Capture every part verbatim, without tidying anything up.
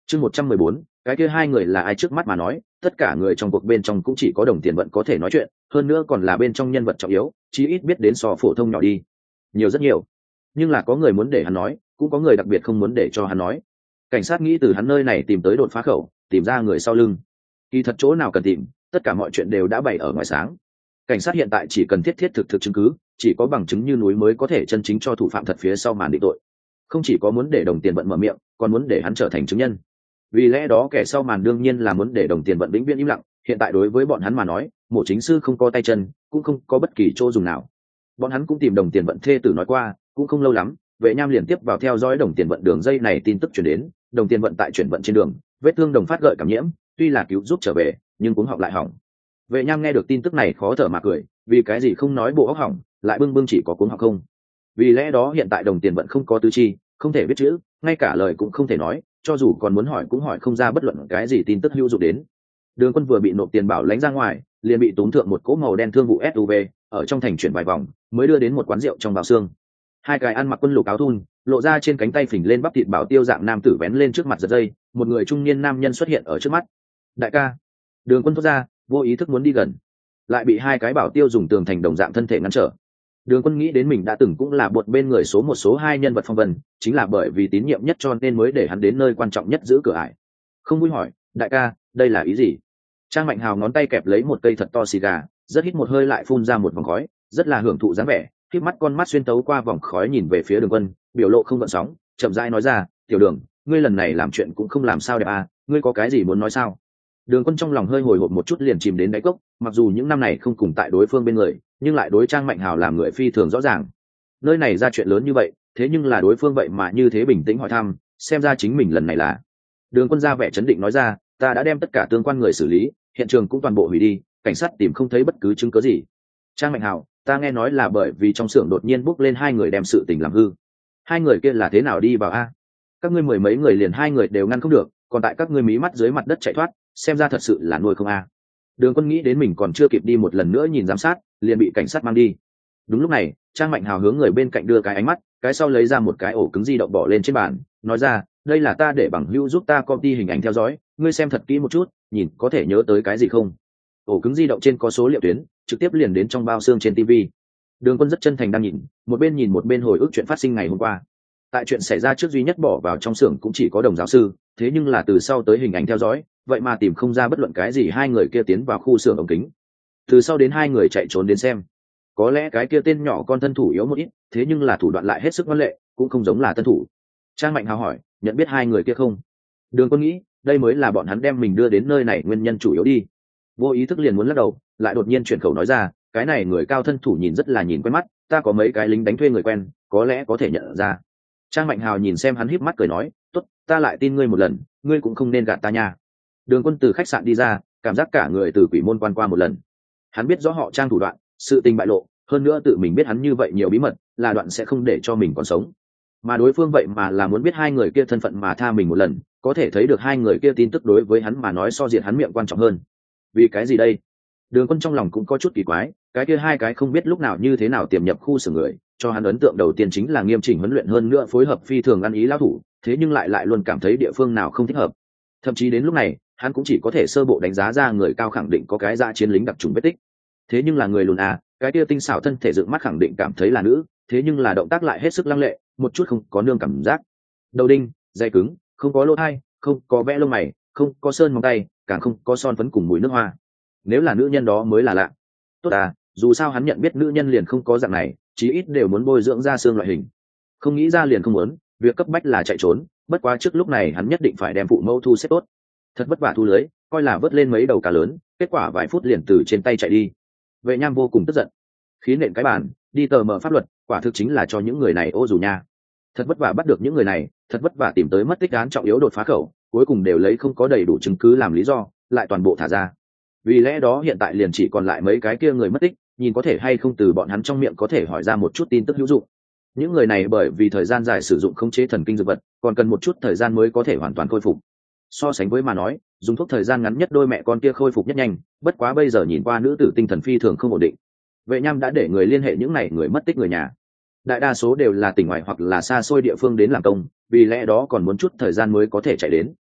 chương một trăm mười bốn, cái kia hai người là ai? Trước mắt mà nói, tất cả người trong cuộc bên trong cũng chỉ có Đồng Tiền Vận có thể nói chuyện, hơn nữa còn là bên trong nhân vật trọng yếu, chí ít biết đến so phổ thông nhỏ đi nhiều rất nhiều. Nhưng là có người muốn để hắn nói, cũng có người đặc biệt không muốn để cho hắn nói. Cảnh sát nghĩ từ hắn nơi này tìm tới đột phá khẩu, tìm ra người sau lưng. Kỳ thật chỗ nào cần tìm, tất cả mọi chuyện đều đã bày ở ngoài sáng. Cảnh sát hiện tại chỉ cần thiết thiết thực thực chứng cứ, chỉ có bằng chứng như núi mới có thể chân chính cho thủ phạm thật phía sau màn định tội. Không chỉ có muốn để Đồng Tiền Vận mở miệng, còn muốn để hắn trở thành chứng nhân. Vì lẽ đó kẻ sau màn đương nhiên là muốn để Đồng Tiền Vận vĩnh viễn im lặng. Hiện tại đối với bọn hắn mà nói, Mộ Chính Sư không có tay chân, cũng không có bất kỳ chỗ dùng nào. Bọn hắn cũng tìm Đồng Tiền Vận thê tử nói qua, cũng không lâu lắm, Vệ Nham liền tiếp vào theo dõi Đồng Tiền Vận đường dây này tin tức truyền đến. Đồng Tiền Vận tại chuyển vận trên đường, vết thương đồng phát gợi cảm nhiễm, tuy là cứu giúp trở về, nhưng cuống họng lại hỏng. Vệ Nham nghe được tin tức này khó thở mà cười, vì cái gì không nói bộ óc hỏng, lại bưng bưng chỉ có cuống họng không. Vì lẽ đó hiện tại Đồng Tiền Vận không có tứ chi, không thể viết chữ, ngay cả lời cũng không thể nói, cho dù còn muốn hỏi cũng hỏi không ra bất luận cái gì tin tức hữu dụng đến. Đường Quân vừa bị nộp tiền bảo lãnh ra ngoài, liền bị túm thượng một cỗ màu đen thương vụ ét u vê, ở trong thành chuyển vài vòng, mới đưa đến một quán rượu trong bào xương. Hai cái ăn mặc quân lục áo thun, lộ ra trên cánh tay phình lên bắp thịt bảo tiêu dạng nam tử vén lên trước mặt giật dây, một người trung niên nam nhân xuất hiện ở trước mắt. Đại ca. Đường Quân thốt ra, vô ý thức muốn đi gần, lại bị hai cái bảo tiêu dùng tường thành đồng dạng thân thể ngăn trở. Đường Quân nghĩ đến mình đã từng cũng là một bên người số một số hai nhân vật phong vân, chính là bởi vì tín nhiệm nhất cho nên mới để hắn đến nơi quan trọng nhất giữ cửa ải. Không vui hỏi, đại ca, đây là ý gì? Trang Mạnh Hào ngón tay kẹp lấy một cây thật to xì gà, rất hít một hơi lại phun ra một vòng khói, rất là hưởng thụ dáng vẻ, khép mắt con mắt xuyên tấu qua vòng khói nhìn về phía Đường Quân, biểu lộ không gợn sóng, chậm rãi nói ra, "Tiểu Đường, ngươi lần này làm chuyện cũng không làm sao đẹp à, ngươi có cái gì muốn nói sao?" Đường Quân trong lòng hơi hồi hộp một chút liền chìm đến đáy cốc, mặc dù những năm này không cùng tại đối phương bên người, nhưng lại đối Trang Mạnh Hào làm người phi thường rõ ràng. Nơi này ra chuyện lớn như vậy, thế nhưng là đối phương vậy mà như thế bình tĩnh hỏi thăm, xem ra chính mình lần này là. Đường Quân ra vẻ chấn định nói ra, "Ta đã đem tất cả tương quan người xử lý, hiện trường cũng toàn bộ hủy đi, cảnh sát tìm không thấy bất cứ chứng cứ gì." Trang Mạnh Hào, "Ta nghe nói là bởi vì trong xưởng đột nhiên bốc lên hai người đem sự tình làm hư. Hai người kia là thế nào đi vào a? Các ngươi mười mấy người liền hai người đều ngăn không được, còn tại các ngươi mí mắt dưới mặt đất chạy thoát, xem ra thật sự là nuôi không a." Đường Quân nghĩ đến mình còn chưa kịp đi một lần nữa nhìn giám sát, liền bị cảnh sát mang đi. Đúng lúc này, Trang Mạnh Hào hướng người bên cạnh đưa cái ánh mắt, cái sau lấy ra một cái ổ cứng di động bỏ lên trên bàn, nói ra, "Đây là ta để bằng hữu giúp ta copy hình ảnh theo dõi, ngươi xem thật kỹ một chút, nhìn có thể nhớ tới cái gì không?" Ổ cứng di động trên có số liệu tuyến, trực tiếp liền đến trong bao xương trên ti vi. Đường Quân rất chân thành đang nhìn, một bên nhìn một bên hồi ức chuyện phát sinh ngày hôm qua. Tại chuyện xảy ra trước duy nhất bỏ vào trong xưởng cũng chỉ có Đồng giáo sư, thế nhưng là từ sau tới hình ảnh theo dõi, vậy mà tìm không ra bất luận cái gì hai người kia tiến vào khu xưởng ống kính. Từ sau đến hai người chạy trốn đến xem, có lẽ cái kia tên nhỏ con thân thủ yếu một ít, thế nhưng là thủ đoạn lại hết sức ngoan lệ, cũng không giống là tân thủ. Trang Mạnh Hào hỏi, "Nhận biết hai người kia không?" Đường Quân nghĩ, đây mới là bọn hắn đem mình đưa đến nơi này nguyên nhân chủ yếu đi. Vô ý thức liền muốn lắc đầu, lại đột nhiên chuyển khẩu nói ra, "Cái này người cao thân thủ nhìn rất là nhìn quen mắt, ta có mấy cái lính đánh thuê người quen, có lẽ có thể nhận ra." Trang Mạnh Hào nhìn xem hắn híp mắt cười nói, "Tốt, ta lại tin ngươi một lần, ngươi cũng không nên gạt ta nha." Đường Quân từ khách sạn đi ra, cảm giác cả người từ quỷ môn quan qua một lần. Hắn biết rõ họ Trang thủ đoạn, sự tình bại lộ, hơn nữa tự mình biết hắn như vậy nhiều bí mật, là đoạn sẽ không để cho mình còn sống. Mà đối phương vậy mà là muốn biết hai người kia thân phận mà tha mình một lần, có thể thấy được hai người kia tin tức đối với hắn mà nói so diệt hắn miệng quan trọng hơn. Vì cái gì đây? Đường Quân trong lòng cũng có chút kỳ quái, cái kia hai cái không biết lúc nào như thế nào tiềm nhập khu xưởng người, cho hắn ấn tượng đầu tiên chính là nghiêm chỉnh huấn luyện hơn nữa phối hợp phi thường ăn ý lao thủ, thế nhưng lại lại luôn cảm thấy địa phương nào không thích hợp. Thậm chí đến lúc này, hắn cũng chỉ có thể sơ bộ đánh giá ra người cao khẳng định có cái dạ chiến lính đặc trùng vết tích. Thế nhưng là người lùn à, cái kia tinh xảo thân thể dựng mắt khẳng định cảm thấy là nữ, thế nhưng là động tác lại hết sức lăng lệ, một chút không có nương cảm giác. Đầu đinh, dây cứng, không có lỗ tai, không có vẽ lông mày, không có sơn móng tay, càng không có son phấn cùng mùi nước hoa. Nếu là nữ nhân đó mới là lạ. Tốt à, dù sao hắn nhận biết nữ nhân liền không có dạng này, chí ít đều muốn bồi dưỡng ra xương loại hình. Không nghĩ ra liền không muốn, việc cấp bách là chạy trốn, bất quá trước lúc này hắn nhất định phải đem phụ mẫu thu xếp tốt. Thật vất vả thu lưới, coi là vớt lên mấy đầu cá lớn, kết quả vài phút liền từ trên tay chạy đi. Vệ Nham vô cùng tức giận, khí nện cái bàn, đi tờ mờ pháp luật, quả thực chính là cho những người này ô dù nha. Thật vất vả bắt được những người này, thật vất vả tìm tới mất tích án trọng yếu đột phá khẩu, cuối cùng đều lấy không có đầy đủ chứng cứ làm lý do, lại toàn bộ thả ra. Vì lẽ đó hiện tại liền chỉ còn lại mấy cái kia người mất tích, nhìn có thể hay không từ bọn hắn trong miệng có thể hỏi ra một chút tin tức hữu dụng. Những người này bởi vì thời gian dài sử dụng khống chế thần kinh dược vật, còn cần một chút thời gian mới có thể hoàn toàn khôi phục. So sánh với mà nói, dùng thuốc thời gian ngắn nhất đôi mẹ con kia khôi phục nhất nhanh, bất quá bây giờ nhìn qua nữ tử tinh thần phi thường không ổn định. Vệ Nham đã để người liên hệ những này người mất tích người nhà. Đại đa số đều là tỉnh ngoài hoặc là xa xôi địa phương đến làm công, vì lẽ đó còn muốn chút thời gian mới có thể chạy đến.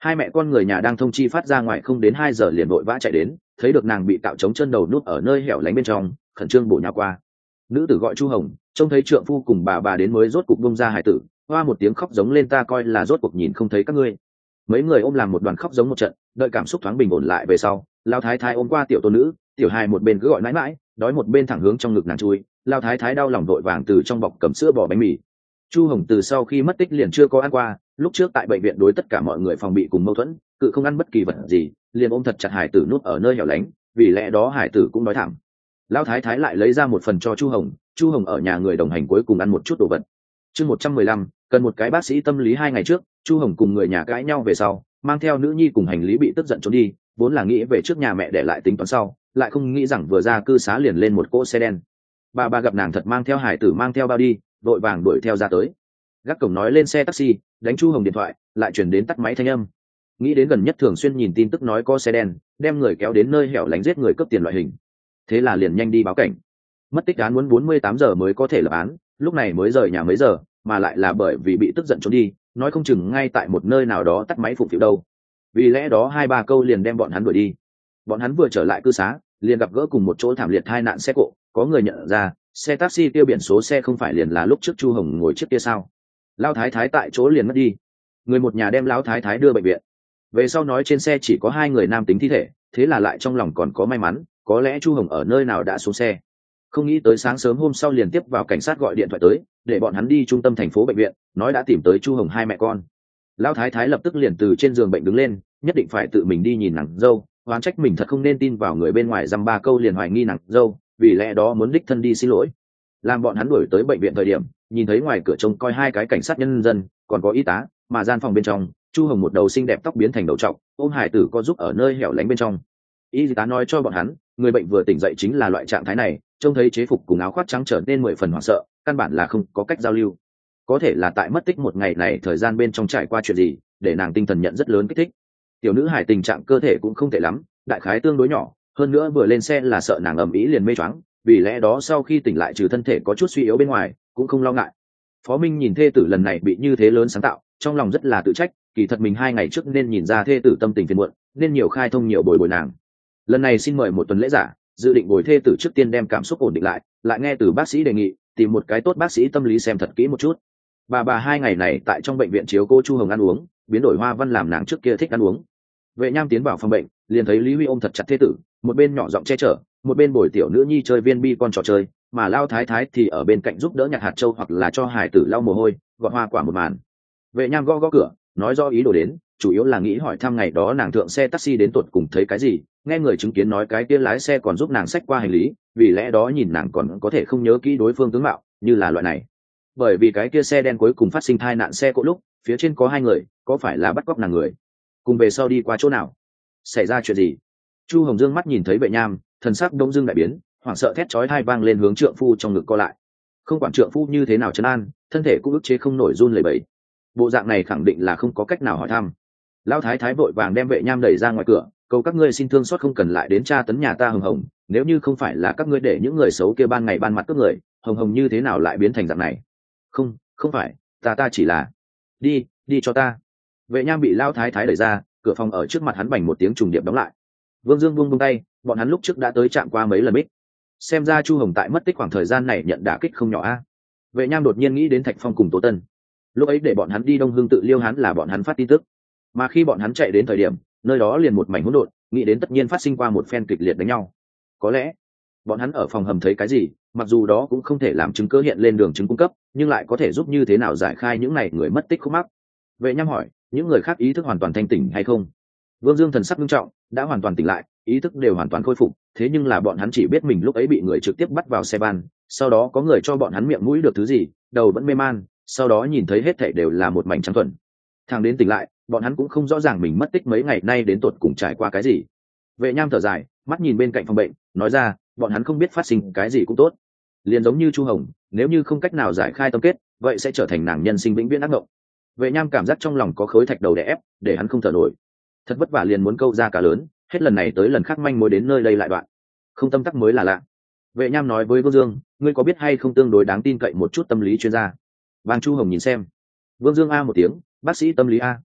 Hai mẹ con người nhà đang thông chi phát ra ngoài không đến hai giờ liền vội vã chạy đến, thấy được nàng bị cạo trống chân đầu nút ở nơi hẻo lánh bên trong, khẩn trương bổ nhào qua. Nữ tử gọi Chu Hồng, trông thấy trượng phu cùng bà bà đến mới rốt cục bung ra hải tử, hoa một tiếng khóc giống lên, ta coi là rốt cuộc nhìn không thấy các ngươi. Mấy người ôm làm một đoàn khóc giống một trận, đợi cảm xúc thoáng bình ổn lại về sau, lao thái thái ôm qua tiểu tôn nữ, tiểu hài một bên cứ gọi mãi mãi, đói một bên thẳng hướng trong ngực nàng chui, lao thái thái đau lòng vội vàng từ trong bọc cầm sữa bò bánh mì. Chu Hồng từ sau khi mất tích liền chưa có ăn qua, lúc trước tại bệnh viện đối tất cả mọi người phòng bị cùng mâu thuẫn, cự không ăn bất kỳ vật gì, liền ôm thật chặt hải tử nút ở nơi hẻo lánh, vì lẽ đó hải tử cũng đói thảm. Lão thái thái lại lấy ra một phần cho Chu Hồng, Chu Hồng ở nhà người đồng hành cuối cùng ăn một chút đồ vật. Chương một trăm mười lăm, cần một cái bác sĩ tâm lý. Hai ngày trước, Chu Hồng cùng người nhà cãi nhau về sau, mang theo nữ nhi cùng hành lý bị tức giận trốn đi, vốn là nghĩ về trước nhà mẹ để lại tính toán sau, lại không nghĩ rằng vừa ra cư xá liền lên một cỗ xe đen. Bà bà gặp nàng thật mang theo hải tử mang theo bao đi, vội vàng đuổi theo ra tới. Gác cổng nói lên xe taxi, đánh Chu Hồng điện thoại, lại chuyển đến tắt máy thanh âm. Nghĩ đến gần nhất thường xuyên nhìn tin tức nói có xe đen đem người kéo đến nơi hẻo lánh giết người cướp tiền loại hình, thế là liền nhanh đi báo cảnh. Mất tích án muốn bốn mươi tám giờ mới có thể lập án, lúc này mới rời nhà mấy giờ, mà lại là bởi vì bị tức giận trốn đi, nói không chừng ngay tại một nơi nào đó tắt máy phụng phịu đâu. Vì lẽ đó hai ba câu liền đem bọn hắn đuổi đi. Bọn hắn vừa trở lại cư xá, liền gặp gỡ cùng một chỗ thảm liệt tai nạn xe cộ, có người nhận ra, xe taxi tiêu biển số xe không phải liền là lúc trước Chu Hồng ngồi chiếc kia sao? Lão thái thái tại chỗ liền mất đi. Người một nhà đem lão thái thái đưa bệnh viện. Về sau nói trên xe chỉ có hai người nam tính thi thể, thế là lại trong lòng còn có may mắn, có lẽ Chu Hồng ở nơi nào đã xuống xe. Không nghĩ tới sáng sớm hôm sau liền tiếp vào cảnh sát gọi điện thoại tới, để bọn hắn đi trung tâm thành phố bệnh viện, nói đã tìm tới Chu Hồng hai mẹ con. Lão thái thái lập tức liền từ trên giường bệnh đứng lên, nhất định phải tự mình đi nhìn nàng dâu, oán trách mình thật không nên tin vào người bên ngoài, dăm ba câu liền hoài nghi nàng dâu, vì lẽ đó muốn đích thân đi xin lỗi. Làm bọn hắn đuổi tới bệnh viện thời điểm, nhìn thấy ngoài cửa trông coi hai cái cảnh sát nhân dân, còn có y tá, mà gian phòng bên trong, Chu Hồng một đầu xinh đẹp tóc biến thành đầu trọc, ôm hải tử có giúp ở nơi hẻo lánh bên trong. Y tá nói cho bọn hắn, người bệnh vừa tỉnh dậy chính là loại trạng thái này, trông thấy chế phục cùng áo khoác trắng trở nên mười phần hoảng sợ, căn bản là không có cách giao lưu. Có thể là tại mất tích một ngày này thời gian bên trong trải qua chuyện gì, để nàng tinh thần nhận rất lớn kích thích. Tiểu nữ hải tình trạng cơ thể cũng không tệ lắm, đại khái tương đối nhỏ, hơn nữa vừa lên xe là sợ nàng ầm ĩ liền mê choáng, vì lẽ đó sau khi tỉnh lại trừ thân thể có chút suy yếu bên ngoài, cũng không lo ngại. Phó Minh nhìn thê tử lần này bị như thế lớn sáng tạo, trong lòng rất là tự trách, kỳ thật mình hai ngày trước nên nhìn ra thê tử tâm tình phiền muộn, nên nhiều khai thông nhiều bồi bồi nàng. Lần này xin mời một tuần lễ giả, dự định bồi thê tử trước tiên đem cảm xúc ổn định lại, lại nghe từ bác sĩ đề nghị tìm một cái tốt bác sĩ tâm lý xem thật kỹ một chút. Bà bà hai ngày này tại trong bệnh viện chiếu cô Chu Hồng ăn uống, biến đổi hoa văn làm nàng trước kia thích ăn uống. Vệ Nham tiến vào phòng bệnh, liền thấy Lý Huy ôm thật chặt thê tử, một bên nhỏ giọng che chở, một bên bồi tiểu nữ nhi chơi viên bi con trò chơi, mà Lao Thái Thái thì ở bên cạnh giúp đỡ nhặt hạt châu hoặc là cho hải tử lau mồ hôi, gọt hoa quả một màn. Vệ Nham gõ gõ cửa, nói do ý đồ đến, chủ yếu là nghĩ hỏi thăm ngày đó nàng thượng xe taxi đến tột cùng thấy cái gì, nghe người chứng kiến nói cái kia lái xe còn giúp nàng xách qua hành lý, vì lẽ đó nhìn nàng còn có thể không nhớ kỹ đối phương tướng mạo, như là loại này. Bởi vì cái kia xe đen cuối cùng phát sinh tai nạn xe cộ lúc, phía trên có hai người, có phải là bắt cóc nàng người? Cùng về sau đi qua chỗ nào? Xảy ra chuyện gì? Chu Hồng Dương mắt nhìn thấy Vệ Nham, thần sắc đông dương đại biến, hoảng sợ thét chói tai vang lên hướng trượng phu trong ngực co lại. Không quản trượng phu như thế nào trấn an, thân thể cũng ức chế không nổi run lẩy bẩy. Bộ dạng này khẳng định là không có cách nào hỏi thăm. Lão thái thái vội vàng đem Vệ Nham đẩy ra ngoài cửa, cầu các ngươi xin thương xót không cần lại đến tra tấn nhà ta Hồng Hồng, nếu như không phải là các ngươi để những người xấu kia ban ngày ban mặt cướp người, Hồng Hồng như thế nào lại biến thành dạng này? Không, không phải, ta ta chỉ là đi, đi cho ta. Vệ Nham bị Lão thái thái đẩy ra, cửa phòng ở trước mặt hắn bành một tiếng trùng điệp đóng lại. Vương Dương buông buông tay, bọn hắn lúc trước đã tới chạm qua mấy lần bích. Xem ra Chu Hồng tại mất tích khoảng thời gian này nhận đả kích không nhỏ a. Vệ Nham đột nhiên nghĩ đến Thạch Phong cùng Tố Tân. Lúc ấy để bọn hắn đi Đông Hưng tự liêu hắn là bọn hắn phát tin tức, mà khi bọn hắn chạy đến thời điểm, nơi đó liền một mảnh hỗn độn, nghĩ đến tất nhiên phát sinh qua một phen kịch liệt đánh nhau. Có lẽ bọn hắn ở phòng hầm thấy cái gì, mặc dù đó cũng không thể làm chứng cứ hiện lên đường chứng cung cấp, nhưng lại có thể giúp như thế nào giải khai những này người mất tích khúc mắc. Vệ Nham hỏi, những người khác ý thức hoàn toàn thanh tỉnh hay không? Vương Dương thần sắc nghiêm trọng, đã hoàn toàn tỉnh lại, ý thức đều hoàn toàn khôi phục, thế nhưng là bọn hắn chỉ biết mình lúc ấy bị người trực tiếp bắt vào xe van, sau đó có người cho bọn hắn miệng mũi được thứ gì, đầu vẫn mê man, sau đó nhìn thấy hết thảy đều là một mảnh trắng thuần. Thằng đến tỉnh lại, bọn hắn cũng không rõ ràng mình mất tích mấy ngày nay đến tột cùng trải qua cái gì. Vệ Nham thở dài, mắt nhìn bên cạnh phòng bệnh, nói ra, bọn hắn không biết phát sinh cái gì cũng tốt. Liền giống như Chu Hồng, nếu như không cách nào giải khai tâm kết, vậy sẽ trở thành nàng nhân sinh vĩnh viễn ác mộng. Vệ Nham cảm giác trong lòng có khối thạch đầu đè ép, để hắn không thở nổi. Thật vất vả liền muốn câu ra cá lớn, hết lần này tới lần khác manh mối đến nơi đây lại đoạn. Không tâm tắc mới là lạ. Vệ Nham nói với Vương Dương, ngươi có biết hay không tương đối đáng tin cậy một chút tâm lý chuyên gia? Vàng Chu Hồng nhìn xem. Vương Dương a một tiếng, bác sĩ tâm lý a.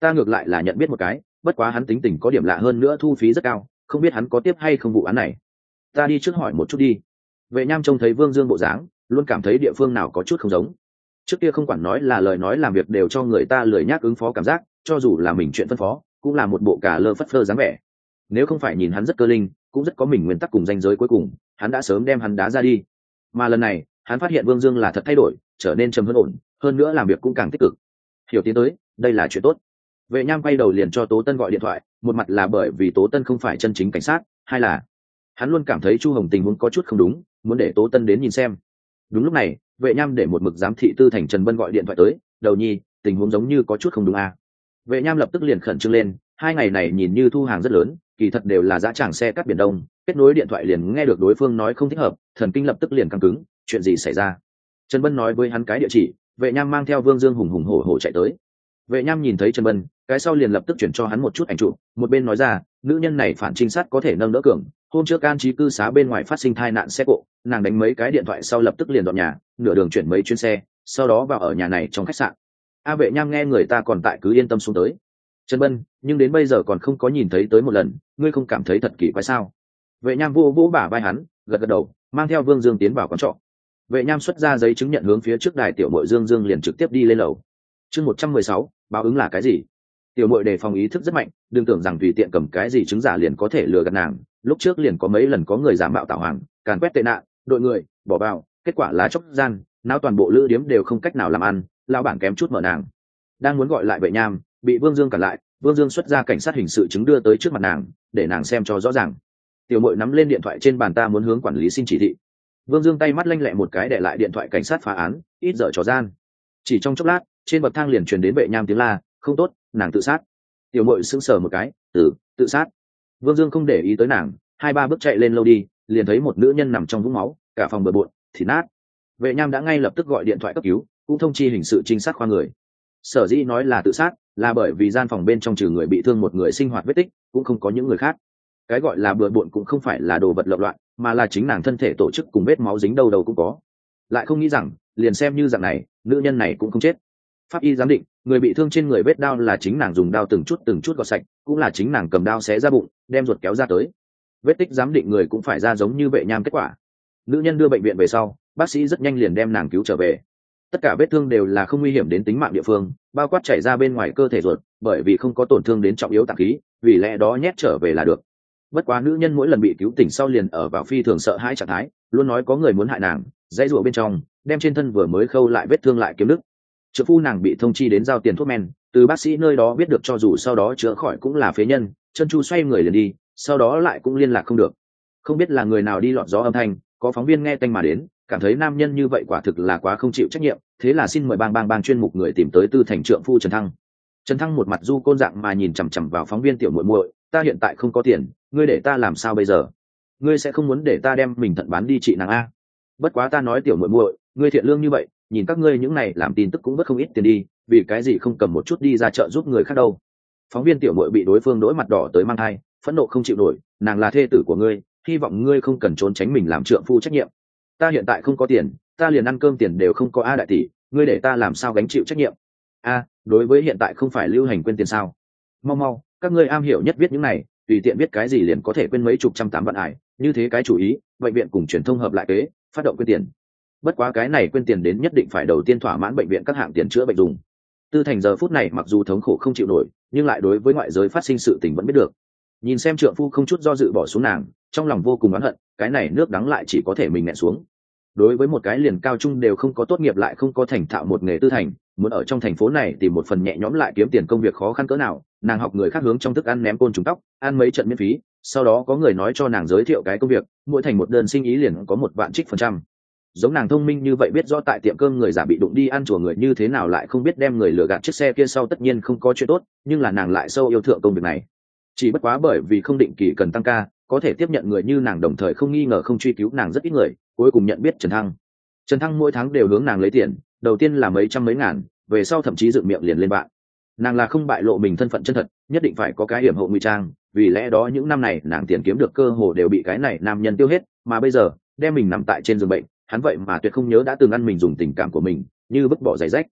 ta ngược lại là nhận biết một cái, bất quá hắn tính tình có điểm lạ, hơn nữa thu phí rất cao, không biết hắn có tiếp hay không vụ án này. Ta đi trước hỏi một chút đi. Vệ Nham trông thấy Vương Dương bộ dáng, luôn cảm thấy địa phương nào có chút không giống. Trước kia không quản nói là lời nói làm việc đều cho người ta lười nhác ứng phó cảm giác, cho dù là mình chuyện phân phó cũng là một bộ cả lơ phất phơ dáng vẻ. Nếu không phải nhìn hắn rất cơ linh, cũng rất có mình nguyên tắc cùng danh giới cuối cùng, hắn đã sớm đem hắn đá ra đi. Mà lần này hắn phát hiện Vương Dương là thật thay đổi, trở nên trầm hơn ổn, hơn nữa làm việc cũng càng tích cực. Hiểu tiến tới, đây là chuyện tốt. Vệ Nham quay đầu liền cho Tố Tân gọi điện thoại, một mặt là bởi vì Tố Tân không phải chân chính cảnh sát, hai là hắn luôn cảm thấy Chu Hồng tình huống có chút không đúng, muốn để Tố Tân đến nhìn xem. Đúng lúc này, Vệ Nham để một mực giám thị Tư Thành Trần Bân gọi điện thoại tới, "Đầu nhi, tình huống giống như có chút không đúng à?" Vệ Nham lập tức liền khẩn trương lên, hai ngày này nhìn như thu hàng rất lớn, kỳ thật đều là dã tràng xe cắt biển đông, kết nối điện thoại liền nghe được đối phương nói không thích hợp, thần kinh lập tức liền căng cứng, chuyện gì xảy ra? Trần Bân nói với hắn cái địa chỉ, Vệ Nham mang theo Vương Dương hùng hùng hổ hổ chạy tới. Vệ Nham nhìn thấy Trần Bân, cái sau liền lập tức chuyển cho hắn một chút ảnh chụp, một bên nói ra, nữ nhân này phản trinh sát có thể nâng đỡ cường, hôm trước an trí cư xá bên ngoài phát sinh tai nạn xe cộ, nàng đánh mấy cái điện thoại sau lập tức liền dọn nhà, nửa đường chuyển mấy chuyến xe, sau đó vào ở nhà này trong khách sạn. A Vệ Nham nghe người ta còn tại cứ yên tâm xuống tới. Trần Bân, nhưng đến bây giờ còn không có nhìn thấy tới một lần, ngươi không cảm thấy thật kỳ quái sao? Vệ Nham vô vỗ bả vai hắn, gật gật đầu, mang theo Vương Dương tiến vào quán trọ. Vệ Nham xuất ra giấy chứng nhận hướng phía trước đài tiểu muội Dương Dương liền trực tiếp đi lên lầu. Chương một trăm mười sáu, báo ứng là cái gì? Tiểu muội đề phòng ý thức rất mạnh, đừng tưởng rằng tùy tiện cầm cái gì chứng giả liền có thể lừa gạt nàng, lúc trước liền có mấy lần có người giả mạo tạo hoàng, càn quét tệ nạn, đội người, bỏ vào, kết quả lá chốc gian, náo toàn bộ lữ điếm đều không cách nào làm ăn, lão bản kém chút mở nàng. Đang muốn gọi lại Vệ Nham, bị Vương Dương cản lại, Vương Dương xuất ra cảnh sát hình sự chứng đưa tới trước mặt nàng, để nàng xem cho rõ ràng. Tiểu muội nắm lên điện thoại trên bàn, ta muốn hướng quản lý xin chỉ thị. Vương Dương tay mắt lanh lẹ một cái để lại điện thoại cảnh sát phá án, ít dở trò gian. Chỉ trong chốc lát, trên bậc thang liền truyền đến Vệ Nham tiếng la, không tốt, nàng tự sát. Tiểu muội sững sờ một cái, tự tự sát. Vương Dương không để ý tới nàng, hai ba bước chạy lên lâu đi, liền thấy một nữ nhân nằm trong vũng máu, cả phòng bừa bộn, thịt nát. Vệ Nham đã ngay lập tức gọi điện thoại cấp cứu, cũng thông chi hình sự trinh sát khoa người. Sở dĩ nói là tự sát, là bởi vì gian phòng bên trong trừ người bị thương một người sinh hoạt vết tích, cũng không có những người khác. Cái gọi là bừa bộn cũng không phải là đồ vật lộn loạn, mà là chính nàng thân thể tổ chức cùng vết máu dính đâu đâu cũng có. Lại không nghĩ rằng, liền xem như dạng này, nữ nhân này cũng không chết. Pháp y giám định, người bị thương trên người vết đao là chính nàng dùng đao từng chút từng chút gọt sạch, cũng là chính nàng cầm đao xé ra bụng, đem ruột kéo ra tới. Vết tích giám định người cũng phải ra giống như Vệ Nham kết quả. Nữ nhân đưa bệnh viện về sau, bác sĩ rất nhanh liền đem nàng cứu trở về. Tất cả vết thương đều là không nguy hiểm đến tính mạng địa phương, bao quát chảy ra bên ngoài cơ thể ruột, bởi vì không có tổn thương đến trọng yếu tạng khí, vì lẽ đó nhét trở về là được. Bất quá nữ nhân mỗi lần bị cứu tỉnh sau liền ở vào phi thường sợ hãi trạng thái, luôn nói có người muốn hại nàng, dãy rủa bên trong, đem trên thân vừa mới khâu lại vết thương lại kiếm đứt. Trợ phu nàng bị thông chi đến giao tiền thuốc men, từ bác sĩ nơi đó biết được cho dù sau đó chữa khỏi cũng là phế nhân, chân chu xoay người liền đi, sau đó lại cũng liên lạc không được. Không biết là người nào đi lọt gió âm thanh, có phóng viên nghe tanh mà đến, cảm thấy nam nhân như vậy quả thực là quá không chịu trách nhiệm, thế là xin mời bang bang bang chuyên mục người tìm tới Tư Thành trượng phu Trần Thăng. Trần Thăng một mặt du côn dạng mà nhìn chằm chằm vào phóng viên tiểu muội muội, ta hiện tại không có tiền, ngươi để ta làm sao bây giờ? Ngươi sẽ không muốn để ta đem mình thận bán đi trị nàng a? Bất quá ta nói tiểu muội muội, ngươi thiện lương như vậy, nhìn các ngươi những này làm tin tức cũng bất không ít tiền đi, vì cái gì không cầm một chút đi ra chợ giúp người khác đâu? Phóng viên tiểu muội bị đối phương đỗi mặt đỏ tới mang thai, phẫn nộ không chịu nổi, nàng là thê tử của ngươi, hy vọng ngươi không cần trốn tránh mình làm trượng phu trách nhiệm. Ta hiện tại không có tiền, ta liền ăn cơm tiền đều không có, a đại tỷ, ngươi để ta làm sao gánh chịu trách nhiệm? A, đối với hiện tại không phải lưu hành quên tiền sao? Mau mau, các ngươi am hiểu nhất viết những này, tùy tiện viết cái gì liền có thể quên mấy chục trăm tám vạn ải, như thế cái chủ ý, bệnh viện cùng truyền thông hợp lại kế, phát động quên tiền. Bất quá cái này quên tiền đến nhất định phải đầu tiên thỏa mãn bệnh viện các hạng tiền chữa bệnh dùng. Tư Thành giờ phút này mặc dù thống khổ không chịu nổi, nhưng lại đối với ngoại giới phát sinh sự tình vẫn biết được. Nhìn xem trượng phu không chút do dự bỏ xuống nàng, trong lòng vô cùng oán hận, cái này nước đắng lại chỉ có thể mình nẹn xuống. Đối với một cái liền cao trung đều không có tốt nghiệp lại không có thành thạo một nghề Tư Thành, muốn ở trong thành phố này tìm một phần nhẹ nhõm lại kiếm tiền công việc khó khăn cỡ nào, nàng học người khác hướng trong thức ăn ném côn trùng tóc, ăn mấy trận miễn phí, sau đó có người nói cho nàng giới thiệu cái công việc, mỗi thành một đơn sinh ý liền có một vạn trích phần trăm. Giống nàng thông minh như vậy biết rõ tại tiệm cơm người giả bị đụng đi ăn chùa người như thế nào lại không biết đem người lừa gạt chiếc xe kia sau tất nhiên không có chuyện tốt, nhưng là nàng lại sâu yêu thượng công việc này. Chỉ bất quá bởi vì không định kỳ cần tăng ca, có thể tiếp nhận người như nàng đồng thời không nghi ngờ không truy cứu nàng rất ít người, cuối cùng nhận biết Trần Thăng. Trần Thăng mỗi tháng đều hướng nàng lấy tiền, đầu tiên là mấy trăm mấy ngàn, về sau thậm chí dựng miệng liền lên bạn. Nàng là không bại lộ mình thân phận chân thật, nhất định phải có cái hiểm hộ ngụy trang, vì lẽ đó những năm này nàng tiền kiếm được cơ hồ đều bị cái này nam nhân tiêu hết, mà bây giờ đem mình nằm tại trên giường bệnh, hắn vậy mà tuyệt không nhớ đã từng ăn mình dùng tình cảm của mình, như vứt bỏ giày rách.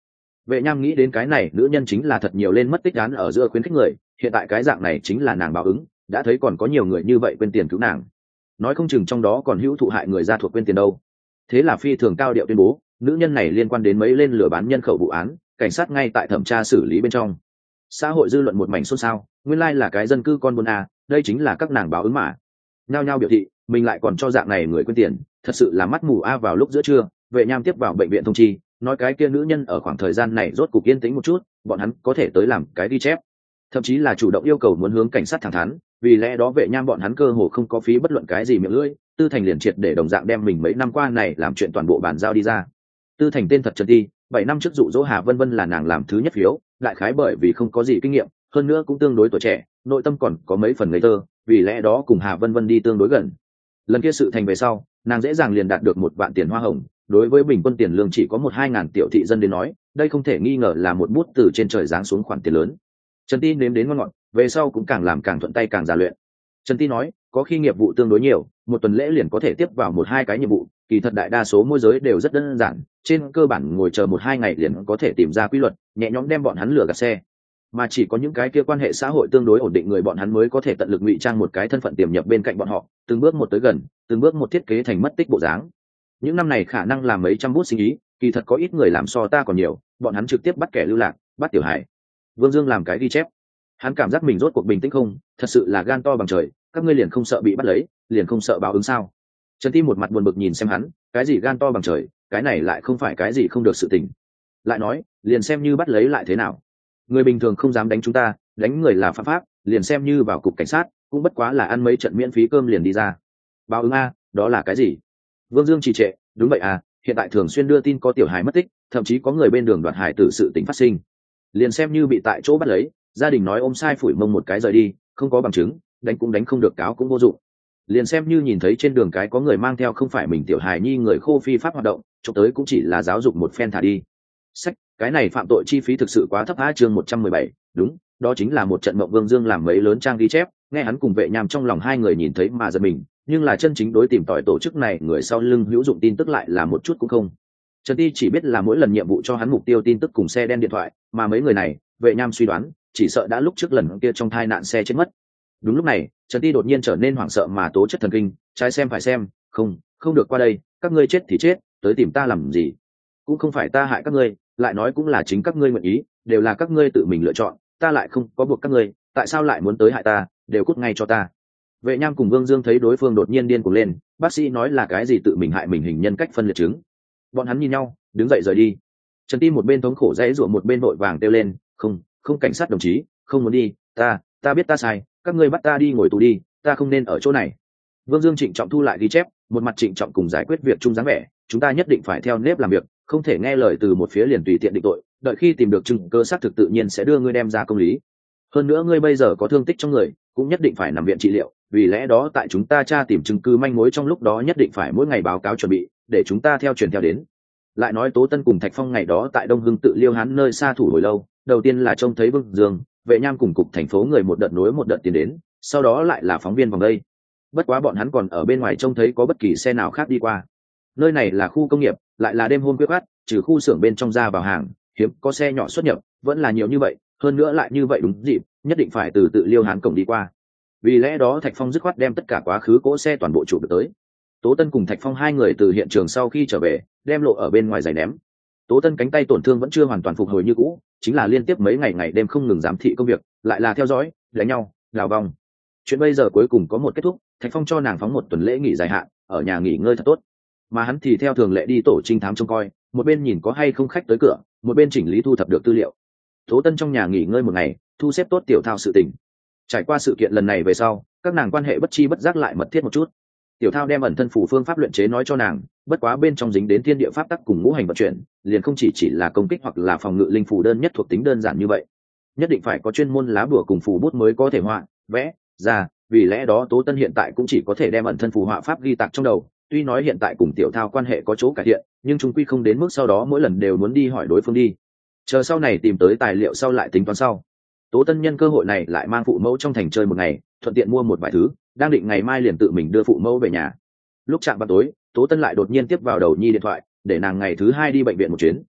Vệ Nham nghĩ đến cái này nữ nhân chính là thật nhiều lên mất tích án ở giữa khuyến khích người, hiện tại cái dạng này chính là nàng báo ứng, đã thấy còn có nhiều người như vậy quên tiền cứu nàng, nói không chừng trong đó còn hữu thụ hại người gia thuộc quên tiền đâu. Thế là phi thường cao điệu tuyên bố nữ nhân này liên quan đến mấy lên lừa bán nhân khẩu vụ án, cảnh sát ngay tại thẩm tra xử lý bên trong. Xã hội dư luận một mảnh xôn xao, nguyên lai là cái dân cư con buôn à, đây chính là các nàng báo ứng mà. Nhao nhao biểu thị mình lại còn cho dạng này người quên tiền, thật sự là mắt mù a. Vào lúc giữa trưa, Vệ Nham tiếp vào bệnh viện thông chi, nói cái kia nữ nhân ở khoảng thời gian này rốt cục yên tĩnh một chút, bọn hắn có thể tới làm cái ghi chép, thậm chí là chủ động yêu cầu muốn hướng cảnh sát thẳng thắn. Vì lẽ đó Vệ Nham bọn hắn cơ hồ không có phí bất luận cái gì miệng lưỡi, Tư Thành liền triệt để đồng dạng đem mình mấy năm qua này làm chuyện toàn bộ bàn giao đi ra. Tư Thành tên thật Trần Ti, bảy năm trước dụ dỗ Hà Vân Vân là nàng làm thứ nhất phiếu, lại khái bởi vì không có gì kinh nghiệm, hơn nữa cũng tương đối tuổi trẻ, nội tâm còn có mấy phần ngây thơ, vì lẽ đó cùng Hà Vân Vân đi tương đối gần. Lần kia sự thành về sau, nàng dễ dàng liền đạt được một vạn tiền hoa hồng, đối với bình quân tiền lương chỉ có một hai ngàn tiểu thị dân đến nói, đây không thể nghi ngờ là một bút từ trên trời giáng xuống khoản tiền lớn. Trần Ti nếm đến ngon ngọt, về sau cũng càng làm càng thuận tay càng già luyện. Trần Ti nói, có khi nghiệp vụ tương đối nhiều, một tuần lễ liền có thể tiếp vào một hai cái nhiệm vụ, kỳ thật đại đa số môi giới đều rất đơn giản, trên cơ bản ngồi chờ một hai ngày liền có thể tìm ra quy luật, nhẹ nhõm đem bọn hắn lừa gạt xe. Mà chỉ có những cái kia quan hệ xã hội tương đối ổn định người bọn hắn mới có thể tận lực ngụy trang một cái thân phận tiềm nhập bên cạnh bọn họ, từng bước một tới gần, từng bước một thiết kế thành mất tích bộ dáng. Những năm này khả năng làm mấy trăm bút sinh ý, kỳ thật có ít người làm so ta còn nhiều, bọn hắn trực tiếp bắt kẻ lưu lạc, bắt tiểu hải. Vương Dương làm cái ghi chép, hắn cảm giác mình rốt cuộc bình tĩnh không, thật sự là gan to bằng trời, các ngươi liền không sợ bị bắt lấy, liền không sợ báo ứng sao? Trần Ti một mặt buồn bực nhìn xem hắn, cái gì gan to bằng trời, cái này lại không phải cái gì không được sự tình. Lại nói, liền xem như bắt lấy lại thế nào? Người bình thường không dám đánh chúng ta, đánh người là phạm pháp, liền xem như vào cục cảnh sát, cũng bất quá là ăn mấy trận miễn phí cơm liền đi ra. Báo ứng a, đó là cái gì? Vương Dương trì trệ, đúng vậy à, hiện tại thường xuyên đưa tin có tiểu hài mất tích, thậm chí có người bên đường đoạt hài tử sự tình phát sinh. Liền xem như bị tại chỗ bắt lấy, gia đình nói ôm sai phủi mông một cái rời đi, không có bằng chứng, đánh cũng đánh không được, cáo cũng vô dụng. Liền xem như nhìn thấy trên đường cái có người mang theo không phải mình tiểu hài nhi người khô phi pháp hoạt động, chụp tới cũng chỉ là giáo dục một phen thả đi. Sách, cái này phạm tội chi phí thực sự quá thấp á. Chương một trăm mười bảy, đúng, đó chính là một trận mộng. Vương Dương làm mấy lớn trang ghi chép, nghe hắn cùng Vệ Nham trong lòng hai người nhìn thấy mà giật mình, nhưng là chân chính đối tìm tòi tổ chức này người sau lưng hữu dụng tin tức lại là một chút cũng không. Trần Ti chỉ biết là mỗi lần nhiệm vụ cho hắn mục tiêu tin tức cùng xe đen điện thoại, mà mấy người này, Vệ Nham suy đoán, chỉ sợ đã lúc trước lần kia trong tai nạn xe chết mất. Đúng lúc này, Trần Ti đột nhiên trở nên hoảng sợ mà tố chất thần kinh, trái xem phải xem, không, không được qua đây, các ngươi chết thì chết, tới tìm ta làm gì? Cũng không phải ta hại các ngươi, lại nói cũng là chính các ngươi nguyện ý, đều là các ngươi tự mình lựa chọn, ta lại không có buộc các ngươi, tại sao lại muốn tới hại ta, đều cút ngay cho ta. Vệ Nham cùng Vương Dương thấy đối phương đột nhiên điên cuồng lên, bác sĩ nói là cái gì tự mình hại mình hình nhân cách phân liệt chứng. Bọn hắn nhìn nhau, đứng dậy rời đi. Trần Ti một bên thống khổ dãy rủa một bên vội vàng kêu lên, không, không cảnh sát đồng chí, không muốn đi, ta, ta biết ta sai, các ngươi bắt ta đi ngồi tù đi, ta không nên ở chỗ này. Vương Dương trịnh trọng thu lại ghi chép, một mặt trịnh trọng cùng giải quyết việc chung dáng vẻ, chúng ta nhất định phải theo nếp làm việc, không thể nghe lời từ một phía liền tùy tiện định tội, đợi khi tìm được chứng cơ xác thực tự nhiên sẽ đưa ngươi đem ra công lý. Hơn nữa ngươi bây giờ có thương tích trong người, cũng nhất định phải nằm viện trị liệu, vì lẽ đó tại chúng ta tra tìm chứng cứ manh mối trong lúc đó nhất định phải mỗi ngày báo cáo chuẩn bị, để chúng ta theo truyền theo đến. Lại nói Tố Tân cùng Thạch Phong ngày đó tại Đông Hưng tự Liêu Hán nơi xa thủ hồi lâu, đầu tiên là trông thấy Vương Dương, Vệ Nham cùng cục thành phố người một đợt nối một đợt tiến đến, sau đó lại là phóng viên vòng đây. Bất quá bọn hắn còn ở bên ngoài trông thấy có bất kỳ xe nào khác đi qua. Nơi này là khu công nghiệp, lại là đêm hôm khuya khoắt, trừ khu xưởng bên trong ra vào hàng, hiếm có xe nhỏ xuất nhập, vẫn là nhiều như vậy, hơn nữa lại như vậy đúng dịp, nhất định phải từ tự Liêu Hán cổng đi qua. Vì lẽ đó Thạch Phong dứt khoát đem tất cả quá khứ cỗ xe toàn bộ chụp được tới. Tố Tân cùng Thạch Phong hai người từ hiện trường sau khi trở về, đem lộ ở bên ngoài giày ném. Tố Tân cánh tay tổn thương vẫn chưa hoàn toàn phục hồi như cũ, chính là liên tiếp mấy ngày ngày đêm không ngừng giám thị công việc, lại là theo dõi, đánh nhau, đào vòng. Chuyện bây giờ cuối cùng có một kết thúc, Thạch Phong cho nàng phóng một tuần lễ nghỉ dài hạn, ở nhà nghỉ ngơi thật tốt. Mà hắn thì theo thường lệ đi tổ trinh thám trông coi, một bên nhìn có hay không khách tới cửa, một bên chỉnh lý thu thập được tư liệu. Tố Tân trong nhà nghỉ ngơi một ngày, thu xếp tốt tiểu thao sự tình. Trải qua sự kiện lần này về sau, các nàng quan hệ bất chi bất giác lại mật thiết một chút. Tiểu thao đem ẩn thân phù phương pháp luyện chế nói cho nàng, bất quá bên trong dính đến thiên địa pháp tắc cùng ngũ hành vận chuyển, liền không chỉ chỉ là công kích hoặc là phòng ngự linh phù đơn nhất thuộc tính đơn giản như vậy, nhất định phải có chuyên môn lá bùa cùng phù bút mới có thể họa vẽ ra. Vì lẽ đó Tố Tân hiện tại cũng chỉ có thể đem ẩn thân phù họa pháp ghi tạc trong đầu, tuy nói hiện tại cùng tiểu thao quan hệ có chỗ cải thiện, nhưng chung quy không đến mức sau đó mỗi lần đều muốn đi hỏi đối phương đi, chờ sau này tìm tới tài liệu sau lại tính toán sau. Tố Tân nhân cơ hội này lại mang phụ mẫu trong thành chơi một ngày, thuận tiện mua một vài thứ, đang định ngày mai liền tự mình đưa phụ mẫu về nhà. Lúc chạm vào tối, Tố Tân lại đột nhiên tiếp vào đầu nhi điện thoại, để nàng ngày thứ hai đi bệnh viện một chuyến.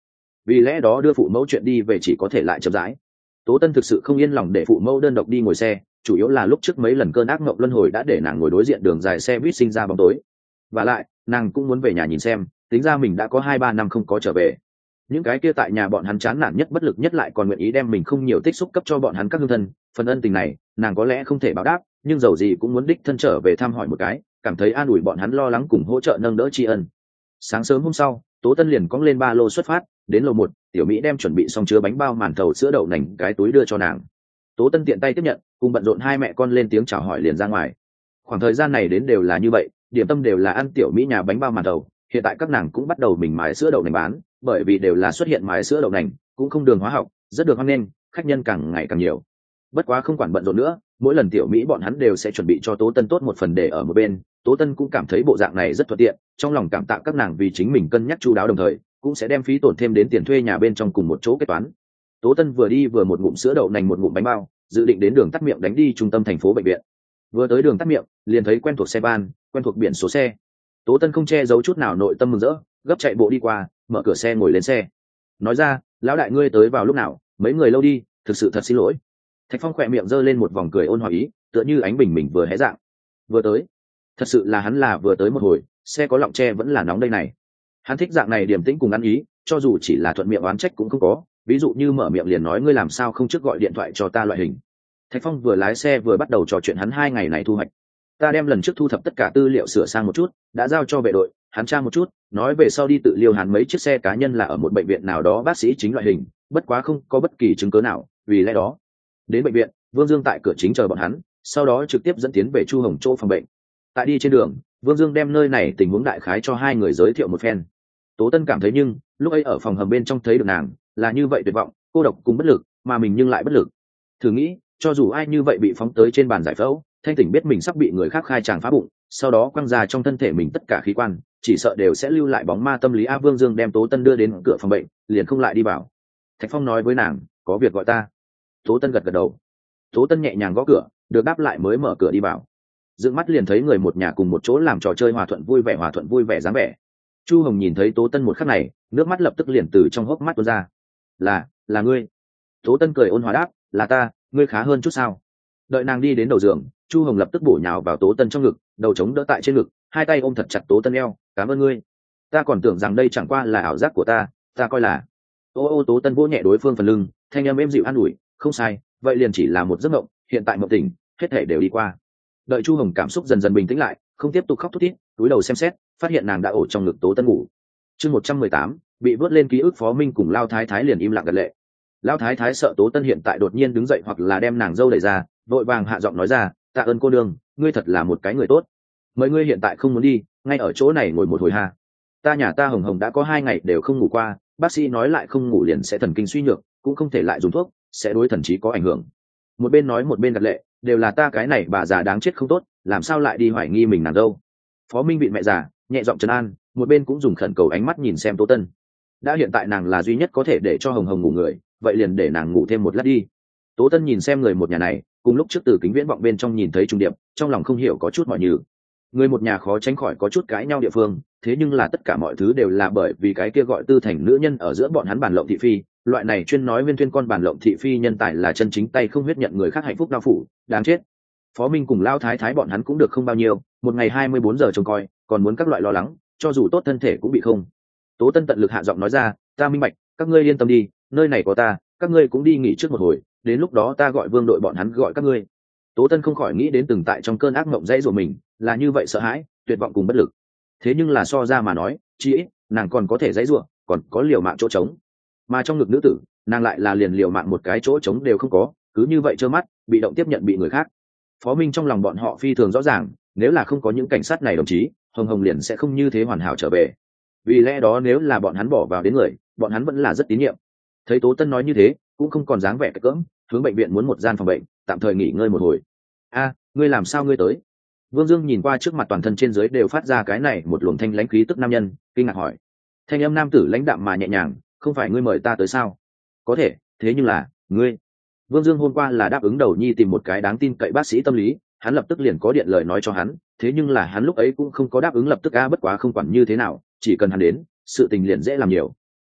vì lẽ đó đưa phụ mẫu chuyện đi về chỉ có thể lại chậm rãi. Tố Tân thực sự không yên lòng để phụ mẫu đơn độc đi ngồi xe, chủ yếu là lúc trước mấy lần cơn ác mộng luân hồi đã để nàng ngồi đối diện đường dài xe buýt sinh ra bóng tối. Và lại nàng cũng muốn về nhà nhìn xem, tính ra mình đã có hai ba năm không có trở về. Những cái kia tại nhà bọn hắn chán nản nhất bất lực nhất lại còn nguyện ý đem mình không nhiều tích xúc cấp cho bọn hắn các hương thân, phần ân tình này nàng có lẽ không thể báo đáp, nhưng dầu gì cũng muốn đích thân trở về thăm hỏi một cái, cảm thấy an ủi bọn hắn lo lắng cùng hỗ trợ nâng đỡ tri ân. Sáng sớm hôm sau, Tố Tân liền cõng lên ba lô xuất phát, đến lầu một, Tiểu Mỹ đem chuẩn bị xong chứa bánh bao màn thầu sữa đậu nành cái túi đưa cho nàng. Tố Tân tiện tay tiếp nhận, cùng bận rộn hai mẹ con lên tiếng chào hỏi liền ra ngoài. Khoảng thời gian này đến đều là như vậy, điểm tâm đều là ăn Tiểu Mỹ nhà bánh bao màn thầu, hiện tại các nàng cũng bắt đầu mình mài sữa đậu nành bán, bởi vì đều là xuất hiện mài sữa đậu nành, cũng không đường hóa học, rất được hoan nghênh, khách nhân càng ngày càng nhiều. Bất quá không quản bận rộn nữa, mỗi lần Tiểu Mỹ bọn hắn đều sẽ chuẩn bị cho Tố Tân tốt một phần để ở một bên. Tố Tân cũng cảm thấy bộ dạng này rất thuận tiện, trong lòng cảm tạ các nàng vì chính mình cân nhắc chu đáo, đồng thời cũng sẽ đem phí tổn thêm đến tiền thuê nhà bên trong cùng một chỗ kế toán. Tố Tân vừa đi vừa một ngụm sữa đậu nành một ngụm bánh bao, dự định đến đường tắt miệng đánh đi trung tâm thành phố bệnh viện. Vừa tới đường tắt miệng, liền thấy quen thuộc xe van, quen thuộc biển số xe. Tố Tân không che giấu chút nào nội tâm mừng rỡ, gấp chạy bộ đi qua, mở cửa xe ngồi lên xe. Nói ra, lão đại ngươi tới vào lúc nào, mấy người lâu đi, thực sự thật xin lỗi. Thạch Phong khỏe miệng giơ lên một vòng cười ôn hòa ý, tựa như ánh bình mình vừa hé dạng. Vừa tới, thật sự là hắn là vừa tới một hồi, xe có lọng tre vẫn là nóng đây này. Hắn thích dạng này điềm tĩnh cùng ăn ý, cho dù chỉ là thuận miệng oán trách cũng không có, ví dụ như mở miệng liền nói ngươi làm sao không trước gọi điện thoại cho ta loại hình. Thạch Phong vừa lái xe vừa bắt đầu trò chuyện hắn hai ngày này thu hoạch. Ta đem lần trước thu thập tất cả tư liệu sửa sang một chút, đã giao cho vệ đội, hắn tra một chút, nói về sau đi tự liêu hắn mấy chiếc xe cá nhân là ở một bệnh viện nào đó bác sĩ chính loại hình, bất quá không có bất kỳ chứng cứ nào, vì lẽ đó đến bệnh viện, Vương Dương tại cửa chính chờ bọn hắn, sau đó trực tiếp dẫn tiến về Chu Hồng chỗ phòng bệnh. Tại đi trên đường, Vương Dương đem nơi này tình huống đại khái cho hai người giới thiệu một phen. Tố Tân cảm thấy nhưng lúc ấy ở phòng hầm bên trong thấy được nàng là như vậy tuyệt vọng, cô độc cùng bất lực, mà mình nhưng lại bất lực. Thử nghĩ, cho dù ai như vậy bị phóng tới trên bàn giải phẫu, thanh tỉnh biết mình sắp bị người khác khai tràng phá bụng, sau đó quăng ra trong thân thể mình tất cả khí quan, chỉ sợ đều sẽ lưu lại bóng ma tâm lý. A Vương Dương đem Tố Tân đưa đến cửa phòng bệnh, liền không lại đi vào. Thạch Phong nói với nàng, có việc gọi ta. Tố Tân gật gật đầu. Tố Tân nhẹ nhàng gõ cửa, được đáp lại mới mở cửa đi vào. Dựng mắt liền thấy người một nhà cùng một chỗ làm trò chơi hòa thuận vui vẻ hòa thuận vui vẻ dáng vẻ. Chu Hồng nhìn thấy Tố Tân một khắc này, nước mắt lập tức liền từ trong hốc mắt tuôn ra. Là, là ngươi. Tố Tân cười ôn hòa đáp, là ta, ngươi khá hơn chút sao? Đợi nàng đi đến đầu giường, Chu Hồng lập tức bổ nhào vào Tố Tân trong ngực, đầu chống đỡ tại trên ngực, hai tay ôm thật chặt Tố Tân eo, cảm ơn ngươi. Ta còn tưởng rằng đây chẳng qua là ảo giác của ta, ta coi là. Ô ô Tố Tân vỗ nhẹ đối phương phần lưng, thanh âm êm dịu an ủi, không sai, vậy liền chỉ là một giấc mộng, hiện tại mộng tỉnh, hết thể đều đi qua. Đợi Chu Hồng cảm xúc dần dần bình tĩnh lại, không tiếp tục khóc thút thít, cúi đầu xem xét, phát hiện nàng đã ổ trong ngực Tố Tân ngủ. Chương một trăm mười tám, bị vớt lên ký ức. Phó Minh cùng Lao Thái Thái liền im lặng gật lệ. Lao Thái Thái sợ Tố Tân hiện tại đột nhiên đứng dậy hoặc là đem nàng dâu đẩy ra, vội vàng hạ giọng nói ra, tạ ơn cô nương, ngươi thật là một cái người tốt. Mời ngươi hiện tại không muốn đi, ngay ở chỗ này ngồi một hồi ha. Ta nhà ta Hồng Hồng đã có hai ngày đều không ngủ qua, bác sĩ nói lại không ngủ liền sẽ thần kinh suy nhược, cũng không thể lại dùng thuốc, sẽ đối thần trí có ảnh hưởng. Một bên nói một bên gật lệ, đều là ta cái này bà già đáng chết không tốt, làm sao lại đi hoài nghi mình nàng dâu. Phó Minh bị mẹ già nhẹ giọng trấn an, một bên cũng dùng khẩn cầu ánh mắt nhìn xem Tố Tân. Đã hiện tại nàng là duy nhất có thể để cho Hồng Hồng ngủ người, vậy liền để nàng ngủ thêm một lát đi. Tố Tân nhìn xem người một nhà này, cùng lúc trước từ kính viễn vọng bên trong nhìn thấy trung điệp, trong lòng không hiểu có chút mọi nhừ. Người một nhà khó tránh khỏi có chút cãi nhau địa phương, thế nhưng là tất cả mọi thứ đều là bởi vì cái kia gọi Tư Thành nữ nhân ở giữa bọn hắn bàn lộng thị phi, loại này chuyên nói viên thuyên con bàn lộng thị phi nhân tài là chân chính tay không huyết nhận người khác hạnh phúc đau phủ, đáng chết. Phó Minh cùng Lao Thái Thái bọn hắn cũng được không bao nhiêu, một ngày hai mươi bốn giờ trông coi, còn muốn các loại lo lắng, cho dù tốt thân thể cũng bị không. Tố Tân tận lực hạ giọng nói ra, ta minh bạch, các ngươi yên tâm đi, nơi này có ta, các ngươi cũng đi nghỉ trước một hồi, đến lúc đó ta gọi Vương đội bọn hắn gọi các ngươi. Tố Tân không khỏi nghĩ đến từng tại trong cơn ác mộng dãy của mình, là như vậy sợ hãi, tuyệt vọng cùng bất lực. Thế nhưng là so ra mà nói, chi ít nàng còn có thể dãy rủa, còn có liều mạng chỗ trống. Mà trong ngực nữ tử, nàng lại là liền liều mạng một cái chỗ trống đều không có, cứ như vậy trơ mắt, bị động tiếp nhận bị người khác. Phó Minh trong lòng bọn họ phi thường rõ ràng, nếu là không có những cảnh sát này đồng chí, Hồng Hồng liền sẽ không như thế hoàn hảo trở về. Vì lẽ đó nếu là bọn hắn bỏ vào đến người, bọn hắn vẫn là rất tín nhiệm. Thấy Tố Tân nói như thế, cũng không còn dáng vẻ cất cỡm, hướng bệnh viện muốn một gian phòng bệnh, tạm thời nghỉ ngơi một hồi. A, ngươi làm sao ngươi tới? Vương Dương nhìn qua trước mặt toàn thân trên dưới đều phát ra cái này một luồng thanh lãnh khí tức nam nhân, kinh ngạc hỏi. Thanh âm nam tử lãnh đạm mà nhẹ nhàng, không phải ngươi mời ta tới sao? Có thể, thế nhưng là, ngươi. Vương Dương hôm qua là đáp ứng đầu nhi tìm một cái đáng tin cậy bác sĩ tâm lý, hắn lập tức liền có điện lời nói cho hắn, thế nhưng là hắn lúc ấy cũng không có đáp ứng lập tức. A, bất quá không quản như thế nào, chỉ cần hắn đến, sự tình liền dễ làm nhiều.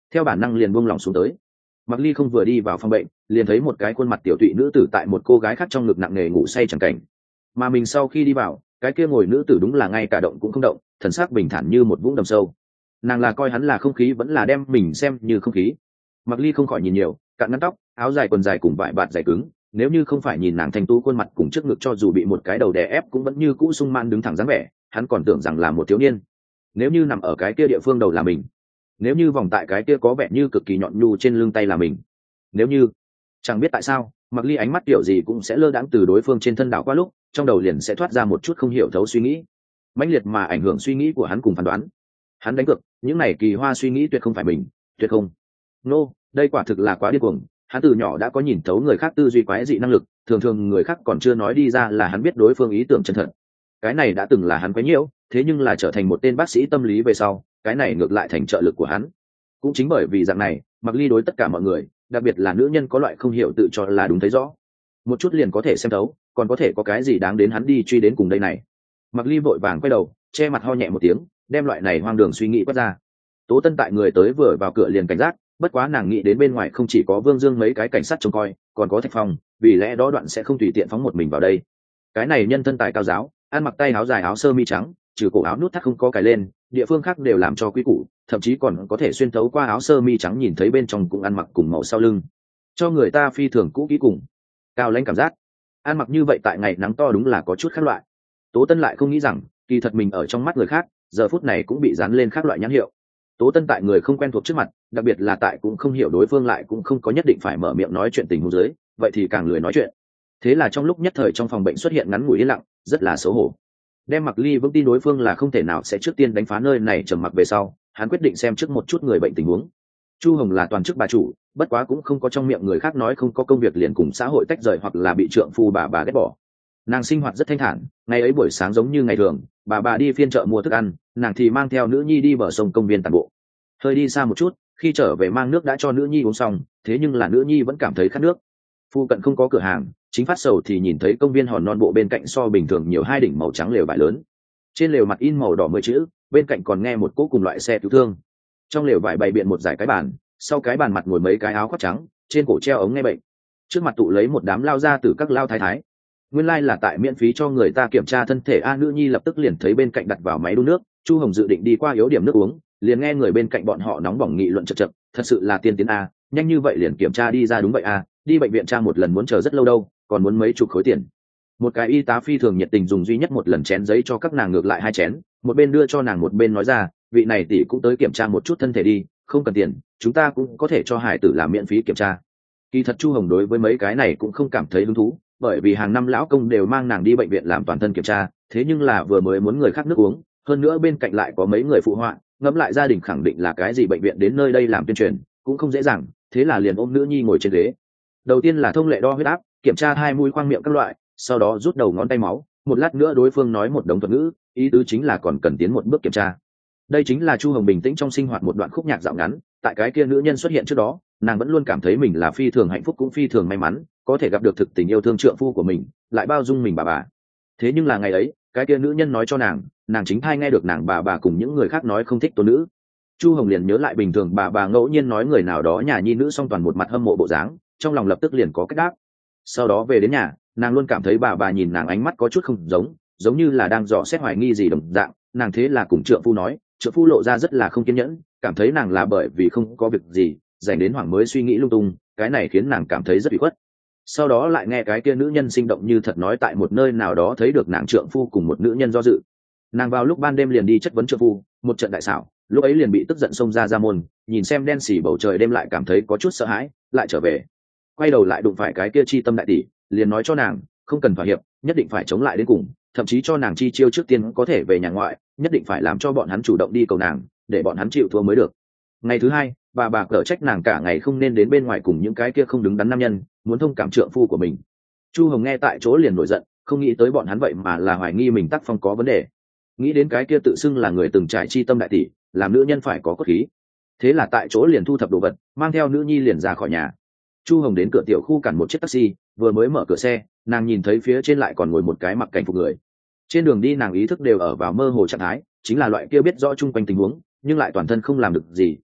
theo bản năng liền buông lỏng xuống tới. Mặc ly không vừa đi vào phòng bệnh liền thấy một cái khuôn mặt tiểu tụy nữ tử tại một cô gái khác trong ngực nặng nề ngủ say chẳng cảnh, mà mình sau khi đi vào cái kia ngồi nữ tử đúng là ngay cả động cũng không động, thần sắc bình thản như một vũng đầm sâu. Nàng là coi hắn là không khí vẫn là đem mình xem như không khí. Mặc ly không khỏi nhìn nhiều, cạn ngắn tóc, áo dài quần dài cùng vải bạt dày cứng, nếu như không phải nhìn nàng thanh tú khuôn mặt cùng trước ngực cho dù bị một cái đầu đè ép cũng vẫn như cũ sung man đứng thẳng dáng vẻ, hắn còn tưởng rằng là một thiếu niên. Nếu như nằm ở cái kia địa phương đầu là mình, nếu như vòng tại cái kia có vẻ như cực kỳ nhọn nhu trên lưng tay là mình, nếu như chẳng biết tại sao Mặc ly ánh mắt kiểu gì cũng sẽ lơ đãng từ đối phương trên thân đảo qua lúc trong đầu liền sẽ thoát ra một chút không hiểu thấu suy nghĩ mãnh liệt mà ảnh hưởng suy nghĩ của hắn cùng phán đoán. Hắn đánh cược những này kỳ hoa suy nghĩ tuyệt không phải mình, tuyệt không. Nô, đây quả thực là quá điên cuồng. Hắn từ nhỏ đã có nhìn thấu người khác tư duy quái dị năng lực, thường thường người khác còn chưa nói đi ra là hắn biết đối phương ý tưởng chân thật. Cái này đã từng là hắn quấy nhiễu, thế nhưng là trở thành một tên bác sĩ tâm lý về sau, cái này ngược lại thành trợ lực của hắn. Cũng chính bởi vì dạng này, Mặc ly đối tất cả mọi người, đặc biệt là nữ nhân có loại không hiểu tự cho là đúng thấy rõ, một chút liền có thể xem thấu, còn có thể có cái gì đáng đến hắn đi truy đến cùng đây này. Mặc ly vội vàng quay đầu, che mặt ho nhẹ một tiếng, đem loại này hoang đường suy nghĩ quét ra. Tố Tân tại người tới vừa vào cửa liền cảnh giác, bất quá nàng nghĩ đến bên ngoài không chỉ có Vương Dương mấy cái cảnh sát trông coi, còn có Thạch Phong, vì lẽ đó đoạn sẽ không tùy tiện phóng một mình vào đây. Cái này nhân thân tài cao giáo, ăn mặc tay áo dài áo sơ mi trắng, trừ cổ áo nút thắt không có cài lên, địa phương khác đều làm cho quý củ, thậm chí còn có thể xuyên thấu qua áo sơ mi trắng nhìn thấy bên trong cũng ăn mặc cùng màu sau lưng, cho người ta phi thường cũ kỹ cùng cao lãnh cảm giác. Ăn mặc như vậy tại ngày nắng to đúng là có chút khác loại. Tố Tân lại không nghĩ rằng kỳ thật mình ở trong mắt người khác giờ phút này cũng bị dán lên khác loại nhãn hiệu. Tố Tân tại người không quen thuộc trước mặt, đặc biệt là tại cũng không hiểu đối phương lại cũng không có nhất định phải mở miệng nói chuyện tình huống dưới, vậy thì càng lười nói chuyện. Thế là trong lúc nhất thời trong phòng bệnh xuất hiện ngắn ngủi yên lặng, rất là xấu hổ. Đem Mặc ly vững tin đối phương là không thể nào sẽ trước tiên đánh phá nơi này trầm mặc về sau, hắn quyết định xem trước một chút người bệnh tình huống. Chu Hồng là toàn chức bà chủ, bất quá cũng không có trong miệng người khác nói không có công việc liền cùng xã hội tách rời hoặc là bị trượng phu bà bà ghét bỏ. Nàng sinh hoạt rất thanh thản, ngày ấy buổi sáng giống như ngày thường, bà bà đi phiên chợ mua thức ăn, nàng thì mang theo nữ nhi đi bờ sông công viên tản bộ. Hơi đi xa một chút, khi trở về mang nước đã cho nữ nhi uống xong, thế nhưng là nữ nhi vẫn cảm thấy khát nước. Phu cận không có cửa hàng, chính phát sầu thì nhìn thấy công viên hòn non bộ bên cạnh so bình thường nhiều hai đỉnh màu trắng lều vải lớn. Trên lều mặt in màu đỏ mười chữ, bên cạnh còn nghe một cỗ cùng loại xe cứu thương. Trong lều vải bày biện một dải cái bàn, sau cái bàn mặt ngồi mấy cái áo khoác trắng, trên cổ treo ống nghe bệnh. Trước mặt tụ lấy một đám lao ra từ các lao thái thái. Nguyên lai like là tại miễn phí cho người ta kiểm tra thân thể. A nữ nhi lập tức liền thấy bên cạnh đặt vào máy đun nước, Chu Hồng dự định đi qua yếu điểm nước uống, liền nghe người bên cạnh bọn họ nóng bỏng nghị luận chật chật, thật sự là tiên tiến a, nhanh như vậy liền kiểm tra đi ra. Đúng vậy a, đi bệnh viện tra một lần muốn chờ rất lâu đâu, còn muốn mấy chục khối tiền. Một cái y tá phi thường nhiệt tình dùng duy nhất một lần chén giấy cho các nàng ngược lại hai chén, một bên đưa cho nàng một bên nói ra, vị này tỷ cũng tới kiểm tra một chút thân thể đi, không cần tiền, chúng ta cũng có thể cho hải tử làm miễn phí kiểm tra. Kỳ thật Chu Hồng đối với mấy cái này cũng không cảm thấy hứng thú, bởi vì hàng năm lão công đều mang nàng đi bệnh viện làm toàn thân kiểm tra, thế nhưng là vừa mới muốn người khác nước uống, hơn nữa bên cạnh lại có mấy người phụ họa, ngẫm lại gia đình khẳng định là cái gì bệnh viện đến nơi đây làm tuyên truyền cũng không dễ dàng, thế là liền ôm nữ nhi ngồi trên ghế. Đầu tiên là thông lệ đo huyết áp, kiểm tra hai mũi khoang miệng các loại, sau đó rút đầu ngón tay máu, một lát nữa đối phương nói một đống thuật ngữ, ý tứ chính là còn cần tiến một bước kiểm tra. Đây chính là Chu Hồng bình tĩnh trong sinh hoạt một đoạn khúc nhạc dạo ngắn, tại cái kia nữ nhân xuất hiện trước đó, nàng vẫn luôn cảm thấy mình là phi thường hạnh phúc cũng phi thường may mắn, có thể gặp được thực tình yêu thương trượng phu của mình, lại bao dung mình bà bà. Thế nhưng là ngày ấy, cái kia nữ nhân nói cho nàng, nàng chính thai nghe được nàng bà bà cùng những người khác nói không thích tôn nữ. Chu Hồng liền nhớ lại bình thường bà bà ngẫu nhiên nói người nào đó nhà nhi nữ song toàn một mặt hâm mộ bộ dáng, trong lòng lập tức liền có cách đáp. Sau đó về đến nhà, nàng luôn cảm thấy bà bà nhìn nàng ánh mắt có chút không giống, giống như là đang dò xét hoài nghi gì đồng dạng, nàng thế là cùng trượng phu nói, trượng phu lộ ra rất là không kiên nhẫn, cảm thấy nàng là bởi vì không có việc gì dành đến hoảng mới suy nghĩ lung tung, cái này khiến nàng cảm thấy rất bị khuất. Sau đó lại nghe cái kia nữ nhân sinh động như thật nói tại một nơi nào đó thấy được nàng trượng phu cùng một nữ nhân do dự. Nàng vào lúc ban đêm liền đi chất vấn trượng phu, một trận đại xảo, lúc ấy liền bị tức giận xông ra ra môn, nhìn xem đen xỉ bầu trời đêm lại cảm thấy có chút sợ hãi, lại trở về, quay đầu lại đụng phải cái kia chi tâm đại tỷ, liền nói cho nàng không cần thỏa hiệp, nhất định phải chống lại đến cùng, thậm chí cho nàng chi chiêu trước tiên có thể về nhà ngoại, nhất định phải làm cho bọn hắn chủ động đi cầu nàng, để bọn hắn chịu thua mới được. Ngày thứ hai, bà bà cở trách nàng cả ngày không nên đến bên ngoài cùng những cái kia không đứng đắn nam nhân, muốn thông cảm trượng phu của mình. Chu Hồng nghe tại chỗ liền nổi giận, không nghĩ tới bọn hắn vậy mà là hoài nghi mình tác phong có vấn đề. Nghĩ đến cái kia tự xưng là người từng trải chi tâm đại tỷ, làm nữ nhân phải có cốt khí. Thế là tại chỗ liền thu thập đồ vật, mang theo nữ nhi liền ra khỏi nhà. Chu Hồng đến cửa tiểu khu cản một chiếc taxi, vừa mới mở cửa xe, nàng nhìn thấy phía trên lại còn ngồi một cái mặc cảnh phục người. Trên đường đi nàng ý thức đều ở vào mơ hồ trạng thái, chính là loại kia biết rõ chung quanh tình huống, nhưng lại toàn thân không làm được gì,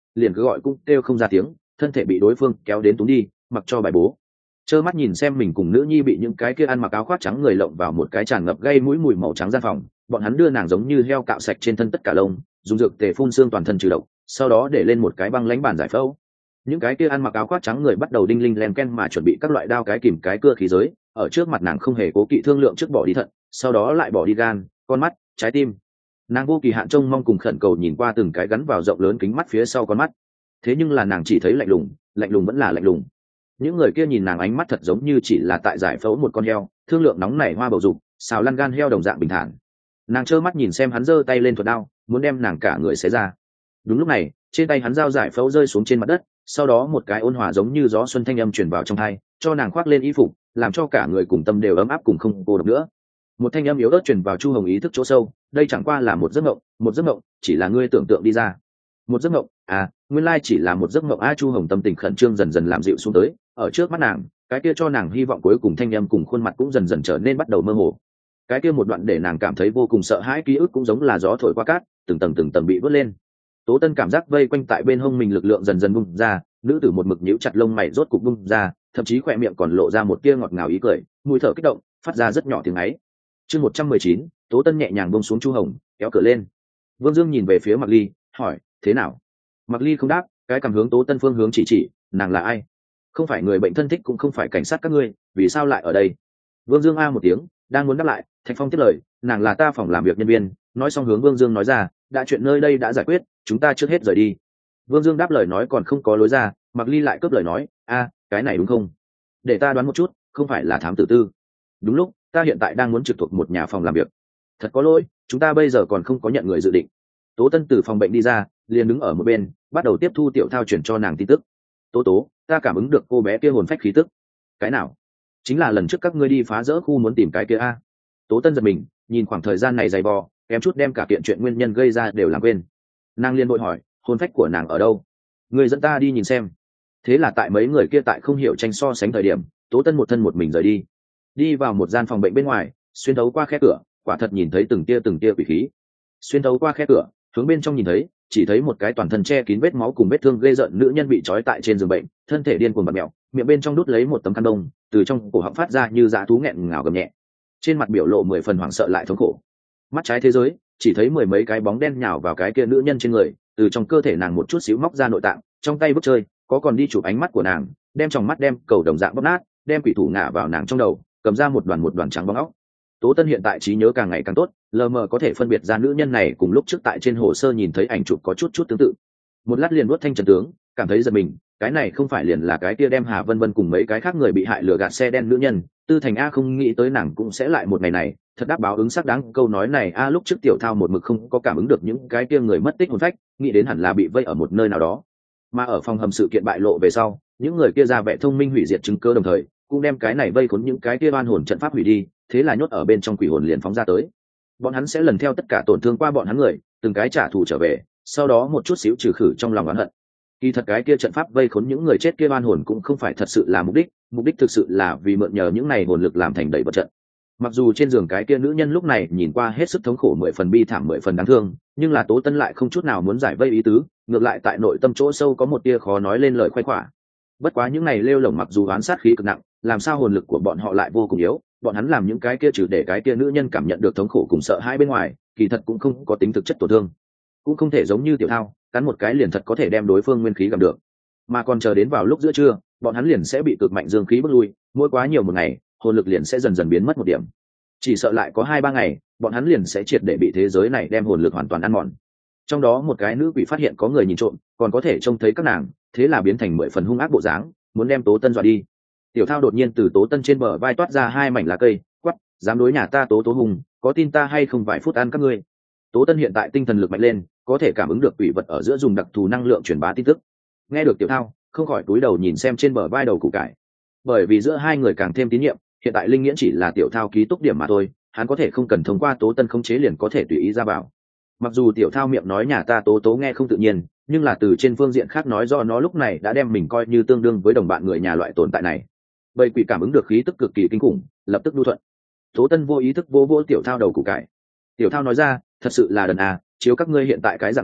liền cứ gọi cũng kêu không ra tiếng, thân thể bị đối phương kéo đến túm đi, mặc cho bài bố. Trơ mắt nhìn xem mình cùng nữ nhi bị những cái kia ăn mặc áo khoác trắng người lộng vào một cái tràn ngập gây mũi mùi màu trắng gian phòng, bọn hắn đưa nàng giống như heo cạo sạch trên thân tất cả lông, dùng dược tề phun xương toàn thân trừ độc, sau đó để lên một cái băng lãnh bàn giải phẫu. Những cái kia ăn mặc áo khoác trắng người bắt đầu đinh linh len ken mà chuẩn bị các loại đao cái kìm cái cưa khí giới, ở trước mặt nàng không hề cố kỵ thương lượng trước bỏ đi thận, sau đó lại bỏ đi gan, con mắt, trái tim. Nàng vô kỳ hạn trông mong cùng khẩn cầu nhìn qua từng cái gắn vào rộng lớn kính mắt phía sau con mắt. Thế nhưng là nàng chỉ thấy lạnh lùng, lạnh lùng vẫn là lạnh lùng. Những người kia nhìn nàng ánh mắt thật giống như chỉ là tại giải phẫu một con heo, thương lượng nóng nảy hoa bầu dục, xào lăn gan heo đồng dạng bình thản. Nàng trơ mắt nhìn xem hắn giơ tay lên thuật đao, muốn đem nàng cả người xé ra. Đúng lúc này, trên tay hắn dao giải phẫu rơi xuống trên mặt đất, sau đó một cái ôn hòa giống như gió xuân thanh âm truyền vào trong tai, cho nàng khoác lên y phục, làm cho cả người cùng tâm đều ấm áp cùng không cô độc nữa. Một thanh âm yếu ớt truyền vào Chu Hồng ý thức chỗ sâu, đây chẳng qua là một giấc mộng, một giấc mộng, chỉ là ngươi tưởng tượng đi ra. Một giấc mộng, à, nguyên lai chỉ là một giấc mộng a. Chu Hồng tâm tình khẩn trương dần dần làm dịu xuống tới, ở trước mắt nàng, cái kia cho nàng hy vọng cuối cùng thanh âm cùng khuôn mặt cũng dần dần trở nên bắt đầu mơ hồ. Cái kia một đoạn để nàng cảm thấy vô cùng sợ hãi ký ức cũng giống là gió thổi qua cát, từng tầng từng tầng bị vớt lên. Tố Tân cảm giác vây quanh tại bên hông mình lực lượng dần dần bung ra, nữ tử một mực nhíu chặt lông mày rốt cục bung ra, thậm chí khỏe miệng còn lộ ra một tia ngọt ngào ý cười, mũi thở kích động, phát ra rất nhỏ tiếng ấy. Chương một trăm mười chín, Tố Tân nhẹ nhàng buông xuống Chu Hồng, kéo cửa lên. Vương Dương nhìn về phía Mạc Ly, hỏi, thế nào? Mạc Ly không đáp, cái cảm hướng Tố Tân phương hướng chỉ chỉ, nàng là ai? Không phải người bệnh thân thích cũng không phải cảnh sát các ngươi, vì sao lại ở đây? Vương Dương a một tiếng, đang muốn đáp lại, Thạch Phong tiếp lời, nàng là ta phòng làm việc nhân viên. Nói xong hướng Vương Dương nói ra, đã chuyện nơi đây đã giải quyết, chúng ta trước hết rời đi. Vương Dương đáp lời nói còn không có lối ra, Mạc Ly lại cướp lời nói, a, cái này đúng không? Để ta đoán một chút, không phải là thám tử tư. Đúng lúc, ta hiện tại đang muốn trực thuộc một nhà phòng làm việc. Thật có lỗi, chúng ta bây giờ còn không có nhận người dự định. Tố Tân từ phòng bệnh đi ra, liền đứng ở một bên, bắt đầu tiếp thu Tiểu Thao chuyển cho nàng tin tức. Tố Tố, ta cảm ứng được cô bé kia hồn phách khí tức. Cái nào? Chính là lần trước các ngươi đi phá rỡ khu muốn tìm cái kia a. Tố Tân giật mình, nhìn khoảng thời gian này dày vò, em chút đem cả kiện chuyện nguyên nhân gây ra đều làm quên. Nàng liên bội hỏi, hồn phách của nàng ở đâu? Người dẫn ta đi nhìn xem. Thế là tại mấy người kia tại không hiểu tranh so sánh thời điểm, Tố Tân một thân một mình rời đi, đi vào một gian phòng bệnh bên ngoài, xuyên thấu qua khe cửa, quả thật nhìn thấy từng tia từng tia quỷ khí. Xuyên thấu qua khe cửa, hướng bên trong nhìn thấy, chỉ thấy một cái toàn thân che kín vết máu cùng vết thương ghê rợn nữ nhân bị trói tại trên giường bệnh, thân thể điên cuồng bật mẹo, miệng bên trong đút lấy một tấm khăn đông, từ trong cổ họng phát ra như dã thú nghẹn ngào gầm nhẹ. Trên mặt biểu lộ mười phần hoảng sợ lại thống khổ. Mắt trái thế giới, chỉ thấy mười mấy cái bóng đen nhào vào cái kia nữ nhân trên người, từ trong cơ thể nàng một chút xíu móc ra nội tạng, trong tay bức chơi, có còn đi chụp ánh mắt của nàng, đem trong mắt đem cầu đồng dạng bóp nát, đem quỷ thủ ngã vào nàng trong đầu, cầm ra một đoàn một đoàn trắng bóng óc. Tố Tân hiện tại trí nhớ càng ngày càng tốt, lờ mờ có thể phân biệt ra nữ nhân này cùng lúc trước tại trên hồ sơ nhìn thấy ảnh chụp có chút chút tương tự. Một lát liền nuốt thanh trần tướng, cảm thấy giật mình, cái này không phải liền là cái kia đem Hà Vân Vân cùng mấy cái khác người bị hại lừa gạt xe đen nữ nhân. Tư Thành a không nghĩ tới nàng cũng sẽ lại một ngày này, thật đáp báo ứng xác đáng. Câu nói này a lúc trước Tiểu Thao một mực không có cảm ứng được những cái kia người mất tích hồn phách, nghĩ đến hẳn là bị vây ở một nơi nào đó. Mà ở phòng hầm sự kiện bại lộ về sau, những người kia ra vẻ thông minh hủy diệt chứng cứ đồng thời, cũng đem cái này vây khốn những cái kia oan hồn trận pháp hủy đi, thế là nhốt ở bên trong quỷ hồn liền phóng ra tới. Bọn hắn sẽ lần theo tất cả tổn thương qua bọn hắn người, từng cái trả thù trở về, sau đó một chút xíu trừ khử trong lòng oán hận. Kỳ thật cái kia trận pháp vây khốn những người chết kia oan hồn cũng không phải thật sự là mục đích, mục đích thực sự là vì mượn nhờ những này hồn lực làm thành đầy vật trận. Mặc dù trên giường cái kia nữ nhân lúc này nhìn qua hết sức thống khổ mười phần bi thảm mười phần đáng thương, nhưng là Tố Tân lại không chút nào muốn giải vây ý tứ, ngược lại tại nội tâm chỗ sâu có một tia khó nói lên lời khoái khỏa. Bất quá những này lêu lổng mặc dù oán sát khí cực nặng, làm sao hồn lực của bọn họ lại vô cùng yếu, bọn hắn làm những cái kia trừ để cái kia nữ nhân cảm nhận được thống khổ cùng sợ hãi bên ngoài, kỳ thật cũng không có tính thực chất tổn thương, cũng không thể giống như Tiểu Thao cắn một cái liền thật có thể đem đối phương nguyên khí gặp được, mà còn chờ đến vào lúc giữa trưa, bọn hắn liền sẽ bị cực mạnh dương khí bước lui, mỗi quá nhiều một ngày, hồn lực liền sẽ dần dần biến mất một điểm, chỉ sợ lại có hai ba ngày, bọn hắn liền sẽ triệt để bị thế giới này đem hồn lực hoàn toàn ăn mòn. Trong đó một cái nữ quỷ phát hiện có người nhìn trộm, còn có thể trông thấy các nàng, thế là biến thành mười phần hung ác bộ dáng, muốn đem Tố Tân dọa đi. Tiểu Thao đột nhiên từ Tố Tân trên bờ vai toát ra hai mảnh lá cây, quắc, dám đối nhà ta Tố Tố hùng, có tin ta hay không vài phút ăn các ngươi. Tố Tân hiện tại tinh thần lực mạnh lên, có thể cảm ứng được quỷ vật ở giữa dùng đặc thù năng lượng truyền bá tin tức. Nghe được Tiểu Thao, không khỏi cúi đầu nhìn xem trên bờ vai đầu củ cải. Bởi vì giữa hai người càng thêm tín nhiệm, hiện tại linh nghiễn chỉ là Tiểu Thao ký túc điểm mà thôi, hắn có thể không cần thông qua Tố Tân khống chế liền có thể tùy ý ra vào. Mặc dù Tiểu Thao miệng nói nhà ta Tố Tố nghe không tự nhiên, nhưng là từ trên phương diện khác nói do nó lúc này đã đem mình coi như tương đương với đồng bạn người nhà loại tồn tại này. Bầy quỷ cảm ứng được khí tức cực kỳ kinh khủng, lập tức đu thuận. Tố Tân vô ý thức vô vô Tiểu Thao đầu củ cải. Tiểu Thao nói ra, thật sự là đần à, chiếu các ngươi hiện tại cái dạng này,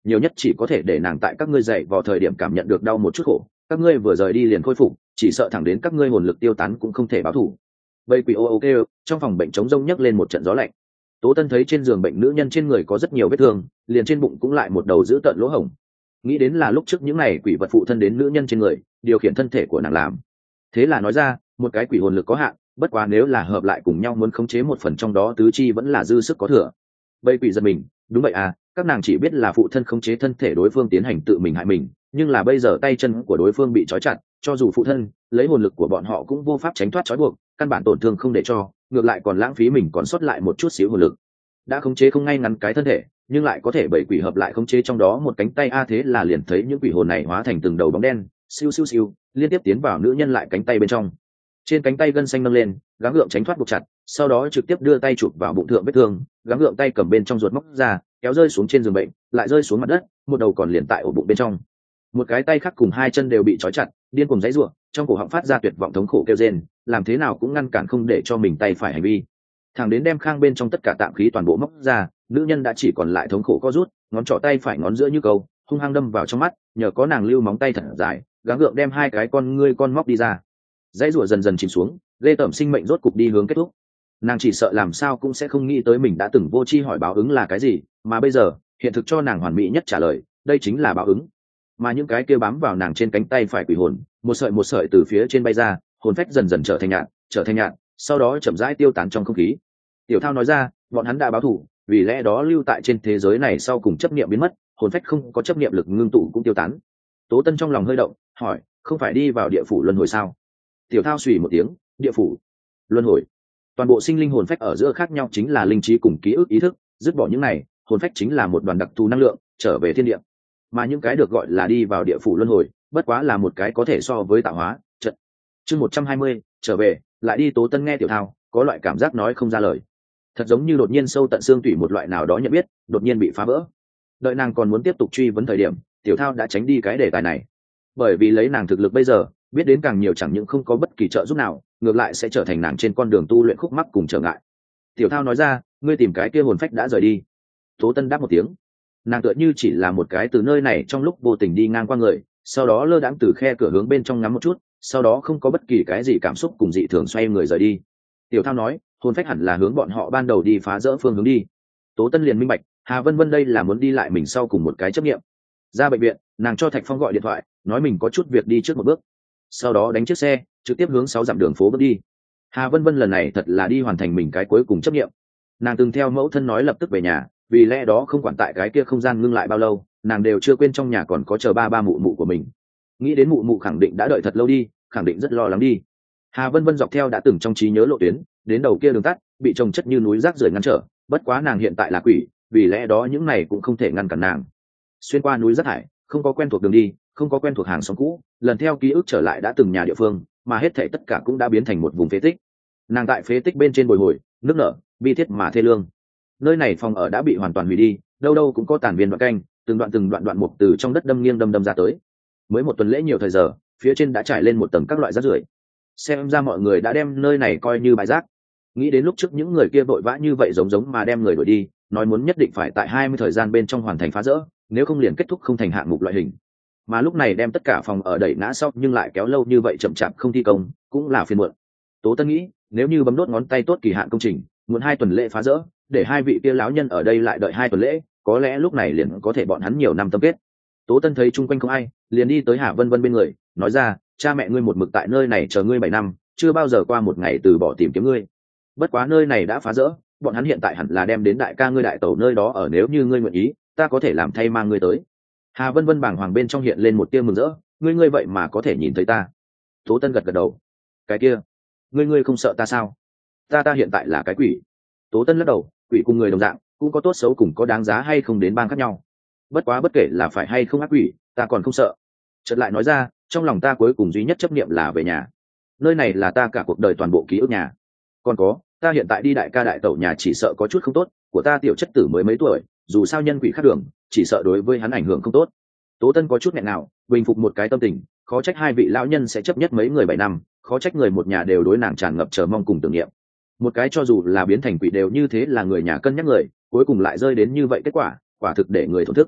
nhiều nhất chỉ có thể để nàng tại các ngươi dậy vào thời điểm cảm nhận được đau một chút khổ, các ngươi vừa rời đi liền khôi phục, chỉ sợ thẳng đến các ngươi hồn lực tiêu tán cũng không thể báo thù. Bầy quỷ ô ô kêu, trong phòng bệnh trống rông nhấc lên một trận gió lạnh. Tố Tân thấy trên giường bệnh nữ nhân trên người có rất nhiều vết thương, liền trên bụng cũng lại một đầu dữ tợn lỗ hổng. Nghĩ đến là lúc trước những này quỷ vật phụ thân đến nữ nhân trên người, điều khiển thân thể của nàng làm. Thế là nói ra, một cái quỷ hồn lực có hạn, bất quá nếu là hợp lại cùng nhau muốn khống chế một phần trong đó tứ chi vẫn là dư sức có thừa. Bầy quỷ giật mình, đúng vậy à, các nàng chỉ biết là phụ thân khống chế thân thể đối phương tiến hành tự mình hại mình, nhưng là bây giờ tay chân của đối phương bị trói chặt, cho dù phụ thân lấy hồn lực của bọn họ cũng vô pháp tránh thoát trói buộc, căn bản tổn thương không để cho, ngược lại còn lãng phí mình còn sót lại một chút xíu hồn lực. Đã khống chế không ngay ngắn cái thân thể, nhưng lại có thể bảy quỷ hợp lại khống chế trong đó một cánh tay a, thế là liền thấy những quỷ hồn này hóa thành từng đầu bóng đen, siêu siêu siêu, liên tiếp tiến vào nữ nhân lại cánh tay bên trong. Trên cánh tay gân xanh nâng lên, gắng gượng tránh thoát buộc chặt, sau đó trực tiếp đưa tay chụp vào bụng thượng vết thương, gắng gượng tay cầm bên trong ruột móc ra, kéo rơi xuống trên giường bệnh, lại rơi xuống mặt đất, một đầu còn liền tại ổ bụng bên trong. Một cái tay khác cùng hai chân đều bị trói chặt, điên cuồng giãy giụa, trong cổ họng phát ra tuyệt vọng thống khổ kêu rên, làm thế nào cũng ngăn cản không để cho mình tay phải hành vi. Thẳng đến đem khang bên trong tất cả tạm khí toàn bộ móc ra, nữ nhân đã chỉ còn lại thống khổ co rút, ngón trỏ tay phải ngón giữa như câu, hung hăng đâm vào trong mắt, nhờ có nàng lưu móng tay thật dài, gắng gượng đem hai cái con ngươi con móc đi ra. Dãy rủa dần dần chìm xuống, ghê tởm sinh mệnh rốt cục đi hướng kết thúc. Nàng chỉ sợ làm sao cũng sẽ không nghĩ tới mình đã từng vô tri hỏi báo ứng là cái gì, mà bây giờ hiện thực cho nàng hoàn mỹ nhất trả lời, đây chính là báo ứng. Mà những cái kia bám vào nàng trên cánh tay phải quỷ hồn, một sợi một sợi từ phía trên bay ra, hồn phách dần dần trở thành nhạt, trở thành nhạt, sau đó chậm rãi tiêu tán trong không khí. Tiểu Thao nói ra, bọn hắn đã báo thù, vì lẽ đó lưu tại trên thế giới này sau cùng chấp niệm biến mất, hồn phách không có chấp niệm lực ngưng tụ cũng tiêu tán. Tố Tân trong lòng hơi động, hỏi, không phải đi vào địa phủ luân hồi sao? Tiểu Thao xùy một tiếng, địa phủ, luân hồi, toàn bộ sinh linh hồn phách ở giữa khác nhau chính là linh trí cùng ký ức ý thức, dứt bỏ những này, hồn phách chính là một đoàn đặc thù năng lượng, trở về thiên địa. Mà những cái được gọi là đi vào địa phủ luân hồi, bất quá là một cái có thể so với tạo hóa trận. Chương một trăm hai mươi, trở về, lại đi. Tố Tân nghe Tiểu Thao, có loại cảm giác nói không ra lời, thật giống như đột nhiên sâu tận xương tủy một loại nào đó nhận biết, đột nhiên bị phá vỡ. Đợi nàng còn muốn tiếp tục truy vấn thời điểm, Tiểu Thao đã tránh đi cái đề tài này, bởi vì lấy nàng thực lực bây giờ, biết đến càng nhiều chẳng những không có bất kỳ trợ giúp nào, ngược lại sẽ trở thành nàng trên con đường tu luyện khúc mắc cùng trở ngại. Tiểu Thao nói ra, ngươi tìm cái kia hồn phách đã rời đi. Tố Tân đáp một tiếng, nàng tựa như chỉ là một cái từ nơi này trong lúc vô tình đi ngang qua người, sau đó lơ đãng từ khe cửa hướng bên trong ngắm một chút, sau đó không có bất kỳ cái gì cảm xúc cùng dị thường xoay người rời đi. Tiểu Thao nói, hồn phách hẳn là hướng bọn họ ban đầu đi phá rỡ phương hướng đi. Tố Tân liền minh bạch, Hà Vân Vân đây là muốn đi lại mình sau cùng một cái chấp nghiệm. Ra bệnh viện, nàng cho Thạch Phong gọi điện thoại, nói mình có chút việc đi trước một bước, sau đó đánh chiếc xe trực tiếp hướng sáu dặm đường phố bước đi. Hà Vân Vân lần này thật là đi hoàn thành mình cái cuối cùng chấp nghiệm. Nàng từng theo mẫu thân nói lập tức về nhà, vì lẽ đó không quản tại cái kia không gian ngưng lại bao lâu, nàng đều chưa quên trong nhà còn có chờ ba ba mụ mụ của mình. Nghĩ đến mụ mụ khẳng định đã đợi thật lâu đi, khẳng định rất lo lắng đi. Hà Vân Vân dọc theo đã từng trong trí nhớ lộ tuyến, đến đầu kia đường tắt, bị trồng chất như núi rác rưởi ngăn trở, bất quá nàng hiện tại là quỷ, vì lẽ đó những này cũng không thể ngăn cản nàng. Xuyên qua núi rác thải, không có quen thuộc đường đi, không có quen thuộc hàng xóm cũ, lần theo ký ức trở lại đã từng nhà địa phương, mà hết thảy tất cả cũng đã biến thành một vùng phế tích. Nàng tại phế tích bên trên bồi hồi, nước nở, bi thiết mà thê lương. Nơi này phòng ở đã bị hoàn toàn hủy đi, đâu đâu cũng có tàn viên đoạn canh, từng đoạn từng đoạn đoạn mục từ trong đất đâm nghiêng đâm đâm ra tới. Mới một tuần lễ nhiều thời giờ, phía trên đã trải lên một tầng các loại rác rưởi. Xem ra mọi người đã đem nơi này coi như bãi rác. Nghĩ đến lúc trước những người kia vội vã như vậy giống giống mà đem người đuổi đi, nói muốn nhất định phải tại hai mươi thời gian bên trong hoàn thành phá rỡ, nếu không liền kết thúc không thành hạng mục loại hình. Mà lúc này đem tất cả phòng ở đẩy ngã sau nhưng lại kéo lâu như vậy chậm chạp không thi công, cũng là phiền muộn. Tố Tân nghĩ, nếu như bấm đốt ngón tay tốt kỳ hạn công trình, muốn hai tuần lễ phá rỡ, để hai vị kia lão nhân ở đây lại đợi hai tuần lễ, có lẽ lúc này liền có thể bọn hắn nhiều năm tâm kết. Tố Tân thấy chung quanh không ai, liền đi tới Hà Vân Vân bên người, nói ra, cha mẹ ngươi một mực tại nơi này chờ ngươi bảy năm, chưa bao giờ qua một ngày từ bỏ tìm kiếm ngươi. Bất quá nơi này đã phá rỡ, bọn hắn hiện tại hẳn là đem đến đại ca ngươi đại tẩu nơi đó ở, nếu như ngươi nguyện ý, ta có thể làm thay mang ngươi tới. Hà Vân Vân bàng hoàng bên trong hiện lên một tia mừng rỡ, ngươi ngươi vậy mà có thể nhìn thấy ta. Tố Tân gật gật đầu, cái kia, ngươi ngươi không sợ ta sao? Ta ta hiện tại là cái quỷ. Tố Tân lắc đầu, quỷ cùng người đồng dạng, cũng có tốt xấu cùng có đáng giá hay không đến bang khác nhau. Bất quá bất kể là phải hay không ác quỷ, ta còn không sợ. Chợt lại nói ra, trong lòng ta cuối cùng duy nhất chấp niệm là về nhà. Nơi này là ta cả cuộc đời toàn bộ ký ức nhà. Còn có, ta hiện tại đi đại ca đại tẩu nhà chỉ sợ có chút không tốt, của ta tiểu chất tử mới mấy tuổi, dù sao nhân quỷ khác đường, chỉ sợ đối với hắn ảnh hưởng không tốt. Tố Tân có chút nghẹn nào, bình phục một cái tâm tình, khó trách hai vị lão nhân sẽ chấp nhất mấy người bảy năm, khó trách người một nhà đều đối nàng tràn ngập chờ mong cùng tưởng niệm. Một cái cho dù là biến thành quỷ đều như thế là người nhà cân nhắc người, cuối cùng lại rơi đến như vậy kết quả, quả thực để người thổn thức.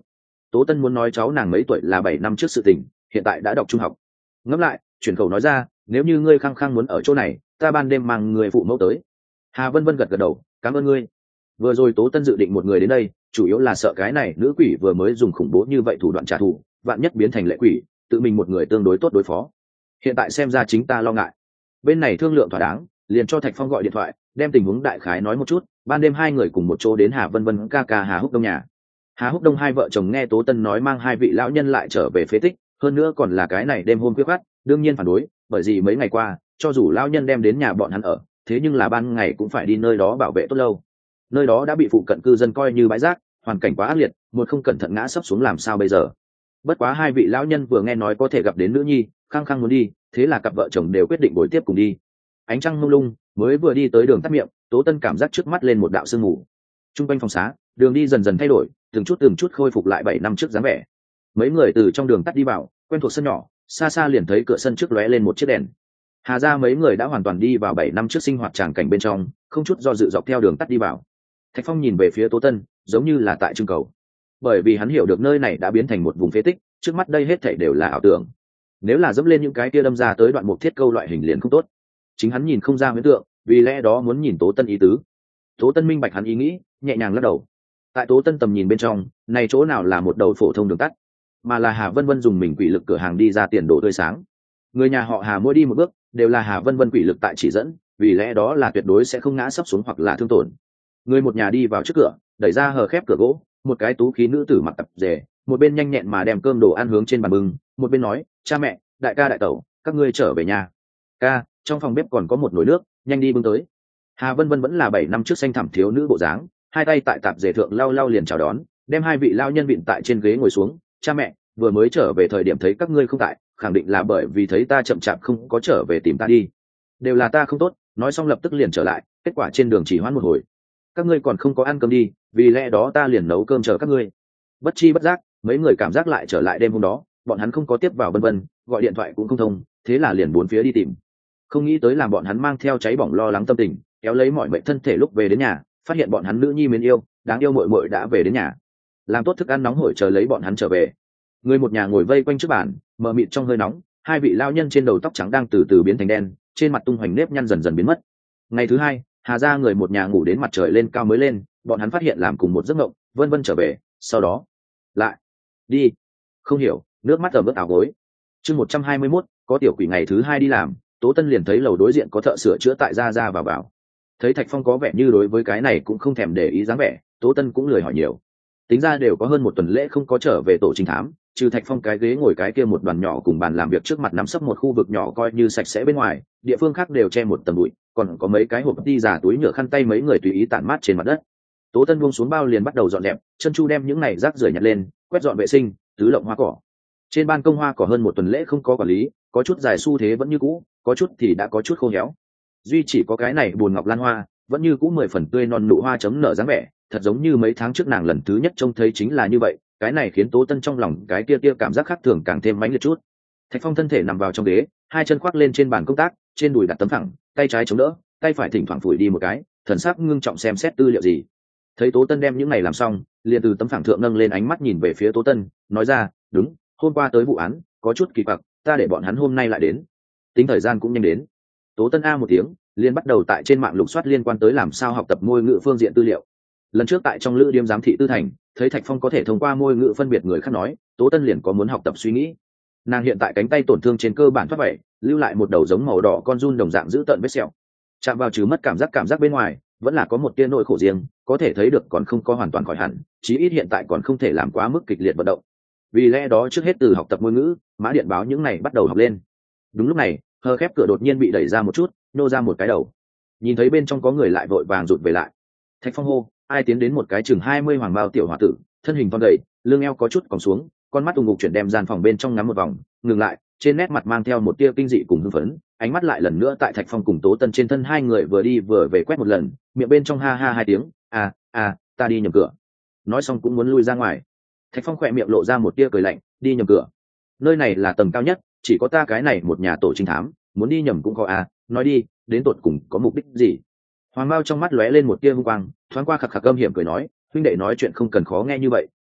Tố Tân muốn nói cháu nàng mấy tuổi là bảy năm trước sự tình, hiện tại đã đọc trung học. Ngẫm lại, chuyển khẩu nói ra, nếu như ngươi khăng khăng muốn ở chỗ này, ta ban đêm mang người phụ mẫu tới. Hà Vân Vân gật gật đầu, cảm ơn ngươi. Vừa rồi Tố Tân dự định một người đến đây, chủ yếu là sợ cái này nữ quỷ vừa mới dùng khủng bố như vậy thủ đoạn trả thù, vạn nhất biến thành lệ quỷ, tự mình một người tương đối tốt đối phó. Hiện tại xem ra chính ta lo ngại. Bên này thương lượng thỏa đáng, liền cho Thạch Phong gọi điện thoại, đem tình huống đại khái nói một chút. Ban đêm hai người cùng một chỗ đến Hà Vân Vân ca ca Hà Húc Đông nhà. Hà Húc Đông hai vợ chồng nghe Tố Tân nói mang hai vị lão nhân lại trở về phế tích, hơn nữa còn là cái này đêm hôm khuya khoắt, đương nhiên phản đối, bởi vì mấy ngày qua, cho dù lão nhân đem đến nhà bọn hắn ở, thế nhưng là ban ngày cũng phải đi nơi đó bảo vệ tốt lâu. Nơi đó đã bị phụ cận cư dân coi như bãi rác, hoàn cảnh quá ác liệt, một không cẩn thận ngã sấp xuống làm sao bây giờ. Bất quá hai vị lão nhân vừa nghe nói có thể gặp đến nữ nhi, khăng khăng muốn đi, thế là cặp vợ chồng đều quyết định buổi tiếp cùng đi. Ánh trăng mông lung, mới vừa đi tới đường tắt miệng, Tố Tân cảm giác trước mắt lên một đạo sương mù. Trung quanh phòng xá, đường đi dần dần thay đổi, từng chút từng chút khôi phục lại bảy năm trước dáng vẻ. Mấy người từ trong đường tắt đi vào, quen thuộc sân nhỏ, xa xa liền thấy cửa sân trước lóe lên một chiếc đèn. Hà ra mấy người đã hoàn toàn đi vào bảy năm trước sinh hoạt tràng cảnh bên trong, không chút do dự dọc theo đường tắt đi vào. Thạch Phong nhìn về phía Tố Tân, giống như là tại trưng cầu, bởi vì hắn hiểu được nơi này đã biến thành một vùng phế tích, trước mắt đây hết thảy đều là ảo tưởng. Nếu là dẫm lên những cái kia đâm ra tới đoạn mục thiết câu loại hình liền không tốt. Chính hắn nhìn không ra huyễn tượng, vì lẽ đó muốn nhìn Tố Tân ý tứ. Tố Tân minh bạch hắn ý nghĩ, nhẹ nhàng lắc đầu. Tại Tố Tân tầm nhìn bên trong, này chỗ nào là một đầu phổ thông đường tắt, mà là Hà Vân Vân dùng mình quỷ lực cửa hàng đi ra tiền đồ tươi sáng. Người nhà họ Hà mỗi đi một bước, đều là Hà Vân Vân quỷ lực tại chỉ dẫn, vì lẽ đó là tuyệt đối sẽ không ngã sấp xuống hoặc là thương tổn. Người một nhà đi vào trước cửa, đẩy ra hờ khép cửa gỗ, một cái tú khí nữ tử mặc tập rể, một bên nhanh nhẹn mà đem cơm đồ ăn hướng trên bàn bưng, một bên nói, cha mẹ, đại ca đại tẩu, các ngươi trở về nhà. Ca, trong phòng bếp còn có một nồi nước, nhanh đi bưng tới. Hà Vân Vân vẫn là bảy năm trước xanh thẳm thiếu nữ bộ dáng, hai tay tại tạp dề thượng lau lau liền chào đón, đem hai vị lao nhân vịn tại trên ghế ngồi xuống. Cha mẹ, vừa mới trở về thời điểm thấy các ngươi không tại, khẳng định là bởi vì thấy ta chậm chạp không có trở về tìm ta đi. Đều là ta không tốt, nói xong lập tức liền trở lại, kết quả trên đường chỉ hoãn một hồi. Các ngươi còn không có ăn cơm đi, vì lẽ đó ta liền nấu cơm chờ các ngươi. Bất chi bất giác, mấy người cảm giác lại trở lại đêm hôm đó, bọn hắn không có tiếp vào Vân Vân, gọi điện thoại cũng không thông, thế là liền bốn phía đi tìm. Không nghĩ tới làm bọn hắn mang theo cháy bỏng lo lắng tâm tình, kéo lấy mọi mệnh thân thể lúc về đến nhà, phát hiện bọn hắn nữ nhi mến yêu, đáng yêu muội muội đã về đến nhà. Làm tốt thức ăn nóng hổi chờ lấy bọn hắn trở về. Người một nhà ngồi vây quanh trước bàn, mờ mịt trong hơi nóng, hai vị lao nhân trên đầu tóc trắng đang từ từ biến thành đen, trên mặt tung hoành nếp nhăn dần dần biến mất. Ngày thứ hai, Hà gia người một nhà ngủ đến mặt trời lên cao mới lên, bọn hắn phát hiện làm cùng một giấc mộng, Vân Vân trở về, sau đó lại đi, không hiểu, nước mắt ẩm ướt áo gối. Chương một trăm hai mươi mốt, có tiểu quỷ ngày thứ hai đi làm, Tố Tân liền thấy lầu đối diện có thợ sửa chữa tại ra ra vào vào. Thấy Thạch Phong có vẻ như đối với cái này cũng không thèm để ý dáng vẻ, Tố Tân cũng lười hỏi nhiều. Tính ra đều có hơn một tuần lễ không có trở về tổ trinh thám, trừ Thạch Phong cái ghế ngồi cái kia một đoàn nhỏ cùng bàn làm việc trước mặt nắm sấp một khu vực nhỏ coi như sạch sẽ bên ngoài, địa phương khác đều che một tầng bụi, còn có mấy cái hộp đi giả túi nhựa khăn tay mấy người tùy ý tản mát trên mặt đất. Tố Tân buông xuống bao liền bắt đầu dọn dẹp, chân chu đem những này rác rưởi nhặt lên, quét dọn vệ sinh, tứ lộng hoa cỏ. Trên ban công hoa cỏ hơn một tuần lễ không có quản lý, có chút dài xu thế vẫn như cũ, có chút thì đã có chút khô héo. Duy chỉ có cái này buồn ngọc lan hoa, vẫn như cũ mười phần tươi non nụ hoa chấm nở dáng vẻ, thật giống như mấy tháng trước nàng lần thứ nhất trông thấy chính là như vậy. Cái này khiến Tố Tân trong lòng cái kia kia cảm giác khác thường càng thêm mãnh liệt chút. Thạch Phong thân thể nằm vào trong ghế, hai chân khoác lên trên bàn công tác, trên đùi đặt tấm phẳng, tay trái chống đỡ, tay phải thỉnh thoảng phủi đi một cái, thần sắc ngưng trọng xem xét tư liệu gì. Thấy Tố Tân đem những này làm xong, liền từ tấm phẳng thượng nâng lên ánh mắt nhìn về phía Tố Tân, nói ra, đúng, hôm qua tới vụ án, có chút kỳ quặc, ta để bọn hắn hôm nay lại đến. Tính thời gian cũng nhanh đến. Tố Tân a một tiếng, liền bắt đầu tại trên mạng lục soát liên quan tới làm sao học tập ngôn ngữ phương diện tư liệu. Lần trước tại trong lữ điếm giám thị tư thành, thấy Thạch Phong có thể thông qua ngôn ngữ phân biệt người khác nói, Tố Tân liền có muốn học tập suy nghĩ. Nàng hiện tại cánh tay tổn thương trên cơ bản thoát vậy, lưu lại một đầu giống màu đỏ con giun đồng dạng giữ tợn vết sẹo. Chạm vào trừ mất cảm giác cảm giác bên ngoài, vẫn là có một tia nỗi khổ riêng, có thể thấy được còn không có hoàn toàn khỏi hẳn, chí ít hiện tại còn không thể làm quá mức kịch liệt vận động. Vì lẽ đó trước hết từ học tập ngôn ngữ, mã điện báo những này bắt đầu học lên. Đúng lúc này, hờ khép cửa đột nhiên bị đẩy ra một chút, nô ra một cái đầu. Nhìn thấy bên trong có người lại vội vàng rụt về lại. Thạch Phong hô, ai tiến đến một cái chừng hai mươi hoàng bao tiểu hòa tử, thân hình thon gầy, lưng eo có chút còng xuống, con mắt ù ngục chuyển đem gian phòng bên trong ngắm một vòng, ngừng lại, trên nét mặt mang theo một tia kinh dị cùng hưng phấn, ánh mắt lại lần nữa tại Thạch Phong cùng Tố Tân trên thân hai người vừa đi vừa về quét một lần, miệng bên trong ha ha hai tiếng, à à, ta đi nhầm cửa. Nói xong cũng muốn lui ra ngoài. Thạch Phong khỏe miệng lộ ra một tia cười lạnh, đi nhầm cửa. Nơi này là tầng cao nhất, chỉ có ta cái này một nhà tổ trinh thám, muốn đi nhầm cũng có à, nói đi, đến tột cùng có mục đích gì? Hoàng Mao trong mắt lóe lên một tia hung quang, thoáng qua khạc khạc âm hiểm cười nói, huynh đệ nói chuyện không cần khó nghe như vậy,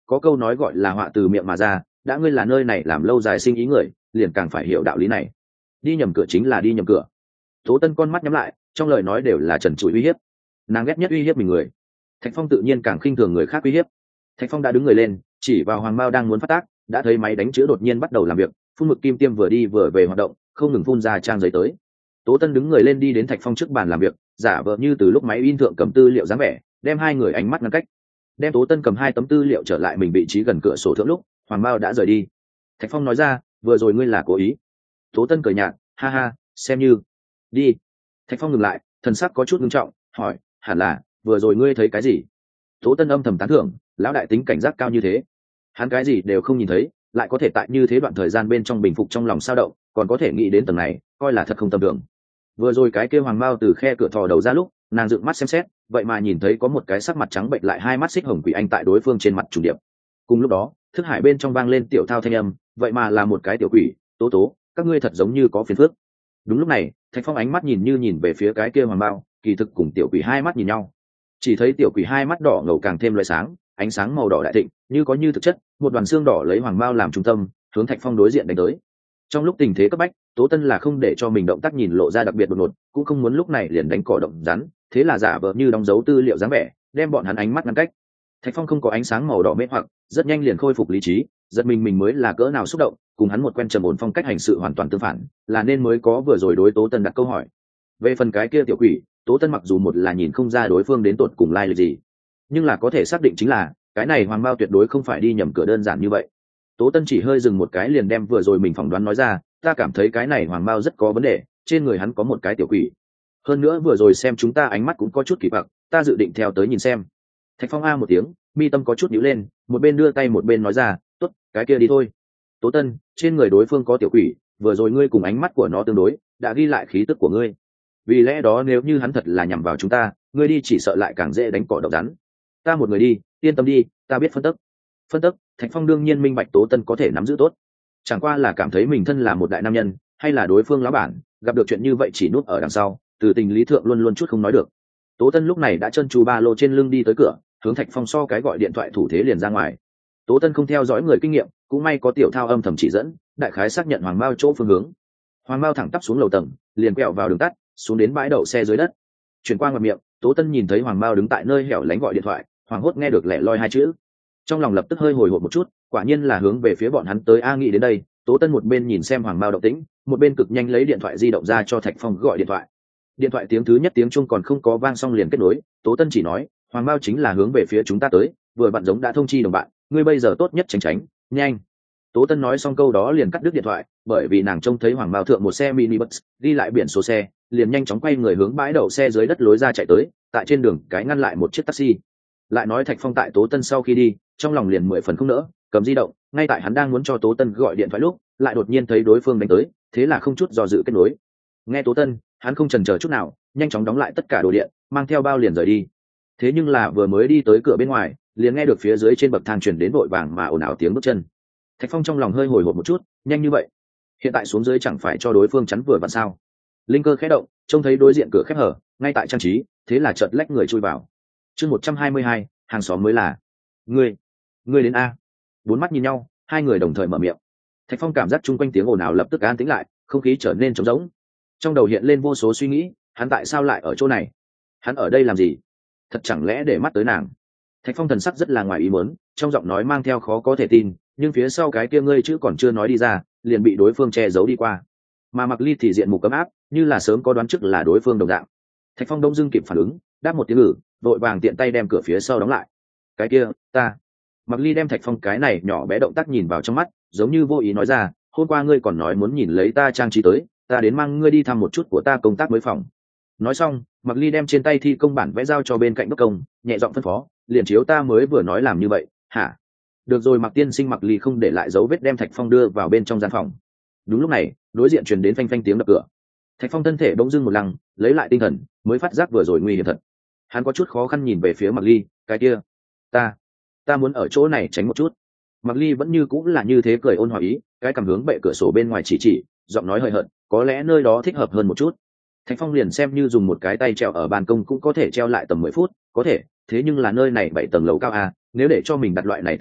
có câu nói gọi là họa từ miệng mà ra, đã ngươi là nơi này làm lâu dài sinh ý người, liền càng phải hiểu đạo lý này. Đi nhầm cửa chính là đi nhầm cửa. Tố Tân con mắt nhắm lại, trong lời nói đều là trần trụi uy hiếp. Nàng ghét nhất uy hiếp mình người. Thạch Phong tự nhiên càng khinh thường người khác uy hiếp. Thạch Phong đã đứng người lên, chỉ vào Hoàng Mao đang muốn phát tác, đã thấy máy đánh chữ đột nhiên bắt đầu làm việc, phun mực kim tiêm vừa đi vừa về hoạt động, không ngừng phun ra trang giấy tới. Tố Tân đứng người lên đi đến Thạch Phong trước bàn làm việc, giả vờ như từ lúc máy in thượng cầm tư liệu dáng vẻ, đem hai người ánh mắt ngăn cách. Đem Tố Tân cầm hai tấm tư liệu trở lại mình vị trí gần cửa sổ thượng lúc, Hoàng Mao đã rời đi. Thạch Phong nói ra, vừa rồi ngươi là cố ý. Tố Tân cười nhạt, ha ha, xem như. Đi. Thạch Phong ngừng lại, thần sắc có chút nghiêm trọng, hỏi, hẳn là vừa rồi ngươi thấy cái gì? Tố Tân âm thầm tán thưởng, lão đại tính cảnh giác cao như thế. Hắn cái gì đều không nhìn thấy, lại có thể tại như thế đoạn thời gian bên trong bình phục trong lòng sao động, còn có thể nghĩ đến tầng này, coi là thật không tầm thường. Vừa rồi cái kia Hoàng Mao từ khe cửa thò đầu ra lúc, nàng dựng mắt xem xét, vậy mà nhìn thấy có một cái sắc mặt trắng bệnh lại hai mắt xích hồng quỷ anh tại đối phương trên mặt trùng điệp. Cùng lúc đó, thức hải bên trong vang lên tiểu thao thanh âm, vậy mà là một cái tiểu quỷ, Tố Tố, các ngươi thật giống như có phiền phức. Đúng lúc này, Thạch Phong ánh mắt nhìn như nhìn về phía cái kia Hoàng Mao, kỳ thực cùng tiểu quỷ hai mắt nhìn nhau. Chỉ thấy tiểu quỷ hai mắt đỏ ngầu càng thêm loại sáng, ánh sáng màu đỏ đại thịnh, như có như thực chất, một đoàn xương đỏ lấy Hoàng Mao làm trung tâm, hướng Thạch Phong đối diện đánh tới. Trong lúc tình thế cấp bách, Tố Tân là không để cho mình động tác nhìn lộ ra đặc biệt đột ngột, cũng không muốn lúc này liền đánh cỏ động rắn, thế là giả vờ như đóng dấu tư liệu dáng vẻ, đem bọn hắn ánh mắt ngăn cách. Thạch Phong không có ánh sáng màu đỏ mê hoặc, rất nhanh liền khôi phục lý trí, giật mình mình mới là cỡ nào xúc động, cùng hắn một quen trầm ổn phong cách hành sự hoàn toàn tương phản, là nên mới có vừa rồi đối Tố Tân đặt câu hỏi. Về phần cái kia tiểu quỷ, Tố Tân mặc dù một là nhìn không ra đối phương đến tột cùng lai lịch gì, nhưng là có thể xác định chính là cái này Hoàng Mao tuyệt đối không phải đi nhầm cửa đơn giản như vậy. Tố Tân chỉ hơi dừng một cái liền đem vừa rồi mình phỏng đoán nói ra, ta cảm thấy cái này Hoàng Mao rất có vấn đề, trên người hắn có một cái tiểu quỷ. Hơn nữa vừa rồi xem chúng ta ánh mắt cũng có chút kỳ quặc, ta dự định theo tới nhìn xem. Thạch Phong a một tiếng, mi tâm có chút nhíu lên, một bên đưa tay một bên nói ra, tốt, cái kia đi thôi. Tố Tân, trên người đối phương có tiểu quỷ, vừa rồi ngươi cùng ánh mắt của nó tương đối, đã ghi lại khí tức của ngươi. Vì lẽ đó nếu như hắn thật là nhằm vào chúng ta, ngươi đi chỉ sợ lại càng dễ đánh cỏ độc rắn. Ta một người đi, yên tâm đi, ta biết phân tích. Phân tích, Thạch Phong đương nhiên minh bạch Tố Tân có thể nắm giữ tốt. Chẳng qua là cảm thấy mình thân là một đại nam nhân, hay là đối phương lão bản, gặp được chuyện như vậy chỉ núp ở đằng sau, từ tình lý thượng luôn luôn chút không nói được. Tố Tân lúc này đã chân chu ba lô trên lưng đi tới cửa, hướng Thạch Phong so cái gọi điện thoại thủ thế liền ra ngoài. Tố Tân không theo dõi người kinh nghiệm, cũng may có tiểu thao âm thầm chỉ dẫn, đại khái xác nhận Hoàng Mao chỗ phương hướng. Hoàng Mao thẳng tắp xuống lầu tầng, liền quẹo vào đường tắt, xuống đến bãi đậu xe dưới đất. Chuyển qua ngoài miệng, Tố Tân nhìn thấy Hoàng Mao đứng tại nơi hẻo lánh gọi điện thoại, hoàng hốt nghe được lẻ loi hai chữ, trong lòng lập tức hơi hồi hộp một chút, quả nhiên là hướng về phía bọn hắn tới a. Nghĩ đến đây, Tố Tân một bên nhìn xem Hoàng Mao động tĩnh, một bên cực nhanh lấy điện thoại di động ra cho Thạch Phong gọi điện thoại. Điện thoại tiếng thứ nhất tiếng chuông còn không có vang xong liền kết nối, Tố Tân chỉ nói, Hoàng Mao chính là hướng về phía chúng ta tới, vừa bạn giống đã thông chi đồng bạn, ngươi bây giờ tốt nhất tránh tránh, nhanh. Tố Tân nói xong câu đó liền cắt đứt điện thoại, bởi vì nàng trông thấy Hoàng Mao thượng một xe mini bus, đi lại biển số xe, liền nhanh chóng quay người hướng bãi đậu xe dưới đất lối ra chạy tới, tại trên đường cái ngăn lại một chiếc taxi. Lại nói Thạch Phong tại Tố Tân sau khi đi, trong lòng liền mười phần không nỡ, cầm di động, ngay tại hắn đang muốn cho Tố Tân gọi điện thoại lúc, lại đột nhiên thấy đối phương đánh tới, thế là không chút do dự kết nối. Nghe Tố Tân, hắn không chần chờ chút nào, nhanh chóng đóng lại tất cả đồ điện, mang theo bao liền rời đi. Thế nhưng là vừa mới đi tới cửa bên ngoài, liền nghe được phía dưới trên bậc thang truyền đến vội vàng mà ồn ào tiếng bước chân. Thạch Phong trong lòng hơi hồi hộp một chút, nhanh như vậy, hiện tại xuống dưới chẳng phải cho đối phương chắn vừa vặn sao? Linh cơ khẽ động, trông thấy đối diện cửa khép hở, ngay tại trang trí, thế là chợt lách người chui vào. Chương một trăm hai mươi hai, hàng xóm mới là. Ngươi, ngươi đến a. Bốn mắt nhìn nhau, hai người đồng thời mở miệng. Thạch Phong cảm giác chung quanh tiếng ồn ào lập tức an tĩnh lại, không khí trở nên trống rỗng. Trong đầu hiện lên vô số suy nghĩ, hắn tại sao lại ở chỗ này? Hắn ở đây làm gì? Thật chẳng lẽ để mắt tới nàng? Thạch Phong thần sắc rất là ngoài ý muốn, trong giọng nói mang theo khó có thể tin, nhưng phía sau cái kia ngươi chữ còn chưa nói đi ra, liền bị đối phương che giấu đi qua. Mà Mặc Ly thì diện mục cấm áp, như là sớm có đoán trước là đối phương đồng dạng. Thạch Phong đông dưng kịp phản ứng, đáp một tiếng ngử, vội vàng tiện tay đem cửa phía sau đóng lại. Cái kia, ta. Mặc Ly đem Thạch Phong cái này nhỏ bé động tác nhìn vào trong mắt, giống như vô ý nói ra, hôm qua ngươi còn nói muốn nhìn lấy ta trang trí tới, ta đến mang ngươi đi thăm một chút của ta công tác mới phòng. Nói xong, Mặc Ly đem trên tay thi công bản vẽ giao cho bên cạnh đốc công, nhẹ giọng phân phó, liền chiếu ta mới vừa nói làm như vậy, hả? Được rồi. Mặc tiên sinh. Mặc Ly không để lại dấu vết đem Thạch Phong đưa vào bên trong gian phòng. Đúng lúc này, đối diện truyền đến phanh phanh tiếng đập cửa. Thạch Phong thân thể bỗng dưng một lăng, lấy lại tinh thần, mới phát giác vừa rồi nguy hiểm thật. Hắn có chút khó khăn nhìn về phía Mặc Ly, cái kia, ta, ta muốn ở chỗ này tránh một chút. Mặc Ly vẫn như cũng là như thế cười ôn hòa ý, cái cầm hướng bệ cửa sổ bên ngoài chỉ chỉ, giọng nói hơi hận, có lẽ nơi đó thích hợp hơn một chút. Thạch Phong liền xem như dùng một cái tay treo ở ban công cũng có thể treo lại tầm mười phút, có thể, thế nhưng là nơi này bảy tầng lầu cao a, nếu để cho mình đặt loại này tình trạng,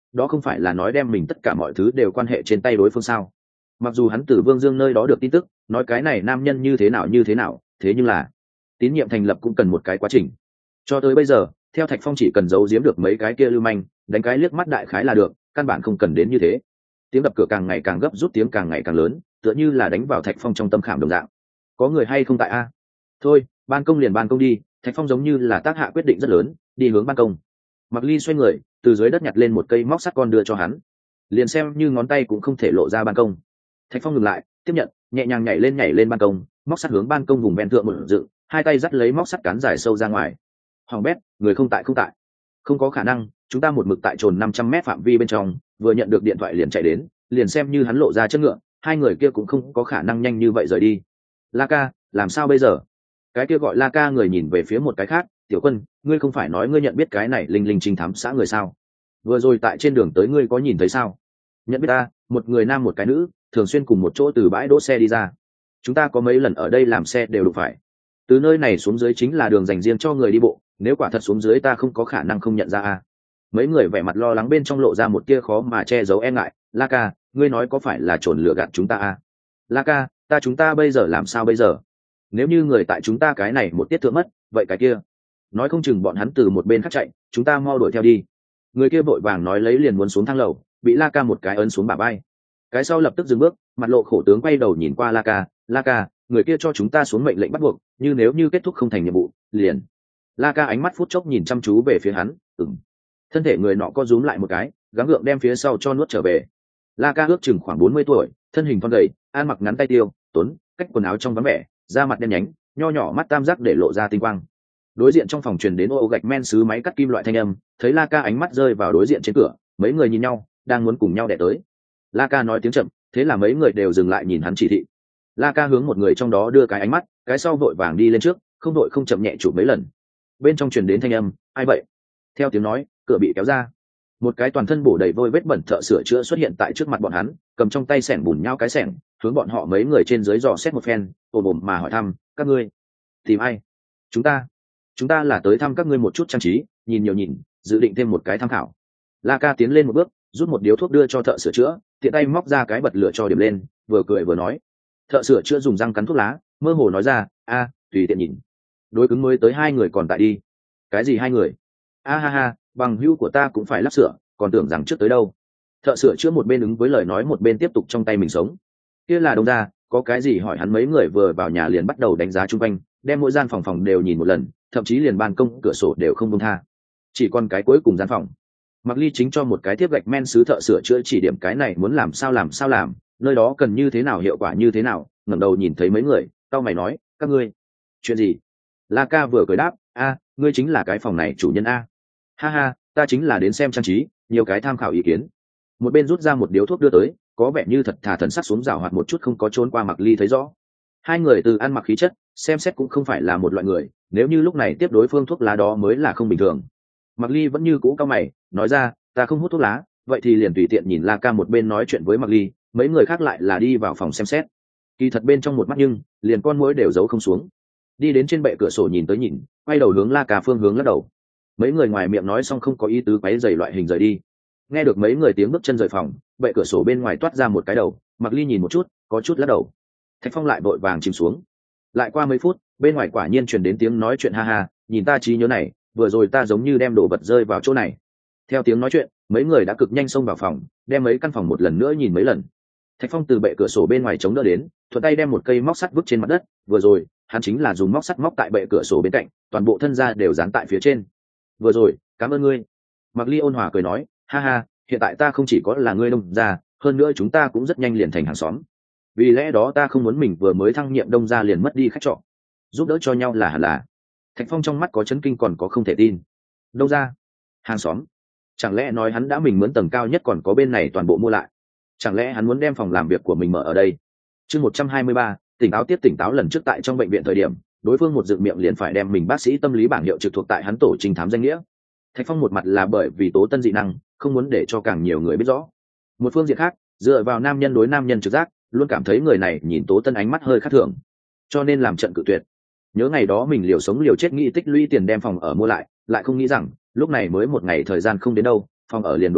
đó không phải là nói đem mình tất cả mọi thứ đều quan hệ trên tay đối phương sao? Mặc dù hắn từ Vương Dương nơi đó được tin tức nói cái này nam nhân như thế nào như thế nào, thế nhưng là tín nhiệm thành lập cũng cần một cái quá trình. Cho tới bây giờ theo Thạch Phong chỉ cần giấu giếm được mấy cái kia lưu manh, đánh cái liếc mắt đại khái là được, căn bản không cần đến như thế. Tiếng đập cửa càng ngày càng gấp rút, tiếng càng ngày càng lớn, tựa như là đánh vào Thạch Phong trong tâm khảm đồng dạng. Có người hay không tại a? Thôi ban công liền ban công đi. Thạch Phong giống như là tác hạ quyết định rất lớn, đi hướng ban công. Mặc Ly xoay người từ dưới đất nhặt lên một cây móc sắt con đưa cho hắn, liền xem như ngón tay cũng không thể lộ ra ban công. Thạch Phong ngừng lại tiếp nhận, nhẹ nhàng nhảy lên nhảy lên ban công, móc sắt hướng ban công vùng ven thượng một dựng, hai tay dắt lấy móc sắt cán dài sâu ra ngoài. Hoàng bét, người không tại không tại. Không có khả năng, chúng ta một mực tại trồn năm trăm mét phạm vi bên trong, vừa nhận được điện thoại liền chạy đến, liền xem như hắn lộ ra chân ngựa, hai người kia cũng không có khả năng nhanh như vậy rời đi. La ca, làm sao bây giờ? Cái kia gọi La ca người nhìn về phía một cái khác, Tiểu Quân, ngươi không phải nói ngươi nhận biết cái này linh linh trinh thám xã người sao? Vừa rồi tại trên đường tới ngươi có nhìn thấy sao? Nhận biết ta, một người nam một cái nữ, thường xuyên cùng một chỗ từ bãi đỗ xe đi ra. Chúng ta có mấy lần ở đây làm xe đều đụng phải. Từ nơi này xuống dưới chính là đường dành riêng cho người đi bộ, nếu quả thật xuống dưới ta không có khả năng không nhận ra a. Mấy người vẻ mặt lo lắng bên trong lộ ra một tia khó mà che giấu e ngại. La ca, ngươi nói có phải là trồn lừa gạt chúng ta a? La ca, ta chúng ta bây giờ làm sao bây giờ? Nếu như người tại chúng ta cái này một tiết thượng mất, vậy cái kia nói không chừng bọn hắn từ một bên khác chạy, chúng ta mau đuổi theo đi. Người kia vội vàng nói lấy liền muốn xuống thang lầu, bị La ca một cái ấn xuống bả vai. Cái sau lập tức dừng bước, mặt lộ khổ tướng quay đầu nhìn qua La ca. La ca, người kia cho chúng ta xuống mệnh lệnh bắt buộc, như nếu như kết thúc không thành nhiệm vụ liền. La ca ánh mắt phút chốc nhìn chăm chú về phía hắn. Ừm. Thân thể người nọ co rúm lại một cái, gắng gượng đem phía sau cho nuốt trở về. La ca ước chừng khoảng bốn mươi tuổi, thân hình thon gầy, ăn mặc ngắn tay tiêu tốn, cách quần áo trong vắng vẻ, da mặt đen nhánh, nho nhỏ mắt tam giác để lộ ra tinh quang. Đối diện trong phòng truyền đến ô gạch men sứ máy cắt kim loại thanh âm, thấy La ca ánh mắt rơi vào đối diện trên cửa, mấy người nhìn nhau, đang muốn cùng nhau đẻ tới. La ca nói tiếng chậm, thế là mấy người đều dừng lại nhìn hắn chỉ thị. La ca hướng một người trong đó đưa cái ánh mắt, cái sau vội vàng đi lên trước, không đội không chậm nhẹ chụp mấy lần. Bên trong truyền đến thanh âm, ai vậy? Theo tiếng nói, cửa bị kéo ra, một cái toàn thân bổ đầy vôi vết bẩn thợ sửa chữa xuất hiện tại trước mặt bọn hắn, cầm trong tay xẻng bùn nhau cái xẻng, hướng bọn họ mấy người trên dưới dò xét một phen, ồm ồm mà hỏi thăm, các ngươi tìm ai? Chúng ta, chúng ta là tới thăm các ngươi một chút trang trí, nhìn nhiều nhìn, dự định thêm một cái tham khảo. La ca tiến lên một bước, rút một điếu thuốc đưa cho thợ sửa chữa, tiện tay móc ra cái bật lửa cho điểm lên, vừa cười vừa nói. Thợ sửa chữa dùng răng cắn thuốc lá, mơ hồ nói ra, a, tùy tiện nhìn. Đối cứng mới tới hai người còn tại đi. Cái gì hai người? A ha ha, bằng hữu của ta cũng phải lắp sửa, còn tưởng rằng trước tới đâu. Thợ sửa chữa một bên ứng với lời nói một bên tiếp tục trong tay mình sống. Kia là đông ra, có cái gì hỏi hắn. Mấy người vừa vào nhà liền bắt đầu đánh giá chung quanh, đem mỗi gian phòng phòng đều nhìn một lần, thậm chí liền ban công cửa sổ đều không buông tha. Chỉ còn cái cuối cùng gian phòng, Mặc Ly chính cho một cái tiếp gạch men sứ thợ sửa chữa chỉ điểm cái này muốn làm sao làm sao làm, nơi đó cần như thế nào hiệu quả như thế nào. Ngẩng đầu nhìn thấy mấy người, tao mày nói, các ngươi chuyện gì? La ca vừa cười đáp, a, ngươi chính là cái phòng này chủ nhân a. Ha ha, ta chính là đến xem trang trí, nhiều cái tham khảo ý kiến. Một bên rút ra một điếu thuốc đưa tới, có vẻ như thật thà thần sắc xuống rào hoạt một chút không có trốn qua Mặc Ly thấy rõ. Hai người từ ăn mặc khí chất, xem xét cũng không phải là một loại người, nếu như lúc này tiếp đối phương thuốc lá đó mới là không bình thường. Mặc Ly vẫn như cũ cao mày, nói ra, ta không hút thuốc lá, vậy thì liền tùy tiện nhìn La ca một bên nói chuyện với Mặc Ly, mấy người khác lại là đi vào phòng xem xét. Kỳ thật bên trong một mắt nhưng liền con muỗi đều giấu không xuống. Đi đến trên bệ cửa sổ nhìn tới nhìn, quay đầu hướng La ca phương hướng lắc đầu. Mấy người ngoài miệng nói xong không có ý tứ quấy rầy loại hình rời đi. Nghe được mấy người tiếng bước chân rời phòng, bệ cửa sổ bên ngoài toát ra một cái đầu, Mặc Ly nhìn một chút, có chút lắc đầu. Thạch Phong lại vội vàng chìm xuống. Lại qua mấy phút, bên ngoài quả nhiên truyền đến tiếng nói chuyện, ha ha, nhìn ta trí nhớ này, vừa rồi ta giống như đem đồ vật rơi vào chỗ này. Theo tiếng nói chuyện, mấy người đã cực nhanh xông vào phòng, đem mấy căn phòng một lần nữa nhìn mấy lần. Thạch Phong từ bệ cửa sổ bên ngoài chống đỡ đến, thuận tay đem một cây móc sắt vứt trên mặt đất, vừa rồi, hắn chính là dùng móc sắt móc tại bệ cửa sổ bên cạnh, toàn bộ thân ra đều dán tại phía trên. Vừa rồi, cảm ơn ngươi. Mặc Ly ôn hòa cười nói, ha ha, hiện tại ta không chỉ có là ngươi đông gia, hơn nữa chúng ta cũng rất nhanh liền thành hàng xóm. Vì lẽ đó ta không muốn mình vừa mới thăng nhiệm đông gia liền mất đi khách trọ, giúp đỡ cho nhau là hẳn là. Thạch Phong trong mắt có chấn kinh còn có không thể tin. Đông gia, hàng xóm, chẳng lẽ nói hắn đã mình mướn tầng cao nhất còn có bên này toàn bộ mua lại? Chẳng lẽ hắn muốn đem phòng làm việc của mình mở ở đây? Chương một trăm hai mươi ba, tỉnh táo tiếp tỉnh táo. Lần trước tại trong bệnh viện thời điểm, đối phương một dựng miệng liền phải đem mình bác sĩ tâm lý bảng hiệu trực thuộc tại hắn tổ trình thám danh nghĩa. Thạch Phong một mặt là bởi vì Tố Tân dị năng, không muốn để cho càng nhiều người biết rõ. Một phương diện khác, dựa vào nam nhân đối nam nhân trực giác, luôn cảm thấy người này nhìn Tố Tân ánh mắt hơi khác thường, cho nên làm trận cự tuyệt. Nhớ ngày đó mình liều sống liều chết nghĩ tích lũy tiền đem phòng ở mua lại, lại không nghĩ rằng lúc này mới một ngày thời gian không đến đâu, phòng ở liền đổi chủ,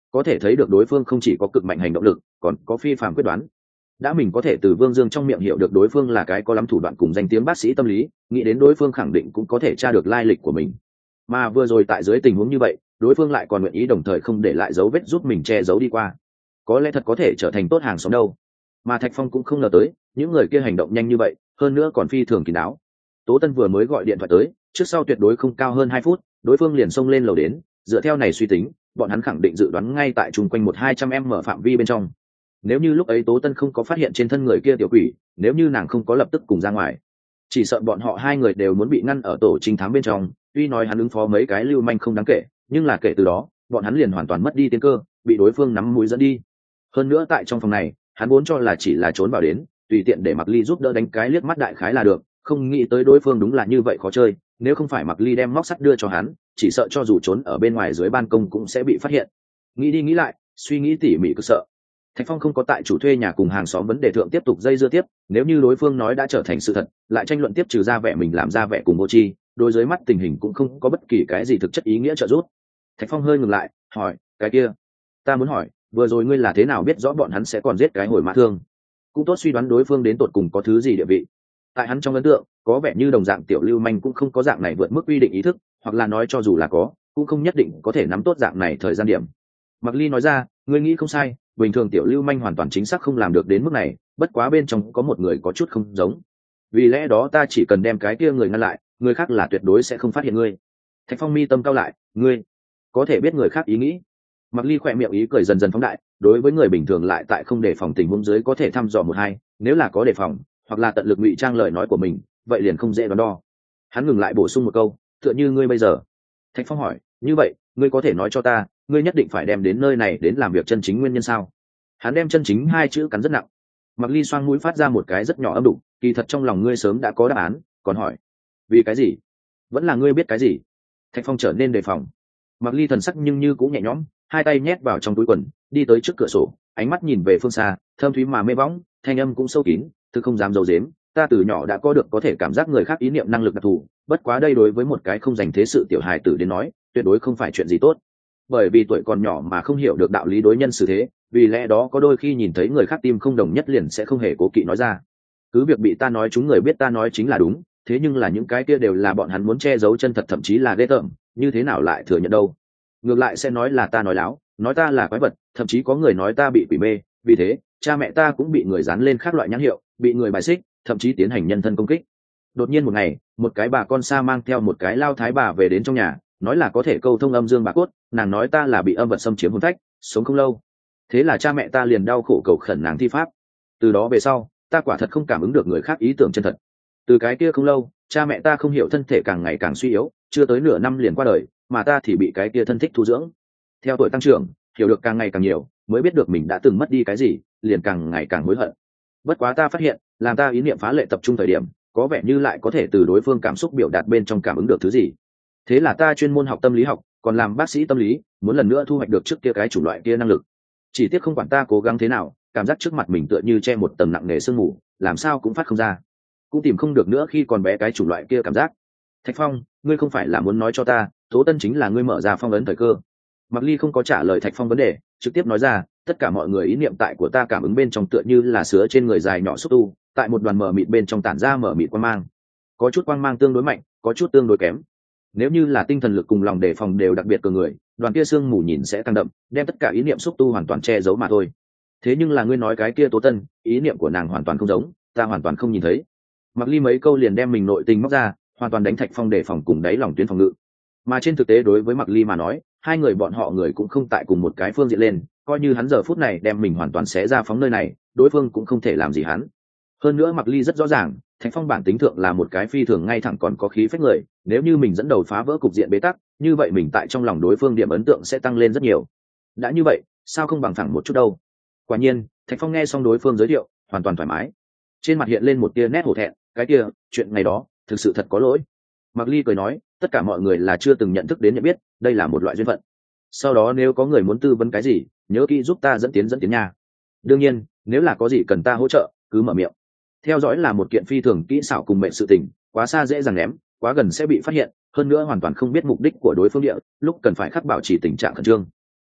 có thể thấy được đối phương không chỉ có cực mạnh hành động lực, còn có phi phàm quyết đoán. Đã mình có thể từ Vương Dương trong miệng hiểu được đối phương là cái có lắm thủ đoạn cùng danh tiếng bác sĩ tâm lý, nghĩ đến đối phương khẳng định cũng có thể tra được lai lịch của mình. Mà vừa rồi tại dưới tình huống như vậy, đối phương lại còn nguyện ý đồng thời không để lại dấu vết giúp mình che giấu đi qua, có lẽ thật có thể trở thành tốt hàng xóm đâu. Mà Thạch Phong cũng không ngờ tới những người kia hành động nhanh như vậy, hơn nữa còn phi thường kín đáo. Tố Tân vừa mới gọi điện thoại tới, trước sau tuyệt đối không cao hơn hai phút, đối phương liền xông lên lầu đến. Dựa theo này suy tính, bọn hắn khẳng định dự đoán ngay tại chung quanh một hai trăm em mở phạm vi bên trong. Nếu như lúc ấy Tố Tân không có phát hiện trên thân người kia tiểu quỷ, nếu như nàng không có lập tức cùng ra ngoài, chỉ sợ bọn họ hai người đều muốn bị ngăn ở tổ trinh thám bên trong. Tuy nói hắn ứng phó mấy cái lưu manh không đáng kể, nhưng là kể từ đó bọn hắn liền hoàn toàn mất đi tiên cơ, bị đối phương nắm mũi dẫn đi. Hơn nữa tại trong phòng này, hắn vốn cho là chỉ là trốn vào đến, tùy tiện để Mặc Ly giúp đỡ đánh cái liếc mắt đại khái là được, không nghĩ tới đối phương đúng là như vậy khó chơi. Nếu không phải Mặc Ly đem móc sắt đưa cho hắn, chỉ sợ cho dù trốn ở bên ngoài dưới ban công cũng sẽ bị phát hiện. Nghĩ đi nghĩ lại, suy nghĩ tỉ mỉ cực sợ. Thạch Phong không có tại chủ thuê nhà cùng hàng xóm vấn đề thượng tiếp tục dây dưa tiếp, nếu như đối phương nói đã trở thành sự thật, lại tranh luận tiếp trừ ra vẻ mình làm ra vẻ cùng vô tri, đối dưới mắt tình hình cũng không có bất kỳ cái gì thực chất ý nghĩa trợ giúp. Thạch Phong hơi ngừng lại, hỏi, cái kia, ta muốn hỏi, vừa rồi ngươi là thế nào biết rõ bọn hắn sẽ còn giết cái hồi mã thương? Cũng tốt suy đoán đối phương đến tột cùng có thứ gì địa vị. Tại hắn trong ấn tượng, có vẻ như đồng dạng tiểu lưu manh cũng không có dạng này vượt mức quy định ý thức, hoặc là nói cho dù là có, cũng không nhất định có thể nắm tốt dạng này thời gian điểm. Mặc Ly nói ra, ngươi nghĩ không sai, bình thường tiểu lưu manh hoàn toàn chính xác không làm được đến mức này, bất quá bên trong có một người có chút không giống. Vì lẽ đó ta chỉ cần đem cái kia người ngăn lại, người khác là tuyệt đối sẽ không phát hiện ngươi. Thạch Phong mi tâm cao lại, ngươi có thể biết người khác ý nghĩ. Mặc Ly khỏe miệng ý cười dần dần phóng đại, đối với người bình thường lại tại không đề phòng tình huống dưới có thể thăm dò một hai, nếu là có đề phòng hoặc là tận lực ngụy trang lời nói của mình, vậy liền không dễ đoán đo. Hắn ngừng lại bổ sung một câu, tựa như ngươi bây giờ. Thạch Phong hỏi, như vậy ngươi có thể nói cho ta, ngươi nhất định phải đem đến nơi này đến làm việc chân chính nguyên nhân sao? Hắn đem chân chính hai chữ cắn rất nặng. Mặc Ly xoang mũi phát ra một cái rất nhỏ âm đục, kỳ thật trong lòng ngươi sớm đã có đáp án, còn hỏi vì cái gì? Vẫn là ngươi biết cái gì? Thạch Phong trở nên đề phòng. Mặc Ly thần sắc nhưng như cũng nhẹ nhõm, hai tay nhét vào trong túi quần, đi tới trước cửa sổ, ánh mắt nhìn về phương xa, thâm thúy mà mê bóng, thanh âm cũng sâu kín, thứ không dám giấu giếm, ta từ nhỏ đã có được có thể cảm giác người khác ý niệm năng lực đặc thù, bất quá đây đối với một cái không dành thế sự tiểu hài tử đến nói, tuyệt đối không phải chuyện gì tốt. Bởi vì tuổi còn nhỏ mà không hiểu được đạo lý đối nhân xử thế, vì lẽ đó có đôi khi nhìn thấy người khác tim không đồng nhất liền sẽ không hề cố kỵ nói ra. Cứ việc bị ta nói chúng người biết ta nói chính là đúng, thế nhưng là những cái kia đều là bọn hắn muốn che giấu chân thật, thậm chí là ghê tởm, như thế nào lại thừa nhận đâu. Ngược lại sẽ nói là ta nói láo, nói ta là quái vật, thậm chí có người nói ta bị quỷ mê, vì thế cha mẹ ta cũng bị người dán lên khác loại nhãn hiệu, bị người bài xích, thậm chí tiến hành nhân thân công kích. Đột nhiên một ngày, một cái bà con xa mang theo một cái lao thái bà về đến trong nhà, nói là có thể câu thông âm dương bà cốt, nàng nói ta là bị âm vật xâm chiếm hồn phách, sống không lâu. Thế là cha mẹ ta liền đau khổ cầu khẩn nàng thi pháp. Từ đó về sau, ta quả thật không cảm ứng được người khác ý tưởng chân thật. Từ cái kia không lâu, cha mẹ ta không hiểu thân thể càng ngày càng suy yếu, chưa tới nửa năm liền qua đời, mà ta thì bị cái kia thân thích thu dưỡng. Theo tuổi tăng trưởng, hiểu được càng ngày càng nhiều, mới biết được mình đã từng mất đi cái gì, liền càng ngày càng hối hận. Bất quá ta phát hiện, làm ta ý niệm phá lệ tập trung thời điểm, có vẻ như lại có thể từ đối phương cảm xúc biểu đạt bên trong cảm ứng được thứ gì. Thế là ta chuyên môn học tâm lý học, còn làm bác sĩ tâm lý, muốn lần nữa thu hoạch được trước kia cái chủng loại kia năng lực. Chỉ tiếc không quản ta cố gắng thế nào, cảm giác trước mặt mình tựa như che một tầng nặng nề sương mù, làm sao cũng phát không ra, cũng tìm không được nữa khi còn bé cái chủng loại kia cảm giác. Thạch Phong, ngươi không phải là muốn nói cho ta, Tố Tân chính là ngươi mở ra phong ấn thời cơ? Mặc Ly không có trả lời Thạch Phong vấn đề, trực tiếp nói ra, tất cả mọi người ý niệm tại của ta cảm ứng bên trong tựa như là sứa trên người dài nhỏ xúc tu, tại một đoàn mở mịt bên trong tản ra mở mịt quang mang, có chút quang mang tương đối mạnh, có chút tương đối kém. Nếu như là tinh thần lực cùng lòng đề phòng đều đặc biệt cường người, đoàn kia sương mù nhìn sẽ tăng đậm, đem tất cả ý niệm xúc tu hoàn toàn che giấu mà thôi. Thế nhưng là ngươi nói cái kia Tố Tân, ý niệm của nàng hoàn toàn không giống, ta hoàn toàn không nhìn thấy. Mặc Ly mấy câu liền đem mình nội tình móc ra, hoàn toàn đánh Thạch Phong đề phòng cùng đáy lòng tuyến phòng ngự. Mà trên thực tế đối với Mặc Ly mà nói, hai người bọn họ người cũng không tại cùng một cái phương diện lên, coi như hắn giờ phút này đem mình hoàn toàn xé ra phóng nơi này, đối phương cũng không thể làm gì hắn. Hơn nữa Mặc Ly rất rõ ràng, Thạch Phong bản tính thượng là một cái phi thường ngay thẳng còn có khí phách người, nếu như mình dẫn đầu phá vỡ cục diện bế tắc, như vậy mình tại trong lòng đối phương điểm ấn tượng sẽ tăng lên rất nhiều. Đã như vậy, sao không bằng phẳng một chút đâu? Quả nhiên, Thạch Phong nghe xong đối phương giới thiệu, hoàn toàn thoải mái. Trên mặt hiện lên một tia nét hổ thẹn, cái kia, chuyện ngày đó, thực sự thật có lỗi. Mặc Ly cười nói, tất cả mọi người là chưa từng nhận thức đến nhận biết, đây là một loại duyên phận. Sau đó nếu có người muốn tư vấn cái gì, nhớ kỹ giúp ta dẫn tiến dẫn tiến nha. Đương nhiên, nếu là có gì cần ta hỗ trợ, cứ mở miệng. Theo dõi là một kiện phi thường kỹ xảo cùng mệnh sự tình, quá xa dễ dàng ném, quá gần sẽ bị phát hiện, hơn nữa hoàn toàn không biết mục đích của đối phương địa, lúc cần phải khắc bảo trì tình trạng khẩn trương.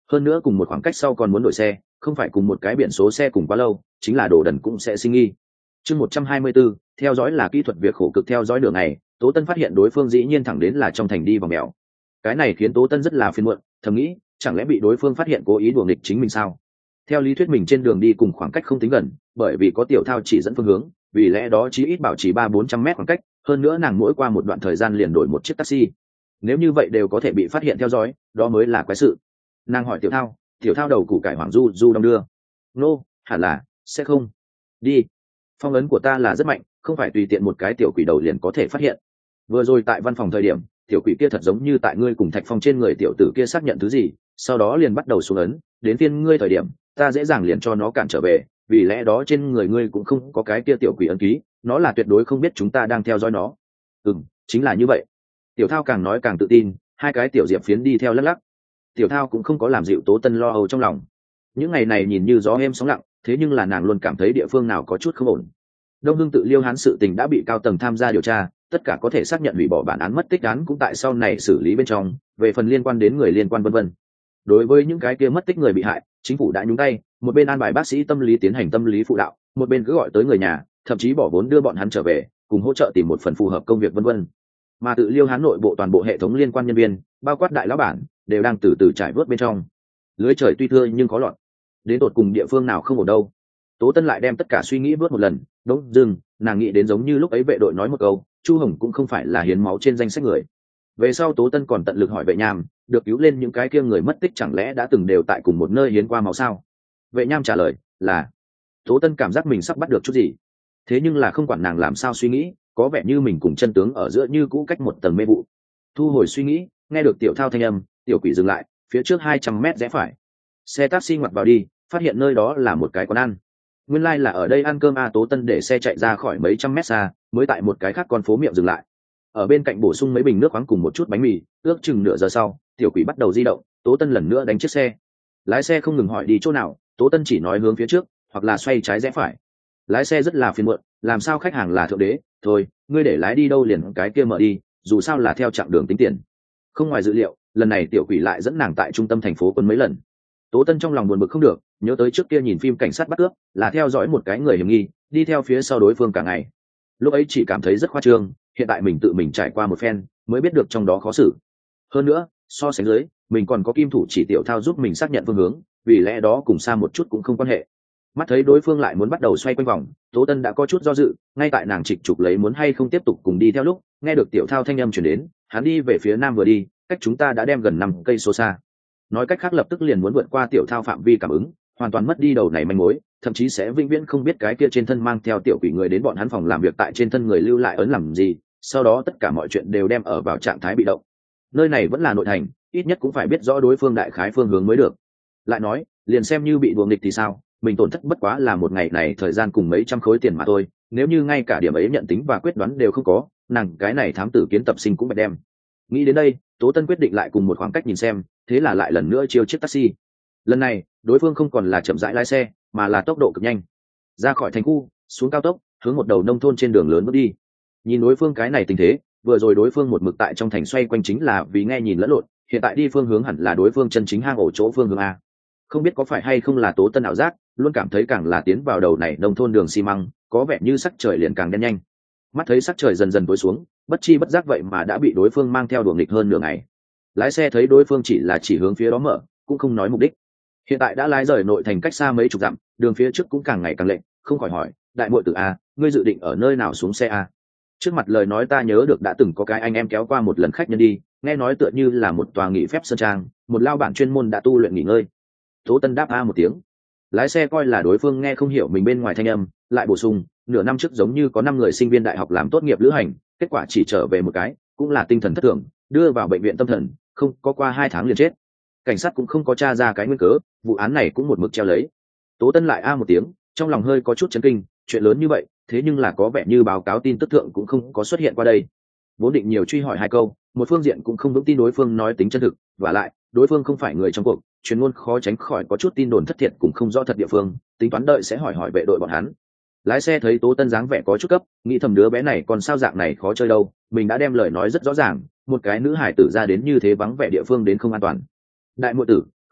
hơn nữa cùng một khoảng cách sau còn muốn đổi xe, không phải cùng một cái biển số xe cùng quá lâu chính là đồ đần cũng sẽ sinh nghi. Chương một trăm hai mươi 124, theo dõi là kỹ thuật việc khổ cực. Theo dõi đường này, Tố Tân phát hiện đối phương dĩ nhiên thẳng đến là trong thành đi vòng mèo. Cái này khiến Tố Tân rất là phiền muộn, thầm nghĩ chẳng lẽ bị đối phương phát hiện cố ý đùa nghịch chính mình sao? Theo lý thuyết mình trên đường đi cùng khoảng cách không tính gần, bởi vì có tiểu thao chỉ dẫn phương hướng, vì lẽ đó chí ít bảo trì ba bốn trăm mét khoảng cách, hơn nữa nàng mỗi qua một đoạn thời gian liền đổi một chiếc taxi. Nếu như vậy đều có thể bị phát hiện theo dõi, đó mới là quái sự. Nàng hỏi tiểu thao, tiểu thao đầu củ cải hoàng du du đong đưa. Nô, hẳn là sẽ không. Đi. Phong ấn của ta là rất mạnh, không phải tùy tiện một cái tiểu quỷ đầu liền có thể phát hiện. Vừa rồi tại văn phòng thời điểm, tiểu quỷ kia thật giống như tại ngươi cùng Thạch Phong trên người tiểu tử kia xác nhận thứ gì, sau đó liền bắt đầu xuống ấn, đến phiên ngươi thời điểm, ta dễ dàng liền cho nó cản trở về, vì lẽ đó trên người ngươi cũng không có cái kia tiểu quỷ ấn ký, nó là tuyệt đối không biết chúng ta đang theo dõi nó. Ừm, chính là như vậy. Tiểu Thao càng nói càng tự tin, hai cái tiểu diệp phiến đi theo lắc lắc. Tiểu Thao cũng không có làm dịu Tố Tân lo âu trong lòng. Những ngày này nhìn như gió êm sóng lặng, thế nhưng là nàng luôn cảm thấy địa phương nào có chút không ổn. Đông Hưng tự Liêu Hán sự tình đã bị cao tầng tham gia điều tra, tất cả có thể xác nhận hủy bỏ bản án mất tích án cũng tại sau này xử lý bên trong, về phần liên quan đến người liên quan vân vân. Đối với những cái kia mất tích người bị hại, chính phủ đã nhúng tay, một bên an bài bác sĩ tâm lý tiến hành tâm lý phụ đạo, một bên cứ gọi tới người nhà, thậm chí bỏ vốn đưa bọn hắn trở về, cùng hỗ trợ tìm một phần phù hợp công việc vân vân. Mà tự Liêu Hán nội bộ toàn bộ hệ thống liên quan nhân viên, bao quát đại lão bản, đều đang từ từ trải vớt bên trong. Lưới trời tuy thưa nhưng có lọt, đến tột cùng địa phương nào không ổn đâu. Tố Tân lại đem tất cả suy nghĩ vớt một lần, đống dưng nàng nghĩ đến giống như lúc ấy vệ đội nói một câu, Chu Hồng cũng không phải là hiến máu trên danh sách người. Về sau Tố Tân còn tận lực hỏi vệ nham, được cứu lên những cái kia người mất tích chẳng lẽ đã từng đều tại cùng một nơi hiến qua máu sao? Vệ nham trả lời là. Tố Tân cảm giác mình sắp bắt được chút gì, thế nhưng là không quản nàng làm sao suy nghĩ, có vẻ như mình cùng chân tướng ở giữa như cũ cách một tầng mê vụ. Thu hồi suy nghĩ, nghe được tiểu thao thanh âm, tiểu quỷ dừng lại, phía trước hai trăm mét rẽ phải. Xe taxi ngoặt vào đi, phát hiện nơi đó là một cái quán ăn. Nguyên lai like là ở đây ăn cơm. A Tố Tân để xe chạy ra khỏi mấy trăm mét xa, mới tại một cái khác con phố miệng dừng lại. Ở bên cạnh bổ sung mấy bình nước khoáng cùng một chút bánh mì, ước chừng nửa giờ sau, tiểu quỷ bắt đầu di động, Tố Tân lần nữa đánh chiếc xe. Lái xe không ngừng hỏi đi chỗ nào, Tố Tân chỉ nói hướng phía trước, hoặc là xoay trái rẽ phải. Lái xe rất là phiền muộn, làm sao khách hàng là thượng đế, thôi, ngươi để lái đi đâu liền cái kia mở đi, dù sao là theo chặng đường tính tiền. Không ngoài dự liệu, lần này tiểu quỷ lại dẫn nàng tại trung tâm thành phố quân mấy lần. Tố Tân trong lòng buồn bực không được, nhớ tới trước kia nhìn phim cảnh sát bắt cướp, là theo dõi một cái người hiểm nghi, đi theo phía sau đối phương cả ngày. Lúc ấy chỉ cảm thấy rất khoa trương, hiện tại mình tự mình trải qua một phen, mới biết được trong đó khó xử. Hơn nữa, so sánh dưới, mình còn có kim thủ chỉ tiểu thao giúp mình xác nhận phương hướng, vì lẽ đó cùng xa một chút cũng không quan hệ. Mắt thấy đối phương lại muốn bắt đầu xoay quanh vòng, Tố Tân đã có chút do dự, ngay tại nàng trịch trục lấy muốn hay không tiếp tục cùng đi theo lúc, nghe được tiểu thao thanh âm truyền đến, hắn đi về phía nam vừa đi, cách chúng ta đã đem gần năm cây số xa. Nói cách khác lập tức liền muốn vượt qua tiểu thao phạm vi cảm ứng, hoàn toàn mất đi đầu này manh mối, thậm chí sẽ vĩnh viễn không biết cái kia trên thân mang theo tiểu quỷ người đến bọn hắn phòng làm việc tại trên thân người lưu lại ấn làm gì, sau đó tất cả mọi chuyện đều đem ở vào trạng thái bị động. Nơi này vẫn là nội thành, ít nhất cũng phải biết rõ đối phương đại khái phương hướng mới được. Lại nói, liền xem như bị đùa nghịch thì sao, mình tổn thất bất quá là một ngày này thời gian cùng mấy trăm khối tiền mà thôi, nếu như ngay cả điểm ấy nhận tính và quyết đoán đều không có, nàng cái này thám tử kiến tập sinh cũng bạch đem. Nghĩ đến đây, Tố Tân quyết định lại cùng một khoảng cách nhìn xem, thế là lại lần nữa chiêu chiếc taxi. Lần này, đối phương không còn là chậm rãi lái xe, mà là tốc độ cực nhanh. Ra khỏi thành khu, xuống cao tốc, hướng một đầu nông thôn trên đường lớn bước đi. Nhìn đối phương cái này tình thế, vừa rồi đối phương một mực tại trong thành xoay quanh chính là vì nghe nhìn lẫn lộn, hiện tại đi phương hướng hẳn là đối phương chân chính hang ổ chỗ phương hướng a. Không biết có phải hay không là Tố Tân ảo giác, luôn cảm thấy càng là tiến vào đầu này nông thôn đường xi măng, có vẻ như sắc trời liền càng đen nhanh. Mắt thấy sắc trời dần dần tối xuống, bất chi bất giác vậy mà đã bị đối phương mang theo đuổi nghịch hơn nửa ngày. Lái xe thấy đối phương chỉ là chỉ hướng phía đó mở, cũng không nói mục đích. Hiện tại đã lái rời nội thành cách xa mấy chục dặm, đường phía trước cũng càng ngày càng lệch, không khỏi hỏi, đại muội tử a, ngươi dự định ở nơi nào xuống xe a? Trước mặt lời nói ta nhớ được đã từng có cái anh em kéo qua một lần khách nhân đi, nghe nói tựa như là một tòa nghỉ phép sơn trang, một lao bản chuyên môn đã tu luyện nghỉ ngơi. Tố Tân đáp a một tiếng. Lái xe coi là đối phương nghe không hiểu mình bên ngoài thanh âm, lại bổ sung, nửa năm trước giống như có năm người sinh viên đại học làm tốt nghiệp lữ hành, kết quả chỉ trở về một cái, cũng là tinh thần thất thường, đưa vào bệnh viện tâm thần, không có qua hai tháng liền chết. Cảnh sát cũng không có tra ra cái nguyên cớ, vụ án này cũng một mực treo lấy. Tố Tân lại a một tiếng, trong lòng hơi có chút chấn kinh, chuyện lớn như vậy, thế nhưng là có vẻ như báo cáo tin tức thượng cũng không có xuất hiện qua đây. Vốn định nhiều truy hỏi hai câu, một phương diện cũng không vững tin đối phương nói tính chân thực, và lại, đối phương không phải người trong cuộc, truyền ngôn khó tránh khỏi có chút tin đồn thất thiệt cũng không rõ thật địa phương, tính toán đợi sẽ hỏi hỏi vệ đội bọn hắn. Lái xe thấy Tố Tân dáng vẻ có chút cấp, nghĩ thầm đứa bé này còn sao dạng này khó chơi đâu, mình đã đem lời nói rất rõ ràng, một cái nữ hải tử ra đến như thế vắng vẻ địa phương đến không an toàn. Đại muội tử,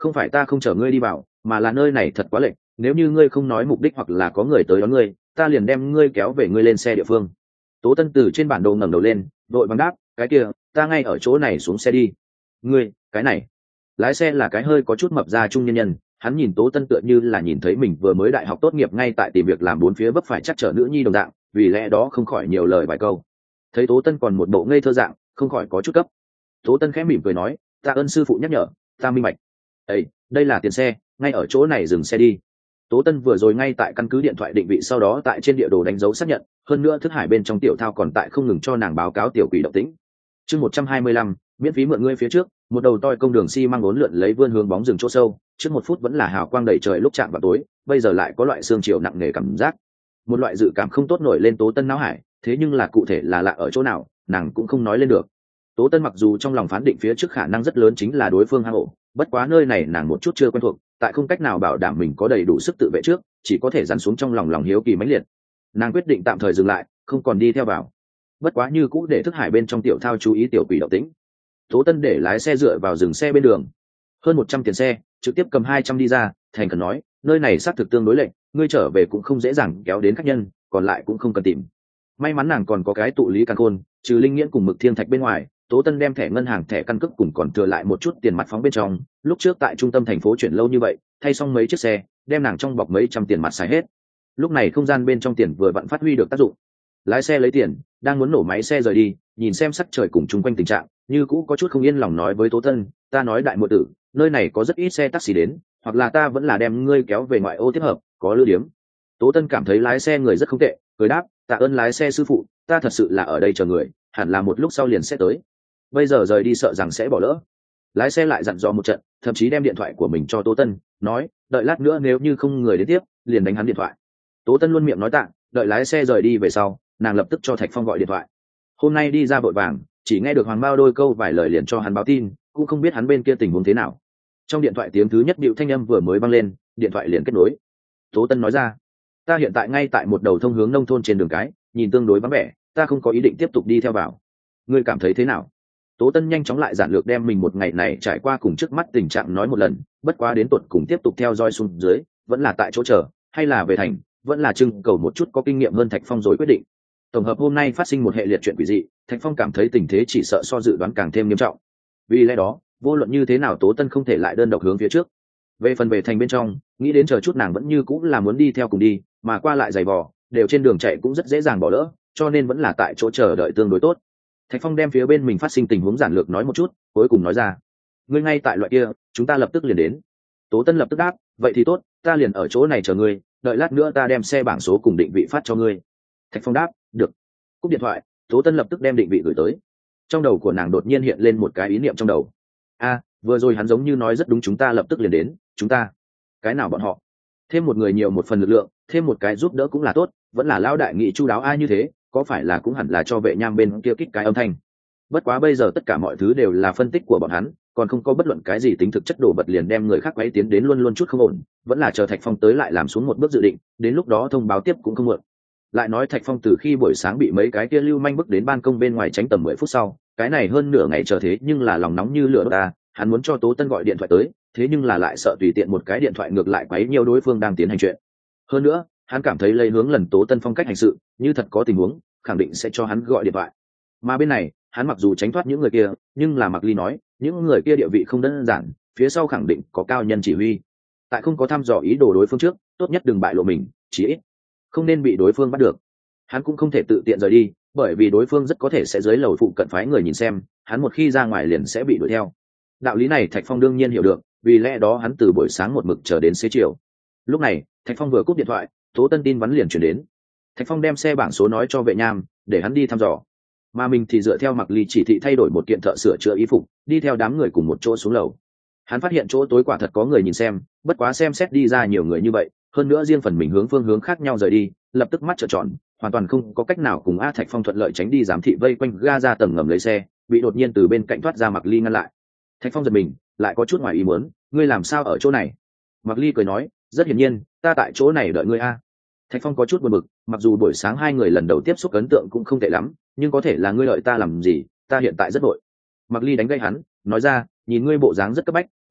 không phải ta không chở ngươi đi vào, mà là nơi này thật quá lệch, nếu như ngươi không nói mục đích hoặc là có người tới đón ngươi, ta liền đem ngươi kéo về ngươi lên xe địa phương. Tố Tân từ trên bản đồ ngẩng đầu lên, đội vắng đáp, cái kia, ta ngay ở chỗ này xuống xe đi. Ngươi, cái này. Lái xe là cái hơi có chút mập ra trung nhân nhân, hắn nhìn Tố Tân tựa như là nhìn thấy mình vừa mới đại học tốt nghiệp ngay tại tìm việc làm bốn phía vấp phải chắc trở nữ nhi đồng dạng, vì lẽ đó không khỏi nhiều lời vài câu. Thấy Tố Tân còn một bộ ngây thơ dạng, không khỏi có chút cấp. Tố Tân khẽ mỉm cười nói, tạ ơn sư phụ nhắc nhở, ta minh bạch. Ê, đây là tiền xe, ngay ở chỗ này dừng xe đi. Tố Tân vừa rồi ngay tại căn cứ điện thoại định vị, sau đó tại trên địa đồ đánh dấu xác nhận, hơn nữa thức hải bên trong tiểu thao còn tại không ngừng cho nàng báo cáo tiểu quỷ động tĩnh. Chương một trăm hai mươi lăm, miễn phí mượn ngươi phía trước, một đầu toi công đường xi măng uốn lượn lấy vươn hướng bóng rừng chỗ sâu, trước một phút vẫn là hào quang đầy trời lúc chạm vào tối, bây giờ lại có loại sương chiều nặng nề cảm giác. Một loại dự cảm không tốt nổi lên Tố Tân não hải, thế nhưng là cụ thể là lạ ở chỗ nào, nàng cũng không nói lên được. Tố Tân mặc dù trong lòng phán định phía trước khả năng rất lớn chính là đối phương hang ổ, bất quá nơi này nàng một chút chưa quen thuộc, tại không cách nào bảo đảm mình có đầy đủ sức tự vệ trước, chỉ có thể dằn xuống trong lòng lòng hiếu kỳ mãnh liệt. Nàng quyết định tạm thời dừng lại, không còn đi theo vào. Bất quá như cũ để thức hải bên trong tiểu thao chú ý tiểu quỷ động tĩnh. Tố Tân để lái xe dựa vào dừng xe bên đường, hơn một trăm tiền xe, trực tiếp cầm hai trăm đi ra, thành khẩn nói, nơi này xác thực tương đối lệch, ngươi trở về cũng không dễ dàng kéo đến khách nhân, còn lại cũng không cần tìm. May mắn nàng còn có cái tụ lý căn khôn, trừ linh nghiễn cùng mực thiên thạch bên ngoài, Tố Tân đem thẻ ngân hàng thẻ căn cước cùng còn thừa lại một chút tiền mặt phóng bên trong, lúc trước tại trung tâm thành phố chuyển lâu như vậy, thay xong mấy chiếc xe, đem nàng trong bọc mấy trăm tiền mặt xài hết. Lúc này không gian bên trong tiền vừa vặn phát huy được tác dụng. Lái xe lấy tiền, đang muốn nổ máy xe rời đi, nhìn xem sắc trời cùng chung quanh tình trạng, như cũ có chút không yên lòng nói với Tố Tân, ta nói đại muội tử, nơi này có rất ít xe taxi đến, hoặc là ta vẫn là đem ngươi kéo về ngoại ô tiếp hợp, có lữ điếm. Tố Tân cảm thấy lái xe người rất không tệ, cười đáp, tạ ơn lái xe sư phụ, ta thật sự là ở đây chờ người, hẳn là một lúc sau liền sẽ tới. Bây giờ rời đi sợ rằng sẽ bỏ lỡ. Lái xe lại dặn dò một trận, thậm chí đem điện thoại của mình cho Tố Tân, nói, đợi lát nữa nếu như không người đến tiếp, liền đánh hắn điện thoại. Tố Tân luôn miệng nói tạ, đợi lái xe rời đi về sau, nàng lập tức cho Thạch Phong gọi điện thoại. Hôm nay đi ra vội vàng, chỉ nghe được Hoàng Mao đôi câu vài lời liền cho hắn báo tin, cũng không biết hắn bên kia tình huống thế nào. Trong điện thoại tiếng thứ nhất bịu thanh âm vừa mới vang lên, điện thoại liền kết nối. Tố Tân nói ra, ta hiện tại ngay tại một đầu thông hướng nông thôn trên đường cái, nhìn tương đối vắng vẻ, ta không có ý định tiếp tục đi theo vào. Ngươi cảm thấy thế nào? Tố Tân nhanh chóng lại giản lược đem mình một ngày này trải qua cùng trước mắt tình trạng nói một lần, bất quá đến tột cùng tiếp tục theo dõi xuống dưới, vẫn là tại chỗ chờ, hay là về thành, vẫn là trưng cầu một chút có kinh nghiệm hơn Thạch Phong rồi quyết định. Tổng hợp hôm nay phát sinh một hệ liệt chuyện quỷ dị, Thạch Phong cảm thấy tình thế chỉ sợ so dự đoán càng thêm nghiêm trọng. Vì lẽ đó, vô luận như thế nào Tố Tân không thể lại đơn độc hướng phía trước. Về phần về thành bên trong, nghĩ đến chờ chút nàng vẫn như cũng là muốn đi theo cùng đi, mà qua lại giày vò, đều trên đường chạy cũng rất dễ dàng bỏ lỡ, cho nên vẫn là tại chỗ chờ đợi tương đối tốt. Thạch Phong đem phía bên mình phát sinh tình huống giản lược nói một chút, cuối cùng nói ra, ngươi ngay tại loại kia, chúng ta lập tức liền đến. Tố Tân lập tức đáp, vậy thì tốt, ta liền ở chỗ này chờ ngươi, đợi lát nữa ta đem xe bảng số cùng định vị phát cho ngươi. Thạch Phong đáp, được. Cúp điện thoại, Tố Tân lập tức đem định vị gửi tới. Trong đầu của nàng đột nhiên hiện lên một cái ý niệm trong đầu. A, vừa rồi hắn giống như nói rất đúng, chúng ta lập tức liền đến, chúng ta. Cái nào bọn họ? Thêm một người nhiều một phần lực lượng, thêm một cái giúp đỡ cũng là tốt, vẫn là lão đại nghị chu đáo ai như thế, có phải là cũng hẳn là cho Vệ Nham bên kia kích cái âm thanh. Bất quá bây giờ tất cả mọi thứ đều là phân tích của bọn hắn, còn không có bất luận cái gì tính thực chất, đổ bật liền đem người khác quấy tiến đến luôn luôn chút không ổn, vẫn là chờ Thạch Phong tới lại làm xuống một bước dự định, đến lúc đó thông báo tiếp cũng không muộn. Lại nói Thạch Phong từ khi buổi sáng bị mấy cái kia lưu manh bước đến ban công bên ngoài tránh tầm mười phút sau, cái này hơn nửa ngày chờ thế nhưng là lòng nóng như lửa đốt ta, hắn muốn cho Tố Tân gọi điện thoại tới, thế nhưng là lại sợ tùy tiện một cái điện thoại ngược lại quấy nhiều đối phương đang tiến hành chuyện. Hơn nữa, hắn cảm thấy lấy hướng lần Tố Tân phong cách hành sự, như thật có tình huống, khẳng định sẽ cho hắn gọi điện thoại. Mà bên này, hắn mặc dù tránh thoát những người kia, nhưng là Mạc Ly nói, những người kia địa vị không đơn giản, phía sau khẳng định có cao nhân chỉ huy. Tại không có thăm dò ý đồ đối phương trước, tốt nhất đừng bại lộ mình, chỉ ít không nên bị đối phương bắt được. Hắn cũng không thể tự tiện rời đi, bởi vì đối phương rất có thể sẽ dưới lầu phụ cận phái người nhìn xem, hắn một khi ra ngoài liền sẽ bị đuổi theo. Đạo lý này Thạch Phong đương nhiên hiểu được, vì lẽ đó hắn từ buổi sáng một mực chờ đến xế chiều. Lúc này, Thạch Phong vừa cúp điện thoại, Tố Tân tin vắn liền chuyển đến. Thạch Phong đem xe bảng số nói cho Vệ Nham, để hắn đi thăm dò. Mà mình thì dựa theo Mạc Ly chỉ thị thay đổi một kiện thợ sửa chữa y phục, đi theo đám người cùng một chỗ xuống lầu. Hắn phát hiện chỗ tối quả thật có người nhìn xem, bất quá xem xét đi ra nhiều người như vậy, hơn nữa riêng phần mình hướng phương hướng khác nhau rời đi, lập tức mắt trợn tròn, hoàn toàn không có cách nào cùng A Thạch Phong thuận lợi tránh đi giám thị vây quanh ga ra tầng ngầm lấy xe, bị đột nhiên từ bên cạnh thoát ra Mạc Ly ngăn lại. Thạch Phong giật mình, lại có chút ngoài ý muốn, ngươi làm sao ở chỗ này? Mạc Ly cười nói, rất hiển nhiên, ta tại chỗ này đợi ngươi a. Thạch Phong có chút buồn bực, mặc dù buổi sáng hai người lần đầu tiếp xúc ấn tượng cũng không tệ lắm, nhưng có thể là ngươi đợi ta làm gì, ta hiện tại rất vội. Mạc Ly đánh gây hắn, nói ra, nhìn ngươi bộ dáng rất cấp bách,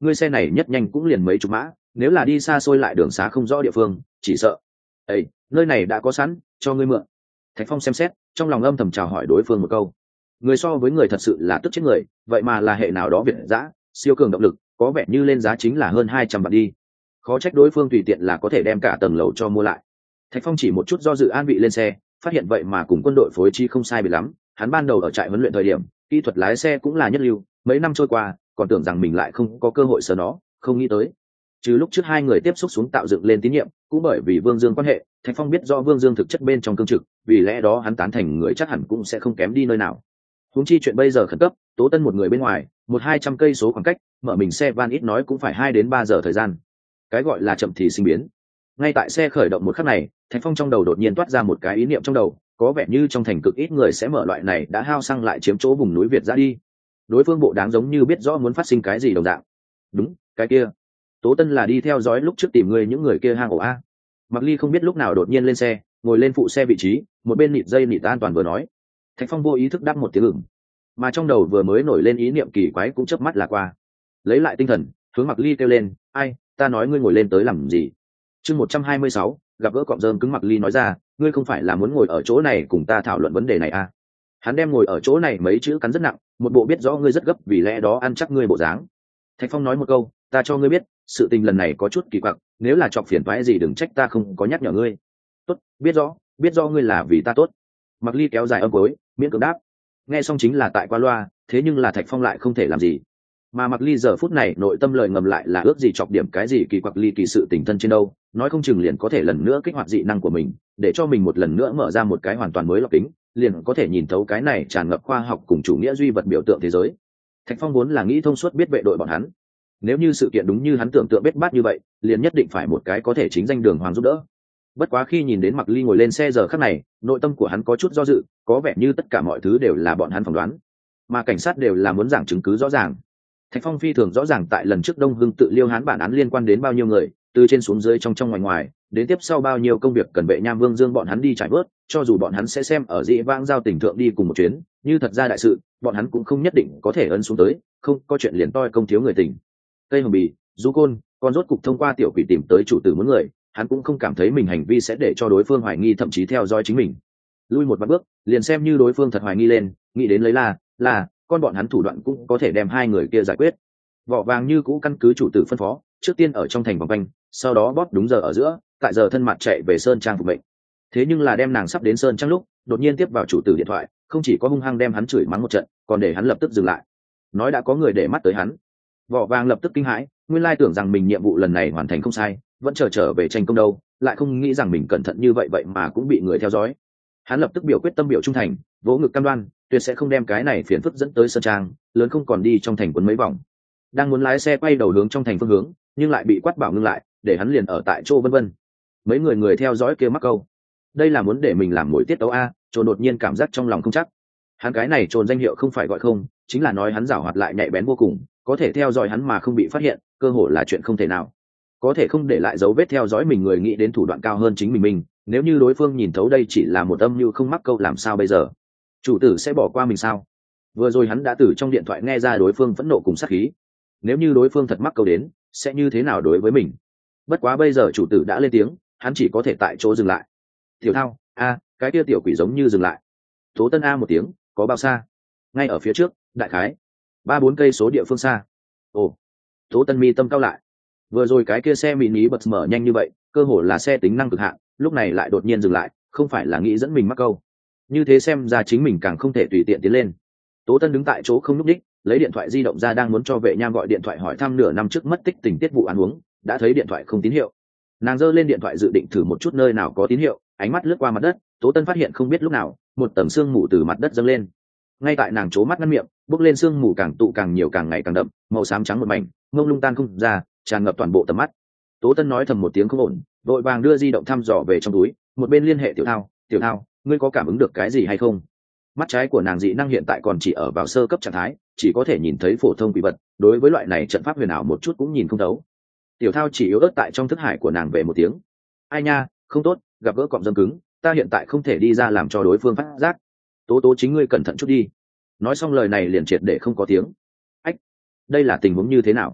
ngươi xe này nhất nhanh cũng liền mấy chục mã, nếu là đi xa xôi lại đường xá không rõ địa phương chỉ sợ ây nơi này đã có sẵn, cho ngươi mượn. Thạch Phong xem xét, trong lòng âm thầm chào hỏi đối phương một câu. Người so với người thật sự là tức chết người, vậy mà là hệ nào đó việt dã siêu cường động lực, có vẻ như lên giá chính là hơn hai trăm vạn đi. Khó trách đối phương tùy tiện là có thể đem cả tầng lầu cho mua lại. Thạch Phong chỉ một chút do dự an vị lên xe, phát hiện vậy mà cùng quân đội phối chi không sai biệt lắm. Hắn ban đầu ở trại huấn luyện thời điểm, kỹ thuật lái xe cũng là nhất lưu, mấy năm trôi qua, còn tưởng rằng mình lại không có cơ hội sờ nó, không nghĩ tới. Trừ lúc trước hai người tiếp xúc xuống tạo dựng lên tín nhiệm, cũng bởi vì Vương Dương quan hệ, Thạch Phong biết rõ Vương Dương thực chất bên trong cương trực, vì lẽ đó hắn tán thành người chắc hẳn cũng sẽ không kém đi nơi nào. Huống chi chuyện bây giờ khẩn cấp, Tố Tân một người bên ngoài, một hai trăm cây số khoảng cách, mở mình xe van ít nói cũng phải hai đến ba giờ thời gian. Cái gọi là chậm thì sinh biến. Ngay tại xe khởi động một khắc này, Thạch Phong trong đầu đột nhiên toát ra một cái ý niệm trong đầu, có vẻ như trong thành cực ít người sẽ mở loại này đã hao xăng lại chiếm chỗ vùng núi Việt ra đi. Đối phương bộ đáng giống như biết rõ muốn phát sinh cái gì đồng dạng. Đúng, cái kia. Tố Tân là đi theo dõi lúc trước tìm người những người kia hang ổ a. Mặc Ly không biết lúc nào đột nhiên lên xe, ngồi lên phụ xe vị trí, một bên nịt dây nịt an toàn vừa nói. Thạch Phong vô ý thức đáp một tiếng ửng, mà trong đầu vừa mới nổi lên ý niệm kỳ quái cũng chớp mắt là qua. Lấy lại tinh thần, hướng Mặc Ly kêu lên, ai, ta nói ngươi ngồi lên tới làm gì? Chương một trăm hai mươi sáu, gặp gỡ cọp rơm cứng. Mặc Ly nói ra, ngươi không phải là muốn ngồi ở chỗ này cùng ta thảo luận vấn đề này à? Hắn đem ngồi ở chỗ này mấy chữ cắn rất nặng, một bộ biết rõ ngươi rất gấp vì lẽ đó ăn chắc ngươi bộ dáng. Thạch Phong nói một câu, ta cho ngươi biết, sự tình lần này có chút kỳ quặc, nếu là chọc phiền toái gì đừng trách ta không có nhắc nhở ngươi. Tốt, biết rõ, biết rõ ngươi là vì ta tốt. Mặc Ly kéo dài âm cuối, miễn cưỡng đáp. Nghe xong chính là tại qua loa, thế nhưng là Thạch Phong lại không thể làm gì. Mà Mặc Ly giờ phút này nội tâm lời ngầm lại là ước gì chọc điểm cái gì kỳ quặc ly kỳ sự tình thân trên đâu, nói không chừng liền có thể lần nữa kích hoạt dị năng của mình, để cho mình một lần nữa mở ra một cái hoàn toàn mới lọc kính, liền có thể nhìn thấu cái này tràn ngập khoa học cùng chủ nghĩa duy vật biểu tượng thế giới. Thạch Phong vốn là nghĩ thông suốt biết vệ đội bọn hắn. Nếu như sự kiện đúng như hắn tưởng tượng bết bát như vậy, liền nhất định phải một cái có thể chính danh đường hoàng giúp đỡ. Bất quá khi nhìn đến Mặc Ly ngồi lên xe giờ khắc này, nội tâm của hắn có chút do dự, có vẻ như tất cả mọi thứ đều là bọn hắn phỏng đoán, mà cảnh sát đều là muốn giảng chứng cứ rõ ràng. Thạch Phong phi thường rõ ràng tại lần trước Đông Hưng tự liêu hán bản án liên quan đến bao nhiêu người, từ trên xuống dưới trong trong ngoài ngoài, đến tiếp sau bao nhiêu công việc cần vệ nham Vương Dương bọn hắn đi trải bớt, cho dù bọn hắn sẽ xem ở dĩ vãng giao tình thượng đi cùng một chuyến, như thật ra đại sự, bọn hắn cũng không nhất định có thể ấn xuống tới, không có chuyện liền toi công thiếu người tình. Tây Hồng Bì, Du Côn, còn rốt cục thông qua tiểu quỷ tìm tới chủ tử muốn người, hắn cũng không cảm thấy mình hành vi sẽ để cho đối phương hoài nghi thậm chí theo dõi chính mình. Lui một vài bước, liền xem như đối phương thật hoài nghi lên, nghĩ đến lấy là, là, con bọn hắn thủ đoạn cũng có thể đem hai người kia giải quyết. Vỏ vàng như cũ căn cứ chủ tử phân phó, trước tiên ở trong thành vòng quanh, sau đó bóp đúng giờ ở giữa, tại giờ thân mặt chạy về sơn trang phục mệnh. Thế nhưng là đem nàng sắp đến sơn trang lúc, đột nhiên tiếp vào chủ tử điện thoại, không chỉ có hung hăng đem hắn chửi mắng một trận, còn để hắn lập tức dừng lại. Nói đã có người để mắt tới hắn. Vỏ vàng lập tức kinh hãi, nguyên lai tưởng rằng mình nhiệm vụ lần này hoàn thành không sai, vẫn chờ trở về tranh công đâu, lại không nghĩ rằng mình cẩn thận như vậy vậy mà cũng bị người theo dõi. Hắn lập tức biểu quyết tâm biểu trung thành, vỗ ngực cam đoan, tuyệt sẽ không đem cái này phiền phức dẫn tới sơn trang, lớn không còn đi trong thành quấn mấy vòng. Đang muốn lái xe quay đầu hướng trong thành phương hướng, nhưng lại bị quát bảo ngưng lại, để hắn liền ở tại chỗ vân vân. Mấy người người theo dõi kia mắc câu, đây là muốn để mình làm mối tiết tấu a, Trồn đột nhiên cảm giác trong lòng không chắc. Hắn cái này Trồn danh hiệu không phải gọi không, chính là nói hắn giảo hoạt lại nhạy bén vô cùng, có thể theo dõi hắn mà không bị phát hiện, cơ hội là chuyện không thể nào. Có thể không để lại dấu vết theo dõi mình người nghĩ đến thủ đoạn cao hơn chính mình mình, nếu như đối phương nhìn thấu đây chỉ là một âm mưu không mắc câu làm sao bây giờ? Chủ tử sẽ bỏ qua mình sao? Vừa rồi hắn đã từ trong điện thoại nghe ra đối phương phẫn nộ cùng sát khí. Nếu như đối phương thật mắc câu đến, sẽ như thế nào đối với mình? Bất quá bây giờ chủ tử đã lên tiếng, hắn chỉ có thể tại chỗ dừng lại. Tiểu Thao, a, cái kia tiểu quỷ giống như dừng lại. Tố Tân a một tiếng, có bao xa? Ngay ở phía trước, đại khái ba bốn cây số địa phương xa. Ồ, Tố Tân mi tâm cao lại. Vừa rồi cái kia xe mini bật mở nhanh như vậy, cơ hồ là xe tính năng cực hạn, lúc này lại đột nhiên dừng lại, không phải là nghĩ dẫn mình mắc câu. Như thế xem ra chính mình càng không thể tùy tiện tiến lên. Tố Tân đứng tại chỗ không nhúc nhích, lấy điện thoại di động ra đang muốn cho vệ nham gọi điện thoại hỏi thăm nửa năm trước mất tích tình tiết vụ ăn uống, đã thấy điện thoại không tín hiệu. Nàng giơ lên điện thoại dự định thử một chút nơi nào có tín hiệu, ánh mắt lướt qua mặt đất, Tố Tân phát hiện không biết lúc nào, một tầng sương mù từ mặt đất dâng lên. Ngay tại nàng trố mắt ngăn miệng, bốc lên sương mù càng tụ càng nhiều càng ngày càng đậm, màu xám trắng một mảnh, mông lung tan không ra, tràn ngập toàn bộ tầm mắt. Tố Tân nói thầm một tiếng không ổn, vội vàng đưa di động thăm dò về trong túi, một bên liên hệ Tiểu Thao, Tiểu Thao, ngươi có cảm ứng được cái gì hay không? Mắt trái của nàng dị năng hiện tại còn chỉ ở vào sơ cấp trạng thái, chỉ có thể nhìn thấy phổ thông quỷ vật, đối với loại này trận pháp huyền ảo một chút cũng nhìn không thấu. Tiểu Thao chỉ yếu ớt tại trong thức hải của nàng về một tiếng. Ai nha, không tốt, gặp gỡ cọp dâm cứng, ta hiện tại không thể đi ra làm cho đối phương phát giác. Tố Tố chính ngươi cẩn thận chút đi. Nói xong lời này liền triệt để không có tiếng. Ách, đây là tình huống như thế nào?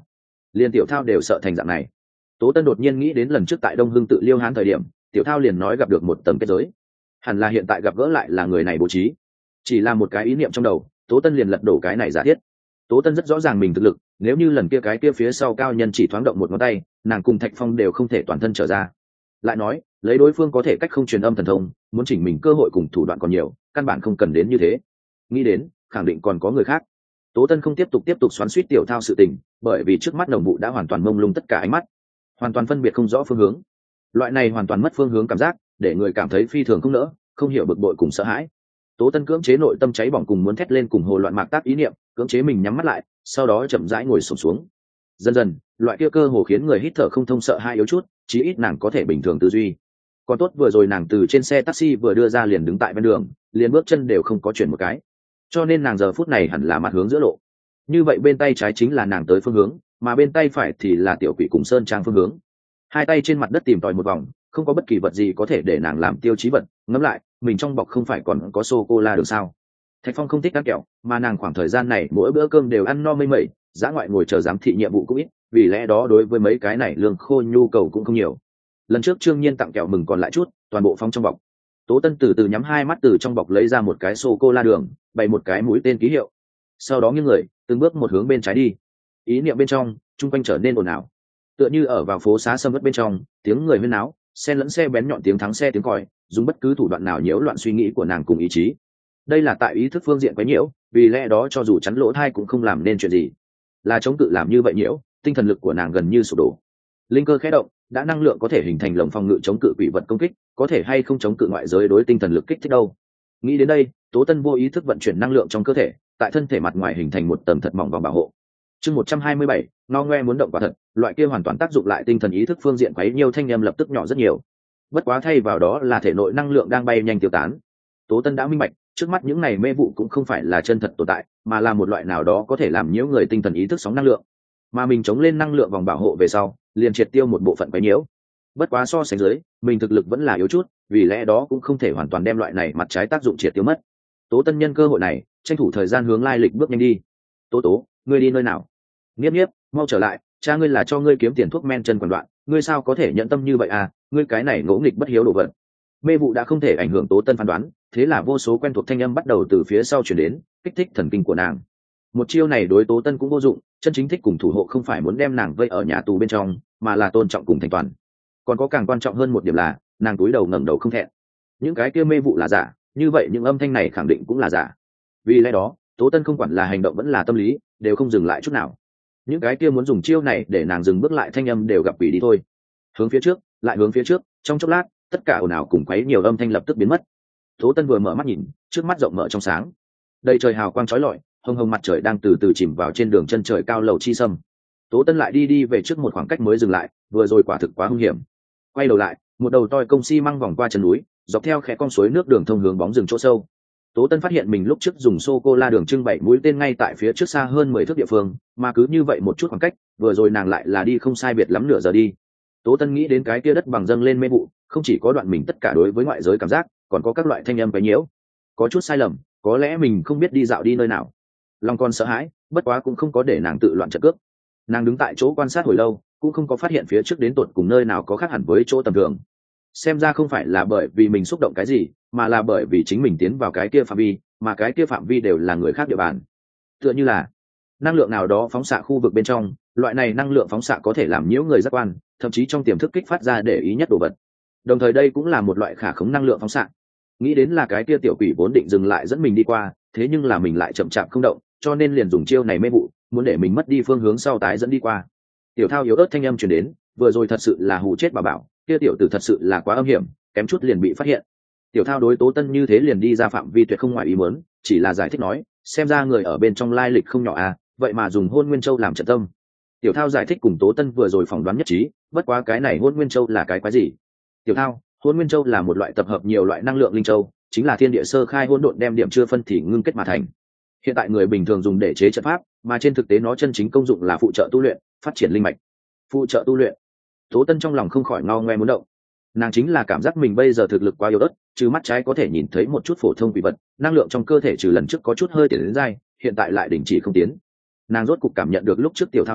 liền tiểu thao đều sợ thành dạng này. Tố Tân đột nhiên nghĩ đến lần trước tại Đông Hưng tự liêu hán thời điểm, tiểu thao liền nói gặp được một tầng kết giới, hẳn là hiện tại gặp gỡ lại là người này bố trí. Chỉ là một cái ý niệm trong đầu, Tố Tân liền lật đổ cái này giả thiết. Tố Tân rất rõ ràng mình thực lực, nếu như lần kia cái kia phía sau cao nhân chỉ thoáng động một ngón tay, nàng cùng Thạch Phong đều không thể toàn thân trở ra. Lại nói, lấy đối phương có thể cách không truyền âm thần thông, muốn chỉnh mình cơ hội cùng thủ đoạn còn nhiều, căn bản không cần đến như thế. Nghĩ đến, khẳng định còn có người khác. Tố Tân không tiếp tục tiếp tục xoắn xuýt tiểu thao sự tình, bởi vì trước mắt Đồng Vụ đã hoàn toàn mông lung tất cả ánh mắt, hoàn toàn phân biệt không rõ phương hướng. Loại này hoàn toàn mất phương hướng cảm giác, để người cảm thấy phi thường không nỡ, không hiểu bực bội cùng sợ hãi. Tố Tân cưỡng chế nội tâm cháy bỏng cùng muốn thét lên cùng hồ loạn mạc tác ý niệm, cưỡng chế mình nhắm mắt lại, sau đó chậm rãi ngồi xổm xuống. Dần dần, loại kia cơ hồ khiến người hít thở không thông sợ hãi yếu chút, chí ít nàng có thể bình thường tư duy. Còn tốt vừa rồi nàng từ trên xe taxi vừa đưa ra liền đứng tại bên đường, liền bước chân đều không có chuyển một cái, cho nên nàng giờ phút này hẳn là mặt hướng giữa lộ. Như vậy bên tay trái chính là nàng tới phương hướng, mà bên tay phải thì là tiểu quỷ cùng sơn trang phương hướng. Hai tay trên mặt đất tìm tòi một vòng, không có bất kỳ vật gì có thể để nàng làm tiêu chí vật. Ngẫm lại, mình trong bọc không phải còn có sô cô la được sao? Thạch Phong không thích ăn kẹo, mà nàng khoảng thời gian này mỗi bữa cơm đều ăn no mây mẩy, dã ngoại ngồi chờ giám thị nhiệm vụ cũng ít, vì lẽ đó đối với mấy cái này lương khô nhu cầu cũng không nhiều. Lần trước Trương Nhiên tặng kẹo mừng còn lại chút, toàn bộ phóng trong bọc. Tố Tân từ từ nhắm hai mắt từ trong bọc lấy ra một cái sô cô la đường, bày một cái mũi tên ký hiệu. Sau đó nghiêng người, từng bước một hướng bên trái đi. Ý niệm bên trong, trung quanh trở nên ồn ào. Tựa như ở vào phố xá sầm uất bên trong, tiếng người huyên náo, xe lẫn xe bén nhọn tiếng thắng xe tiếng còi, dùng bất cứ thủ đoạn nào nhiễu loạn suy nghĩ của nàng cùng ý chí. Đây là tại ý thức phương diện quấy nhiễu, vì lẽ đó cho dù chắn lỗ thai cũng không làm nên chuyện gì. Là chống cự làm như vậy nhiễu, tinh thần lực của nàng gần như sụp đổ. Linh cơ khẽ động, đã năng lượng có thể hình thành lồng phòng ngự chống cự quỷ vật công kích, có thể hay không chống cự ngoại giới đối tinh thần lực kích thích đâu. Nghĩ đến đây, Tố Tân vô ý thức vận chuyển năng lượng trong cơ thể, tại thân thể mặt ngoài hình thành một tầng thật mỏng vòng bảo hộ. Chương một trăm hai mươi bảy, ngao ngoe muốn động quả thật, loại kia hoàn toàn tác dụng lại tinh thần ý thức phương diện quấy nhiều thanh em lập tức nhỏ rất nhiều. Bất quá thay vào đó là thể nội năng lượng đang bay nhanh tiêu tán. Tố Tân đã minh bạch, trước mắt những này mê vụ cũng không phải là chân thật tồn tại, mà là một loại nào đó có thể làm nhiễu người tinh thần ý thức sóng năng lượng. Mà mình chống lên năng lượng vòng bảo hộ về sau, liền triệt tiêu một bộ phận quấy nhiễu. Bất quá so sánh dưới, mình thực lực vẫn là yếu chút, vì lẽ đó cũng không thể hoàn toàn đem loại này mặt trái tác dụng triệt tiêu mất. Tố Tân nhân cơ hội này, tranh thủ thời gian hướng lai lịch bước nhanh đi. Tố Tố, ngươi đi nơi nào? Nghiếp nghiếp, mau trở lại, cha ngươi là cho ngươi kiếm tiền thuốc men chân quản đoạn, ngươi sao có thể nhận tâm như vậy à? Ngươi cái này ngỗ nghịch bất hiếu đồ vật. Mê vụ đã không thể ảnh hưởng Tố Tân phán đoán, thế là vô số quen thuộc thanh âm bắt đầu từ phía sau chuyển đến, kích thích thần kinh của nàng. Một chiêu này đối Tố Tân cũng vô dụng, chân chính thích cùng thủ hộ không phải muốn đem nàng vây ở nhà tù bên trong, mà là tôn trọng cùng thành toàn. Còn có càng quan trọng hơn một điểm là, nàng túi đầu ngẩng đầu không thẹn. Những cái kia mê vụ là giả, như vậy những âm thanh này khẳng định cũng là giả. Vì lẽ đó, Tố Tân không quản là hành động vẫn là tâm lý, đều không dừng lại chút nào. Những cái kia muốn dùng chiêu này để nàng dừng bước lại thanh âm đều gặp quỷ đi thôi. Hướng phía trước, lại hướng phía trước, trong chốc lát, tất cả ồn ào cùng quấy nhiều âm thanh lập tức biến mất. Tố Tân vừa mở mắt nhìn, trước mắt rộng mở trong sáng. Đầy trời hào quang chói lọi, hồng hồng mặt trời đang từ từ chìm vào trên đường chân trời cao lầu chi sâm. Tố Tân lại đi đi về trước một khoảng cách mới dừng lại, vừa rồi quả thực quá hung hiểm. Quay đầu lại, một đầu toi công xi măng vòng qua chân núi, dọc theo khẽ con suối nước đường thông hướng bóng rừng chỗ sâu. Tố Tân phát hiện mình lúc trước dùng sô cô la đường trưng bày mũi tên ngay tại phía trước xa hơn mười thước địa phương, mà cứ như vậy một chút khoảng cách, vừa rồi nàng lại là đi không sai biệt lắm nửa giờ đi. Tố Tân nghĩ đến cái kia đất bằng dâng lên mê vụ, không chỉ có đoạn mình tất cả đối với ngoại giới cảm giác, còn có các loại thanh âm quấy nhiễu. Có chút sai lầm, có lẽ mình không biết đi dạo đi nơi nào. Lòng còn sợ hãi, bất quá cũng không có để nàng tự loạn trận cước. Nàng đứng tại chỗ quan sát hồi lâu, cũng không có phát hiện phía trước đến tột cùng nơi nào có khác hẳn với chỗ tầm thường. Xem ra không phải là bởi vì mình xúc động cái gì, mà là bởi vì chính mình tiến vào cái kia phạm vi, mà cái kia phạm vi đều là người khác địa bàn. Tựa như là năng lượng nào đó phóng xạ khu vực bên trong, loại này năng lượng phóng xạ có thể làm nhiễu người giác quan, thậm chí trong tiềm thức kích phát ra để ý nhất đồ vật. Đồng thời đây cũng là một loại khả khống năng lượng phóng xạ. Nghĩ đến là cái kia tiểu quỷ vốn định dừng lại dẫn mình đi qua, thế nhưng là mình lại chậm chạp không động, cho nên liền dùng chiêu này mê vụ, muốn để mình mất đi phương hướng sau tái dẫn đi qua. Tiểu Thao yếu ớt thanh âm truyền đến, vừa rồi thật sự là hù chết bà bảo, kia tiểu tử thật sự là quá âm hiểm, kém chút liền bị phát hiện. Tiểu Thao đối Tố Tân như thế liền đi ra phạm vi tuyệt không ngoài ý muốn, chỉ là giải thích nói, xem ra người ở bên trong lai lịch không nhỏ à, vậy mà dùng Hôn Nguyên Châu làm trận tâm. Tiểu Thao giải thích cùng Tố Tân vừa rồi phỏng đoán nhất trí, bất quá cái này Hôn Nguyên Châu là cái quái gì? Tiểu Thao, Hôn Nguyên Châu là một loại tập hợp nhiều loại năng lượng linh châu, chính là thiên địa sơ khai hỗn độn đem điểm chưa phân thì ngưng kết mà thành. Hiện tại người bình thường dùng để chế trận pháp, mà trên thực tế nó chân chính công dụng là phụ trợ tu luyện, phát triển linh mạch. Phụ trợ tu luyện. Tố Tân trong lòng không khỏi ngao ngoe muốn động. Nàng chính là cảm giác mình bây giờ thực lực quá yếu ớt, trừ mắt trái có thể nhìn thấy một chút phổ thông quỷ vật, năng lượng trong cơ thể trừ lần trước có chút hơi tiến đến dai, hiện tại lại đình chỉ không tiến. Nàng rốt cục cảm nhận được lúc trước Tiểu Thao nói,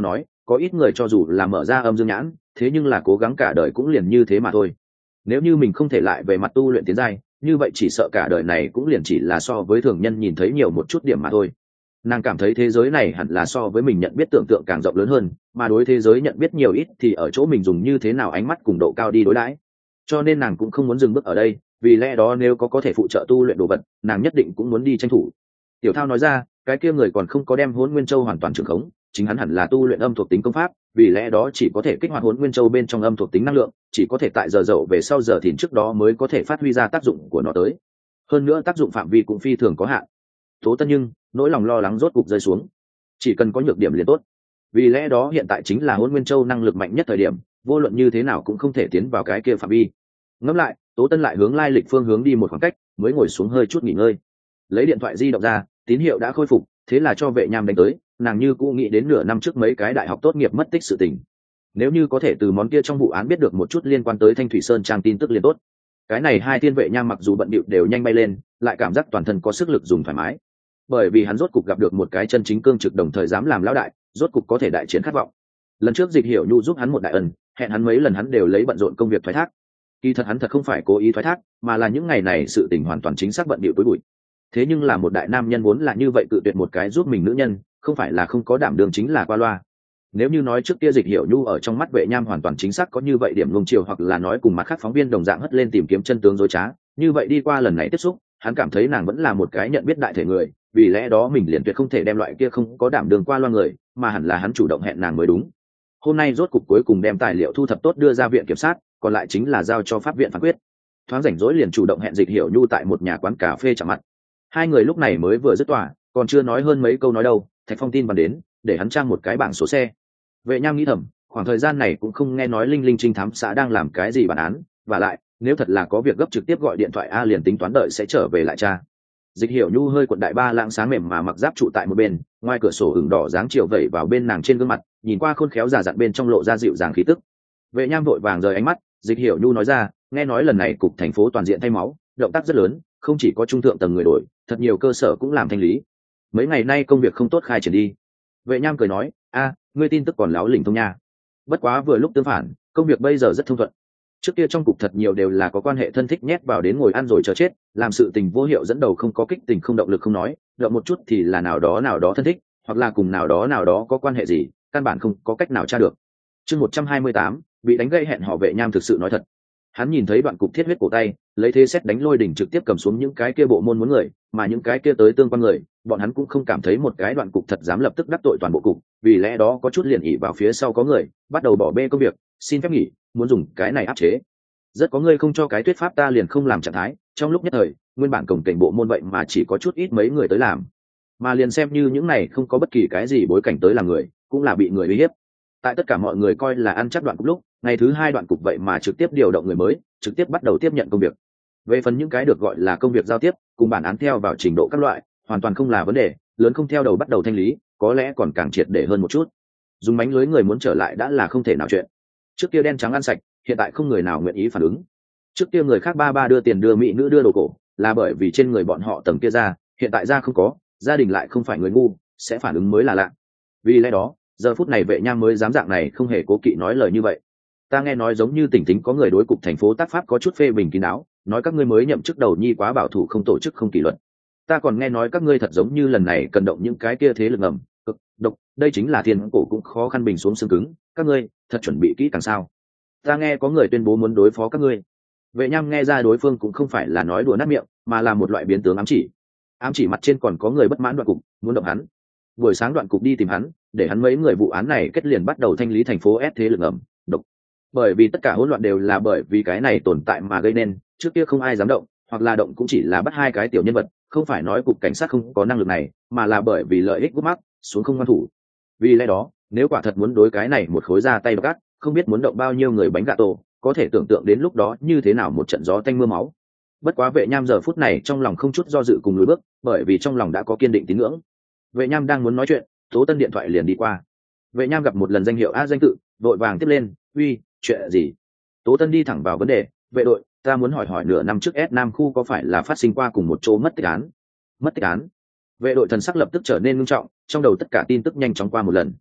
có ít người cho dù là mở ra âm dương nhãn, thế nhưng là cố gắng cả đời cũng liền như thế mà thôi. Nếu như mình không thể lại về mặt tu luyện tiến giai, như vậy chỉ sợ cả đời này cũng liền chỉ là so với thường nhân nhìn thấy nhiều một chút điểm mà thôi. Nàng cảm thấy thế giới này hẳn là so với mình nhận biết tưởng tượng càng rộng lớn hơn, mà đối thế giới nhận biết nhiều ít thì ở chỗ mình dùng như thế nào ánh mắt cùng độ cao đi đối đãi. Cho nên nàng cũng không muốn dừng bước ở đây, vì lẽ đó nếu có có thể phụ trợ tu luyện đồ vật, nàng nhất định cũng muốn đi tranh thủ. Tiểu Thao nói ra, cái kia người còn không có đem Hỗn Nguyên Châu hoàn toàn trưởng khống, chính hắn hẳn là tu luyện âm thuộc tính công pháp, vì lẽ đó chỉ có thể kích hoạt Hỗn Nguyên Châu bên trong âm thuộc tính năng lượng, chỉ có thể tại giờ dậu về sau giờ thìn trước đó mới có thể phát huy ra tác dụng của nó tới. Hơn nữa tác dụng phạm vi cũng phi thường có hạn. Tố Tân nhưng nỗi lòng lo lắng rốt cục rơi xuống, chỉ cần có nhược điểm liền tốt. Vì lẽ đó hiện tại chính là Hỗn Nguyên Châu năng lực mạnh nhất thời điểm, vô luận như thế nào cũng không thể tiến vào cái kia phạm vi. Ngẫm lại, Tố Tân lại hướng lai lịch phương hướng đi một khoảng cách, mới ngồi xuống hơi chút nghỉ ngơi. Lấy điện thoại di động ra, tín hiệu đã khôi phục, thế là cho Vệ Nham đánh tới, nàng như cũng nghĩ đến nửa năm trước mấy cái đại học tốt nghiệp mất tích sự tình. Nếu như có thể từ món kia trong vụ án biết được một chút liên quan tới Thanh Thủy Sơn trang tin tức liền tốt. Cái này hai thiên Vệ Nham mặc dù bận bịu đều nhanh bay lên, lại cảm giác toàn thân có sức lực dùng thoải mái. Bởi vì hắn rốt cục gặp được một cái chân chính cương trực đồng thời dám làm lão đại, rốt cục có thể đại chiến khát vọng. Lần trước Dịch Hiểu Nhu giúp hắn một đại ân, hẹn hắn mấy lần hắn đều lấy bận rộn công việc thoái thác. Kỳ thật hắn thật không phải cố ý thoái thác, mà là những ngày này sự tình hoàn toàn chính xác bận bịu tối bụi. Thế nhưng là một đại nam nhân vốn là như vậy, cự tuyệt một cái giúp mình nữ nhân, không phải là không có đảm đường chính là qua loa. Nếu như nói trước kia Dịch Hiểu Nhu ở trong mắt Vệ Nham hoàn toàn chính xác có như vậy điểm luồng chiều, hoặc là nói cùng mặt khác phóng viên đồng dạng hất lên tìm kiếm chân tướng dối trá, như vậy đi qua lần này tiếp xúc, hắn cảm thấy nàng vẫn là một cái nhận biết đại thể người, vì lẽ đó mình liền tuyệt không thể đem loại kia không có đảm đường qua loa người, mà hẳn là hắn chủ động hẹn nàng mới đúng. Hôm nay rốt cục cuối cùng đem tài liệu thu thập tốt đưa ra viện kiểm sát, còn lại chính là giao cho pháp viện phán quyết. Thoáng rảnh rỗi liền chủ động hẹn Dịch Hiểu Nhu tại một nhà quán cà phê chạm mặt. Hai người lúc này mới vừa dứt tòa, còn chưa nói hơn mấy câu nói đâu, Thạch Phong tin bàn đến, để hắn trang một cái bảng số xe. Vệ Nham nghĩ thầm, khoảng thời gian này cũng không nghe nói Linh Linh trinh thám xã đang làm cái gì bản án, và lại nếu thật là có việc gấp trực tiếp gọi điện thoại a liền tính toán đợi sẽ trở về lại cha. Dịch Hiểu Nhu hơi cuộn đại ba lãng sáng mềm mà mặc giáp trụ tại một bên, ngoài cửa sổ hừng đỏ dáng chiều vẩy vào bên nàng trên gương mặt, nhìn qua khôn khéo già dặn bên trong lộ ra dịu dàng khí tức. Vệ Nham vội vàng rời ánh mắt, Dịch Hiểu Nhu nói ra, nghe nói lần này cục thành phố toàn diện thay máu, động tác rất lớn, không chỉ có trung thượng tầng người đổi, thật nhiều cơ sở cũng làm thanh lý. Mấy ngày nay công việc không tốt khai triển đi. Vệ Nham cười nói, a, ngươi tin tức còn láo lỉnh thông nha. Bất quá vừa lúc tương phản, công việc bây giờ rất thông thuận. Trước kia trong cục thật nhiều đều là có quan hệ thân thích nhét vào đến ngồi ăn rồi chờ chết, làm sự tình vô hiệu dẫn đầu không có kích tình không động lực không nói, động một chút thì là nào đó nào đó thân thích, hoặc là cùng nào đó nào đó có quan hệ gì, căn bản không có cách nào tra được. Chương một trăm hai mươi tám, bị đánh gây hẹn hò. Vệ Nham thực sự nói thật. Hắn nhìn thấy đoạn cục thiết huyết cổ tay, lấy thế xét đánh lôi đỉnh trực tiếp cầm xuống những cái kia bộ môn muốn người, mà những cái kia tới tương quan người, bọn hắn cũng không cảm thấy một cái đoạn cục thật dám lập tức đắc tội toàn bộ cục, vì lẽ đó có chút liền ỉ vào phía sau có người, bắt đầu bỏ bê công việc, xin phép nghỉ, muốn dùng cái này áp chế. Rất có người không cho cái thuyết pháp ta liền không làm trạng thái, trong lúc nhất thời, nguyên bản cổng cảnh bộ môn vậy mà chỉ có chút ít mấy người tới làm, mà liền xem như những này không có bất kỳ cái gì bối cảnh tới làm người, cũng là bị người uy hiếp. Tại tất cả mọi người coi là ăn chắc đoạn cục lúc, ngày thứ hai đoạn cục vậy mà trực tiếp điều động người mới, trực tiếp bắt đầu tiếp nhận công việc. Về phần những cái được gọi là công việc giao tiếp, cùng bản án theo vào trình độ các loại, hoàn toàn không là vấn đề, lớn không theo đầu bắt đầu thanh lý, có lẽ còn càng triệt để hơn một chút. Dùng mánh lưới người muốn trở lại đã là không thể nào chuyện. Trước kia đen trắng ăn sạch, hiện tại không người nào nguyện ý phản ứng. Trước kia người khác ba ba đưa tiền đưa mỹ nữ đưa đồ cổ, là bởi vì trên người bọn họ tầng kia ra, hiện tại ra không có, gia đình lại không phải người ngu, sẽ phản ứng mới là lạ. Vì lẽ đó, giờ phút này Vệ Nham mới dám dạng này không hề cố kỵ nói lời như vậy. Ta nghe nói giống như tỉnh tính có người đối cục thành phố tác pháp có chút phê bình kín đáo, nói các ngươi mới nhậm chức đầu nhi quá bảo thủ không tổ chức không kỷ luật. Ta còn nghe nói các ngươi thật giống như lần này cần động những cái kia thế lực ngầm, cực độc, đây chính là thiên cổ cũng khó khăn bình xuống xương cứng, các ngươi thật chuẩn bị kỹ càng sao? Ta nghe có người tuyên bố muốn đối phó các ngươi. Vệ Nham nghe ra đối phương cũng không phải là nói đùa nát miệng, mà là một loại biến tướng ám chỉ. Ám chỉ mặt trên còn có người bất mãn đoạn cục, muốn động hắn. Buổi sáng đoạn cục đi tìm hắn, để hắn mấy người vụ án này kết liền bắt đầu thanh lý thành phố ép thế lực ngầm, độc. Bởi vì tất cả hỗn loạn đều là bởi vì cái này tồn tại mà gây nên, trước kia không ai dám động, hoặc là động cũng chỉ là bắt hai cái tiểu nhân vật, không phải nói cục cảnh sát không có năng lực này, mà là bởi vì lợi ích gút mắc, xuống không ngoan thủ. Vì lẽ đó, nếu quả thật muốn đối cái này một khối ra tay gắt, không biết muốn động bao nhiêu người bánh gà tổ, có thể tưởng tượng đến lúc đó như thế nào một trận gió tanh mưa máu. Bất quá Vệ Nham giờ phút này trong lòng không chút do dự cùng lùi bước, bởi vì trong lòng đã có kiên định tín ngưỡng. Vệ Nham đang muốn nói chuyện, Tố Tân điện thoại liền đi qua. Vệ Nham gặp một lần danh hiệu a danh tự, vội vàng tiếp lên, uy, chuyện gì? Tố Tân đi thẳng vào vấn đề, vệ đội, ta muốn hỏi hỏi nửa năm trước S Nam khu có phải là phát sinh qua cùng một chỗ mất tích án? Mất tích án? Vệ đội thần sắc lập tức trở nên nghiêm trọng, trong đầu tất cả tin tức nhanh chóng qua một lần.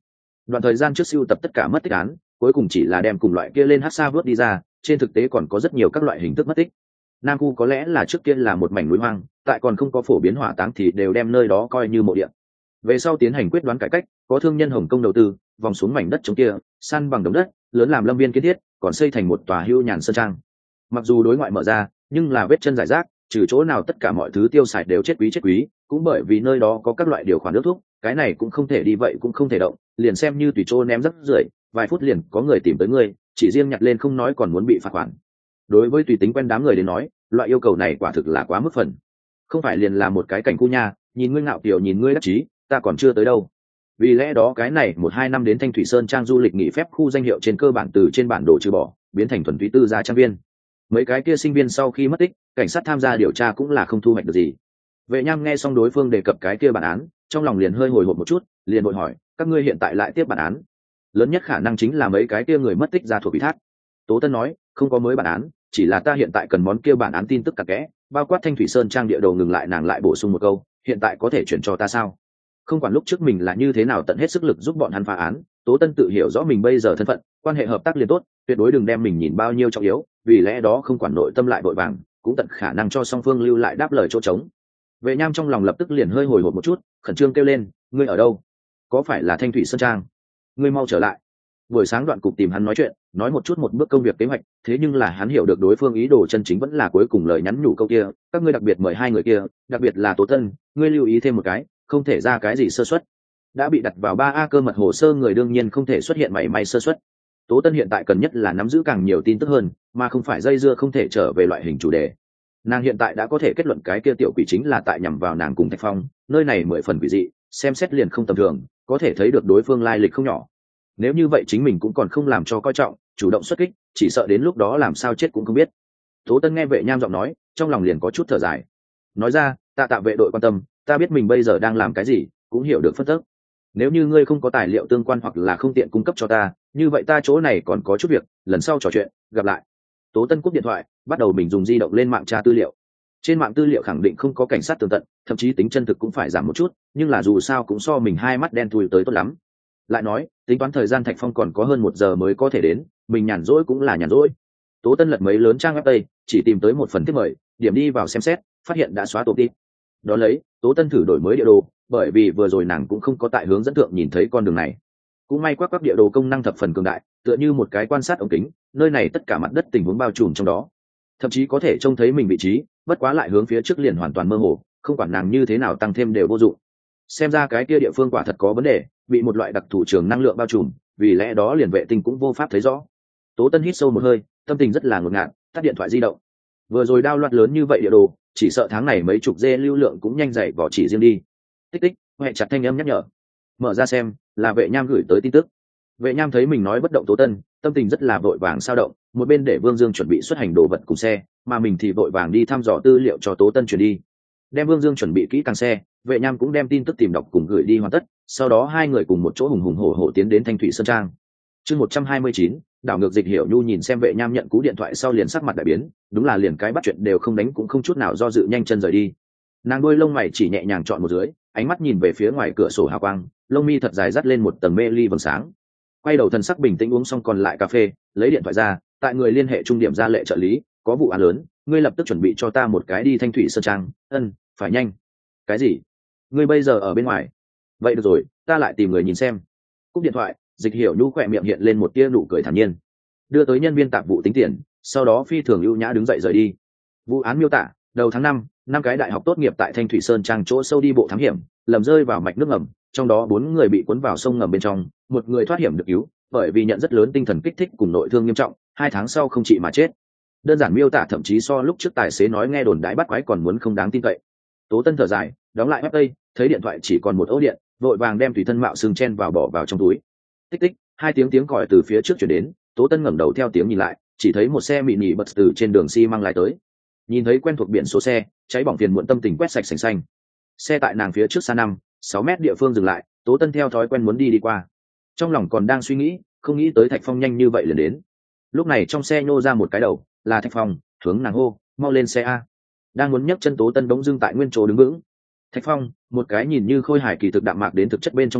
đoạn thời gian trước sưu tập tất cả mất tích án, cuối cùng chỉ là đem cùng loại kia lên hát xa vớt đi ra, trên thực tế còn có rất nhiều các loại hình thức mất tích. Nam khu có lẽ là trước kia là một mảnh núi hoang, tại còn không có phổ biến hỏa táng thì đều đem nơi đó coi như mộ địa. Về sau tiến hành quyết đoán cải cách, có thương nhân Hồng Kông đầu tư, vòng xuống mảnh đất trống kia, săn bằng đống đất, lớn làm lâm viên kiến thiết, còn xây thành một tòa hưu nhàn sơn trang. Mặc dù đối ngoại mở ra, nhưng là vết chân rải rác, trừ chỗ nào tất cả mọi thứ tiêu xài đều chết quý chết quý, cũng bởi vì nơi đó có các loại điều khoản nước thuốc, cái này cũng không thể đi vậy cũng không thể động, liền xem như tùy chỗ ném rác rưởi, vài phút liền có người tìm tới ngươi, chỉ riêng nhặt lên không nói còn muốn bị phạt khoản. Đối với tùy tính quen đám người đến nói, loại yêu cầu này quả thực là quá mức phần. Không phải liền là một cái cảnh khu nha, nhìn ngươi ngạo kiểu nhìn ngươi đắc chí, ta còn chưa tới đâu. Vì lẽ đó cái này một hai năm đến Thanh Thủy Sơn trang du lịch nghỉ phép khu danh hiệu trên cơ bản từ trên bản đồ trừ bỏ, biến thành thuần túy tư gia trang viên. Mấy cái kia sinh viên sau khi mất tích, cảnh sát tham gia điều tra cũng là không thu hoạch được gì. Vệ Nham nghe xong đối phương đề cập cái kia bản án, trong lòng liền hơi hồi hộp một chút, liền vội hỏi, các ngươi hiện tại lại tiếp bản án? Lớn nhất khả năng chính là mấy cái kia người mất tích ra thuộc ủy thác. Tố Tân nói, không có mới bản án, chỉ là ta hiện tại cần món kia bản án tin tức cặn kẽ, bao quát Thanh Thủy Sơn trang địa đầu. Ngừng lại, nàng lại bổ sung một câu, hiện tại có thể chuyển cho ta sao? Không quản lúc trước mình là như thế nào tận hết sức lực giúp bọn hắn phá án, Tố Tân tự hiểu rõ mình bây giờ thân phận, quan hệ hợp tác liền tốt, tuyệt đối đừng đem mình nhìn bao nhiêu trọng yếu, vì lẽ đó không quản nội tâm lại vội vàng, cũng tận khả năng cho song phương lưu lại đáp lời chỗ trống. Vệ Nham trong lòng lập tức liền hơi hồi hộp một chút, khẩn trương kêu lên, ngươi ở đâu? Có phải là Thanh Thủy Sơn trang? Ngươi mau trở lại. Buổi sáng Đoạn Cục tìm hắn nói chuyện, nói một chút một bước công việc kế hoạch, thế nhưng là hắn hiểu được đối phương ý đồ chân chính vẫn là cuối cùng lời nhắn nhủ câu kia, các ngươi đặc biệt mời hai người kia, đặc biệt là Tố Tân, ngươi lưu ý thêm một cái, không thể ra cái gì sơ suất. Đã bị đặt vào ba A cơ mật hồ sơ người đương nhiên không thể xuất hiện mảy may sơ suất. Tố Tân hiện tại cần nhất là nắm giữ càng nhiều tin tức hơn, mà không phải dây dưa không thể trở về loại hình chủ đề. Nàng hiện tại đã có thể kết luận cái kia tiểu quỷ chính là tại nhằm vào nàng cùng Thạch Phong, nơi này mười phần quỷ dị, xem xét liền không tầm thường, có thể thấy được đối phương lai lịch không nhỏ. Nếu như vậy chính mình cũng còn không làm cho coi trọng, chủ động xuất kích, chỉ sợ đến lúc đó làm sao chết cũng không biết. Tố Tân nghe Vệ Nham giọng nói, trong lòng liền có chút thở dài. Nói ra, tạ tạ vệ đội quan tâm, ta biết mình bây giờ đang làm cái gì, cũng hiểu được phân tích. Nếu như ngươi không có tài liệu tương quan hoặc là không tiện cung cấp cho ta, như vậy ta chỗ này còn có chút việc, lần sau trò chuyện, gặp lại. Tố Tân cúp điện thoại, bắt đầu mình dùng di động lên mạng tra tư liệu. Trên mạng tư liệu khẳng định không có cảnh sát tường tận, thậm chí tính chân thực cũng phải giảm một chút, nhưng là dù sao cũng so mình hai mắt đen thui tới tốt lắm. Lại nói, tính toán thời gian Thạch Phong còn có hơn một giờ mới có thể đến, mình nhàn rỗi cũng là nhàn rỗi. Tố Tân lật mấy lớn trang web đây, chỉ tìm tới một phần tiếp mời, điểm đi vào xem xét, phát hiện đã xóa tổ tip. Đó lấy, Tố Tân thử đổi mới địa đồ, bởi vì vừa rồi nàng cũng không có tại hướng dẫn thượng nhìn thấy con đường này. Cũng may quắc quắc địa đồ công năng thập phần cường đại, tựa như một cái quan sát ống kính, nơi này tất cả mặt đất tình huống bao trùm trong đó, thậm chí có thể trông thấy mình vị trí, bất quá lại hướng phía trước liền hoàn toàn mơ hồ, không quản nàng như thế nào tăng thêm đều vô dụng. Xem ra cái kia địa phương quả thật có vấn đề, bị một loại đặc thù trường năng lượng bao trùm, vì lẽ đó liền vệ tinh cũng vô pháp thấy rõ. Tố Tân hít sâu một hơi, tâm tình rất là ngột ngạt, tắt điện thoại di động. Vừa rồi đao loạt lớn như vậy địa đồ, chỉ sợ tháng này mấy chục dê lưu lượng cũng nhanh dậy vỏ chỉ riêng đi. Tích tích, hệ chặt thanh âm nhắc nhở. Mở ra xem, là Vệ Nham gửi tới tin tức. Vệ Nham thấy mình nói bất động Tố Tân, tâm tình rất là vội vàng sao động, một bên để Vương Dương chuẩn bị xuất hành đồ vật cùng xe, mà mình thì vội vàng đi thăm dò tư liệu cho Tố Tân chuyển đi. Đem Vương Dương chuẩn bị kỹ càng xe, Vệ Nham cũng đem tin tức tìm đọc cùng gửi đi hoàn tất, sau đó hai người cùng một chỗ hùng hùng hổ hổ tiến đến Thanh Thủy Sơn trang. Chương một trăm hai mươi chín, đảo ngược Dịch Hiểu Nhu nhìn xem Vệ Nham nhận cú điện thoại sau liền sắc mặt đại biến, đúng là liền cái bắt chuyện đều không đánh cũng không chút nào do dự nhanh chân rời đi. Nàng đuôi lông mày chỉ nhẹ nhàng chọn một dưới, ánh mắt nhìn về phía ngoài cửa sổ hào quang, lông mi thật dài dắt lên một tầng mê ly vầng sáng. Quay đầu thần sắc bình tĩnh uống xong còn lại cà phê, lấy điện thoại ra, tại người liên hệ trung điểm ra lệ trợ lý, có vụ án lớn, ngươi lập tức chuẩn bị cho ta một cái đi Thanh Thủy Sơn trang. Ân, phải nhanh. Cái gì? Ngươi bây giờ ở bên ngoài? Vậy được rồi, ta lại tìm người nhìn xem. Cúp điện thoại, Dịch Hiểu Nhu khỏe miệng hiện lên một tia nụ cười thản nhiên, đưa tới nhân viên tạp vụ tính tiền, sau đó phi thường ưu nhã đứng dậy rời đi. Vụ án miêu tả, đầu tháng năm, năm cái đại học tốt nghiệp tại Thanh Thủy Sơn trang chỗ sâu đi bộ thám hiểm, lầm rơi vào mạch nước ngầm, trong đó bốn người bị cuốn vào sông ngầm bên trong, một người thoát hiểm được cứu, bởi vì nhận rất lớn tinh thần kích thích cùng nội thương nghiêm trọng, hai tháng sau không trị mà chết. Đơn giản miêu tả thậm chí so lúc trước tài xế nói nghe đồn đãi bắt quái còn muốn không đáng tin cậy. Tố Tân thở dài, đóng lại web thấy điện thoại chỉ còn một ổ điện, vội vàng đem tùy thân mạo xương chen vào bỏ vào trong túi. Tích tích, hai tiếng tiếng còi từ phía trước chuyển đến, Tố Tân ngẩng đầu theo tiếng nhìn lại, chỉ thấy một xe mini bus từ trên đường xi măng lái tới. Nhìn thấy quen thuộc biển số xe, cháy bỏng phiền muộn tâm tình quét sạch sành xanh. Xe tại nàng phía trước xa năm, sáu mét địa phương dừng lại, Tố Tân theo thói quen muốn đi đi qua. Trong lòng còn đang suy nghĩ, không nghĩ tới Thạch Phong nhanh như vậy liền đến. Lúc này trong xe nhô ra một cái đầu, là Thạch Phong, hướng nàng hô, mau lên xe a. Đang muốn nhấc chân, Tố Tân bỗng dưng tại nguyên chỗ đứng vững. Thạch Phong, một cái nhìn như khôi hài kỳ thực đạm mạc đến thực chất bên trong người,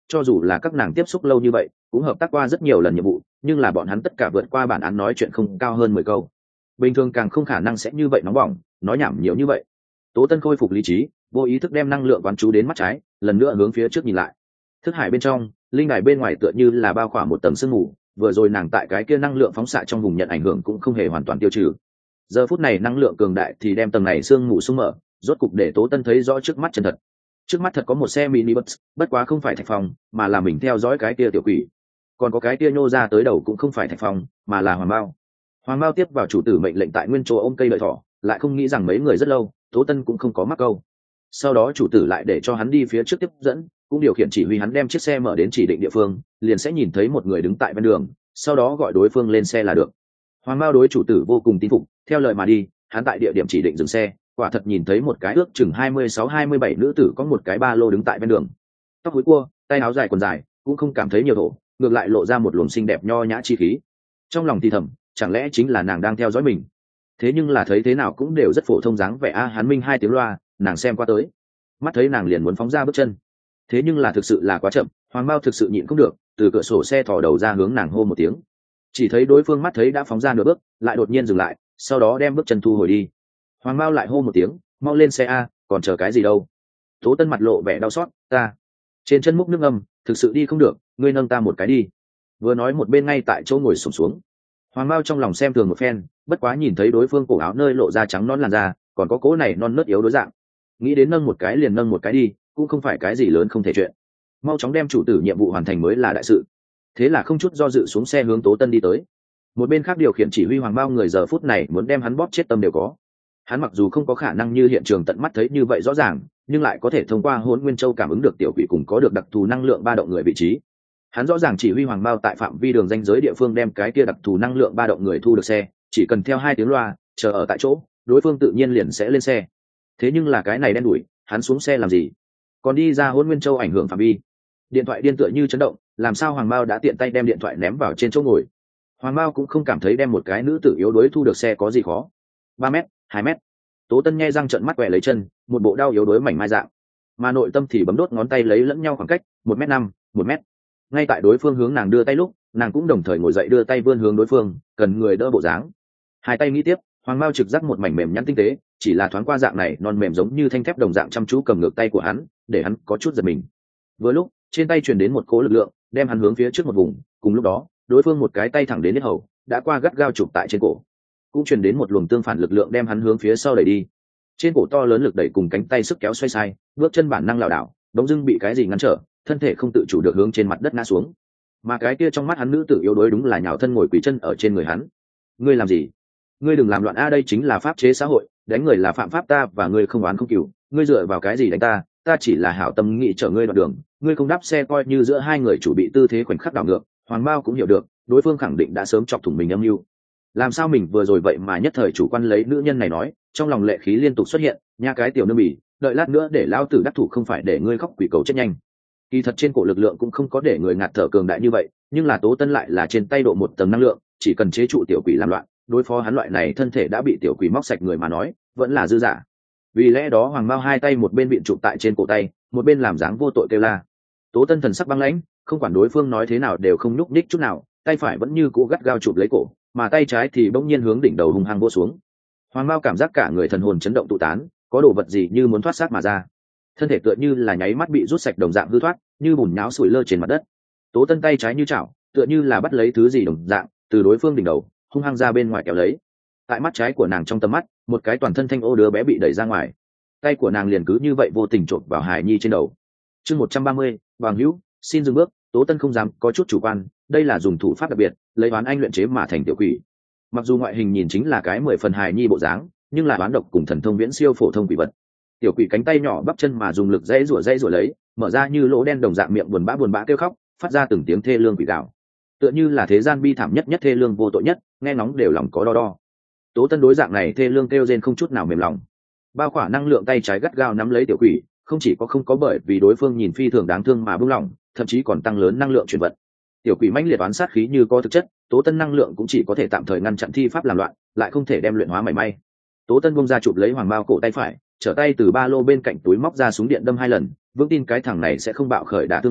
cho dù là các nàng tiếp xúc lâu như vậy cũng hợp tác qua rất nhiều lần nhiệm vụ, nhưng là bọn hắn tất cả vượt qua bản án nói chuyện không cao hơn mười câu, bình thường càng không khả năng sẽ như vậy nóng bỏng nói nhảm nhiều như vậy. Tố Tân khôi phục lý trí, vô ý thức đem năng lượng quán chú đến mắt trái, lần nữa hướng phía trước nhìn lại. Thức hải bên trong, linh đài bên ngoài tựa như là bao khỏa một tầng sương mù, vừa rồi nàng tại cái kia năng lượng phóng xạ trong vùng nhận ảnh hưởng cũng không hề hoàn toàn tiêu trừ. Giờ phút này năng lượng cường đại thì đem tầng này sương mù sung mở, rốt cục để Tố Tân thấy rõ trước mắt chân thật. Trước mắt thật có một xe mini bus, bất quá không phải Thạch Phong, mà là mình theo dõi cái kia tiểu quỷ. Còn có cái kia nhô ra tới đầu cũng không phải Thạch Phong, mà là Hoàng Bao. Hoàng Bao tiếp vào chủ tử mệnh lệnh tại nguyên chỗ ôm cây đợi thỏ, lại không nghĩ rằng mấy người rất lâu, Tố Tân cũng không có mắc câu. Sau đó chủ tử lại để cho hắn đi phía trước tiếp dẫn, cũng điều khiển chỉ huy hắn đem chiếc xe mở đến chỉ định địa phương, liền sẽ nhìn thấy một người đứng tại bên đường, sau đó gọi đối phương lên xe là được. Hoàng Bao đối chủ tử vô cùng tín phục, theo lời mà đi, hắn tại địa điểm chỉ định dừng xe, quả thật nhìn thấy một cái ước chừng hai mươi sáu hai mươi bảy nữ tử có một cái ba lô đứng tại bên đường, tóc húi cua, tay áo dài quần dài, cũng không cảm thấy nhiều thổ, ngược lại lộ ra một luồng xinh đẹp nho nhã chi khí. Trong lòng thì thầm, chẳng lẽ chính là nàng đang theo dõi mình? Thế nhưng là thấy thế nào cũng đều rất phổ thông dáng vẻ a. Hắn minh hai tiếng loa, nàng xem qua tới, mắt thấy nàng liền muốn phóng ra bước chân, thế nhưng là thực sự là quá chậm. Hoàng Bao thực sự nhịn không được, từ cửa sổ xe thò đầu ra hướng nàng hô một tiếng, chỉ thấy đối phương mắt thấy đã phóng ra nửa bước, lại đột nhiên dừng lại, sau đó đem bước chân thu hồi đi. Hoàng Bao lại hô một tiếng, mau lên xe a, còn chờ cái gì đâu. Tố Tân mặt lộ vẻ đau xót, ta trên chân múc nước ngâm, thực sự đi không được, ngươi nâng ta một cái đi. Vừa nói một bên ngay tại chỗ ngồi xổm xuống. Hoàng Bao trong lòng xem thường một phen, bất quá nhìn thấy đối phương cổ áo nơi lộ ra trắng non làn da, còn có cố này non nớt yếu đối dạng, nghĩ đến nâng một cái liền nâng một cái đi, cũng không phải cái gì lớn không thể chuyện. Mau chóng đem chủ tử nhiệm vụ hoàn thành mới là đại sự. Thế là không chút do dự xuống xe hướng Tố Tân đi tới. Một bên khác điều khiển chỉ huy Hoàng Bao người giờ phút này muốn đem hắn bóp chết tâm đều có. Hắn mặc dù không có khả năng như hiện trường tận mắt thấy như vậy rõ ràng, nhưng lại có thể thông qua Hỗn Nguyên Châu cảm ứng được tiểu quỷ cùng có được đặc thù năng lượng ba động người vị trí. Hắn rõ ràng chỉ huy Hoàng Bao tại phạm vi đường ranh giới địa phương đem cái kia đặc thù năng lượng ba động người thu được xe, chỉ cần theo hai tiếng loa, chờ ở tại chỗ, đối phương tự nhiên liền sẽ lên xe. Thế nhưng là cái này đen đủi, hắn xuống xe làm gì? Còn đi ra Hỗn Nguyên Châu ảnh hưởng phạm vi. Điện thoại điên tựa như chấn động, làm sao Hoàng Bao đã tiện tay đem điện thoại ném vào trên chỗ ngồi. Hoàng Bao cũng không cảm thấy đem một cái nữ tử yếu đuối thu được xe có gì khó. Ba mét, hai mét. Tố Tân nhe răng trợn mắt quẹ lấy chân, một bộ đau yếu đuối mảnh mai dạng, mà nội tâm thì bấm đốt ngón tay lấy lẫn nhau khoảng cách một mét năm, một mét. Ngay tại đối phương hướng nàng đưa tay lúc, nàng cũng đồng thời ngồi dậy đưa tay vươn hướng đối phương, cần người đỡ bộ dáng. Hai tay nghĩ tiếp, Hoàng Bao trực giác một mảnh mềm nhẵn tinh tế, chỉ là thoáng qua dạng này non mềm giống như thanh thép đồng dạng chăm chú cầm ngược tay của hắn, để hắn có chút giật mình. Vừa lúc trên tay truyền đến một cỗ lực lượng, đem hắn hướng phía trước một vùng, cùng lúc đó đối phương một cái tay thẳng đến hết hầu, đã qua gắt gao chụp tại trên cổ, cũng truyền đến một luồng tương phản lực lượng đem hắn hướng phía sau đẩy đi. Trên cổ to lớn lực đẩy cùng cánh tay sức kéo xoay sai, bước chân bản năng lảo đảo, bỗng dưng bị cái gì ngăn trở, thân thể không tự chủ được hướng trên mặt đất ngã xuống. Mà cái kia trong mắt hắn nữ tử yếu đuối đúng là nhào thân ngồi quỳ chân ở trên người hắn. Ngươi làm gì? Ngươi đừng làm loạn a, đây chính là pháp chế xã hội, đánh người là phạm pháp, ta và ngươi không oán không cừu, ngươi dựa vào cái gì đánh ta? Ta chỉ là hảo tâm nghĩ chở ngươi đoạn đường, ngươi không đáp xe coi như giữa hai người chủ bị tư thế khoảnh khắc đảo ngược. Hoàng Bao cũng hiểu được, đối phương khẳng định đã sớm chọc thủng mình âm mưu. Làm sao mình vừa rồi vậy mà nhất thời chủ quan lấy nữ nhân này nói, trong lòng lệ khí liên tục xuất hiện, nha cái tiểu nương bỉ, đợi lát nữa để lao tử đắc thủ không phải để ngươi khóc quỷ cầu chết nhanh. Kỳ thật trên cổ lực lượng cũng không có để người ngạt thở cường đại như vậy, nhưng là Tố Tân lại là trên tay độ một tầng năng lượng, chỉ cần chế trụ tiểu quỷ làm loạn, đối phó hắn loại này thân thể đã bị tiểu quỷ móc sạch người mà nói, vẫn là dư giả. Vì lẽ đó Hoàng Bao hai tay một bên vịn trụ tại trên cổ tay, một bên làm dáng vô tội kêu la. Tố Tân thần sắc băng lãnh, không quản đối phương nói thế nào đều không nhúc nhích chút nào, tay phải vẫn như cũ gắt gao chụp lấy cổ, mà tay trái thì bỗng nhiên hướng đỉnh đầu hung hăng vỗ xuống. Hoàng Bao cảm giác cả người thần hồn chấn động tụ tán, có đồ vật gì như muốn thoát xác mà ra, thân thể tựa như là nháy mắt bị rút sạch đồng dạng hư thoát, như bùn nháo sủi lơ trên mặt đất. Tố Tân tay trái như chảo, tựa như là bắt lấy thứ gì đồng dạng, từ đối phương đỉnh đầu hung hăng ra bên ngoài kéo lấy. Tại mắt trái của nàng trong tầm mắt, một cái toàn thân thanh ô đứa bé bị đẩy ra ngoài, tay của nàng liền cứ như vậy vô tình chộp vào hài nhi trên đầu. Chương một trăm ba mươi, Hoàng Hữu, xin dừng bước. Tố Tân không dám có chút chủ quan, đây là dùng thủ pháp đặc biệt, lấy oán anh luyện chế mà thành tiểu quỷ. Mặc dù ngoại hình nhìn chính là cái mười phần hài nhi bộ dáng, nhưng là oán độc cùng thần thông viễn siêu phổ thông quỷ vật. Tiểu quỷ cánh tay nhỏ bắp chân mà dùng lực dãy rủa dãy rủa lấy, mở ra như lỗ đen đồng dạng miệng buồn bã buồn bã kêu khóc, phát ra từng tiếng thê lương quỷ gào, tựa như là thế gian bi thảm nhất nhất thê lương vô tội nhất, nghe nóng đều lòng có đo đo. Tố Tân đối dạng này thê lương kêu rên không chút nào mềm lòng, bao khỏa năng lượng tay trái gắt gao nắm lấy tiểu quỷ, không chỉ có không có bởi vì đối phương nhìn phi thường đáng thương mà buông lỏng, thậm chí còn tăng lớn năng lượng chuyển vận. Tiểu quỷ mãnh liệt oán sát khí như có thực chất, Tố Tân năng lượng cũng chỉ có thể tạm thời ngăn chặn thi pháp làm loạn, lại không thể đem luyện hóa mảy may. Tố Tân buông ra chụp lấy Hoàng Bao cổ tay phải, trở tay từ ba lô bên cạnh túi móc ra súng điện đâm hai lần, vững tin cái thằng này sẽ không bạo khởi đả thương người,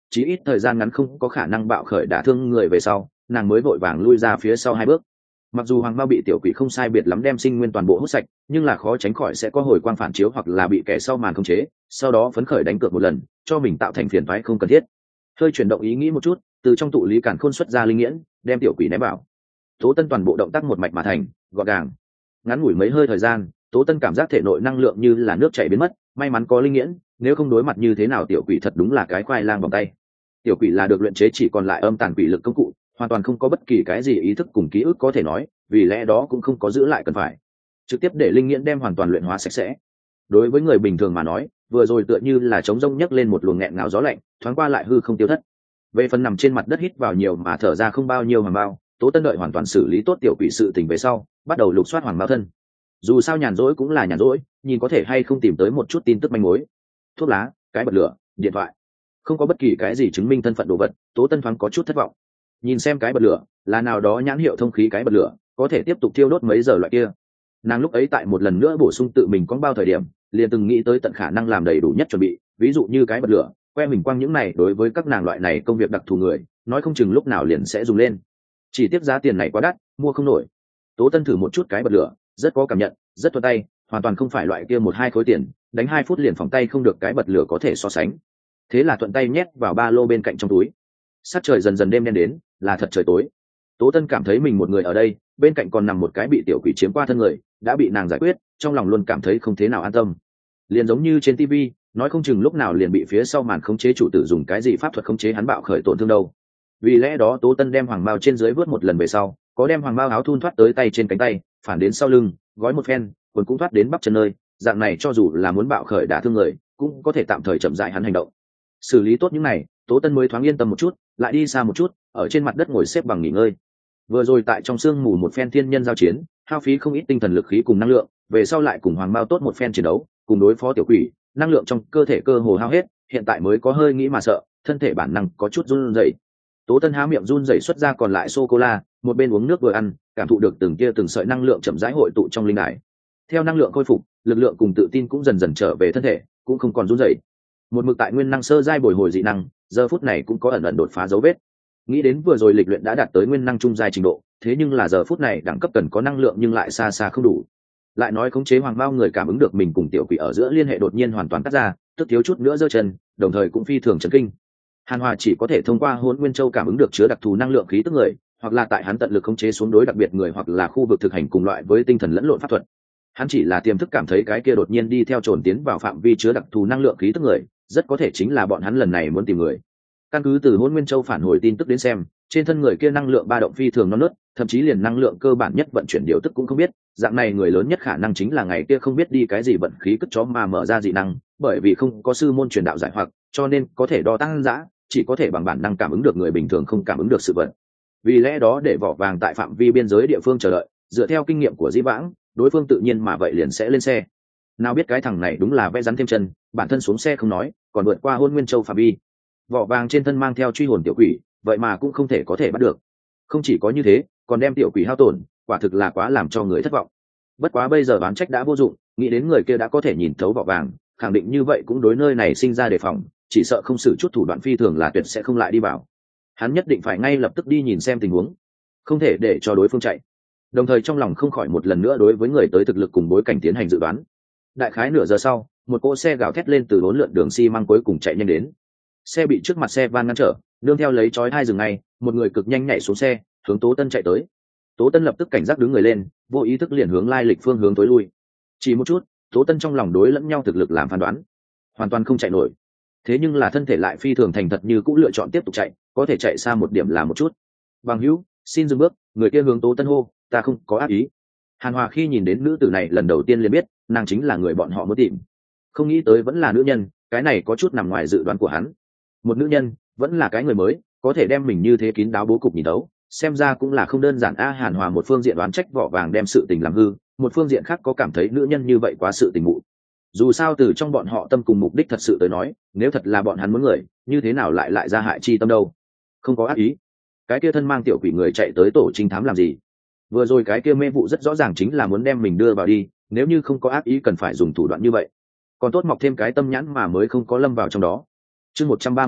chí ít thời gian ngắn không có khả năng bạo khởi đả thương người về sau, nàng mới vội vàng lui ra phía sau hai bước. Mặc dù hoàng bao bị tiểu quỷ không sai biệt lắm đem sinh nguyên toàn bộ hút sạch, nhưng là khó tránh khỏi sẽ có hồi quang phản chiếu hoặc là bị kẻ sau màn khống chế, sau đó phấn khởi đánh cược một lần, cho mình tạo thành phiền toái không cần thiết. Hơi chuyển động ý nghĩ một chút, từ trong tụ lý cản khôn xuất ra linh nghiễn, đem tiểu quỷ ném vào. Tố Tân toàn bộ động tác một mạch mà thành, gọn gàng. Ngắn ngủi mấy hơi thời gian, Tố Tân cảm giác thể nội năng lượng như là nước chảy biến mất, may mắn có linh nghiễn, nếu không đối mặt như thế nào tiểu quỷ thật đúng là cái khoai lang vòng tay. Tiểu quỷ là được luyện chế chỉ còn lại âm tàn quỷ lực công cụ, hoàn toàn không có bất kỳ cái gì ý thức cùng ký ức có thể nói, vì lẽ đó cũng không có giữ lại cần phải. Trực tiếp để linh nghiễn đem hoàn toàn luyện hóa sạch sẽ. Đối với người bình thường mà nói, vừa rồi tựa như là trống rông nhấc lên một luồng nghẹn ngào gió lạnh, thoáng qua lại hư không tiêu thất. Về phần nằm trên mặt đất hít vào nhiều mà thở ra không bao nhiêu hoàng bao, Tố Tân đợi hoàn toàn xử lý tốt tiểu quỷ sự tình về sau, bắt đầu lục soát hoàng bao thân. Dù sao nhàn rỗi cũng là nhàn rỗi, nhìn có thể hay không tìm tới một chút tin tức manh mối. Thuốc lá, cái bật lửa, điện thoại, không có bất kỳ cái gì chứng minh thân phận đồ vật, Tố Tân thoáng có chút thất vọng. Nhìn xem cái bật lửa, là nào đó nhãn hiệu thông khí cái bật lửa, có thể tiếp tục thiêu đốt mấy giờ loại kia. Nàng lúc ấy tại một lần nữa bổ sung tự mình con bao thời điểm, liền từng nghĩ tới tận khả năng làm đầy đủ nhất chuẩn bị, ví dụ như cái bật lửa, que mình quang những này đối với các nàng loại này công việc đặc thù người, nói không chừng lúc nào liền sẽ dùng lên. Chỉ tiếc giá tiền này quá đắt, mua không nổi. Tố Tân thử một chút cái bật lửa, rất có cảm nhận, rất thuận tay, hoàn toàn không phải loại kia một hai khối tiền, đánh hai phút liền phỏng tay không được cái bật lửa có thể so sánh. Thế là thuận tay nhét vào ba lô bên cạnh trong túi. Sát trời dần dần đêm đen đến, là thật trời tối. Tố Tân cảm thấy mình một người ở đây, bên cạnh còn nằm một cái bị tiểu quỷ chiếm qua thân người, đã bị nàng giải quyết, trong lòng luôn cảm thấy không thế nào an tâm. Liền giống như trên ti vi, nói không chừng lúc nào liền bị phía sau màn khống chế chủ tử dùng cái gì pháp thuật khống chế hắn bạo khởi tổn thương đâu. Vì lẽ đó Tố Tân đem hoàng bao trên dưới vớt một lần về sau, có đem hoàng bao áo thun thoát tới tay trên cánh tay, phản đến sau lưng, gói một phen, quần cũng thoát đến bắp chân nơi, dạng này cho dù là muốn bạo khởi đả thương người, cũng có thể tạm thời chậm rãi hắn hành động. Xử lý tốt những này, Tố Tân mới thoáng yên tâm một chút, lại đi xa một chút, ở trên mặt đất ngồi xếp bằng nghỉ ngơi. Vừa rồi tại trong sương mù một phen thiên nhân giao chiến, hao phí không ít tinh thần lực khí cùng năng lượng, về sau lại cùng hoàng bao tốt một phen chiến đấu, cùng đối phó tiểu quỷ, năng lượng trong cơ thể cơ hồ hao hết, hiện tại mới có hơi nghĩ mà sợ, thân thể bản năng có chút run rẩy. Tố Tân há miệng run rẩy xuất ra còn lại sô cô la, một bên uống nước vừa ăn, cảm thụ được từng kia từng sợi năng lượng chậm rãi hội tụ trong linh đài. Theo năng lượng khôi phục, lực lượng cùng tự tin cũng dần dần trở về thân thể, cũng không còn run rẩy. Một mực tại nguyên năng sơ giai bồi hồi dị năng, giờ phút này cũng có ẩn ẩn đột phá dấu vết. Nghĩ đến vừa rồi lịch luyện đã đạt tới nguyên năng trung giai trình độ, thế nhưng là giờ phút này đẳng cấp cần có năng lượng nhưng lại xa xa không đủ. Lại nói khống chế hoàng bao người cảm ứng được mình cùng tiểu quỷ ở giữa liên hệ đột nhiên hoàn toàn cắt ra, tức thiếu chút nữa giơ chân, đồng thời cũng phi thường chấn kinh. Hàn Hòa chỉ có thể thông qua Hỗn Nguyên Châu cảm ứng được chứa đặc thù năng lượng khí tức người, hoặc là tại hắn tận lực khống chế xuống đối đặc biệt người, hoặc là khu vực thực hành cùng loại với tinh thần lẫn lộn pháp thuật. Hắn chỉ là tiềm thức cảm thấy cái kia đột nhiên đi theo trồn tiến vào phạm vi chứa đặc thù năng lượng khí tức người, rất có thể chính là bọn hắn lần này muốn tìm người. Căn cứ từ Hỗn Nguyên Châu phản hồi tin tức đến xem, trên thân người kia năng lượng ba động phi thường non nớt, thậm chí liền năng lượng cơ bản nhất vận chuyển điều tức cũng không biết, dạng này người lớn nhất khả năng chính là ngày kia không biết đi cái gì vận khí cất chó mà mở ra dị năng, bởi vì không có sư môn truyền đạo giải hoặc, cho nên có thể đo tăng dã, chỉ có thể bằng bản năng cảm ứng được người bình thường không cảm ứng được sự vật. Vì lẽ đó để vỏ vàng tại phạm vi biên giới địa phương chờ đợi, dựa theo kinh nghiệm của Dĩ Vãng, đối phương tự nhiên mà vậy liền sẽ lên xe. Nào biết cái thằng này đúng là vẽ rắn thêm chân, bản thân xuống xe không nói, còn vượt qua Hỗn Nguyên Châu phạm vi. Vỏ vàng trên thân mang theo truy hồn tiểu quỷ, vậy mà cũng không thể có thể bắt được. Không chỉ có như thế, còn đem tiểu quỷ hao tổn, quả thực là quá làm cho người thất vọng. Bất quá bây giờ bán trách đã vô dụng, nghĩ đến người kia đã có thể nhìn thấu vỏ vàng, khẳng định như vậy cũng đối nơi này sinh ra đề phòng, chỉ sợ không sử chút thủ đoạn phi thường là tuyệt sẽ không lại đi vào. Hắn nhất định phải ngay lập tức đi nhìn xem tình huống, không thể để cho đối phương chạy. Đồng thời trong lòng không khỏi một lần nữa đối với người tới thực lực cùng bối cảnh tiến hành dự đoán. Đại khái nửa giờ sau, một cỗ xe gào thét lên từ bốn lượn đường xi măng cuối cùng chạy nhanh đến. Xe bị trước mặt xe van ngăn trở, nương theo lấy chói hai dừng ngay, một người cực nhanh nhảy xuống xe, hướng Tố Tân chạy tới. Tố Tân lập tức cảnh giác đứng người lên, vô ý thức liền hướng lai lịch phương hướng tối lui. Chỉ một chút, Tố Tân trong lòng đối lẫn nhau thực lực làm phán đoán, hoàn toàn không chạy nổi. Thế nhưng là thân thể lại phi thường thành thật như cũ lựa chọn tiếp tục chạy, có thể chạy xa một điểm là một chút. Bằng hữu, xin dừng bước, người kia hướng Tố Tân hô, ta không có ác ý. Hàn Hòa khi nhìn đến nữ tử này lần đầu tiên liền biết, nàng chính là người bọn họ muốn tìm. Không nghĩ tới vẫn là nữ nhân, cái này có chút nằm ngoài dự đoán của hắn. Một nữ nhân, vẫn là cái người mới, có thể đem mình như thế kín đáo bố cục nhìn đấu, xem ra cũng là không đơn giản a. Hàn Hòa một phương diện đoán trách vỏ vàng đem sự tình làm hư, một phương diện khác có cảm thấy nữ nhân như vậy quá sự tình mụ. Dù sao từ trong bọn họ tâm cùng mục đích thật sự tới nói, nếu thật là bọn hắn muốn người, như thế nào lại lại ra hại chi tâm đâu. Không có ác ý. Cái kia thân mang tiểu quỷ người chạy tới tổ trinh thám làm gì? Vừa rồi cái kia mê vụ rất rõ ràng chính là muốn đem mình đưa vào đi, nếu như không có ác ý cần phải dùng thủ đoạn như vậy. Còn tốt mọc thêm cái tâm nhãn mà mới không có lâm vào trong đó. Chương một trăm ba mươi mốt,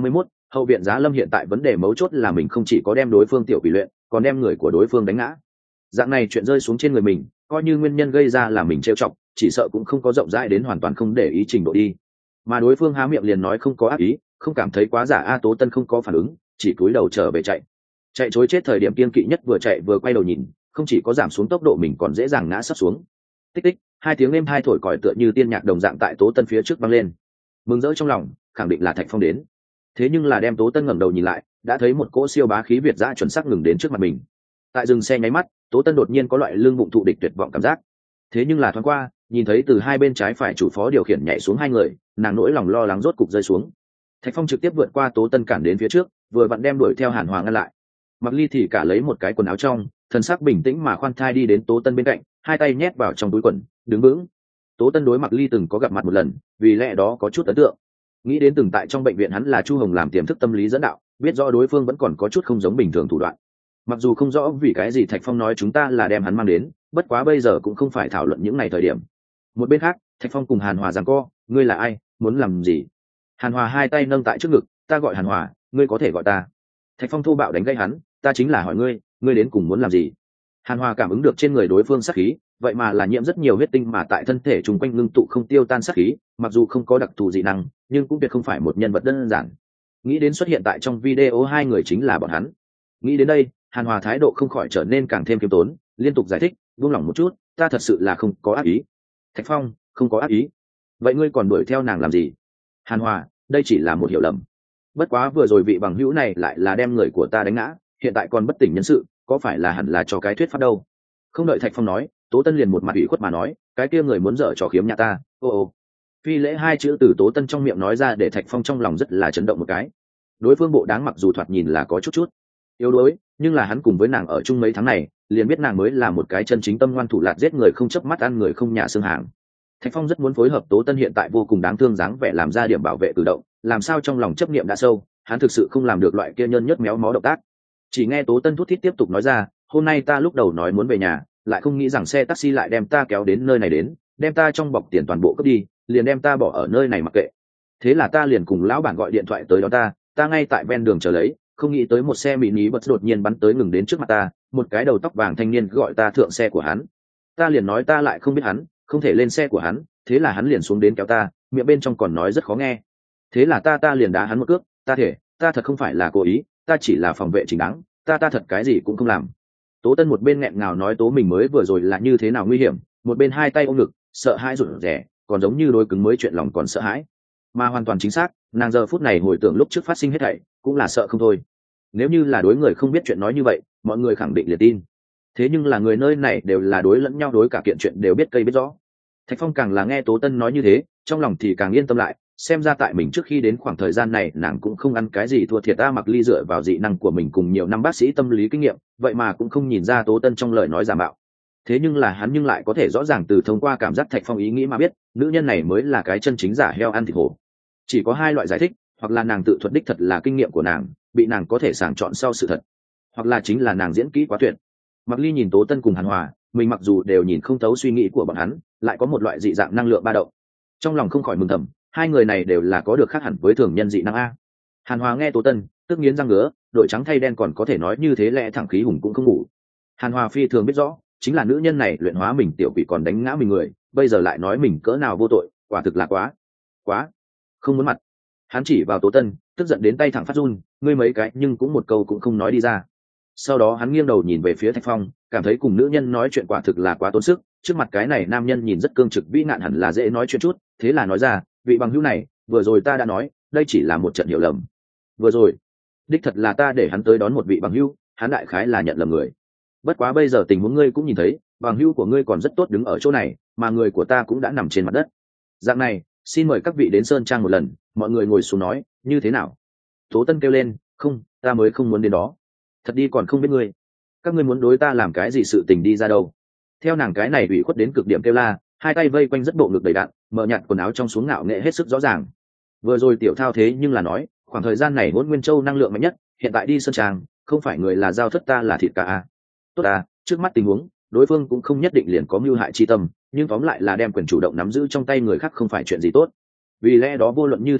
Hậu viện Giá Lâm hiện tại vấn đề mấu chốt là mình không chỉ có đem đối phương tiểu quỷ luyện, còn đem người của đối phương đánh ngã. Dạng này chuyện rơi xuống trên người mình, coi như nguyên nhân gây ra là mình trêu chọc, chỉ sợ cũng không có rộng rãi đến hoàn toàn không để ý trình độ đi. Mà đối phương há miệng liền nói không có ác ý, không cảm thấy quá giả. A Tố Tân không có phản ứng, chỉ cúi đầu trở về chạy. Chạy chối chết thời điểm kiên kỵ nhất, vừa chạy vừa quay đầu nhìn, không chỉ có giảm xuống tốc độ mình còn dễ dàng ngã sắp xuống. Tích tích, hai tiếng êm hai thổi còi tựa như tiên nhạc đồng dạng tại Tố Tân phía trước vang lên. Mừng rỡ trong lòng, khẳng định là Thạch Phong đến. Thế nhưng là đem Tố Tân ngẩng đầu nhìn lại, đã thấy một cỗ siêu bá khí Việt dã chuẩn xác ngừng đến trước mặt mình. Tại dừng xe nháy mắt, Tố Tân đột nhiên có loại lưng bụng thụ địch tuyệt vọng cảm giác. Thế nhưng là thoáng qua, nhìn thấy từ hai bên trái phải chủ phó điều khiển nhảy xuống hai người, nàng nỗi lòng lo lắng rốt cục rơi xuống. Thạch Phong trực tiếp vượt qua Tố Tân cản đến phía trước, vừa vặn đem đuổi theo Hàn Hòa ngăn lại. Mặc Ly thì cả lấy một cái quần áo trong, thần sắc bình tĩnh mà khoan thai đi đến Tố Tân bên cạnh, hai tay nhét vào trong túi quần, đứng vững. Tố Tân đối Mặc Ly từng có gặp mặt một lần, vì lẽ đó có chút ấn tượng. Nghĩ đến từng tại trong bệnh viện hắn là Chu Hồng làm tiềm thức tâm lý dẫn đạo, biết rõ đối phương vẫn còn có chút không giống bình thường thủ đoạn. Mặc dù không rõ vì cái gì Thạch Phong nói chúng ta là đem hắn mang đến, bất quá bây giờ cũng không phải thảo luận những ngày thời điểm. Một bên khác, Thạch Phong cùng Hàn Hòa giằng co, ngươi là ai, muốn làm gì? Hàn Hòa hai tay nâng tại trước ngực, ta gọi Hàn Hòa, ngươi có thể gọi ta. Thạch Phong thô bạo đánh gây hắn, ta chính là hỏi ngươi, ngươi đến cùng muốn làm gì? Hàn Hòa cảm ứng được trên người đối phương sát khí, vậy mà là nhiễm rất nhiều huyết tinh mà tại thân thể chung quanh ngưng tụ không tiêu tan sát khí, mặc dù không có đặc thù dị năng, nhưng cũng tuyệt không phải một nhân vật đơn giản. Nghĩ đến xuất hiện tại trong video hai người chính là bọn hắn. Nghĩ đến đây, Hàn Hòa thái độ không khỏi trở nên càng thêm khiêm tốn, liên tục giải thích, buông lỏng một chút, ta thật sự là không có ác ý. Thạch Phong, không có ác ý. Vậy ngươi còn đuổi theo nàng làm gì? Hàn Hòa, đây chỉ là một hiểu lầm. Bất quá vừa rồi vị bằng hữu này lại là đem người của ta đánh ngã, hiện tại còn bất tỉnh nhân sự, có phải là hẳn là cho cái thuyết pháp đâu? Không đợi Thạch Phong nói, Tố Tân liền một mặt ủy khuất mà nói, cái kia người muốn dở trò khiếm nhà ta. Ô ô. Phi lễ hai chữ từ Tố Tân trong miệng nói ra để Thạch Phong trong lòng rất là chấn động một cái. Đối phương bộ đáng mặc dù thoạt nhìn là có chút chút yếu đuối, nhưng là hắn cùng với nàng ở chung mấy tháng này, liền biết nàng mới là một cái chân chính tâm ngoan thủ lạt, giết người không chớp mắt, ăn người không nhà xương hàng. Thạch Phong rất muốn phối hợp Tố Tân hiện tại vô cùng đáng thương dáng vẻ làm ra điểm bảo vệ tự động, làm sao trong lòng chấp niệm đã sâu, hắn thực sự không làm được loại kia nhân nhớt méo mó động tác. Chỉ nghe Tố Tân thút thít tiếp tục nói ra, hôm nay ta lúc đầu nói muốn về nhà, lại không nghĩ rằng xe taxi lại đem ta kéo đến nơi này đến, đem ta trong bọc tiền toàn bộ cướp đi, liền đem ta bỏ ở nơi này mặc kệ. Thế là ta liền cùng lão bản gọi điện thoại tới đón ta, ta ngay tại ven đường chờ lấy, không nghĩ tới một xe mini bus đột nhiên bắn tới ngừng đến trước mặt ta, một cái đầu tóc vàng thanh niên gọi ta thượng xe của hắn. Ta liền nói ta lại không biết hắn, không thể lên xe của hắn, thế là hắn liền xuống đến kéo ta, miệng bên trong còn nói rất khó nghe. Thế là ta ta liền đá hắn một cước, ta thể, ta thật không phải là cố ý, ta chỉ là phòng vệ chính đáng, ta ta thật cái gì cũng không làm. Tố Tân một bên nghẹn ngào nói Tố mình mới vừa rồi là như thế nào nguy hiểm, một bên hai tay ôm ngực, sợ hãi rụt rè, còn giống như đối cứng mới chuyện lòng còn sợ hãi. Mà hoàn toàn chính xác, nàng giờ phút này hồi tưởng lúc trước phát sinh hết thảy, cũng là sợ không thôi. Nếu như là đối người không biết chuyện nói như vậy, mọi người khẳng định liền tin. Thế nhưng là người nơi này đều là đối lẫn nhau, đối cả kiện chuyện đều biết cây biết rõ. Thạch Phong càng là nghe Tố Tân nói như thế, trong lòng thì càng yên tâm lại, xem ra tại mình trước khi đến khoảng thời gian này nàng cũng không ăn cái gì thua thiệt. Ta Mặc Ly dựa vào dị năng của mình cùng nhiều năm bác sĩ tâm lý kinh nghiệm, vậy mà cũng không nhìn ra Tố Tân trong lời nói giả mạo. Thế nhưng là hắn nhưng lại có thể rõ ràng từ thông qua cảm giác Thạch Phong ý nghĩ mà biết, nữ nhân này mới là cái chân chính giả heo ăn thịt hổ. Chỉ có hai loại giải thích, hoặc là nàng tự thuật đích thật là kinh nghiệm của nàng, bị nàng có thể sàng chọn sau sự thật, hoặc là chính là nàng diễn kỹ quá tuyệt. Mặc Ly nhìn Tố Tân cùng Hàn Hòa, mình mặc dù đều nhìn không thấu suy nghĩ của bọn hắn, lại có một loại dị dạng năng lượng ba động. Trong lòng không khỏi mừng thầm, hai người này đều là có được khác hẳn với thường nhân dị năng a. Hàn Hòa nghe Tố Tân, tức nghiến răng ngứa, đội trắng thay đen còn có thể nói như thế, lẽ thẳng khí hùng cũng không ngủ. Hàn Hòa phi thường biết rõ, chính là nữ nhân này luyện hóa mình tiểu quỷ còn đánh ngã mình người, bây giờ lại nói mình cỡ nào vô tội, quả thực là quá, quá không muốn mặt. Hắn chỉ vào Tố Tân, tức giận đến tay thẳng phát run, ngươi mấy cái nhưng cũng một câu cũng không nói đi ra. Sau đó hắn nghiêng đầu nhìn về phía Thạch Phong, cảm thấy cùng nữ nhân nói chuyện quả thực là quá tốn sức, trước mặt cái này nam nhân nhìn rất cương trực vĩ nạn, hẳn là dễ nói chuyện chút, thế là nói ra, vị bằng hữu này, vừa rồi ta đã nói, đây chỉ là một trận hiểu lầm. Vừa rồi, đích thật là ta để hắn tới đón một vị bằng hữu, hắn đại khái là nhận lầm người. Bất quá bây giờ tình huống ngươi cũng nhìn thấy, bằng hữu của ngươi còn rất tốt đứng ở chỗ này, mà người của ta cũng đã nằm trên mặt đất. Dạng này, xin mời các vị đến sơn trang một lần, mọi người ngồi xuống nói, như thế nào? Tố Tân kêu lên, không, ta mới không muốn đến đó. Thật đi còn không biết ngươi, các ngươi muốn đối ta làm cái gì sự tình đi ra đâu? Theo nàng cái này ủy khuất đến cực điểm kêu la, hai tay vây quanh rất bộ ngực đầy đạn, mở nhặt quần áo trong xuống ngạo nghệ hết sức rõ ràng. Vừa rồi tiểu thao thế nhưng là nói, khoảng thời gian này Hỗn Nguyên Châu năng lượng mạnh nhất, hiện tại đi sơn trang, không phải người là giao thất ta là thịt cả a. Tốt à, trước mắt tình huống, đối phương cũng không nhất định liền có mưu hại chi tâm, nhưng tóm lại là đem quyền chủ động nắm giữ trong tay người khác không phải chuyện gì tốt. Vì lẽ đó vô luận như thế nào,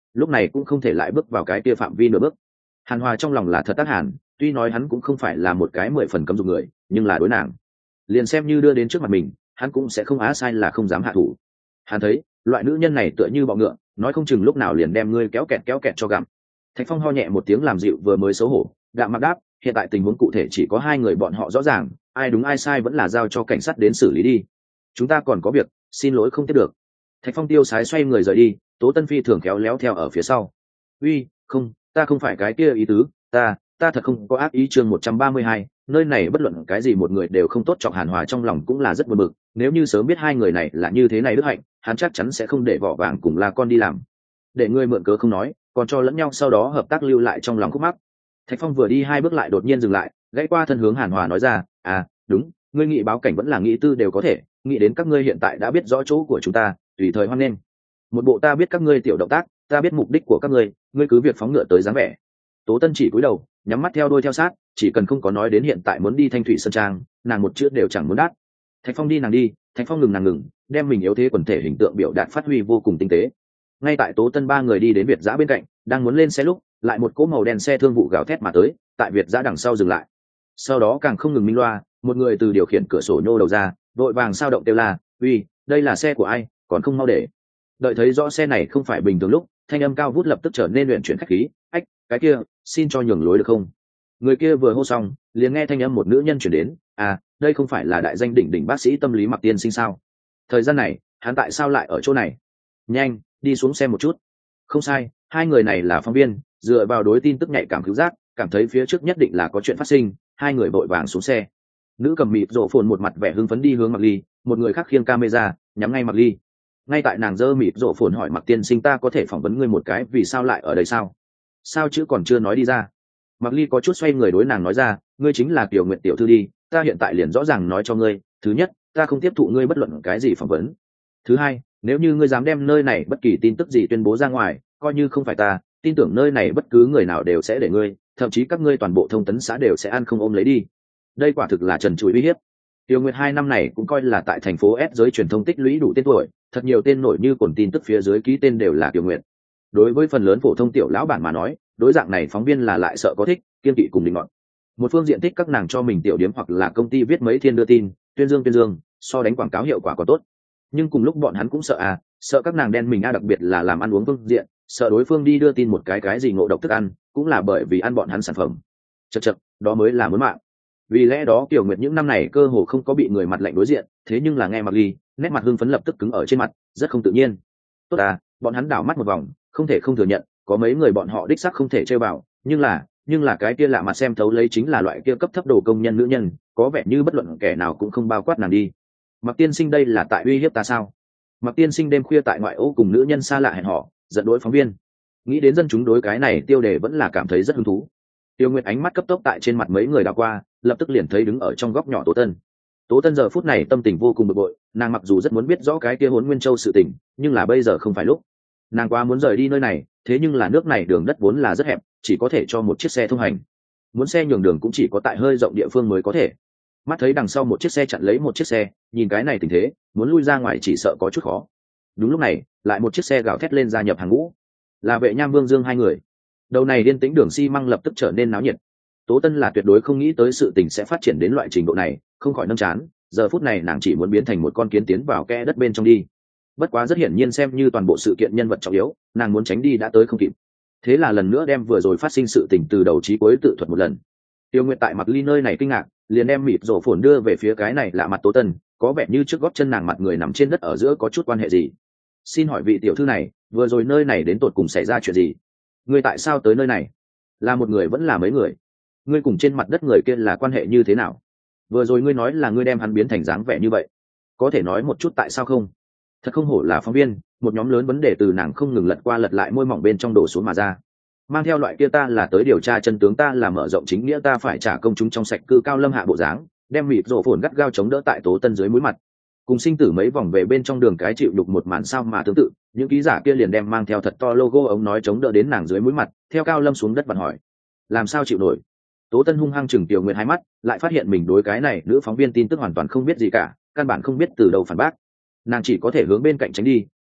lúc này cũng không thể lại bước vào cái kia phạm vi nửa bước. Hàn Hòa trong lòng là thật tác hàn, tuy nói hắn cũng không phải là một cái mười phần cấm dục người, nhưng là đối nàng liền xem như đưa đến trước mặt mình, hắn cũng sẽ không á sai là không dám hạ thủ. Hắn thấy loại nữ nhân này tựa như bọ ngựa, nói không chừng lúc nào liền đem ngươi kéo kẹt kéo kẹt cho gặm. Thạch Phong ho nhẹ một tiếng làm dịu vừa mới xấu hổ, đạm mặc đáp, hiện tại tình huống cụ thể chỉ có hai người bọn họ rõ ràng, ai đúng ai sai vẫn là giao cho cảnh sát đến xử lý đi. Chúng ta còn có việc, xin lỗi không tiếp được. Thạch Phong tiêu sái xoay người rời đi, Tố Tân Phi thường khéo léo theo ở phía sau. Uy, không, ta không phải cái kia ý tứ, ta, ta thật không có ác ý. Chương một trăm ba mươi hai, nơi này bất luận cái gì một người đều không tốt. Chọc Hàn Hòa trong lòng cũng là rất buồn bực, nếu như sớm biết hai người này là như thế này đức hạnh, hắn chắc chắn sẽ không để vỏ vàng cùng là con đi làm. Để ngươi mượn cớ không nói, còn cho lẫn nhau sau đó hợp tác lưu lại trong lòng khúc mắc. Thạch Phong vừa đi hai bước lại đột nhiên dừng lại, gãy qua thân hướng Hàn Hòa nói ra, à, đúng, ngươi nghị báo cảnh vẫn là nghị tư đều có thể, nghĩ đến các ngươi hiện tại đã biết rõ chỗ của chúng ta, tùy thời hoan nghênh. Một bộ ta biết các ngươi tiểu động tác, ta biết mục đích của các ngươi, ngươi cứ việc phóng ngựa tới dáng vẻ. Tố Tân chỉ cúi đầu, nhắm mắt theo đuôi theo sát, chỉ cần không có nói đến hiện tại muốn đi Thanh Thủy Sơn Trang, nàng một chữ đều chẳng muốn đáp. Thạch Phong đi nàng đi, Thạch Phong ngừng nàng ngừng, đem mình yếu thế quần thể hình tượng biểu đạt phát huy vô cùng tinh tế. Ngay tại Tố Tân ba người đi đến Việt Giã bên cạnh, đang muốn lên xe lúc, lại một cỗ màu đen xe thương vụ gào thét mà tới, tại Việt Giã đằng sau dừng lại. Sau đó càng không ngừng minh loa, một người từ điều khiển cửa sổ nhô đầu ra, vội vàng sao động kêu la, uy, đây là xe của ai, còn không mau để. Đợi thấy rõ xe này không phải bình thường lúc, thanh âm cao vút lập tức trở nên luyện chuyển khách khí, ách, cái kia, xin cho nhường lối được không. Người kia vừa hô xong, liền nghe thanh âm một nữ nhân chuyển đến, à, đây không phải là đại danh đỉnh đỉnh bác sĩ tâm lý Mạc Tiên Sinh sao? Thời gian này, hắn tại sao lại ở chỗ này? Nhanh, đi xuống xe một chút. Không sai, hai người này là phóng viên, dựa vào đối tin tức nhạy cảm cứu giác, cảm thấy phía trước nhất định là có chuyện phát sinh, hai người vội vàng xuống xe. Nữ cầm mịt rộ phồn một mặt vẻ hưng phấn đi hướng Mạc Ly, một người khác khiêng camera, nhắm ngay Mạc Ly. Ngay tại nàng dơ mịt rộ phồn hỏi Mạc Tiên Sinh, ta có thể phỏng vấn ngươi một cái, vì sao lại ở đây sao? Sao chứ còn chưa nói đi ra. Mạc Ly có chút xoay người đối nàng nói ra, ngươi chính là Kiều Nguyệt tiểu thư đi, ta hiện tại liền rõ ràng nói cho ngươi, thứ nhất, ta không tiếp thụ ngươi bất luận cái gì phỏng vấn. Thứ hai, nếu như ngươi dám đem nơi này bất kỳ tin tức gì tuyên bố ra ngoài, coi như không phải ta, tin tưởng nơi này bất cứ người nào đều sẽ để ngươi, thậm chí các ngươi toàn bộ thông tấn xã đều sẽ ăn không ôm lấy đi. Đây quả thực là trần trụi uy hiếp. Tiêu Nguyệt hai năm này cũng coi là tại thành phố S giới truyền thông tích lũy đủ tên tuổi, thật nhiều tên nổi như cồn tin tức phía dưới ký tên đều là Tiêu Nguyệt. Đối với phần lớn phổ thông tiểu lão bản mà nói, đối dạng này phóng viên là lại sợ có thích, kiên kỵ cùng định ngọn. Một phương diện thích các nàng cho mình tiểu điếm hoặc là công ty viết mấy thiên đưa tin, tuyên dương tuyên dương, so đánh quảng cáo hiệu quả còn tốt. Nhưng cùng lúc bọn hắn cũng sợ à, sợ các nàng đen mình a, đặc biệt là làm ăn uống phương diện, sợ đối phương đi đưa tin một cái cái gì ngộ độc thức ăn, cũng là bởi vì ăn bọn hắn sản phẩm. Chậc chậc, đó mới là muốn mạng. Vì lẽ đó Kiều Nguyệt những năm này cơ hồ không có bị người mặt lạnh đối diện, thế nhưng là nghe Mạc Ly, nét mặt hưng phấn lập tức cứng ở trên mặt, rất không tự nhiên. Tốt à, bọn hắn đảo mắt một vòng, không thể không thừa nhận, có mấy người bọn họ đích xác không thể chơi vào, nhưng là, nhưng là cái kia lạ mặt xem thấu lấy chính là loại kia cấp thấp đồ công nhân nữ nhân, có vẻ như bất luận kẻ nào cũng không bao quát nàng đi. Mạc Tiên Sinh đây là tại uy hiếp ta sao? Mạc Tiên Sinh đêm khuya tại ngoại ô cùng nữ nhân xa lạ hẹn hò, giận đối phóng viên. Nghĩ đến dân chúng đối cái này tiêu đề vẫn là cảm thấy rất hứng thú. Tiêu Nguyệt ánh mắt cấp tốc tại trên mặt mấy người đảo qua, lập tức liền thấy đứng ở trong góc nhỏ Tố Tân. Tố Tân giờ phút này tâm tình vô cùng bực bội, nàng mặc dù rất muốn biết rõ cái kia Hỗn Nguyên Châu sự tình, nhưng là bây giờ không phải lúc. Nàng quá muốn rời đi nơi này, thế nhưng là nước này đường đất vốn là rất hẹp, chỉ có thể cho một chiếc xe thông hành. Muốn xe nhường đường cũng chỉ có tại hơi rộng địa phương mới có thể. Mắt thấy đằng sau một chiếc xe chặn lấy một chiếc xe, nhìn cái này tình thế, muốn lui ra ngoài chỉ sợ có chút khó. Đúng lúc này, lại một chiếc xe gào thét lên gia nhập hàng ngũ, là Vệ Nham Vương Dương hai người. Đầu này điên tĩnh đường xi măng lập tức trở nên náo nhiệt. Tố Tân là tuyệt đối không nghĩ tới sự tình sẽ phát triển đến loại trình độ này, không khỏi nâng chán, giờ phút này nàng chỉ muốn biến thành một con kiến tiến vào kẽ đất bên trong đi. Bất quá rất hiển nhiên xem như toàn bộ sự kiện nhân vật trọng yếu, nàng muốn tránh đi đã tới không kịp. Thế là lần nữa đem vừa rồi phát sinh sự tình từ đầu chí cuối tự thuật một lần. Tiêu Nguyệt tại Mạc Ly nơi này kinh ngạc, liền đem mịt rổ phồn đưa về phía cái này lạ mặt Tố Tân, có vẻ như trước gót chân nàng mặt người nằm trên đất ở giữa có chút quan hệ gì. Xin hỏi vị tiểu thư này, vừa rồi nơi này đến tột cùng xảy ra chuyện gì? Ngươi tại sao tới nơi này? Là một người vẫn là mấy người? Ngươi cùng trên mặt đất người kia là quan hệ như thế nào? Vừa rồi ngươi nói là ngươi đem hắn biến thành dáng vẻ như vậy, có thể nói một chút tại sao không? Thật không hổ là phóng viên, một nhóm lớn vấn đề từ nàng không ngừng lật qua lật lại môi mỏng bên trong đổ xuống mà ra. Mang theo loại kia ta là tới điều tra chân tướng, ta là mở rộng chính nghĩa, ta phải trả công chúng trong sạch cư cao lâm hạ bộ dáng, đem mịt rổ phồn gắt gao chống đỡ tại Tố Tân dưới mũi mặt. Cùng sinh tử mấy vòng về bên trong đường cái chịu đục một màn sao mà tương tự, những ký giả kia liền đem mang theo thật to logo ống nói chống đỡ đến nàng dưới mũi mặt, theo cao lâm xuống đất vặn hỏi, làm sao chịu nổi? Tố Tân hung hăng chừng Tiểu Nguyệt hai mắt, lại phát hiện mình đối cái này nữ phóng viên tin tức hoàn toàn không biết gì cả, căn bản không biết từ đâu phản bác. Nàng chỉ có thể hướng bên cạnh tránh đi,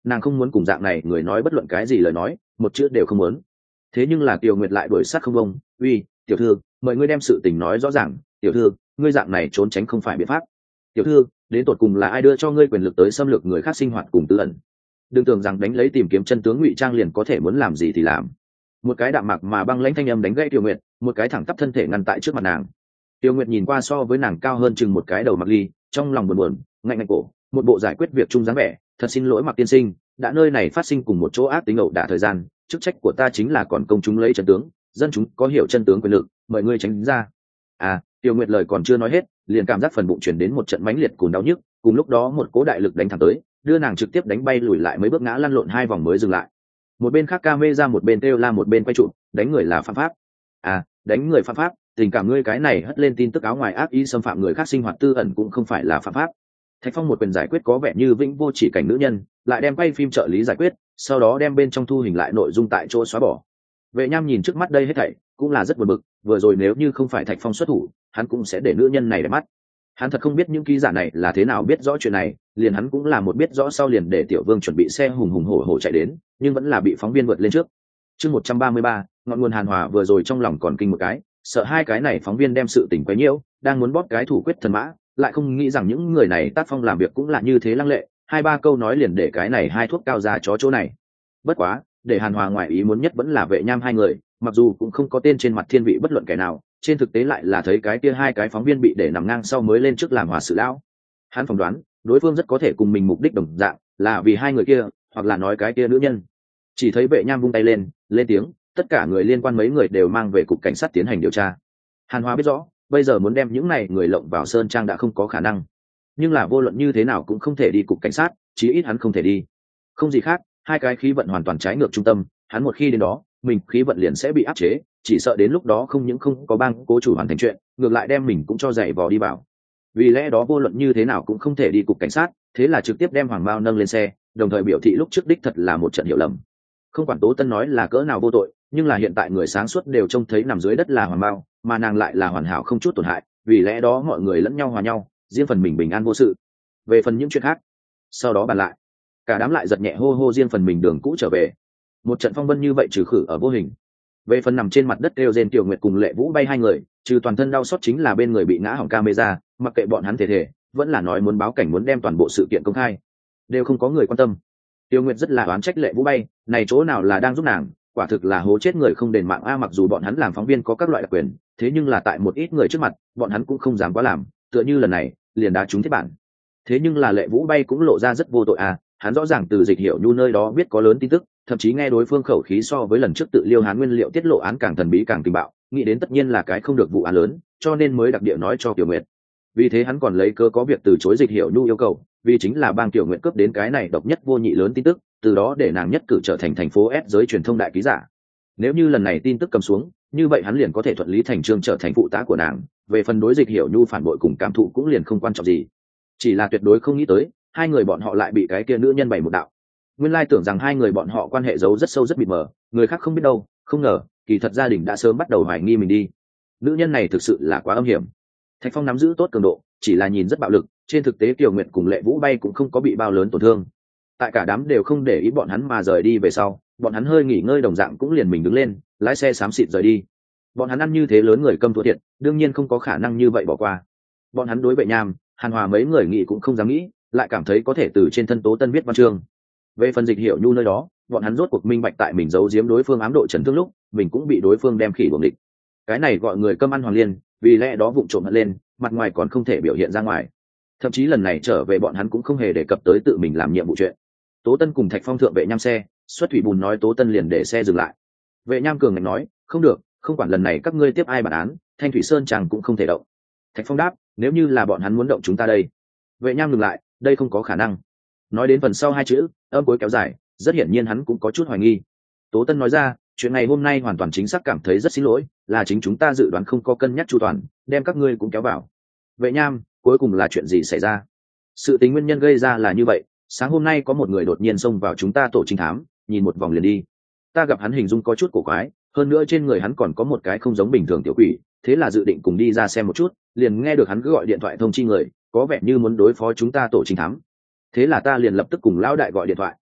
nàng không muốn cùng dạng này người nói bất luận cái gì lời nói, một chữ đều không muốn. Thế nhưng là Kiều Nguyệt lại đuổi sát không bông. Uy, tiểu thư, mời ngươi đem sự tình nói rõ ràng. Tiểu thư, ngươi dạng này trốn tránh không phải biện pháp. Tiểu thư, đến tột cùng là ai đưa cho ngươi quyền lực tới xâm lược người khác sinh hoạt cùng tư ẩn? Đừng tưởng rằng đánh lấy tìm kiếm chân tướng ngụy trang liền có thể muốn làm gì thì làm. Một cái đạm mạc mà băng lãnh thanh âm đánh gãy Tiểu Nguyệt, một cái thẳng tắp thân thể ngăn tại trước mặt nàng. Tiểu Nguyệt nhìn qua so với nàng cao hơn chừng một cái đầu Mặc Ly, trong lòng buồn buồn, ngạnh ngạnh cổ, một bộ giải quyết việc chung dáng vẻ. Thật xin lỗi Mặc tiên sinh, đã nơi này phát sinh cùng một chỗ ác tính ẩu đả thời gian, chức trách của ta chính là còn công chúng lấy chân tướng, dân chúng có hiểu chân tướng quyền lực, mời ngươi tránh ra. À, Tiểu Nguyệt lời còn chưa nói hết, liền cảm giác phần bụng chuyển đến một trận mãnh liệt cùng đau nhức, cùng lúc đó một cỗ đại lực đánh thẳng tới, đưa nàng trực tiếp đánh bay lùi lại mấy bước ngã lăn lộn hai vòng mới dừng lại. Một bên khác ca mê ra một bên kêu la một bên quay trụ, đánh người là phạm pháp. À, đánh người phạm pháp, tình cảm ngươi cái này hất lên tin tức áo ngoài ác ý xâm phạm người khác sinh hoạt tư ẩn cũng không phải là phạm pháp. Thạch Phong một quyền giải quyết có vẻ như vĩnh vô chỉ cảnh nữ nhân, lại đem quay phim trợ lý giải quyết, sau đó đem bên trong thu hình lại nội dung tại chỗ xóa bỏ. Vệ Nham nhìn trước mắt đây hết thảy, cũng là rất buồn bực, vừa rồi nếu như không phải Thạch Phong xuất thủ, hắn cũng sẽ để nữ nhân này để mắt. Hắn thật không biết những ký giả này là thế nào biết rõ chuyện này, liền hắn cũng là một biết rõ sau liền để Tiểu Vương chuẩn bị xe hùng hùng hổ hổ chạy đến, nhưng vẫn là bị phóng viên vượt lên trước. Chương một trăm ba mươi ba, ngọn nguồn hàn hòa vừa rồi trong lòng còn kinh một cái, sợ hai cái này phóng viên đem sự tình quấy nhiễu, đang muốn bóp cái thủ quyết thần mã, lại không nghĩ rằng những người này tác phong làm việc cũng là như thế lăng lệ, hai ba câu nói liền để cái này hai thuốc cao ra chó chỗ này. Bất quá, để hàn hòa ngoài ý muốn nhất vẫn là Vệ Nham hai người, mặc dù cũng không có tên trên mặt thiên vị bất luận kẻ nào, trên thực tế lại là thấy cái kia hai cái phóng viên bị để nằm ngang sau mới lên trước làm hòa sự lão. Hắn phỏng đoán đối phương rất có thể cùng mình mục đích đồng dạng, là vì hai người kia, hoặc là nói cái kia nữ nhân. Chỉ thấy Vệ Nham vung tay lên, lên tiếng, tất cả người liên quan mấy người đều mang về cục cảnh sát tiến hành điều tra. Hàn Hòa biết rõ, bây giờ muốn đem những này người lộng vào sơn trang đã không có khả năng, nhưng là vô luận như thế nào cũng không thể đi cục cảnh sát, chí ít hắn không thể đi. Không gì khác, hai cái khí vận hoàn toàn trái ngược trung tâm, hắn một khi đến đó, mình khí vận liền sẽ bị áp chế, chỉ sợ đến lúc đó không những không có bang cố chủ hoàn thành chuyện, ngược lại đem mình cũng cho dạy vò đi vào. Vì lẽ đó vô luận như thế nào cũng không thể đi cục cảnh sát, thế là trực tiếp đem Hoàng Mao nâng lên xe, đồng thời biểu thị lúc trước đích thật là một trận hiểu lầm. Không quản Tố Tân nói là cỡ nào vô tội, nhưng là hiện tại người sáng suốt đều trông thấy nằm dưới đất là Hoàng Mao, mà nàng lại là hoàn hảo không chút tổn hại, vì lẽ đó mọi người lẫn nhau hòa nhau, riêng phần mình bình an vô sự. Về phần những chuyện khác, sau đó bàn lại. Cả đám lại giật nhẹ hô hô riêng phần mình đường cũ trở về. Một trận phong vân như vậy trừ khử ở vô hình. Về phần nằm trên mặt đất kêu rên Tiểu Nguyệt cùng Lệ Vũ bay hai người, trừ toàn thân đau xót chính là bên người bị ngã hỏng camera, mặc kệ bọn hắn thể thể, vẫn là nói muốn báo cảnh muốn đem toàn bộ sự kiện công khai, đều không có người quan tâm. Tiểu Nguyệt rất là oán trách Lệ Vũ bay, này chỗ nào là đang giúp nàng, quả thực là hố chết người không đền mạng a. Mặc dù bọn hắn làm phóng viên có các loại đặc quyền, thế nhưng là tại một ít người trước mặt, bọn hắn cũng không dám quá làm, tựa như lần này, liền đá trúng thiết bản. Thế nhưng là Lệ Vũ bay cũng lộ ra rất vô tội à, hắn rõ ràng từ Dịch Hiểu Nhu nơi đó biết có lớn tin tức, thậm chí nghe đối phương khẩu khí so với lần trước tự liêu hán nguyên liệu tiết lộ án càng thần bí càng kinh bạo, nghĩ đến tất nhiên là cái không được vụ án lớn, cho nên mới đặc địa nói cho Tiểu Nguyệt. Vì thế hắn còn lấy cơ có việc từ chối Dịch Hiểu Nhu yêu cầu, vì chính là bang Tiểu Nguyệt cướp đến cái này độc nhất vô nhị lớn tin tức, từ đó để nàng nhất cử trở thành thành phố S giới truyền thông đại ký giả. Nếu như lần này tin tức cầm xuống, như vậy hắn liền có thể thuận lý thành chương trở thành phụ tá của nàng, về phần đối Dịch Hiểu Nhu phản bội cùng cảm thụ cũng liền không quan trọng gì. Chỉ là tuyệt đối không nghĩ tới, hai người bọn họ lại bị cái kia nữ nhân bày một đạo. Nguyên lai tưởng rằng hai người bọn họ quan hệ giấu rất sâu rất mịt mờ, người khác không biết đâu, không ngờ, kỳ thật gia đình đã sớm bắt đầu hoài nghi mình đi. Nữ nhân này thực sự là quá âm hiểm. Thạch Phong nắm giữ tốt cường độ, chỉ là nhìn rất bạo lực, trên thực tế Tiểu Nguyệt cùng Lệ Vũ bay cũng không có bị bao lớn tổn thương. Tại cả đám đều không để ý bọn hắn mà rời đi về sau, bọn hắn hơi nghỉ ngơi đồng dạng cũng liền mình đứng lên, lái xe xám xịt rời đi. Bọn hắn ăn như thế lớn người câm thua thiệt, đương nhiên không có khả năng như vậy bỏ qua. Bọn hắn đối Vệ Nham, Hàn Hòa mấy người nghĩ cũng không dám nghĩ, lại cảm thấy có thể từ trên thân Tố Tân viết văn chương. Về phần Dịch Hiểu Nhu nơi đó, bọn hắn rốt cuộc minh bạch tại mình giấu giếm đối phương ám độ chấn thương lúc, mình cũng bị đối phương đem khỉ buồng địch. Cái này gọi người câm ăn hoàng liên, vì lẽ đó vụng trộm hận lên, mặt ngoài còn không thể biểu hiện ra ngoài. Thậm chí lần này trở về bọn hắn cũng không hề đề cập tới tự mình làm nhiệm vụ chuyện. Tố Tân cùng Thạch Phong thượng Vệ Nham xe, xuất thủy bùn nói Tố Tân liền để xe dừng lại. Vệ Nham cường ngạnh nói, không được, không quản lần này các ngươi tiếp ai bản án, Thanh Thủy Sơn chẳng cũng không thể động. Thạch Phong đáp, nếu như là bọn hắn muốn động chúng ta đây. Vệ Nham ngừng lại, đây không có khả năng. Nói đến phần sau hai chữ, âm cuối kéo dài, rất hiển nhiên hắn cũng có chút hoài nghi. Tố Tân nói ra, chuyện này hôm nay hoàn toàn chính xác cảm thấy rất xin lỗi, là chính chúng ta dự đoán không có cân nhắc chu toàn, đem các ngươi cũng kéo vào. Vệ Nham, cuối cùng là chuyện gì xảy ra? Sự tính nguyên nhân gây ra là như vậy, sáng hôm nay có một người đột nhiên xông vào chúng ta tổ trinh thám, nhìn một vòng liền đi. Ta gặp hắn hình dung có chút cổ quái, hơn nữa trên người hắn còn có một cái không giống bình thường tiểu quỷ, thế là dự định cùng đi ra xem một chút, liền nghe được hắn cứ gọi điện thoại thông chi người, có vẻ như muốn đối phó chúng ta tổ trinh thám. Thế là ta liền lập tức cùng lão đại gọi điện thoại.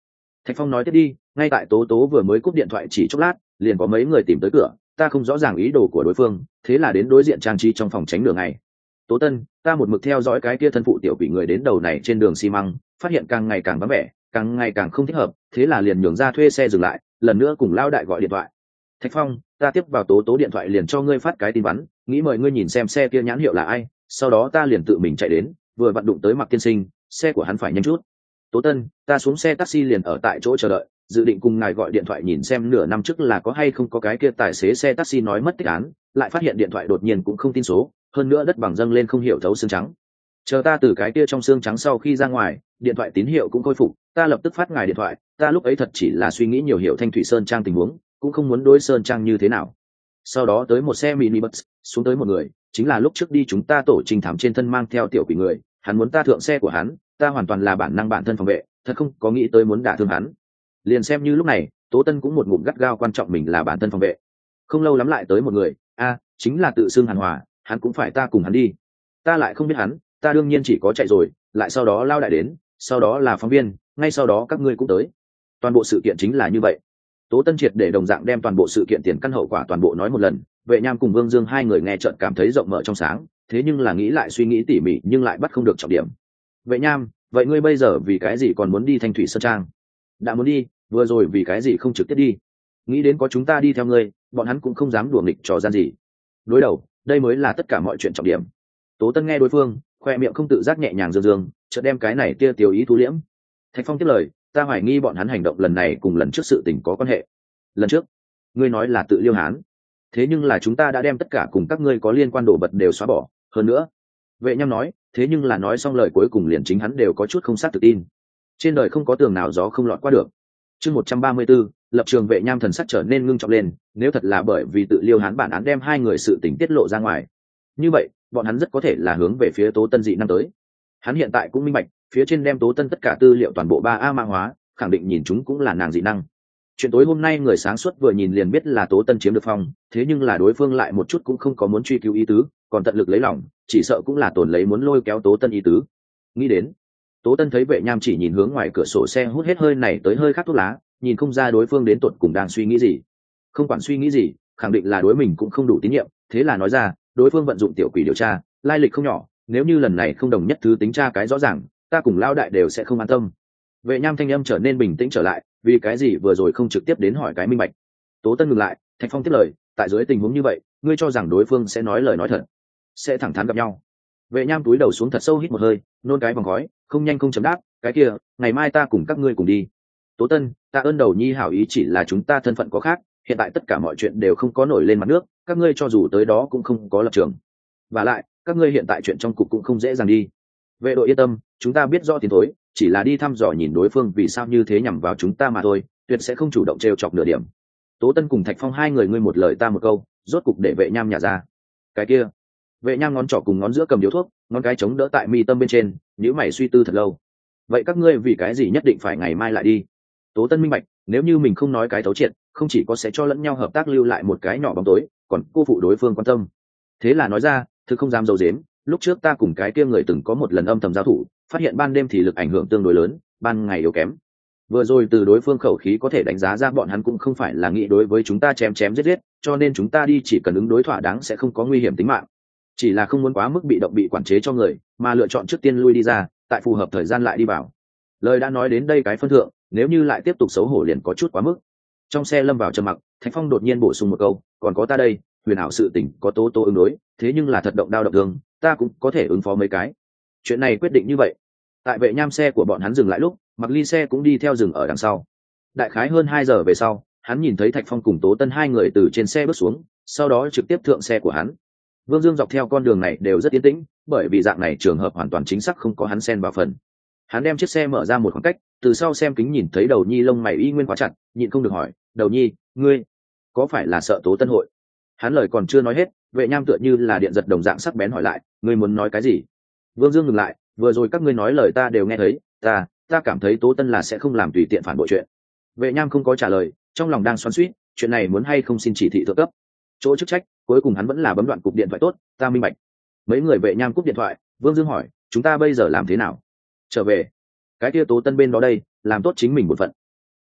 Thạch Phong nói tiếp đi, ngay tại tố tố vừa mới cúp điện thoại chỉ chốc lát, liền có mấy người tìm tới cửa, ta không rõ ràng ý đồ của đối phương, thế là đến đối diện trang trí trong phòng tránh đường này. Tố Tân, ta một mực theo dõi cái kia thân phụ tiểu quỷ người đến đầu này trên đường xi măng, phát hiện càng ngày càng vắng vẻ, càng ngày càng không thích hợp, thế là liền nhường ra thuê xe dừng lại, lần nữa cùng lao đại gọi điện thoại. Thạch Phong, ta tiếp vào tố tố điện thoại liền cho ngươi phát cái tin vắn, nghĩ mời ngươi nhìn xem xe kia nhãn hiệu là ai, sau đó ta liền tự mình chạy đến, vừa vặn đụng tới Mạc Tiên Sinh, xe của hắn phải nhanh chút. Tố Tân, ta xuống xe taxi liền ở tại chỗ chờ đợi, dự định cùng ngài gọi điện thoại nhìn xem nửa năm trước là có hay không có cái kia tài xế xe taxi nói mất tích án, lại phát hiện điện thoại đột nhiên cũng không tin số, hơn nữa đất bằng dâng lên không hiểu thấu xương trắng. Chờ ta từ cái kia trong xương trắng sau khi ra ngoài, điện thoại tín hiệu cũng khôi phục, ta lập tức phát ngài điện thoại, ta lúc ấy thật chỉ là suy nghĩ nhiều hiểu Thanh Thủy Sơn Trang tình huống, cũng không muốn đối Sơn Trang như thế nào. Sau đó tới một xe mini bus, xuống tới một người, chính là lúc trước đi chúng ta tổ trình thảm trên thân mang theo tiểu quỷ người, hắn muốn ta thượng xe của hắn, ta hoàn toàn là bản năng bản thân phòng vệ, thật không có nghĩ tới muốn đả thương hắn. Liền xem như lúc này, Tố Tân cũng một ngụm gắt gao quan trọng mình là bản thân phòng vệ. Không lâu lắm lại tới một người, a, chính là tự xưng Hàn Hòa, hắn cũng phải ta cùng hắn đi. Ta lại không biết hắn, ta đương nhiên chỉ có chạy rồi, lại sau đó lao đại đến, sau đó là phóng viên, ngay sau đó các ngươi cũng tới. Toàn bộ sự kiện chính là như vậy. Tố Tân triệt để đồng dạng đem toàn bộ sự kiện tiền căn hậu quả toàn bộ nói một lần, Vệ Nham cùng Vương Dương hai người nghe trợn cảm thấy rộng mở trong sáng, thế nhưng là nghĩ lại suy nghĩ tỉ mỉ nhưng lại bắt không được trọng điểm. Vệ Nham, vậy ngươi bây giờ vì cái gì còn muốn đi Thanh Thủy Sơn Trang? Đã muốn đi, vừa rồi vì cái gì không trực tiếp đi? Nghĩ đến có chúng ta đi theo ngươi, bọn hắn cũng không dám đùa nghịch trò gian gì. Đối đầu, đây mới là tất cả mọi chuyện trọng điểm. Tố Tân nghe đối phương, khoe miệng không tự giác nhẹ nhàng dương dương, chợt đem cái này tia tiêu ý thu liễm. Thạch Phong tiếp lời, ta hoài nghi bọn hắn hành động lần này cùng lần trước sự tình có quan hệ. Lần trước, ngươi nói là tự liêu hán, thế nhưng là chúng ta đã đem tất cả cùng các ngươi có liên quan đồ vật đều xóa bỏ, hơn nữa. Vệ Nham nói, thế nhưng là nói xong lời cuối cùng liền chính hắn đều có chút không xác tự tin. Trên đời không có tường nào gió không lọt qua được. Chương một trăm ba mươi 134, lập trường Vệ Nham thần sắc trở nên ngưng trọng lên, nếu thật là bởi vì tự liêu hán bản án đem hai người sự tình tiết lộ ra ngoài, như vậy bọn hắn rất có thể là hướng về phía Tố Tân dị năng tới. Hắn hiện tại cũng minh bạch, phía trên đem Tố Tân tất cả tư liệu toàn bộ ba a mã hóa, khẳng định nhìn chúng cũng là nàng dị năng. Chuyện tối hôm nay người sáng suốt vừa nhìn liền biết là Tố Tân chiếm được phong, thế nhưng là đối phương lại một chút cũng không có muốn truy cứu ý tứ, còn tận lực lấy lòng, chỉ sợ cũng là tổn lấy muốn lôi kéo Tố Tân ý tứ. Nghĩ đến, Tố Tân thấy Vệ Nham chỉ nhìn hướng ngoài cửa sổ xe hút hết hơi này tới hơi khác thuốc lá, nhìn không ra đối phương đến tột cùng đang suy nghĩ gì. Không quản suy nghĩ gì, khẳng định là đối mình cũng không đủ tín nhiệm, thế là nói ra, đối phương vận dụng tiểu quỷ điều tra, lai lịch không nhỏ, nếu như lần này không đồng nhất thứ tính tra cái rõ ràng, ta cùng lao đại đều sẽ không an tâm. Vệ Nham thanh âm trở nên bình tĩnh trở lại, vì cái gì vừa rồi không trực tiếp đến hỏi cái minh bạch. Tố Tân ngừng lại, Thạch Phong tiếp lời, tại dưới tình huống như vậy, ngươi cho rằng đối phương sẽ nói lời nói thật, sẽ thẳng thắn gặp nhau. Vệ Nham túi đầu xuống thật sâu hít một hơi, nôn cái vòng khói, không nhanh không chấm đáp, cái kia, ngày mai ta cùng các ngươi cùng đi. Tố Tân, ta ơn đầu nhi hảo ý chỉ là chúng ta thân phận có khác, hiện tại tất cả mọi chuyện đều không có nổi lên mặt nước, các ngươi cho dù tới đó cũng không có lập trường. Và lại, các ngươi hiện tại chuyện trong cục cũng không dễ dàng đi. Vệ đội yên tâm, chúng ta biết rõ tiến thối, chỉ là đi thăm dò nhìn đối phương vì sao như thế nhằm vào chúng ta mà thôi, tuyệt sẽ không chủ động trêu chọc nửa điểm. Tố Tân cùng Thạch Phong hai người ngươi một lời ta một câu, rốt cục để Vệ Nham nhả ra. Cái kia, Vệ Nham ngón trỏ cùng ngón giữa cầm điếu thuốc, ngón cái chống đỡ tại mi tâm bên trên, nhíu mày suy tư thật lâu. Vậy các ngươi vì cái gì nhất định phải ngày mai lại đi? Tố Tân minh bạch, nếu như mình không nói cái thấu triệt, không chỉ có sẽ cho lẫn nhau hợp tác lưu lại một cái nhỏ bóng tối, còn cô phụ đối phương quan tâm. Thế là nói ra, thực không dám giấu giếm, lúc trước ta cùng cái kia người từng có một lần âm thầm giao thủ, phát hiện ban đêm thì lực ảnh hưởng tương đối lớn, ban ngày yếu kém. Vừa rồi từ đối phương khẩu khí có thể đánh giá ra bọn hắn cũng không phải là nghĩ đối với chúng ta chém chém giết giết, cho nên chúng ta đi chỉ cần ứng đối thỏa đáng sẽ không có nguy hiểm tính mạng. Chỉ là không muốn quá mức bị động bị quản chế cho người, mà lựa chọn trước tiên lui đi ra, tại phù hợp thời gian lại đi vào. Lời đã nói đến đây cái phân thượng, nếu như lại tiếp tục xấu hổ liền có chút quá mức. Trong xe lâm vào trầm mặc, Thạch Phong đột nhiên bổ sung một câu, còn có ta đây, huyền ảo sự tình có Tố Tố ứng đối, thế nhưng là thật động đao động thương, ta cũng có thể ứng phó mấy cái. Chuyện này quyết định như vậy. Tại Vệ Nham xe của bọn hắn dừng lại lúc, Mặc Ly xe cũng đi theo dừng ở đằng sau. Đại khái hơn hai giờ về sau, hắn nhìn thấy Thạch Phong cùng Tố Tân hai người từ trên xe bước xuống, sau đó trực tiếp thượng xe của hắn. Vương Dương dọc theo con đường này đều rất yên tĩnh, bởi vì dạng này trường hợp hoàn toàn chính xác không có hắn xen vào phần. Hắn đem chiếc xe mở ra một khoảng cách, từ sau xem kính nhìn thấy Đầu Nhi lông mày y nguyên quá chặt, nhịn không được hỏi, Đầu Nhi, ngươi có phải là sợ Tố Tân hội? Hắn lời còn chưa nói hết, Vệ Nham tựa như là điện giật đồng dạng sắc bén hỏi lại, ngươi muốn nói cái gì? Vương Dương ngừng lại, vừa rồi các ngươi nói lời ta đều nghe thấy, ta, ta cảm thấy Tố Tân là sẽ không làm tùy tiện phản bội chuyện. Vệ Nham không có trả lời, trong lòng đang xoắn xuýt, chuyện này muốn hay không xin chỉ thị thượng cấp. Chỗ chức trách, cuối cùng hắn vẫn là bấm đoạn cục điện thoại tốt, ta minh bạch. Mấy người Vệ Nham cúp điện thoại, Vương Dương hỏi, chúng ta bây giờ làm thế nào? Trở về. Cái kia Tố Tân bên đó đây, làm tốt chính mình một phận.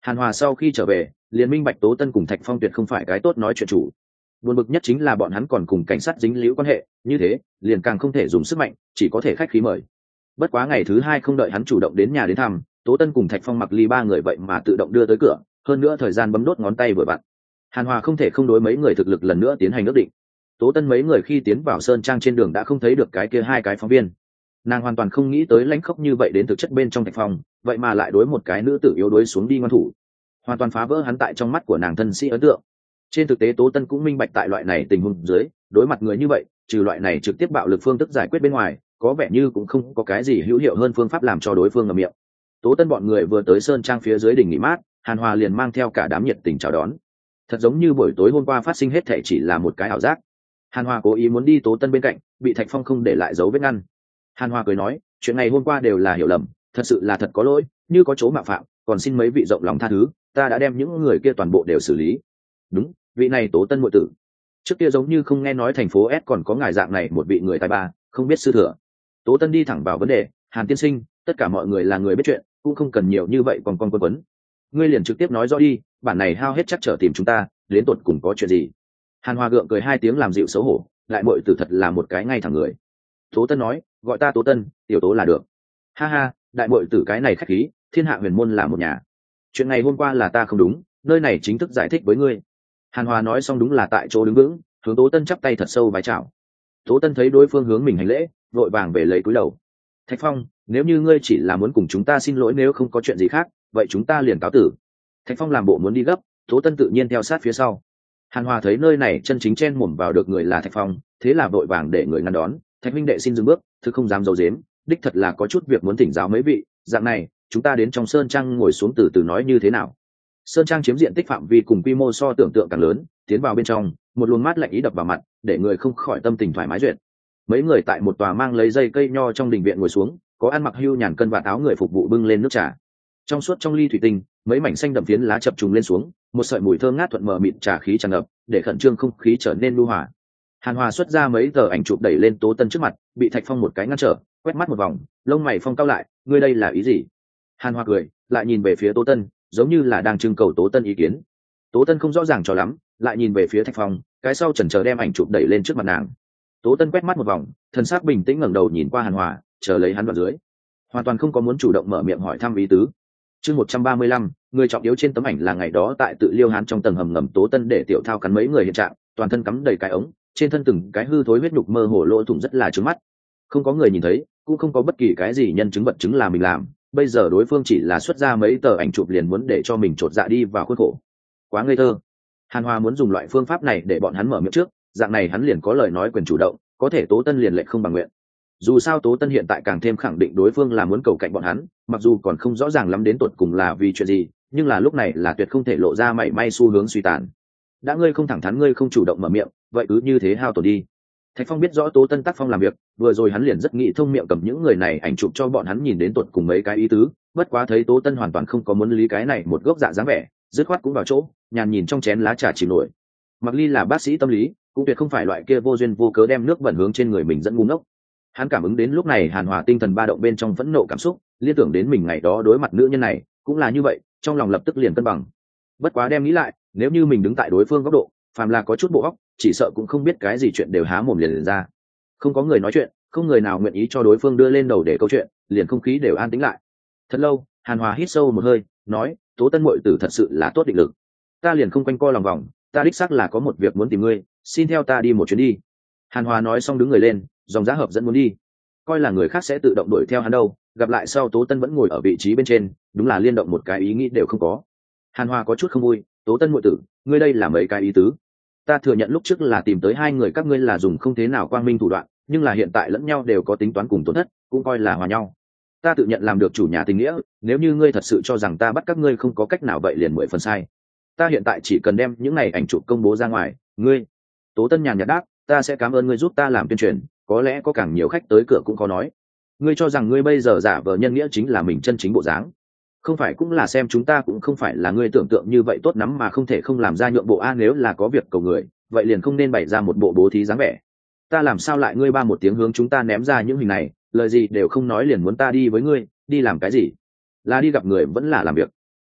Hàn Hòa sau khi trở về liền minh bạch Tố Tân cùng Thạch Phong tuyệt không phải cái tốt nói chuyện chủ. Buồn bực nhất chính là bọn hắn còn cùng cảnh sát dính líu quan hệ, như thế liền càng không thể dùng sức mạnh, chỉ có thể khách khí mời. Bất quá ngày thứ hai không đợi hắn chủ động đến nhà đến thăm, Tố Tân cùng Thạch Phong mặc ly ba người vậy mà tự động đưa tới cửa, hơn nữa thời gian bấm đốt ngón tay vừa vặn. Hàn Hòa không thể không đối mấy người thực lực lần nữa tiến hành ước định. Tố Tân mấy người khi tiến vào sơn trang trên đường đã không thấy được cái kia hai cái phóng viên. Nàng hoàn toàn không nghĩ tới lãnh khốc như vậy đến thực chất bên trong Thạch Phong, vậy mà lại đối một cái nữ tử yếu đuối xuống đi ngoan thủ, hoàn toàn phá vỡ hắn tại trong mắt của nàng thân sĩ ấn tượng. Trên thực tế Tố Tân cũng minh bạch tại loại này tình huống dưới, đối mặt người như vậy, trừ loại này trực tiếp bạo lực phương thức giải quyết bên ngoài, có vẻ như cũng không có cái gì hữu hiệu hơn phương pháp làm cho đối phương ngậm miệng. Tố Tân bọn người vừa tới sơn trang phía dưới đỉnh nghỉ mát, Hàn Hòa liền mang theo cả đám nhiệt tình chào đón. Thật giống như buổi tối hôm qua phát sinh hết thảy chỉ là một cái ảo giác. Hàn Hòa cố ý muốn đi Tố Tân bên cạnh, bị Thạch Phong không để lại dấu vết ngăn. Hàn Hòa cười nói, chuyện ngày hôm qua đều là hiểu lầm, thật sự là thật có lỗi, như có chỗ mạo phạm, còn xin mấy vị rộng lòng tha thứ, ta đã đem những người kia toàn bộ đều xử lý. Đúng, vị này Tố Tân muội tử. Trước kia giống như không nghe nói thành phố S còn có ngài dạng này một vị người tài ba, không biết sư thừa. Tố Tân đi thẳng vào vấn đề, Hàn tiên sinh, tất cả mọi người là người biết chuyện, cũng không cần nhiều như vậy còn con quân quấn. Ngươi liền trực tiếp nói rõ đi, bản này hao hết chắc trở tìm chúng ta, đến tột cùng có chuyện gì. Hàn Hòa gượng cười hai tiếng làm dịu xấu hổ, lại muội tử thật là một cái ngay thẳng người. Tố Tân nói, gọi ta Tố Tân, tiểu Tố là được. Ha ha, đại muội tử cái này khách khí, thiên hạ huyền môn là một nhà. Chuyện ngày hôm qua là ta không đúng, nơi này chính thức giải thích với ngươi. Hàn Hòa nói xong đúng là tại chỗ đứng vững, hướng Tố Tân chắp tay thật sâu vái chào. Tố Tân thấy đối phương hướng mình hành lễ, vội vàng về lấy cúi đầu. Thạch Phong, nếu như ngươi chỉ là muốn cùng chúng ta xin lỗi nếu không có chuyện gì khác, vậy chúng ta liền cáo tử. Thạch Phong làm bộ muốn đi gấp, Tố Tân tự nhiên theo sát phía sau. Hàn Hòa thấy nơi này chân chính chen mồm vào được người là Thạch Phong, thế là vội vàng để người ngăn đón. Thạch huynh đệ xin dừng bước, thứ không dám giấu giếm, đích thật là có chút việc muốn thỉnh giáo mấy vị, dạng này, chúng ta đến trong sơn trang ngồi xuống từ từ nói như thế nào. Sơn trang chiếm diện tích phạm vi cùng quy mô so tưởng tượng càng lớn, tiến vào bên trong, một luồng mát lạnh ý đập vào mặt, để người không khỏi tâm tình thoải mái duyệt. Mấy người tại một tòa mang lấy dây cây nho trong đình viện ngồi xuống, có ăn mặc hưu nhàn cân và áo người phục vụ bưng lên nước trà. Trong suốt trong ly thủy tinh, mấy mảnh xanh đậm phiến lá chập trùng lên xuống, một sợi mùi thơm ngát thuận mờ mịt trà khí tràn ngập, để khẩn trương không khí trở nên lưu hòa. Hàn Hòa xuất ra mấy tờ ảnh chụp đẩy lên Tố Tân trước mặt, bị Thạch Phong một cái ngăn trở, quét mắt một vòng, lông mày phong cao lại, ngươi đây là ý gì? Hàn Hòa cười, lại nhìn về phía Tố Tân, giống như là đang trưng cầu Tố Tân ý kiến. Tố Tân không rõ ràng cho lắm, lại nhìn về phía Thạch Phong, cái sau chần chờ đem ảnh chụp đẩy lên trước mặt nàng. Tố Tân quét mắt một vòng, thần sắc bình tĩnh ngẩng đầu nhìn qua Hàn Hòa, chờ lấy hắn vào dưới, hoàn toàn không có muốn chủ động mở miệng hỏi thăm ý tứ. Chương một trăm ba mươi lăm, người trọng yếu trên tấm ảnh là ngày đó tại tự Liêu Hán trong tầng hầm ngầm Tố Tân để tiểu thao cắn mấy người hiện trạng, toàn thân cắm đầy cái ống, trên thân từng cái hư thối huyết nhục mơ hồ lỗ thủng rất là trướng mắt. Không có người nhìn thấy, cũng không có bất kỳ cái gì nhân chứng vật chứng là mình làm, bây giờ đối phương chỉ là xuất ra mấy tờ ảnh chụp liền muốn để cho mình trột dạ đi vào khuôn khổ. Quá ngây thơ. Hàn Hòa muốn dùng loại phương pháp này để bọn hắn mở miệng trước, dạng này hắn liền có lời nói quyền chủ động, có thể Tố Tân liền lệch không bằng nguyện. Dù sao Tố Tân hiện tại càng thêm khẳng định đối phương là muốn cầu cạnh bọn hắn, mặc dù còn không rõ ràng lắm đến tột cùng là vì chuyện gì, nhưng là lúc này là tuyệt không thể lộ ra mảy may xu hướng suy tàn. Đã ngươi không thẳng thắn, ngươi không chủ động mở miệng, vậy cứ như thế hao tổn đi. Thạch Phong biết rõ Tố Tân tác phong làm việc, vừa rồi hắn liền rất nghĩ thông miệng cầm những người này ảnh chụp cho bọn hắn nhìn đến tột cùng mấy cái ý tứ, bất quá thấy Tố Tân hoàn toàn không có muốn lý cái này một gốc dạ dáng vẻ, dứt khoát cũng vào chỗ, nhàn nhìn trong chén lá trà chìm nổi. Mặc Ly là bác sĩ tâm lý, cũng tuyệt không phải loại kia vô duyên vô cớ đem nước bẩn hướng trên người mình dẫn ngu ngốc. Hắn cảm ứng đến lúc này Hàn Hòa tinh thần ba động bên trong phẫn nộ cảm xúc, liên tưởng đến mình ngày đó đối mặt nữ nhân này, cũng là như vậy, trong lòng lập tức liền cân bằng. Bất quá đem nghĩ lại, nếu như mình đứng tại đối phương góc độ, phàm là có chút bộ óc, chỉ sợ cũng không biết cái gì chuyện đều há mồm liền, liền ra. Không có người nói chuyện, không người nào nguyện ý cho đối phương đưa lên đầu để câu chuyện, liền không khí đều an tĩnh lại. Thật lâu, Hàn Hòa hít sâu một hơi, nói, Tố Tân muội tử thật sự là tốt định lực. Ta liền không quanh co lòng vòng, ta đích xác là có một việc muốn tìm ngươi, xin theo ta đi một chuyến đi. Hàn Hòa nói xong đứng người lên, dòng giá hợp dẫn muốn đi, coi là người khác sẽ tự động đuổi theo hắn đâu. Gặp lại sau Tố Tân vẫn ngồi ở vị trí bên trên, đúng là liên động một cái ý nghĩ đều không có. Hàn Hòa có chút không vui, Tố Tân muội tử, ngươi đây là mấy cái ý tứ? Ta thừa nhận lúc trước là tìm tới hai người các ngươi là dùng không thế nào quang minh thủ đoạn, nhưng là hiện tại lẫn nhau đều có tính toán cùng tổn thất, cũng coi là hòa nhau. Ta tự nhận làm được chủ nhà tình nghĩa, nếu như ngươi thật sự cho rằng ta bắt các ngươi không có cách nào vậy liền mười phần sai. Ta hiện tại chỉ cần đem những này ảnh chụp công bố ra ngoài, ngươi. Tố Tân nhàn nhạt đáp, ta sẽ cảm ơn ngươi giúp ta làm tuyên truyền, có lẽ có càng nhiều khách tới cửa cũng khó nói. Ngươi cho rằng ngươi bây giờ giả vờ nhân nghĩa chính là mình chân chính bộ dáng, không phải cũng là xem chúng ta cũng không phải là ngươi tưởng tượng như vậy tốt lắm mà không thể không làm ra nhượng bộ a, nếu là có việc cầu người, vậy liền không nên bày ra một bộ bố thí dáng vẻ. Ta làm sao lại ngươi ba một tiếng hướng chúng ta ném ra những hình này, lời gì đều không nói liền muốn ta đi với ngươi, đi làm cái gì? Là đi gặp người vẫn là làm việc?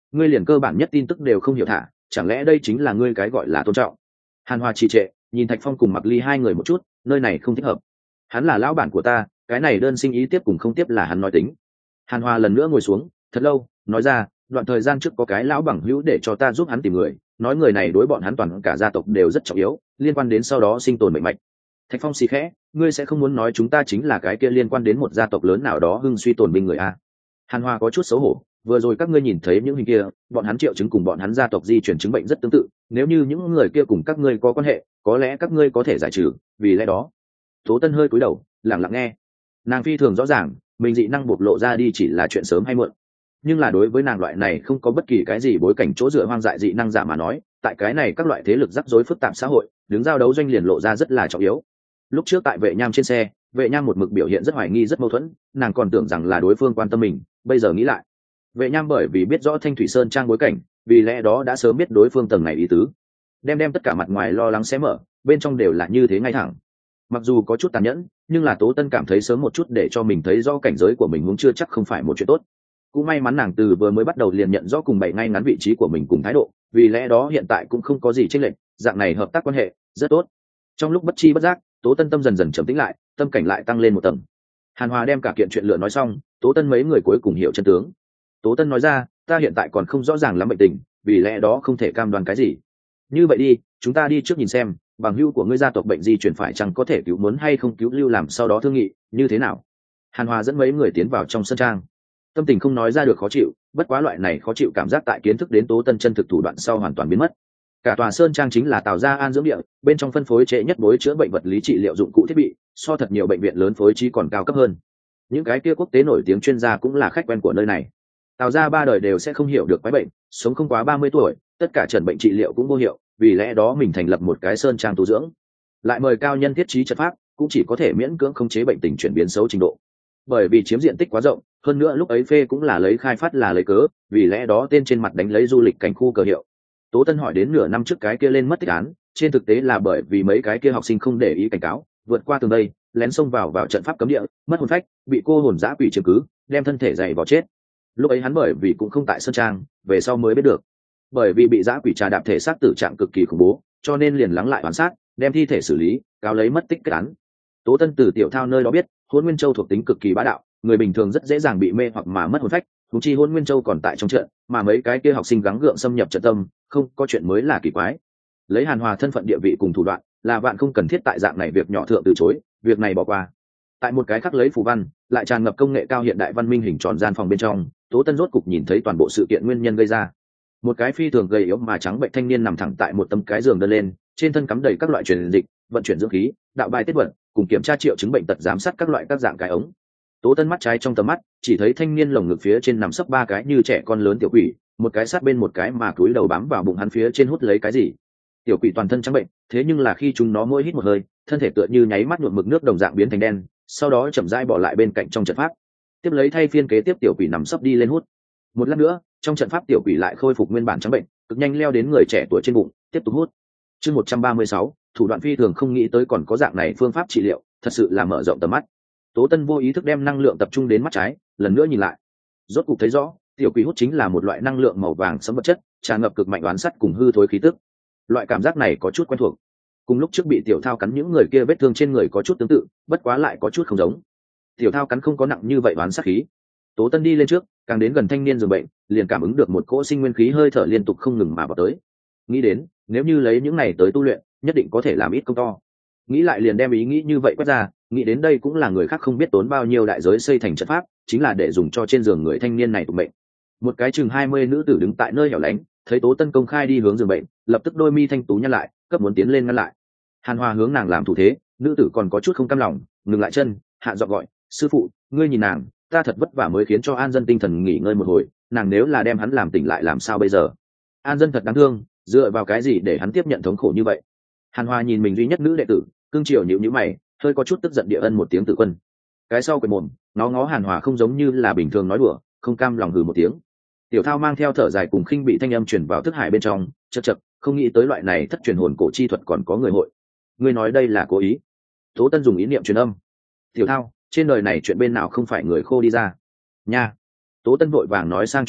ngươi liền cơ bản nhất tin tức đều không hiểu thả, chẳng lẽ đây chính là ngươi cái gọi là tôn trọng? Hàn Hoa trì trệ, nhìn Thạch Phong cùng Mặc Ly hai người một chút, nơi này không thích hợp. Hắn là lão bản của ta, cái này đơn sinh ý tiếp cùng không tiếp là hắn nói tính. Hàn Hoa lần nữa ngồi xuống, thật lâu, nói ra, đoạn thời gian trước có cái lão bằng hữu để cho ta giúp hắn tìm người, nói người này đối bọn hắn toàn cả gia tộc đều rất trọng yếu, liên quan đến sau đó sinh tồn mệnh mạch. Thạch Phong xì khẽ, ngươi sẽ không muốn nói chúng ta chính là cái kia liên quan đến một gia tộc lớn nào đó hưng suy tồn binh người a? Hàn Hoa có chút xấu hổ, vừa rồi các ngươi nhìn thấy những hình kia, bọn hắn triệu chứng cùng bọn hắn gia tộc di chuyển chứng bệnh rất tương tự, nếu như những người kia cùng các ngươi có quan hệ, có lẽ các ngươi có thể giải trừ, vì lẽ đó. Tố Tân hơi cúi đầu, lặng lặng nghe. Nàng phi thường rõ ràng, mình dị năng bộc lộ ra đi chỉ là chuyện sớm hay muộn, nhưng là đối với nàng loại này không có bất kỳ cái gì bối cảnh chỗ dựa hoang dại dị năng giả mà nói, tại cái này các loại thế lực rắc rối phức tạp xã hội, đứng giao đấu doanh liền lộ ra rất là trọng yếu. Lúc trước tại Vệ Nham trên xe, Vệ Nham một mực biểu hiện rất hoài nghi rất mâu thuẫn, nàng còn tưởng rằng là đối phương quan tâm mình, bây giờ nghĩ lại, Vệ Nham bởi vì biết rõ Thanh Thủy Sơn trang bối cảnh, vì lẽ đó đã sớm biết đối phương tầng này ý tứ, đem đem tất cả mặt ngoài lo lắng xé mở, bên trong đều là như thế ngay thẳng. Mặc dù có chút tàn nhẫn, nhưng là Tố Tân cảm thấy sớm một chút để cho mình thấy rõ cảnh giới của mình muốn chưa chắc không phải một chuyện tốt. Cũng may mắn nàng từ vừa mới bắt đầu liền nhận rõ cùng bày ngay ngắn vị trí của mình cùng thái độ, vì lẽ đó hiện tại cũng không có gì chênh lệch, dạng này hợp tác quan hệ rất tốt. Trong lúc bất chi bất giác, Tố Tân tâm dần dần trầm tĩnh lại, tâm cảnh lại tăng lên một tầng. Hàn Hòa đem cả kiện chuyện lựa nói xong, Tố Tân mấy người cuối cùng hiểu chân tướng. Tố Tân nói ra, ta hiện tại còn không rõ ràng lắm bệnh tình, vì lẽ đó không thể cam đoan cái gì. Như vậy đi, chúng ta đi trước nhìn xem, bằng hữu của ngươi gia tộc bệnh di chuyển phải chăng có thể cứu, muốn hay không cứu lưu làm sau đó thương nghị, như thế nào? Hàn Hòa dẫn mấy người tiến vào trong sân trang. Tâm tình không nói ra được khó chịu, bất quá loại này khó chịu cảm giác tại kiến thức đến Tố Tân chân thực thủ đoạn sau hoàn toàn biến mất. Cả tòa sơn trang chính là Tào gia an dưỡng địa, bên trong phân phối trệ nhất bối chữa bệnh vật lý trị liệu dụng cụ thiết bị, so thật nhiều bệnh viện lớn phối trí còn cao cấp hơn. Những cái kia quốc tế nổi tiếng chuyên gia cũng là khách quen của nơi này. Tào gia ba đời đều sẽ không hiểu được quái bệnh, sống không quá ba mươi tuổi, tất cả trần bệnh trị liệu cũng vô hiệu, vì lẽ đó mình thành lập một cái sơn trang tu dưỡng, lại mời cao nhân thiết trí trận pháp, cũng chỉ có thể miễn cưỡng khống chế bệnh tình chuyển biến xấu trình độ. Bởi vì chiếm diện tích quá rộng, hơn nữa lúc ấy phê cũng là lấy khai phát là lấy cớ, vì lẽ đó tên trên mặt đánh lấy du lịch cảnh khu cờ hiệu. Tố Tân hỏi đến nửa năm trước cái kia lên mất tích án, trên thực tế là bởi vì mấy cái kia học sinh không để ý cảnh cáo, vượt qua tường đây, lén xông vào vào trận pháp cấm địa, mất hồn phách, bị cô hồn dã quỷ chiếm cứ, đem thân thể dày vào chết. Lúc ấy hắn bởi vì cũng không tại sơn trang, về sau mới biết được, bởi vì bị dã quỷ trà đạp thể xác tử trạng cực kỳ khủng bố, cho nên liền lắng lại oán sát, đem thi thể xử lý, cáo lấy mất tích kết án. Tố Tân từ Tiểu Thao nơi đó biết, Hỗn Nguyên Châu thuộc tính cực kỳ bá đạo, người bình thường rất dễ dàng bị mê hoặc mà mất hồn phách, thậm chí Hỗn Nguyên Châu còn tại trong trận, mà mấy cái kia học sinh gắng gượng xâm nhập trận tâm, không có chuyện mới là kỳ quái. Lấy Hàn Hòa thân phận địa vị cùng thủ đoạn, là vạn không cần thiết tại dạng này việc nhỏ thượng từ chối, việc này bỏ qua. Tại một cái khắc lấy phù văn, lại tràn ngập công nghệ cao hiện đại văn minh hình tròn gian phòng bên trong, Tố Tân rốt cục nhìn thấy toàn bộ sự kiện nguyên nhân gây ra. Một cái phi thường gầy yếu mà trắng bệnh thanh niên nằm thẳng tại một tấm cái giường đơn lên, trên thân cắm đầy các loại truyền dịch, vận chuyển dưỡng khí, đạo bài tiết vận, cùng kiểm tra triệu chứng bệnh tật, giám sát các loại các dạng cái ống. Tố Tân mắt trái trong tầm mắt, chỉ thấy thanh niên lồng ngực phía trên nằm sấp ba cái như trẻ con lớn tiểu quỷ, một cái sát bên một cái mà cúi đầu bám vào bụng hắn phía trên hút lấy cái gì. Tiểu quỷ toàn thân trắng bệnh, thế nhưng là khi chúng nó mỗi hít một hơi, thân thể tựa như nháy mắt nhuộm mực nước đồng dạng biến thành đen, sau đó chậm rãi bỏ lại bên cạnh trong trận pháp. Tiếp lấy thay phiên kế tiếp tiểu quỷ nằm sấp đi lên hút. Một lát nữa, trong trận pháp tiểu quỷ lại khôi phục nguyên bản trắng bệnh, cực nhanh leo đến người trẻ tuổi trên bụng, tiếp tục hút. Chương một trăm ba mươi sáu, thủ đoạn phi thường không nghĩ tới còn có dạng này phương pháp trị liệu, thật sự là mở rộng tầm mắt. Tố Tân vô ý thức đem năng lượng tập trung đến mắt trái, lần nữa nhìn lại, rốt cục thấy rõ, tiểu quỷ hút chính là một loại năng lượng màu vàng sẫm vật chất, tràn ngập cực mạnh oán sắt cùng hư thối khí tức. Loại cảm giác này có chút quen thuộc, cùng lúc trước bị Tiểu Thao cắn những người kia vết thương trên người có chút tương tự, bất quá lại có chút không giống. Tiểu Thao cắn không có nặng như vậy oán sát khí. Tố Tân đi lên trước, càng đến gần thanh niên giường bệnh, liền cảm ứng được một cỗ sinh nguyên khí hơi thở liên tục không ngừng mà vào tới. Nghĩ đến, nếu như lấy những này tới tu luyện, nhất định có thể làm ít công to. Nghĩ lại liền đem ý nghĩ như vậy quét ra, nghĩ đến đây cũng là người khác không biết tốn bao nhiêu đại giới xây thành trận pháp, chính là để dùng cho trên giường người thanh niên này tụ bệnh. Một cái chừng hai mươi nữ tử đứng tại nơi hẻo lánh, thấy Tố Tân công khai đi hướng giường bệnh, lập tức đôi mi thanh tú nhăn lại, cấp muốn tiến lên ngăn lại. Hàn Hoa hướng nàng làm thủ thế, nữ tử còn có chút không cam lòng, ngừng lại chân, hạ giọng gọi, sư phụ, ngươi nhìn nàng, ta thật vất vả mới khiến cho An Dân tinh thần nghỉ ngơi một hồi, nàng nếu là đem hắn làm tỉnh lại làm sao bây giờ? An Dân thật đáng thương, dựa vào cái gì để hắn tiếp nhận thống khổ như vậy? Hàn Hoa nhìn mình duy nhất nữ đệ tử, cương triều nhíu nhíu mày, hơi có chút tức giận địa ân một tiếng tự quân. Cái sau quệt mồm, nó ngó Hàn Hoa không giống như là bình thường nói đùa, không cam lòng hừ một tiếng. Tiểu Thao mang theo thở dài cùng khinh bị thanh âm truyền vào thức hải bên trong, chậc chậc, không nghĩ tới loại này thất truyền hồn cổ chi thuật còn có người hội. Ngươi nói đây là cố ý? Tố Tân dùng ý niệm truyền âm. Tiểu Thao, trên đời này chuyện bên nào không phải người khô đi ra? Nha. Tố Tân vội vàng nói sang chuyện khác,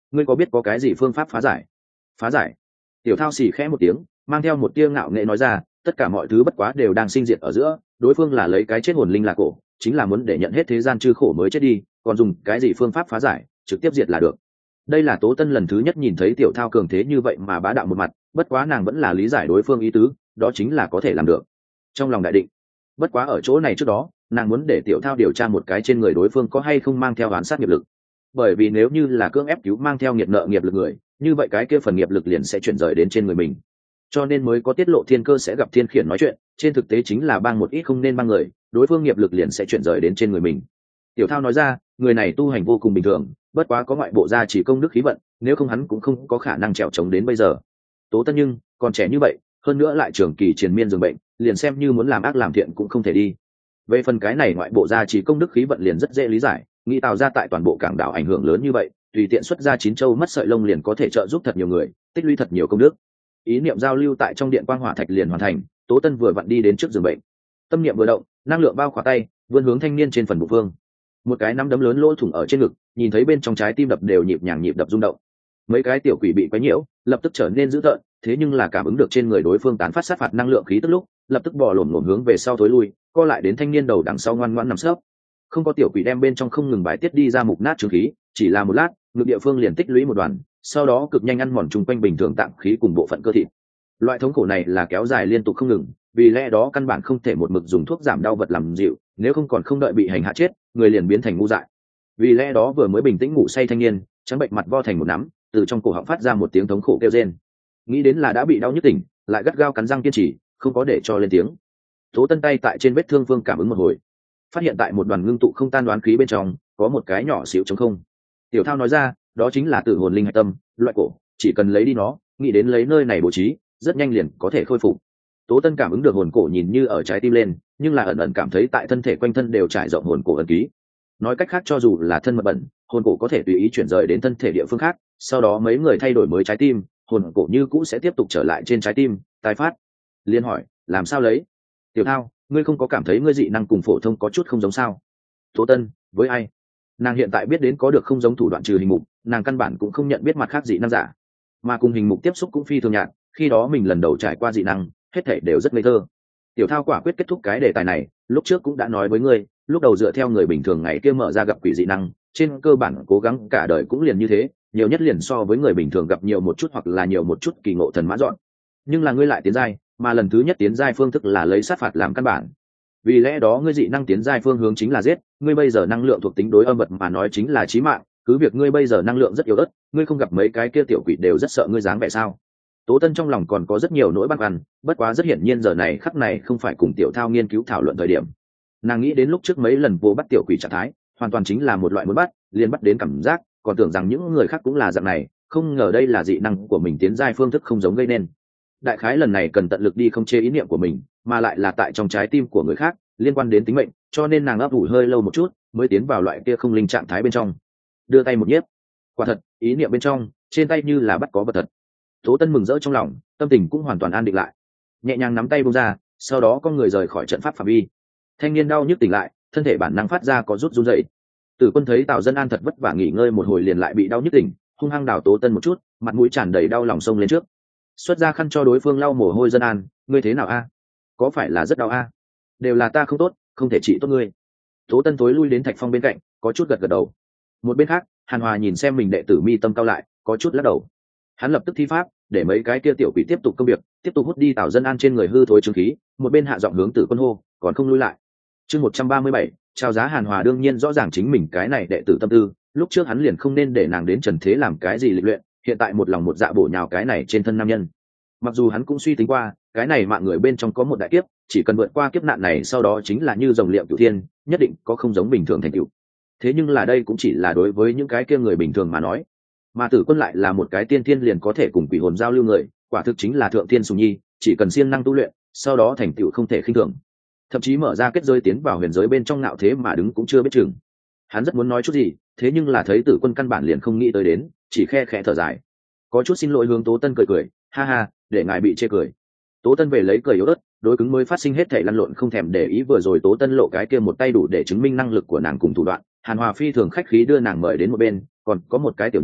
ngươi có biết có cái gì phương pháp phá giải? Phá giải? Tiểu Thao xì khẽ một tiếng, mang theo một tia ngạo nghễ nói ra, tất cả mọi thứ bất quá đều đang sinh diệt ở giữa, đối phương là lấy cái chết hồn linh là cổ, chính là muốn để nhận hết thế gian chư khổ mới chết đi, còn dùng cái gì phương pháp phá giải, trực tiếp diệt là được. Đây là Tố Tân lần thứ nhất nhìn thấy Tiểu Thao cường thế như vậy mà bá đạo một mặt, bất quá nàng vẫn là lý giải đối phương ý tứ, đó chính là có thể làm được. Trong lòng đại định, bất quá ở chỗ này trước đó, nàng muốn để Tiểu Thao điều tra một cái trên người đối phương có hay không mang theo oán sát nghiệp lực, bởi vì nếu như là cưỡng ép cứu mang theo nghiệp nợ nghiệp lực người, như vậy cái kia phần nghiệp lực liền sẽ chuyển rời đến trên người mình, cho nên mới có tiết lộ thiên cơ sẽ gặp thiên khiển nói chuyện, trên thực tế chính là bang một ít không nên bang người, đối phương nghiệp lực liền sẽ chuyển rời đến trên người mình. Tiểu Thao nói ra, người này tu hành vô cùng bình thường, bất quá có ngoại bộ gia chỉ công đức khí vận, nếu không hắn cũng không có khả năng trèo trống đến bây giờ. Tố Tân nhưng còn trẻ như vậy, hơn nữa lại trường kỳ triền miên giường bệnh, liền xem như muốn làm ác làm thiện cũng không thể đi. Về phần cái này ngoại bộ gia chỉ công đức khí vận liền rất dễ lý giải, nghĩ tạo ra tại toàn bộ cảng đảo ảnh hưởng lớn như vậy, tùy tiện xuất ra chín châu mất sợi lông liền có thể trợ giúp thật nhiều người, tích lũy thật nhiều công đức. Ý niệm giao lưu tại trong điện quang hỏa thạch liền hoàn thành, Tố Tân vừa vặn đi đến trước giường bệnh, tâm niệm vừa động, năng lượng bao khỏa tay vươn hướng thanh niên trên phần bụng vương, một cái nắm đấm lớn lỗ thủng ở trên ngực, nhìn thấy bên trong trái tim đập đều nhịp nhàng nhịp đập rung động. Mấy cái tiểu quỷ bị quấy nhiễu, lập tức trở nên dữ tợn, thế nhưng là cảm ứng được trên người đối phương tán phát sát phạt năng lượng khí tức lúc, lập tức bò lổm lổm hướng về sau thối lui, co lại đến thanh niên đầu đằng sau ngoan ngoãn nằm sấp. Không có tiểu quỷ đem bên trong không ngừng bài tiết đi ra mục nát trướng khí, chỉ là một lát, ngực địa phương liền tích lũy một đoàn, sau đó cực nhanh ăn mòn chung quanh bình thường tạng khí cùng bộ phận cơ thịt. Loại thống khổ này là kéo dài liên tục không ngừng, vì lẽ đó căn bản không thể một mực dùng thuốc giảm đau vật làm dịu, nếu không còn không đợi bị hành hạ chết, người liền biến thành ngu dại. Vì lẽ đó vừa mới bình tĩnh ngủ say thanh niên, trắng bệnh mặt vo thành một nắm, từ trong cổ họng phát ra một tiếng thống khổ kêu rên. Nghĩ đến là đã bị đau nhức tỉnh, lại gắt gao cắn răng kiên trì, không có để cho lên tiếng. Tố Tân tay tại trên vết thương vương cảm ứng một hồi, phát hiện tại một đoàn ngưng tụ không tan đoán khí bên trong có một cái nhỏ xíu trống không. Tiểu Thao nói ra, đó chính là tử hồn linh hạch tâm, loại cổ, chỉ cần lấy đi nó, nghĩ đến lấy nơi này bố trí, rất nhanh liền có thể khôi phục. Tố Tân cảm ứng được hồn cổ nhìn như ở trái tim lên, nhưng là ẩn ẩn cảm thấy tại thân thể quanh thân đều trải rộng hồn cổ ẩn ký. Nói cách khác, cho dù là thân mật bẩn, hồn cổ có thể tùy ý chuyển rời đến thân thể địa phương khác, sau đó mấy người thay đổi mới trái tim, hồn cổ như cũ sẽ tiếp tục trở lại trên trái tim, tái phát. Liên hỏi, làm sao lấy? Tiểu Thao, ngươi không có cảm thấy ngươi dị năng cùng phổ thông có chút không giống sao? Tố Tân, với ai? Nàng hiện tại biết đến có được không giống thủ đoạn trừ hình mục, nàng căn bản cũng không nhận biết mặt khác dị năng giả, mà cùng hình mục tiếp xúc cũng phi thường nhạt, khi đó mình lần đầu trải qua dị năng, hết thảy đều rất ngây thơ. Tiểu Thao quả quyết kết thúc cái đề tài này, lúc trước cũng đã nói với ngươi, lúc đầu dựa theo người bình thường ngày kia mở ra gặp quỷ dị năng, trên cơ bản cố gắng cả đời cũng liền như thế, nhiều nhất liền so với người bình thường gặp nhiều một chút hoặc là nhiều một chút kỳ ngộ thần mã dọn. Nhưng là ngươi lại tiến giai, mà lần thứ nhất tiến giai phương thức là lấy sát phạt làm căn bản. Vì lẽ đó ngươi dị năng tiến giai phương hướng chính là giết, ngươi bây giờ năng lượng thuộc tính đối âm vật mà nói chính là chí mạng, cứ việc ngươi bây giờ năng lượng rất yếu ớt, ngươi không gặp mấy cái kia tiểu quỷ đều rất sợ ngươi dáng vẻ sao? Tố Tân trong lòng còn có rất nhiều nỗi băn khoăn, bất quá rất hiển nhiên giờ này khắc này không phải cùng Tiểu Thao nghiên cứu thảo luận thời điểm. Nàng nghĩ đến lúc trước mấy lần vô bắt tiểu quỷ trạng thái, hoàn toàn chính là một loại muốn bắt, liền bắt đến cảm giác, còn tưởng rằng những người khác cũng là dạng này, không ngờ đây là dị năng của mình tiến giai phương thức không giống gây nên. Đại khái lần này cần tận lực đi không chế ý niệm của mình, mà lại là tại trong trái tim của người khác, liên quan đến tính mệnh, cho nên nàng ấp ủ hơi lâu một chút, mới tiến vào loại kia không linh trạng thái bên trong. Đưa tay một nhiếp, quả thật, ý niệm bên trong, trên tay như là bắt có vật thật. Tố Tân mừng rỡ trong lòng, tâm tình cũng hoàn toàn an định lại, nhẹ nhàng nắm tay buông ra, sau đó con người rời khỏi trận pháp phạm vi. Thanh niên đau nhức tỉnh lại, thân thể bản năng phát ra có rút run dậy. Tử Quân thấy Tào Dân An thật vất vả nghỉ ngơi một hồi liền lại bị đau nhức tỉnh, hung hăng đào Tố Tân một chút, mặt mũi tràn đầy đau lòng xông lên trước, xuất ra khăn cho đối phương lau mồ hôi. Dân An, ngươi thế nào a? Có phải là rất đau a? Đều là ta không tốt, không thể trị tốt ngươi. Tố Tân tối lui đến Thạch Phong bên cạnh, có chút gật gật đầu. Một bên khác, Hàn Hòa nhìn xem mình đệ tử mi tâm cao lại, có chút lắc đầu. Hắn lập tức thi pháp, để mấy cái kia tiểu quỷ tiếp tục công việc, tiếp tục hút đi Tào Dân An trên người hư thối chứng khí, một bên hạ giọng hướng Tử Quân hô, còn không lui lại. Chương một trăm ba mươi bảy, trao giá. Hàn Hòa đương nhiên rõ ràng chính mình cái này đệ tử tâm tư, lúc trước hắn liền không nên để nàng đến trần thế làm cái gì lịch luyện, hiện tại một lòng một dạ bổ nhào cái này trên thân nam nhân. Mặc dù hắn cũng suy tính qua, cái này mạng người bên trong có một đại kiếp, chỉ cần vượt qua kiếp nạn này sau đó chính là như rồng liệm cửu thiên, nhất định có không giống bình thường thành tựu. Thế nhưng là đây cũng chỉ là đối với những cái kia người bình thường mà nói, mà Tử Quân lại là một cái tiên thiên liền có thể cùng quỷ hồn giao lưu người, quả thực chính là thượng thiên sùng nhi, chỉ cần siêng năng tu luyện, sau đó thành tựu không thể khinh thường, thậm chí mở ra kết giới tiến vào huyền giới bên trong ngạo thế mà đứng cũng chưa biết chừng. Hắn rất muốn nói chút gì, thế nhưng là thấy Tử Quân căn bản liền không nghĩ tới đến, chỉ khe khẽ thở dài, có chút xin lỗi hướng Tố Tân cười cười, ha ha, để ngài bị chê cười. Tố Tân về lấy cười yếu ớt, đối cứng mới phát sinh hết thảy lăn lộn không thèm để ý. Vừa rồi Tố Tân lộ cái kia một tay đủ để chứng minh năng lực của nàng cùng thủ đoạn. Hàn Hòa phi thường khách khí đưa nàng mời đến một bên, còn có một cái tiểu nhân,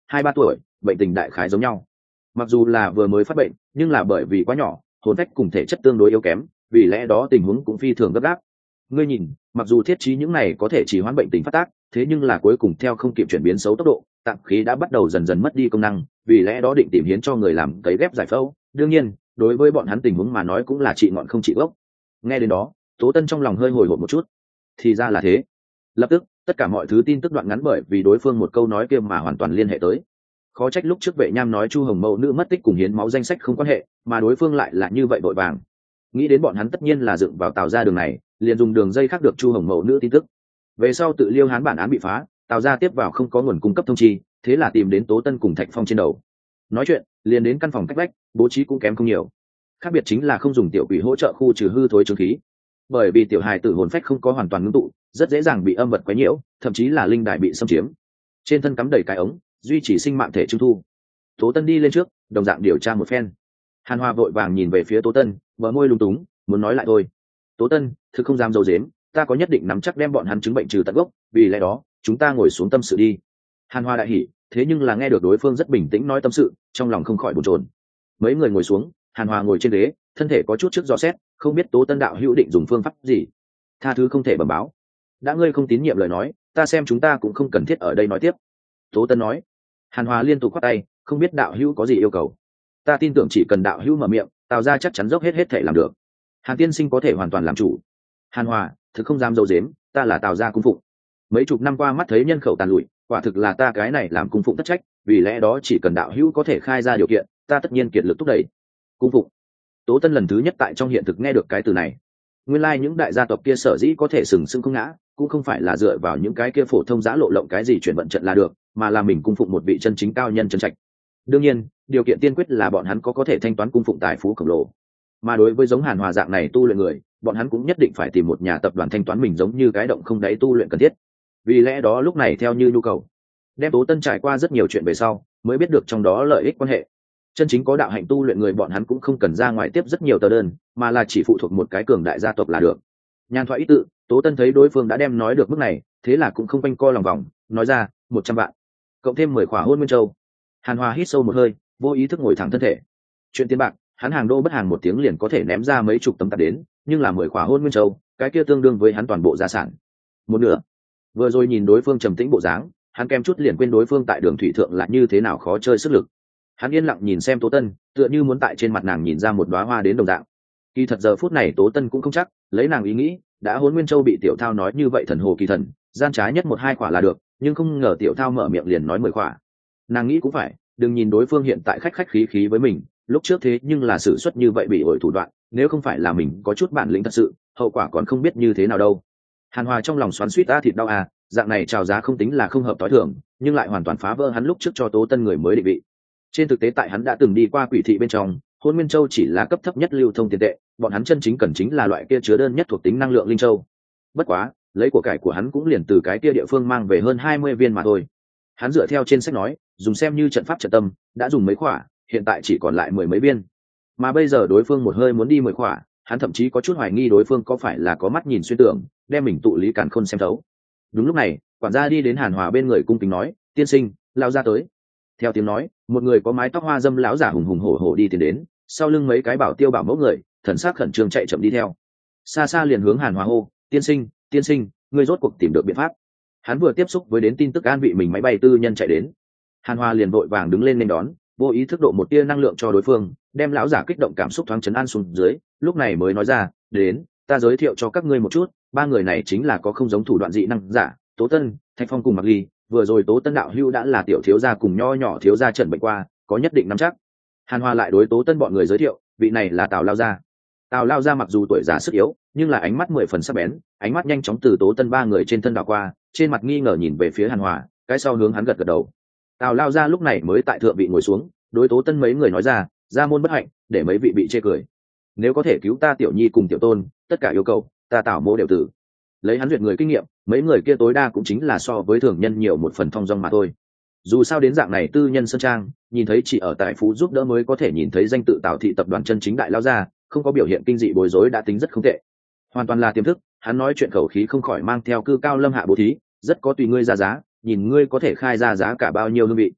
hai ba tuổi, bệnh tình đại khái giống nhau. Mặc dù là vừa mới phát bệnh, nhưng là bởi vì quá nhỏ, hồn phách cùng thể chất tương đối yếu kém, vì lẽ đó tình huống cũng phi thường gấp gáp. Ngươi nhìn, mặc dù thiết trí những này có thể chỉ hoãn bệnh tình phát tác, thế nhưng là cuối cùng theo không kịp chuyển biến xấu tốc độ, tạng khí đã bắt đầu dần dần mất đi công năng, vì lẽ đó định tìm hiến cho người làm cấy ghép giải phẫu. Đương nhiên, đối với bọn hắn tình huống mà nói cũng là trị ngọn không trị gốc. Nghe đến đó, Tố Tân trong lòng hơi hồi hộp một chút. Thì ra là thế. Lập tức, tất cả mọi thứ tin tức đoạn ngắn bởi vì đối phương một câu nói kia mà hoàn toàn liên hệ tới. Khó trách lúc trước Vệ Nham nói Chu Hồng Mẫu nữ mất tích cùng hiến máu danh sách không quan hệ, mà đối phương lại là như vậy vội vàng. Nghĩ đến bọn hắn tất nhiên là dựng vào Tào gia đường này, liền dùng đường dây khác được Chu Hồng Mẫu nữ tin tức. Về sau tự Liêu Hán bản án bị phá, Tào gia tiếp vào không có nguồn cung cấp thông chi, thế là tìm đến Tố Tân cùng Thạch Phong trên đầu. Nói chuyện, liền đến căn phòng cách vách, bố trí cũng kém không nhiều. Khác biệt chính là không dùng tiểu quỷ hỗ trợ khu trừ hư thối chứng khí, bởi vì tiểu hài tử hồn phách không có hoàn toàn ngưng tụ, rất dễ dàng bị âm vật quấy nhiễu, thậm chí là linh đài bị xâm chiếm. Trên thân cắm đầy cái ống, duy trì sinh mạng thể trung thu. Tố Tân đi lên trước, đồng dạng điều tra một phen. Hàn Hoa vội vàng nhìn về phía Tố Tân, bờ môi lung túng, muốn nói lại thôi. Tố Tân, thực không dám dâu dếm, ta có nhất định nắm chắc đem bọn hắn chứng bệnh trừ tận gốc, vì lẽ đó, chúng ta ngồi xuống tâm sự đi. Hàn Hoa đại hỉ, thế nhưng là nghe được đối phương rất bình tĩnh nói tâm sự, trong lòng không khỏi bồn chồn. Mấy người ngồi xuống, Hàn Hoa ngồi trên ghế, thân thể có chút trước dò xét, không biết Tố Tân đạo hữu định dùng phương pháp gì. Tha thứ không thể bẩm báo. Đã ngươi không tín nhiệm lời nói, ta xem chúng ta cũng không cần thiết ở đây nói tiếp. Tố Tân nói. Hàn Hoa liên tục khoát tay, không biết đạo hữu có gì yêu cầu. Ta tin tưởng chỉ cần đạo hữu mở miệng, Tào gia chắc chắn dốc hết hết thể làm được. Hàn tiên sinh có thể hoàn toàn làm chủ. Hàn Hoa, thực không dám dâu dếm, ta là Tào gia cung phụng. Mấy chục năm qua mắt thấy nhân khẩu tàn lụi, quả thực là ta cái này làm cung phụng tất trách, vì lẽ đó chỉ cần đạo hữu có thể khai ra điều kiện, ta tất nhiên kiệt lực thúc đẩy. Cung phụng. Tố Tân lần thứ nhất tại trong hiện thực nghe được cái từ này. Nguyên lai like những đại gia tộc kia sở dĩ có thể sừng sững không ngã, cũng không phải là dựa vào những cái kia phổ thông giã lộ lộng cái gì chuyển vận trận là được, mà là mình cung phụng một vị chân chính cao nhân chân trạch. Đương nhiên, điều kiện tiên quyết là bọn hắn có có thể thanh toán cung phụng tài phú khổng lồ. Mà đối với giống Hàn Hòa dạng này tu luyện người, bọn hắn cũng nhất định phải tìm một nhà tập đoàn thanh toán mình giống như cái động không đáy tu luyện cần thiết. Vì lẽ đó lúc này theo như nhu cầu, đem Tố Tân trải qua rất nhiều chuyện về sau, mới biết được trong đó lợi ích quan hệ. Chân chính có đạo hạnh tu luyện người bọn hắn cũng không cần ra ngoài tiếp rất nhiều tờ đơn, mà là chỉ phụ thuộc một cái cường đại gia tộc là được. Nhàn thoại ý tự, Tố Tân thấy đối phương đã đem nói được mức này, thế là cũng không quanh co lòng vòng, nói ra một trăm vạn cộng thêm mười khỏa hôn nguyên châu. Hàn Hòa hít sâu một hơi, vô ý thức ngồi thẳng thân thể. Chuyện tiền bạc, hắn hàng đô bất hàng một tiếng liền có thể ném ra mấy chục tấm tạp đến, nhưng là mười khỏa hôn nguyên châu, cái kia tương đương với hắn toàn bộ gia sản. Một nửa. Vừa rồi nhìn đối phương trầm tĩnh bộ dáng, hắn kem chút liền quên đối phương tại đường thủy thượng là như thế nào khó chơi sức lực. Hắn yên lặng nhìn xem Tố Tân, tựa như muốn tại trên mặt nàng nhìn ra một đóa hoa đến đồng dạng. Kỳ thật giờ phút này Tố Tân cũng không chắc, lấy nàng ý nghĩ, đã Hôn Nguyên Châu bị Tiểu Thao nói như vậy thần hồ kỳ thần, gian trái nhất một hai quả là được, nhưng không ngờ Tiểu Thao mở miệng liền nói mười quả. Nàng nghĩ cũng phải, đừng nhìn đối phương hiện tại khách khách khí khí với mình, lúc trước thế nhưng là sử xuất như vậy bị ổi thủ đoạn, nếu không phải là mình có chút bản lĩnh thật sự, hậu quả còn không biết như thế nào đâu. Hàn Hòa trong lòng xoắn xuýt ta thịt đau à, dạng này chào giá không tính là không hợp tối thường, nhưng lại hoàn toàn phá vỡ hắn lúc trước cho Tố Tân người mới định vị. Trên thực tế tại hắn đã từng đi qua quỷ thị bên trong, Hôn Nguyên Châu chỉ là cấp thấp nhất lưu thông tiền tệ, bọn hắn chân chính cần chính là loại kia chứa đơn nhất thuộc tính năng lượng linh châu. Bất quá, lấy của cải của hắn cũng liền từ cái kia địa phương mang về hơn hai mươi viên mà thôi. Hắn dựa theo trên sách nói, dùng xem như trận pháp trận tâm, đã dùng mấy khỏa, hiện tại chỉ còn lại mười mấy viên. Mà bây giờ đối phương một hơi muốn đi mười khỏa, hắn thậm chí có chút hoài nghi đối phương có phải là có mắt nhìn xuyên tưởng, đem mình tụ lý càn khôn xem thấu. Đúng lúc này, quản gia đi đến Hàn Hòa bên người cung kính nói, tiên sinh, lao ra tới. Theo tiếng nói, một người có mái tóc hoa dâm lão giả hùng hùng hổ hổ đi tiến đến, sau lưng mấy cái bảo tiêu bảo mẫu người, thần sắc khẩn trương chạy chậm đi theo. Xa xa liền hướng Hàn Hòa hô, tiên sinh, tiên sinh, ngươi rốt cuộc tìm được biện pháp. Hắn vừa tiếp xúc với đến tin tức an vị mình máy bay tư nhân chạy đến. Hàn Hòa liền vội vàng đứng lên nên đón, vô ý thức độ một tia năng lượng cho đối phương, đem lão giả kích động cảm xúc thoáng chấn an xuống dưới, lúc này mới nói ra, đến, ta giới thiệu cho các ngươi một chút, ba người này chính là có không giống thủ đoạn dị năng giả, Tố Tân, Thạch Phong cùng Mạc Ly, vừa rồi Tố Tân đạo hữu đã là tiểu thiếu gia cùng nho nhỏ thiếu gia trần bệnh qua, có nhất định nắm chắc. Hàn Hoa lại đối Tố Tân bọn người giới thiệu, vị này là Tào Lao gia. Tào Lao gia mặc dù tuổi già sức yếu, nhưng là ánh mắt mười phần sắc bén, ánh mắt nhanh chóng từ Tố Tân ba người trên thân đảo qua, trên mặt nghi ngờ nhìn về phía Hàn Hoa, cái sau hướng hắn gật gật đầu. Tào Lao gia lúc này mới tại thượng vị ngồi xuống, đối Tố Tân mấy người nói ra, gia môn bất hạnh, để mấy vị bị chê cười. Nếu có thể cứu ta tiểu nhi cùng tiểu tôn, tất cả yêu cầu, ta Tào mô đều tử. Lấy hắn duyệt người kinh nghiệm, mấy người kia tối đa cũng chính là so với thường nhân nhiều một phần thong dong mà thôi. Dù sao đến dạng này tư nhân sơn trang, nhìn thấy chỉ ở tại phú giúp đỡ mới có thể nhìn thấy danh tự Tào thị tập đoàn chân chính đại lao ra, không có biểu hiện kinh dị bối rối đã tính rất không tệ. Hoàn toàn là tiềm thức, hắn nói chuyện khẩu khí không khỏi mang theo cư cao lâm hạ bố thí, rất có tùy ngươi ra giá, nhìn ngươi có thể khai ra giá cả bao nhiêu hương vị.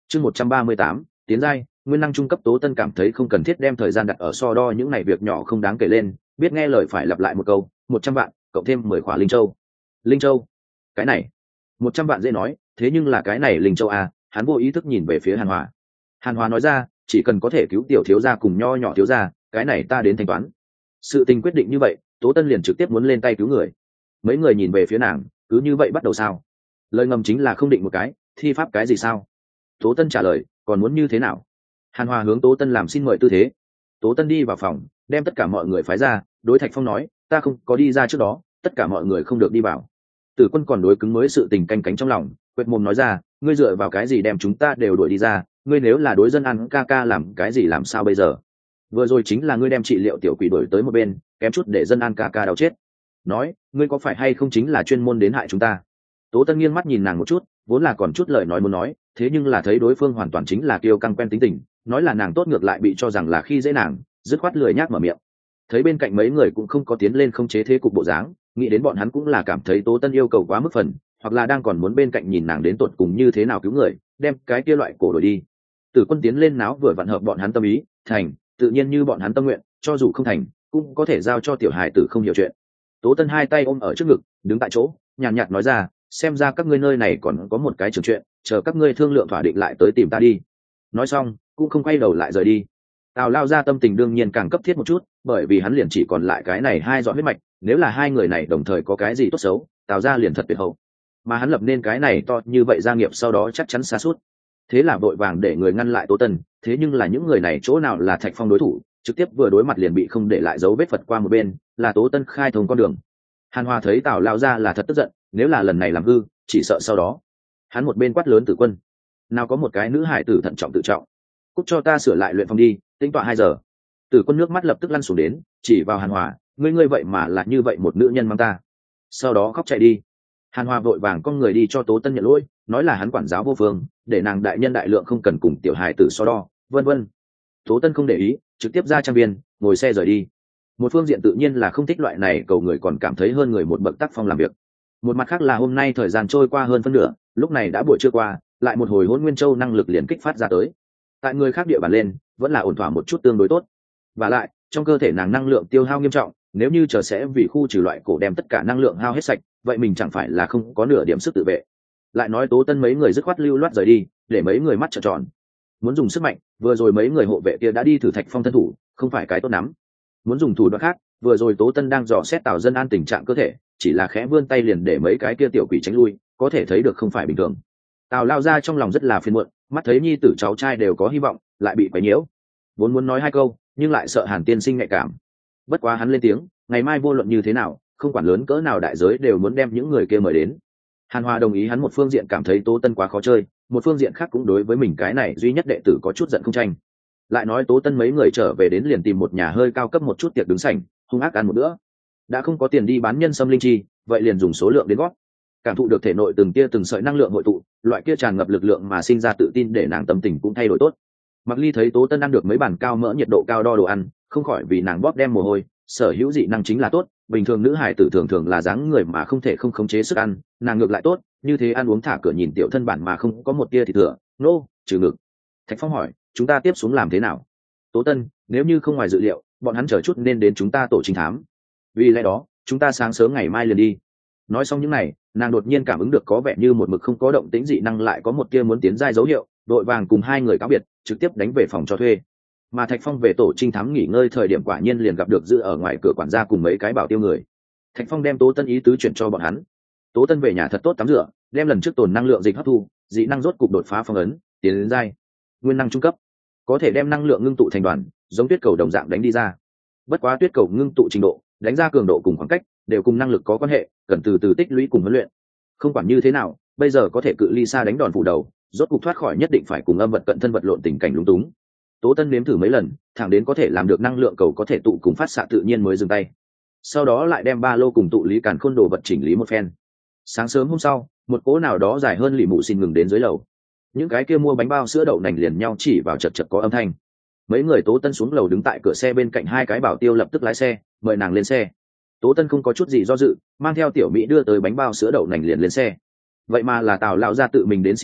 chương một trăm ba mươi tám tiến giai nguyên năng trung cấp. Tố Tân cảm thấy không cần thiết đem thời gian đặt ở so đo những này việc nhỏ không đáng kể lên, biết nghe lời phải lặp lại một câu, một trăm vạn cộng thêm mười khỏa linh châu. Linh châu? Cái này một trăm vạn dễ nói, thế nhưng là cái này linh châu à? Hắn vô ý thức nhìn về phía Hàn Hòa. Hàn Hòa nói ra, chỉ cần có thể cứu tiểu thiếu gia cùng nho nhỏ thiếu gia, cái này ta đến thanh toán. Sự tình quyết định như vậy, Tố Tân liền trực tiếp muốn lên tay cứu người. Mấy người nhìn về phía nàng, cứ như vậy bắt đầu sao? Lời ngầm chính là không định một cái, thi pháp cái gì sao? Tố Tân trả lời, còn muốn như thế nào? Hàn Hòa hướng Tố Tân làm xin mời tư thế. Tố Tân đi vào phòng, đem tất cả mọi người phái ra, đối Thạch Phong nói, ta không có đi ra trước đó, tất cả mọi người không được đi vào. Tử Quân còn đối cứng mới sự tình canh cánh trong lòng, quệt mồm nói ra, ngươi dựa vào cái gì đem chúng ta đều đuổi đi ra, ngươi nếu là đối dân ăn ca ca làm cái gì làm sao bây giờ? Vừa rồi chính là ngươi đem trị liệu tiểu quỷ đuổi tới một bên, kém chút để dân ăn ca ca đau chết. Nói, ngươi có phải hay không chính là chuyên môn đến hại chúng ta? Tố Tân nghiêng mắt nhìn nàng một chút, vốn là còn chút lời nói muốn nói, thế nhưng là thấy đối phương hoàn toàn chính là kiêu căng quen tính tình, nói là nàng tốt ngược lại bị cho rằng là khi dễ nàng, dứt khoát lười nhác mở miệng. Thấy bên cạnh mấy người cũng không có tiến lên không chế thế cục bộ dáng, nghĩ đến bọn hắn cũng là cảm thấy Tố Tân yêu cầu quá mức phần, hoặc là đang còn muốn bên cạnh nhìn nàng đến tột cùng như thế nào cứu người, đem cái kia loại cổ đổi đi. Tử Quân tiến lên náo vừa vặn hợp bọn hắn tâm ý, thành, tự nhiên như bọn hắn tâm nguyện, cho dù không thành, cũng có thể giao cho tiểu hài tử không hiểu chuyện. Tố Tân hai tay ôm ở trước ngực, đứng tại chỗ, nhàn nhạt nói ra, xem ra các ngươi nơi này còn có một cái trường chuyện, chờ các ngươi thương lượng thỏa định lại tới tìm ta đi. Nói xong, cũng không quay đầu lại rời đi. Tào Lao ra tâm tình đương nhiên càng cấp thiết một chút, bởi vì hắn liền chỉ còn lại cái này hai giọt huyết mạch, nếu là hai người này đồng thời có cái gì tốt xấu, Tào ra liền thật tuyệt hậu. Mà hắn lập nên cái này to như vậy gia nghiệp sau đó chắc chắn xa suốt. Thế là vội vàng để người ngăn lại Tố Tân, thế nhưng là những người này chỗ nào là Thạch Phong đối thủ, trực tiếp vừa đối mặt liền bị không để lại dấu vết phật qua một bên, là Tố Tân khai thông con đường. Hàn Hòa thấy Tào Lao ra là thật tức giận, nếu là lần này làm hư, chỉ sợ sau đó hắn một bên quát lớn Tử Quân, nào có một cái nữ hải tử thận trọng tự trọng, cúc cho ta sửa lại luyện phòng đi, tính tọa hai giờ. Tử Quân nước mắt lập tức lăn xuống đến, chỉ vào Hàn Hòa, ngươi ngươi vậy mà là như vậy một nữ nhân mang ta, sau đó khóc chạy đi. Hàn Hòa vội vàng con người đi cho Tố Tân nhận lỗi, nói là hắn quản giáo vô phương, để nàng đại nhân đại lượng không cần cùng tiểu hài tử so đo, vân vân. Tố Tân không để ý, trực tiếp ra trang viên, ngồi xe rời đi. Một phương diện tự nhiên là không thích loại này cầu người còn cảm thấy hơn người một bậc tác phong làm việc. Một mặt khác là hôm nay thời gian trôi qua hơn phân nửa, lúc này đã buổi trưa qua, lại một hồi Hỗn Nguyên Châu năng lực liền kích phát ra tới. Tại người khác địa bàn lên, vẫn là ổn thỏa một chút tương đối tốt. Và lại, trong cơ thể nàng năng lượng tiêu hao nghiêm trọng, nếu như chờ sẽ vì khu trừ loại cổ đem tất cả năng lượng hao hết sạch, vậy mình chẳng phải là không có nửa điểm sức tự vệ. Lại nói Tố Tân mấy người dứt khoát lưu loát rời đi, để mấy người mắt trợn tròn. Muốn dùng sức mạnh, vừa rồi mấy người hộ vệ kia đã đi thử Thạch Phong thân thủ, không phải cái tốt lắm. Muốn dùng thủ đoạn khác, vừa rồi Tố Tân đang dò xét Tào Dân An tình trạng cơ thể, chỉ là khẽ vươn tay liền để mấy cái kia tiểu quỷ tránh lui, có thể thấy được không phải bình thường. Tào Lao ra trong lòng rất là phiền muộn, mắt thấy nhi tử cháu trai đều có hy vọng, lại bị quấy nhiễu. Vốn muốn nói hai câu, nhưng lại sợ Hàn tiên sinh nhạy cảm. Bất quá hắn lên tiếng, ngày mai vô luận như thế nào, không quản lớn cỡ nào đại giới đều muốn đem những người kia mời đến. Hàn Hòa đồng ý hắn một phương diện cảm thấy Tố Tân quá khó chơi, một phương diện khác cũng đối với mình cái này duy nhất đệ tử có chút giận không tranh. Lại nói Tố Tân mấy người trở về đến liền tìm một nhà hơi cao cấp một chút tiệc đứng sảnh, hung ác ăn một bữa. Đã không có tiền đi bán nhân sâm linh chi, vậy liền dùng số lượng đến gót. Cảm thụ được thể nội từng tia từng sợi năng lượng hội tụ, loại kia tràn ngập lực lượng mà sinh ra tự tin để nàng tâm tình cũng thay đổi tốt. Mặc Ly thấy Tố Tân ăn được mấy bàn cao mỡ nhiệt độ cao đo đồ ăn, không khỏi vì nàng bóp đem mồ hôi, sở hữu dị năng chính là tốt, bình thường nữ hải tử thường thường là dáng người mà không thể không khống chế sức ăn, nàng ngược lại tốt, như thế ăn uống thả cửa nhìn tiểu thân bản mà không có một tia thì thừa, nô, trừ ngực. Thạch Phong hỏi, chúng ta tiếp xuống làm thế nào? Tố Tân, nếu như không ngoài dự liệu, bọn hắn chờ chút nên đến chúng ta tổ trinh thám. Vì lẽ đó, chúng ta sáng sớm ngày mai liền đi. Nói xong những này, nàng đột nhiên cảm ứng được có vẻ như một mực không có động tĩnh dị năng lại có một tia muốn tiến giai dấu hiệu, đội vàng cùng hai người cáo biệt, trực tiếp đánh về phòng cho thuê. Mà Thạch Phong về tổ trinh thám nghỉ ngơi thời điểm quả nhiên liền gặp được giữ ở ngoài cửa quản gia cùng mấy cái bảo tiêu người. Thạch Phong đem Tố Tân ý tứ chuyển cho bọn hắn. Tố Tân về nhà thật tốt tắm rửa, đem lần trước tồn năng lượng dịch hấp thu, dị năng rốt cục đột phá phong ấn, tiến đến giai nguyên năng trung cấp, có thể đem năng lượng ngưng tụ thành đoàn, giống tuyết cầu đồng dạng đánh đi ra. Bất quá tuyết cầu ngưng tụ trình độ, đánh ra cường độ cùng khoảng cách đều cùng năng lực có quan hệ, cần từ từ tích lũy cùng huấn luyện. Không quản như thế nào, bây giờ có thể cự ly xa đánh đòn phủ đầu, rốt cục thoát khỏi nhất định phải cùng âm vật cận thân vật lộn tình cảnh lúng túng. Tố Tân nếm thử mấy lần, thẳng đến có thể làm được năng lượng cầu có thể tụ cùng phát xạ tự nhiên mới dừng tay. Sau đó lại đem ba lô cùng tụ lý càn khôn đồ vật chỉnh lý một phen. Sáng sớm hôm sau, một cỗ nào đó dài hơn lì mụ xin ngừng đến dưới lầu. Những cái kia mua bánh bao sữa đậu nành liền nhau chỉ vào chật chật có âm thanh. Mấy người Tố Tân xuống lầu đứng tại cửa xe bên cạnh hai cái bảo tiêu lập tức lái xe, mời nàng lên xe. Tố Tân không có chút gì do dự, mang theo tiểu Mỹ đưa tới bánh bao sữa đậu nành liền lên xe. Vậy mà là Tào lão gia tự mình đến xin mời,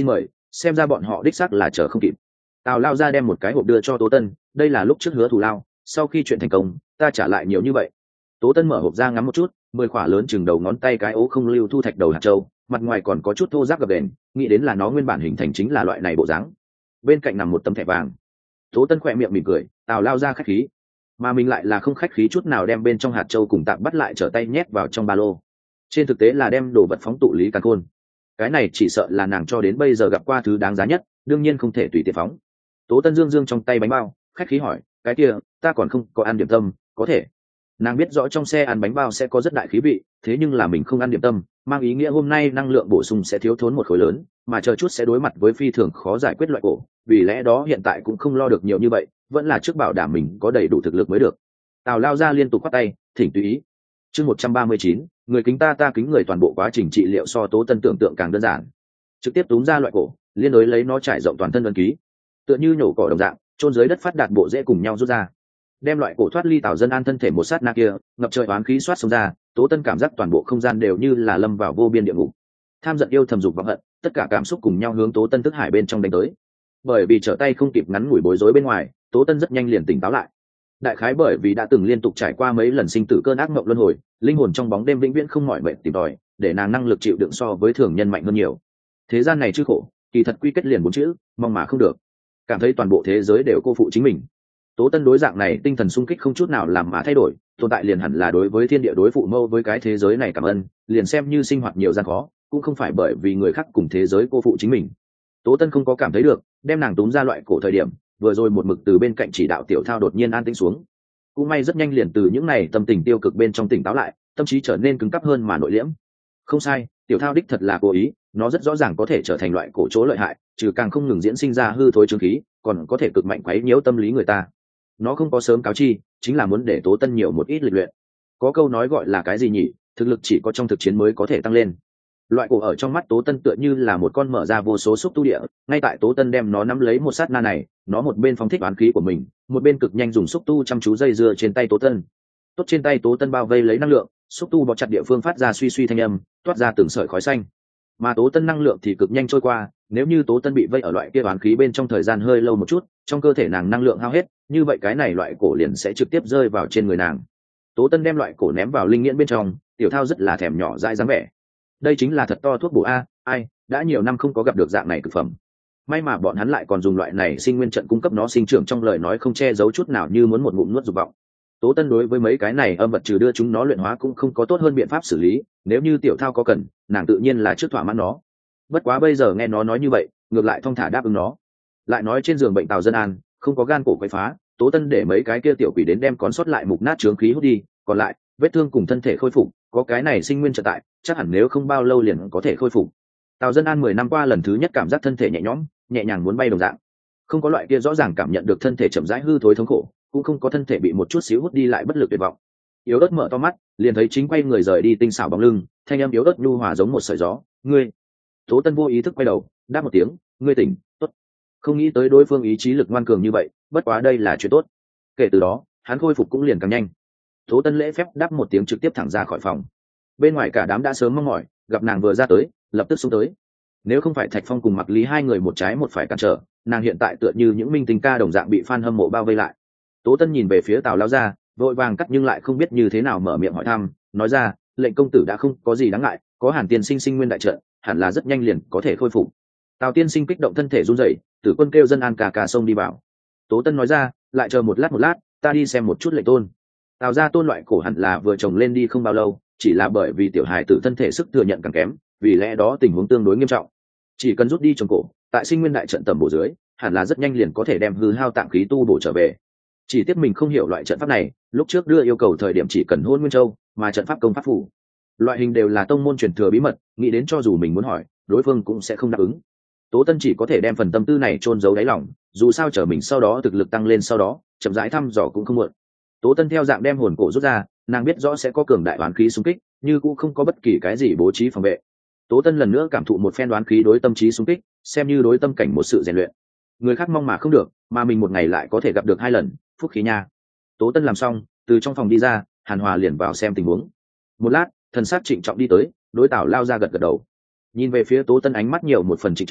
xem ra bọn họ đích xác là chờ không kịp. Tào lao ra đem một cái hộp đưa cho Tố Tân, đây là lúc trước hứa thù lao, sau khi chuyện thành công ta trả lại nhiều như vậy. Tố Tân mở hộp ra ngắm một chút, mười khỏa lớn chừng đầu ngón tay cái ố không lưu thu thạch đầu hạt châu, mặt ngoài còn có chút thô ráp gập đền, nghĩ đến là nó nguyên bản hình thành chính là loại này bộ dáng. Bên cạnh nằm một tấm thẻ vàng. Tố Tân khỏe miệng mỉm cười, Tào lao ra khách khí, mà mình lại là không khách khí chút nào, đem bên trong hạt châu cùng tạm bắt lại trở tay nhét vào trong ba lô. Trên thực tế là đem đồ vật phóng tụ lý càn khôn. Cái này chỉ sợ là nàng cho đến bây giờ gặp qua thứ đáng giá nhất, đương nhiên không thể tùy tiện phóng. Tố Tân dương dương trong tay bánh bao, khách khí hỏi, cái kia ta còn không có ăn điểm tâm, có thể? Nàng biết rõ trong xe ăn bánh bao sẽ có rất đại khí vị, thế nhưng là mình không ăn điểm tâm, mang ý nghĩa hôm nay năng lượng bổ sung sẽ thiếu thốn một khối lớn, mà chờ chút sẽ đối mặt với phi thường khó giải quyết loại cổ, vì lẽ đó hiện tại cũng không lo được nhiều như vậy, vẫn là trước bảo đảm mình có đầy đủ thực lực mới được. Tào lao ra liên tục khoát tay, thỉnh tùy ý. Chương một trăm ba mươi chín, người kính ta ta kính người, toàn bộ quá trình trị liệu so Tố Tân tưởng tượng càng đơn giản. Trực tiếp túm ra loại cổ, liên đối lấy nó trải rộng toàn thân ấn ký, tựa như nhổ cỏ đồng dạng, chôn dưới đất phát đạt bộ rễ cùng nhau rút ra, đem loại cổ thoát ly Tào Dân An thân thể một sát na kia, ngập trời oán khí xoát xông ra. Tố Tân cảm giác toàn bộ không gian đều như là lâm vào vô biên địa ngục, tham giận yêu thầm dục vọng hận, tất cả cảm xúc cùng nhau hướng Tố Tân thức hải bên trong đánh tới. Bởi vì trở tay không kịp ngắn ngủi bối rối bên ngoài, Tố Tân rất nhanh liền tỉnh táo lại. Đại khái bởi vì đã từng liên tục trải qua mấy lần sinh tử cơn ác mộng luân hồi, linh hồn trong bóng đêm vĩnh viễn không mỏi mệt tìm tòi, để nàng năng lực chịu đựng so với thường nhân mạnh hơn nhiều. Thế gian này chứ khổ, kỳ thật quy kết liền bốn chữ, mong mà không được. Cảm thấy toàn bộ thế giới đều cô phụ chính mình. Tố Tân đối dạng này tinh thần sung kích không chút nào làm mà thay đổi, tồn tại liền hẳn là đối với thiên địa đối phụ mâu với cái thế giới này cảm ơn, liền xem như sinh hoạt nhiều gian khó, cũng không phải bởi vì người khác cùng thế giới cô phụ chính mình. Tố Tân không có cảm thấy được, đem nàng túm ra loại cổ thời điểm, vừa rồi một mực từ bên cạnh chỉ đạo Tiểu Thao đột nhiên an tĩnh xuống. Cũng may rất nhanh liền từ những này tâm tình tiêu cực bên trong tỉnh táo lại, tâm trí trở nên cứng cáp hơn mà nội liễm. Không sai, Tiểu Thao đích thật là cố ý, nó rất rõ ràng có thể trở thành loại cổ chỗ lợi hại, trừ càng không ngừng diễn sinh ra hư thối chứng khí, còn có thể cực mạnh quấy nhiễu tâm lý người ta. Nó không có sớm cáo chi, chính là muốn để Tố Tân nhiều một ít lịch luyện. Có câu nói gọi là cái gì nhỉ, thực lực chỉ có trong thực chiến mới có thể tăng lên. Loại cổ ở trong mắt Tố Tân tựa như là một con mở ra vô số xúc tu địa, ngay tại Tố Tân đem nó nắm lấy một sát na này, nó một bên phóng thích oán khí của mình, một bên cực nhanh dùng xúc tu chăm chú dây dưa trên tay Tố Tân. Tốt trên tay Tố Tân bao vây lấy năng lượng, xúc tu bó chặt địa phương phát ra suy suy thanh âm, toát ra từng sợi khói xanh. Mà Tố Tân năng lượng thì cực nhanh trôi qua, nếu như Tố Tân bị vây ở loại kia oán khí bên trong thời gian hơi lâu một chút, trong cơ thể nàng năng lượng hao hết, như vậy cái này loại cổ liền sẽ trực tiếp rơi vào trên người nàng. Tố Tân đem loại cổ ném vào linh nghiễn bên trong, Tiểu Thao rất là thèm nhỏ dãi dáng vẻ. Đây chính là thật to thuốc bổ a, ai, đã nhiều năm không có gặp được dạng này thực phẩm. May mà bọn hắn lại còn dùng loại này sinh nguyên trận cung cấp nó sinh trưởng, trong lời nói không che giấu chút nào như muốn một ngụm nuốt dục vọng. Tố Tân đối với mấy cái này âm vật trừ đưa chúng nó luyện hóa cũng không có tốt hơn biện pháp xử lý, nếu như Tiểu Thao có cần, nàng tự nhiên là trước thỏa mãn nó. Bất quá bây giờ nghe nó nói như vậy, ngược lại thong thả đáp ứng nó. Lại nói trên giường bệnh Tào Dân An, không có gan cổ quấy phá, Tố Tân để mấy cái kia tiểu quỷ đến đem còn sót lại mục nát chướng khí hút đi, còn lại, vết thương cùng thân thể khôi phục, có cái này sinh nguyên trợ tại, chắc hẳn nếu không bao lâu liền có thể khôi phục. Tào Dân An mười năm qua lần thứ nhất cảm giác thân thể nhẹ nhõm, nhẹ nhàng muốn bay đồng dạng. Không có loại kia rõ ràng cảm nhận được thân thể chậm rãi hư thối thống khổ, cũng không có thân thể bị một chút xíu hút đi lại bất lực tuyệt vọng. Yếu ớt mở to mắt, liền thấy chính quay người rời đi tinh xảo bóng lưng, thanh âm yếu ớt nhu hòa giống một sợi gió, "Ngươi." Tố Tân vô ý thức quay đầu, đáp một tiếng, "Ngươi tỉnh." "Tốt." Không nghĩ tới đối phương ý chí lực ngoan cường như vậy, bất quá đây là chuyện tốt. Kể từ đó, hắn khôi phục cũng liền càng nhanh. Tố Tân lễ phép đáp một tiếng trực tiếp thẳng ra khỏi phòng. Bên ngoài cả đám đã sớm mong mỏi, gặp nàng vừa ra tới, lập tức xuống tới. Nếu không phải Thạch Phong cùng Mặc Lý hai người một trái một phải cản trở, nàng hiện tại tựa như những minh tinh ca đồng dạng bị fan hâm mộ bao vây lại. Tố Tân nhìn về phía Tào lao ra, vội vàng cắt nhưng lại không biết như thế nào mở miệng hỏi thăm, nói ra, lệnh công tử đã không có gì đáng ngại, có Hàn tiên sinh sinh nguyên đại trận, hẳn là rất nhanh liền có thể khôi phục. Tào tiên sinh kích động thân thể run rẩy, Tử Quân kêu Dân An cà cà xông đi vào. Tố Tân nói ra, lại chờ một lát một lát, ta đi xem một chút lệnh tôn. Tào gia tôn loại cổ hẳn là vừa trồng lên đi không bao lâu, chỉ là bởi vì tiểu hài tử thân thể sức thừa nhận càng kém, vì lẽ đó tình huống tương đối nghiêm trọng. Chỉ cần rút đi trồng cổ, tại sinh nguyên đại trận tầm bổ dưới, hẳn là rất nhanh liền có thể đem hư hao tạng khí tu bổ trở về. Chỉ tiếc mình không hiểu loại trận pháp này, lúc trước đưa yêu cầu thời điểm chỉ cần hôn nguyên châu, mà trận pháp công pháp phủ. Loại hình đều là tông môn truyền thừa bí mật, nghĩ đến cho dù mình muốn hỏi, đối phương cũng sẽ không đáp ứng. Tố Tân chỉ có thể đem phần tâm tư này chôn giấu đáy lòng, dù sao chờ mình sau đó thực lực tăng lên sau đó, chậm rãi thăm dò cũng không muộn. Tố Tân theo dạng đem hồn cổ rút ra, nàng biết rõ sẽ có cường đại oán khí xung kích, nhưng cũng không có bất kỳ cái gì bố trí phòng vệ. Tố Tân lần nữa cảm thụ một phen đoán khí đối tâm trí xung kích, xem như đối tâm cảnh một sự rèn luyện. Người khác mong mà không được, mà mình một ngày lại có thể gặp được hai lần, phúc khí nha. Tố Tân làm xong, từ trong phòng đi ra, Hàn Hòa liền vào xem tình huống. Một lát, thần sắc trịnh trọng đi tới, đối Tào lao ra gật gật đầu. Nhìn về phía Tố Tân ánh mắt nhiều một phần trịnh trọng,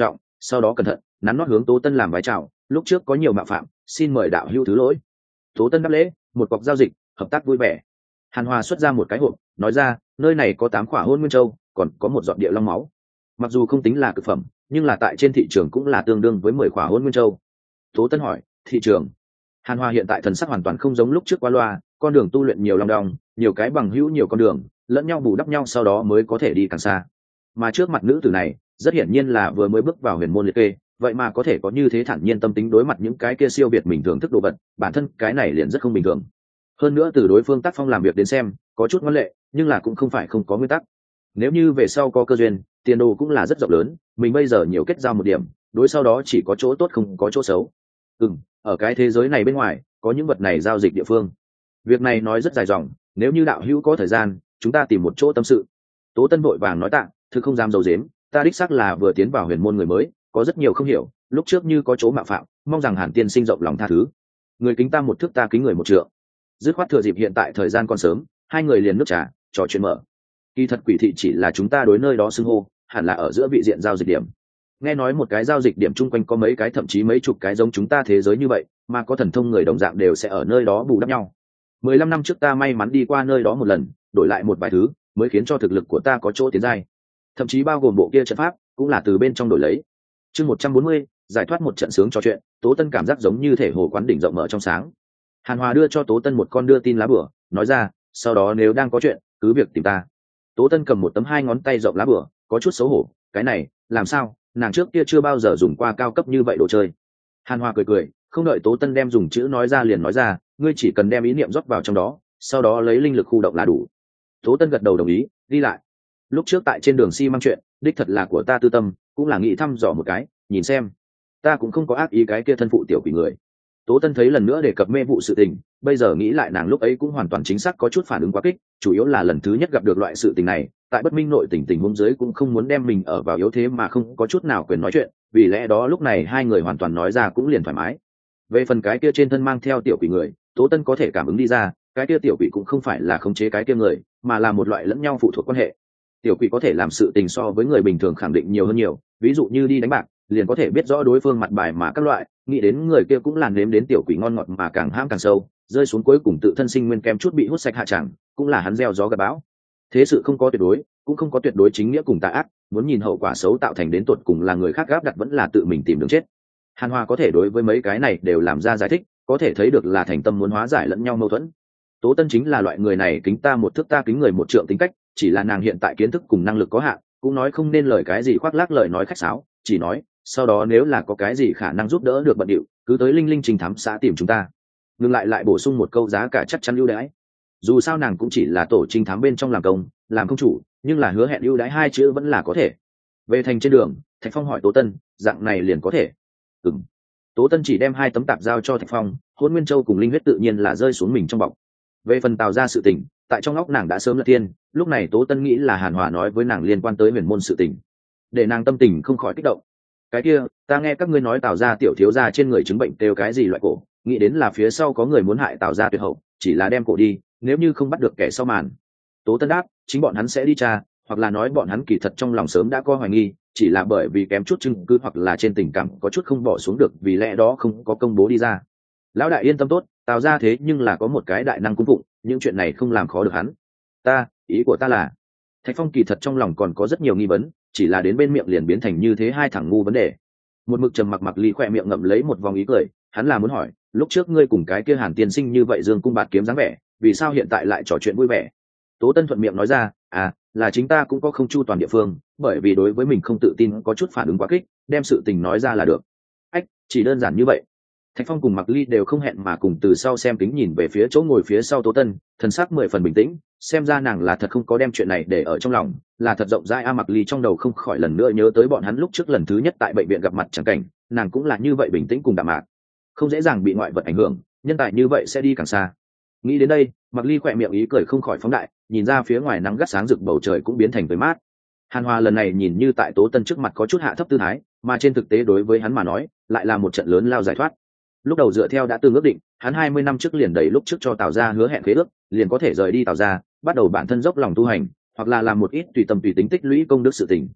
sau đó cẩn thận nắn nót hướng Tố Tân làm vái chào, lúc trước có nhiều mạo phạm, xin mời đạo hữu thứ lỗi. Tố Tân đáp lễ, một cọc giao dịch, hợp tác vui vẻ. Hàn Hòa xuất ra một cái hộp, nói ra, nơi này có tám quả hôn nguyên châu, còn có một giọt địa long máu. Mặc dù không tính là cực phẩm, nhưng là tại trên thị trường cũng là tương đương với mười quả hôn nguyên châu. Tố Tân hỏi, thị trường? Hàn Hòa hiện tại thần sắc hoàn toàn không giống lúc trước qua loa, con đường tu luyện nhiều lòng đong, nhiều cái bằng hữu nhiều con đường, lẫn nhau bù đắp nhau sau đó mới có thể đi càng xa. Mà trước mặt nữ tử này, rất hiển nhiên là vừa mới bước vào huyền môn liệt kê, vậy mà có thể có như thế thản nhiên tâm tính đối mặt những cái kia siêu việt mình thưởng thức đồ vật, bản thân cái này liền rất không bình thường. Hơn nữa từ đối phương tác phong làm việc đến xem, có chút ngoan lệ, nhưng là cũng không phải không có nguyên tắc. Nếu như về sau có cơ duyên, tiền đồ cũng là rất rộng lớn, mình bây giờ nhiều kết giao một điểm, đối sau đó chỉ có chỗ tốt không có chỗ xấu. Ừm, ở cái thế giới này bên ngoài, có những vật này giao dịch địa phương. Việc này nói rất dài dòng, nếu như đạo hữu có thời gian, chúng ta tìm một chỗ tâm sự. Tố Tân vội vàng nói tạ, thực không dám giấu giếm, ta đích xác là vừa tiến vào huyền môn người mới, có rất nhiều không hiểu, lúc trước như có chỗ mạo phạm, mong rằng Hàn tiên sinh rộng lòng tha thứ. Người kính ta một thước, ta kính người một trượng. Dứt khoát thừa dịp hiện tại thời gian còn sớm, hai người liền nước trà trò chuyện mở. Kỳ thật quỷ thị chỉ là chúng ta đối nơi đó xưng hô, hẳn là ở giữa vị diện giao dịch điểm. Nghe nói một cái giao dịch điểm chung quanh có mấy cái thậm chí mấy chục cái giống chúng ta thế giới như vậy, mà có thần thông người đồng dạng đều sẽ ở nơi đó bù đắp nhau. Mười lăm năm trước ta may mắn đi qua nơi đó một lần, đổi lại một vài thứ, mới khiến cho thực lực của ta có chỗ tiến giai. Thậm chí bao gồm bộ kia trận pháp, cũng là từ bên trong đổi lấy. Chương một trăm bốn mươi, giải thoát một trận sướng trò chuyện, Tố Tân cảm giác giống như thể hồ quán đỉnh rộng mở trong sáng. Hàn Hòa đưa cho Tố Tân một con đưa tin lá bửa, nói ra, sau đó nếu đang có chuyện, cứ việc tìm ta. Tố Tân cầm một tấm hai ngón tay rộng lá bửa, có chút xấu hổ, cái này, làm sao, nàng trước kia chưa bao giờ dùng qua cao cấp như vậy đồ chơi. Hàn Hòa cười cười, không đợi Tố Tân đem dùng chữ nói ra liền nói ra, ngươi chỉ cần đem ý niệm rót vào trong đó, sau đó lấy linh lực khu động là đủ. Tố Tân gật đầu đồng ý, đi lại. Lúc trước tại trên đường xi măng chuyện, đích thật là của ta tư tâm, cũng là nghĩ thăm dò một cái, nhìn xem. Ta cũng không có ác ý cái kia thân phụ tiểu quỷ người. Tố Tân thấy lần nữa đề cập mê vụ sự tình, bây giờ nghĩ lại nàng lúc ấy cũng hoàn toàn chính xác có chút phản ứng quá kích, chủ yếu là lần thứ nhất gặp được loại sự tình này, tại bất minh nội tình tình huống dưới cũng không muốn đem mình ở vào yếu thế mà không có chút nào quyền nói chuyện, vì lẽ đó lúc này hai người hoàn toàn nói ra cũng liền thoải mái. Về phần cái kia trên thân mang theo tiểu quỷ người, Tố Tân có thể cảm ứng đi ra, cái kia tiểu quỷ cũng không phải là khống chế cái kia người, mà là một loại lẫn nhau phụ thuộc quan hệ. Tiểu quỷ có thể làm sự tình so với người bình thường khẳng định nhiều hơn nhiều, ví dụ như đi đánh bạc, liền có thể biết rõ đối phương mặt bài mà các loại, nghĩ đến người kia cũng làn nếm đến tiểu quỷ ngon ngọt mà càng ham càng sâu, rơi xuống cuối cùng tự thân sinh nguyên kem chút bị hút sạch hạ chẳng, cũng là hắn gieo gió gặt bão. Thế sự không có tuyệt đối, cũng không có tuyệt đối chính nghĩa cùng tà ác, muốn nhìn hậu quả xấu tạo thành đến tột cùng là người khác gáp đặt vẫn là tự mình tìm đường chết. Hàn Hòa có thể đối với mấy cái này đều làm ra giải thích, có thể thấy được là thành tâm muốn hóa giải lẫn nhau mâu thuẫn. Tố Tân chính là loại người này kính ta một thước ta kính người một trượng tính cách, chỉ là nàng hiện tại kiến thức cùng năng lực có hạn, cũng nói không nên lời cái gì khoác lác lời nói khách sáo, chỉ nói, sau đó nếu là có cái gì khả năng giúp đỡ được bận điệu, cứ tới Linh Linh Trình Thám xã tìm chúng ta. Ngừng lại lại bổ sung một câu giá cả chắc chắn ưu đãi. Dù sao nàng cũng chỉ là tổ trinh thám bên trong làm công, làm công chủ, nhưng là hứa hẹn ưu đãi hai chữ vẫn là có thể. Về thành trên đường, Thạch Phong hỏi Tố Tân, dạng này liền có thể. Ừm. Tố Tân chỉ đem hai tấm tạp giao cho Thạch Phong, Hôn Nguyên Châu cùng linh huyết tự nhiên là rơi xuống mình trong bọc. Về phần Tào ra sự tình, tại trong óc nàng đã sớm lật tiên, lúc này Tố Tân nghĩ là Hàn Hòa nói với nàng liên quan tới huyền môn sự tình, để nàng tâm tình không khỏi kích động. Cái kia, ta nghe các ngươi nói Tào ra tiểu thiếu gia trên người chứng bệnh kêu cái gì loại cổ, nghĩ đến là phía sau có người muốn hại Tào ra tuyệt hậu, chỉ là đem cổ đi, nếu như không bắt được kẻ sau màn. Tố Tân đáp, chính bọn hắn sẽ đi tra, hoặc là nói bọn hắn kỳ thật trong lòng sớm đã có hoài nghi, chỉ là bởi vì kém chút chứng cứ hoặc là trên tình cảm có chút không bỏ xuống được, vì lẽ đó không có công bố đi ra. Lão đại yên tâm tốt, Tào ra thế nhưng là có một cái đại năng cung phụng, những chuyện này không làm khó được hắn. Ta, ý của ta là, Thạch Phong kỳ thật trong lòng còn có rất nhiều nghi vấn, chỉ là đến bên miệng liền biến thành như thế hai thằng ngu vấn đề. Một mực trầm mặc mặc ly khỏe miệng ngậm lấy một vòng ý cười, hắn là muốn hỏi, lúc trước ngươi cùng cái kia Hàn tiên sinh như vậy dương cung bạt kiếm dáng vẻ, vì sao hiện tại lại trò chuyện vui vẻ? Tố Tân thuận miệng nói ra, à, là chính ta cũng có không chu toàn địa phương, bởi vì đối với mình không tự tin có chút phản ứng quá kích, đem sự tình nói ra là được. Ách, chỉ đơn giản như vậy. Thạch Phong cùng Mặc Ly đều không hẹn mà cùng từ sau xem kính nhìn về phía chỗ ngồi phía sau Tố Tân, thần sắc mười phần bình tĩnh, xem ra nàng là thật không có đem chuyện này để ở trong lòng, là thật rộng rãi. A Mặc Ly trong đầu không khỏi lần nữa nhớ tới bọn hắn lúc trước lần thứ nhất tại bệnh viện gặp mặt chẳng cảnh, nàng cũng là như vậy bình tĩnh cùng đạm mạc, không dễ dàng bị ngoại vật ảnh hưởng, nhân tài như vậy sẽ đi càng xa. Nghĩ đến đây, Mặc Ly khỏe miệng ý cười không khỏi phóng đại, nhìn ra phía ngoài nắng gắt sáng rực bầu trời cũng biến thành tươi mát. Hàn Hòa lần này nhìn như tại Tố Tân trước mặt có chút hạ thấp tư thái, mà trên thực tế đối với hắn mà nói, lại là một trận lớn lao giải thoát. Lúc đầu dựa theo đã từng ước định, hắn hai mươi năm trước liền đầy lúc trước cho Tào gia hứa hẹn khế ước, liền có thể rời đi Tào gia, bắt đầu bản thân dốc lòng tu hành, hoặc là làm một ít tùy tâm tùy tính tích lũy công đức sự tình.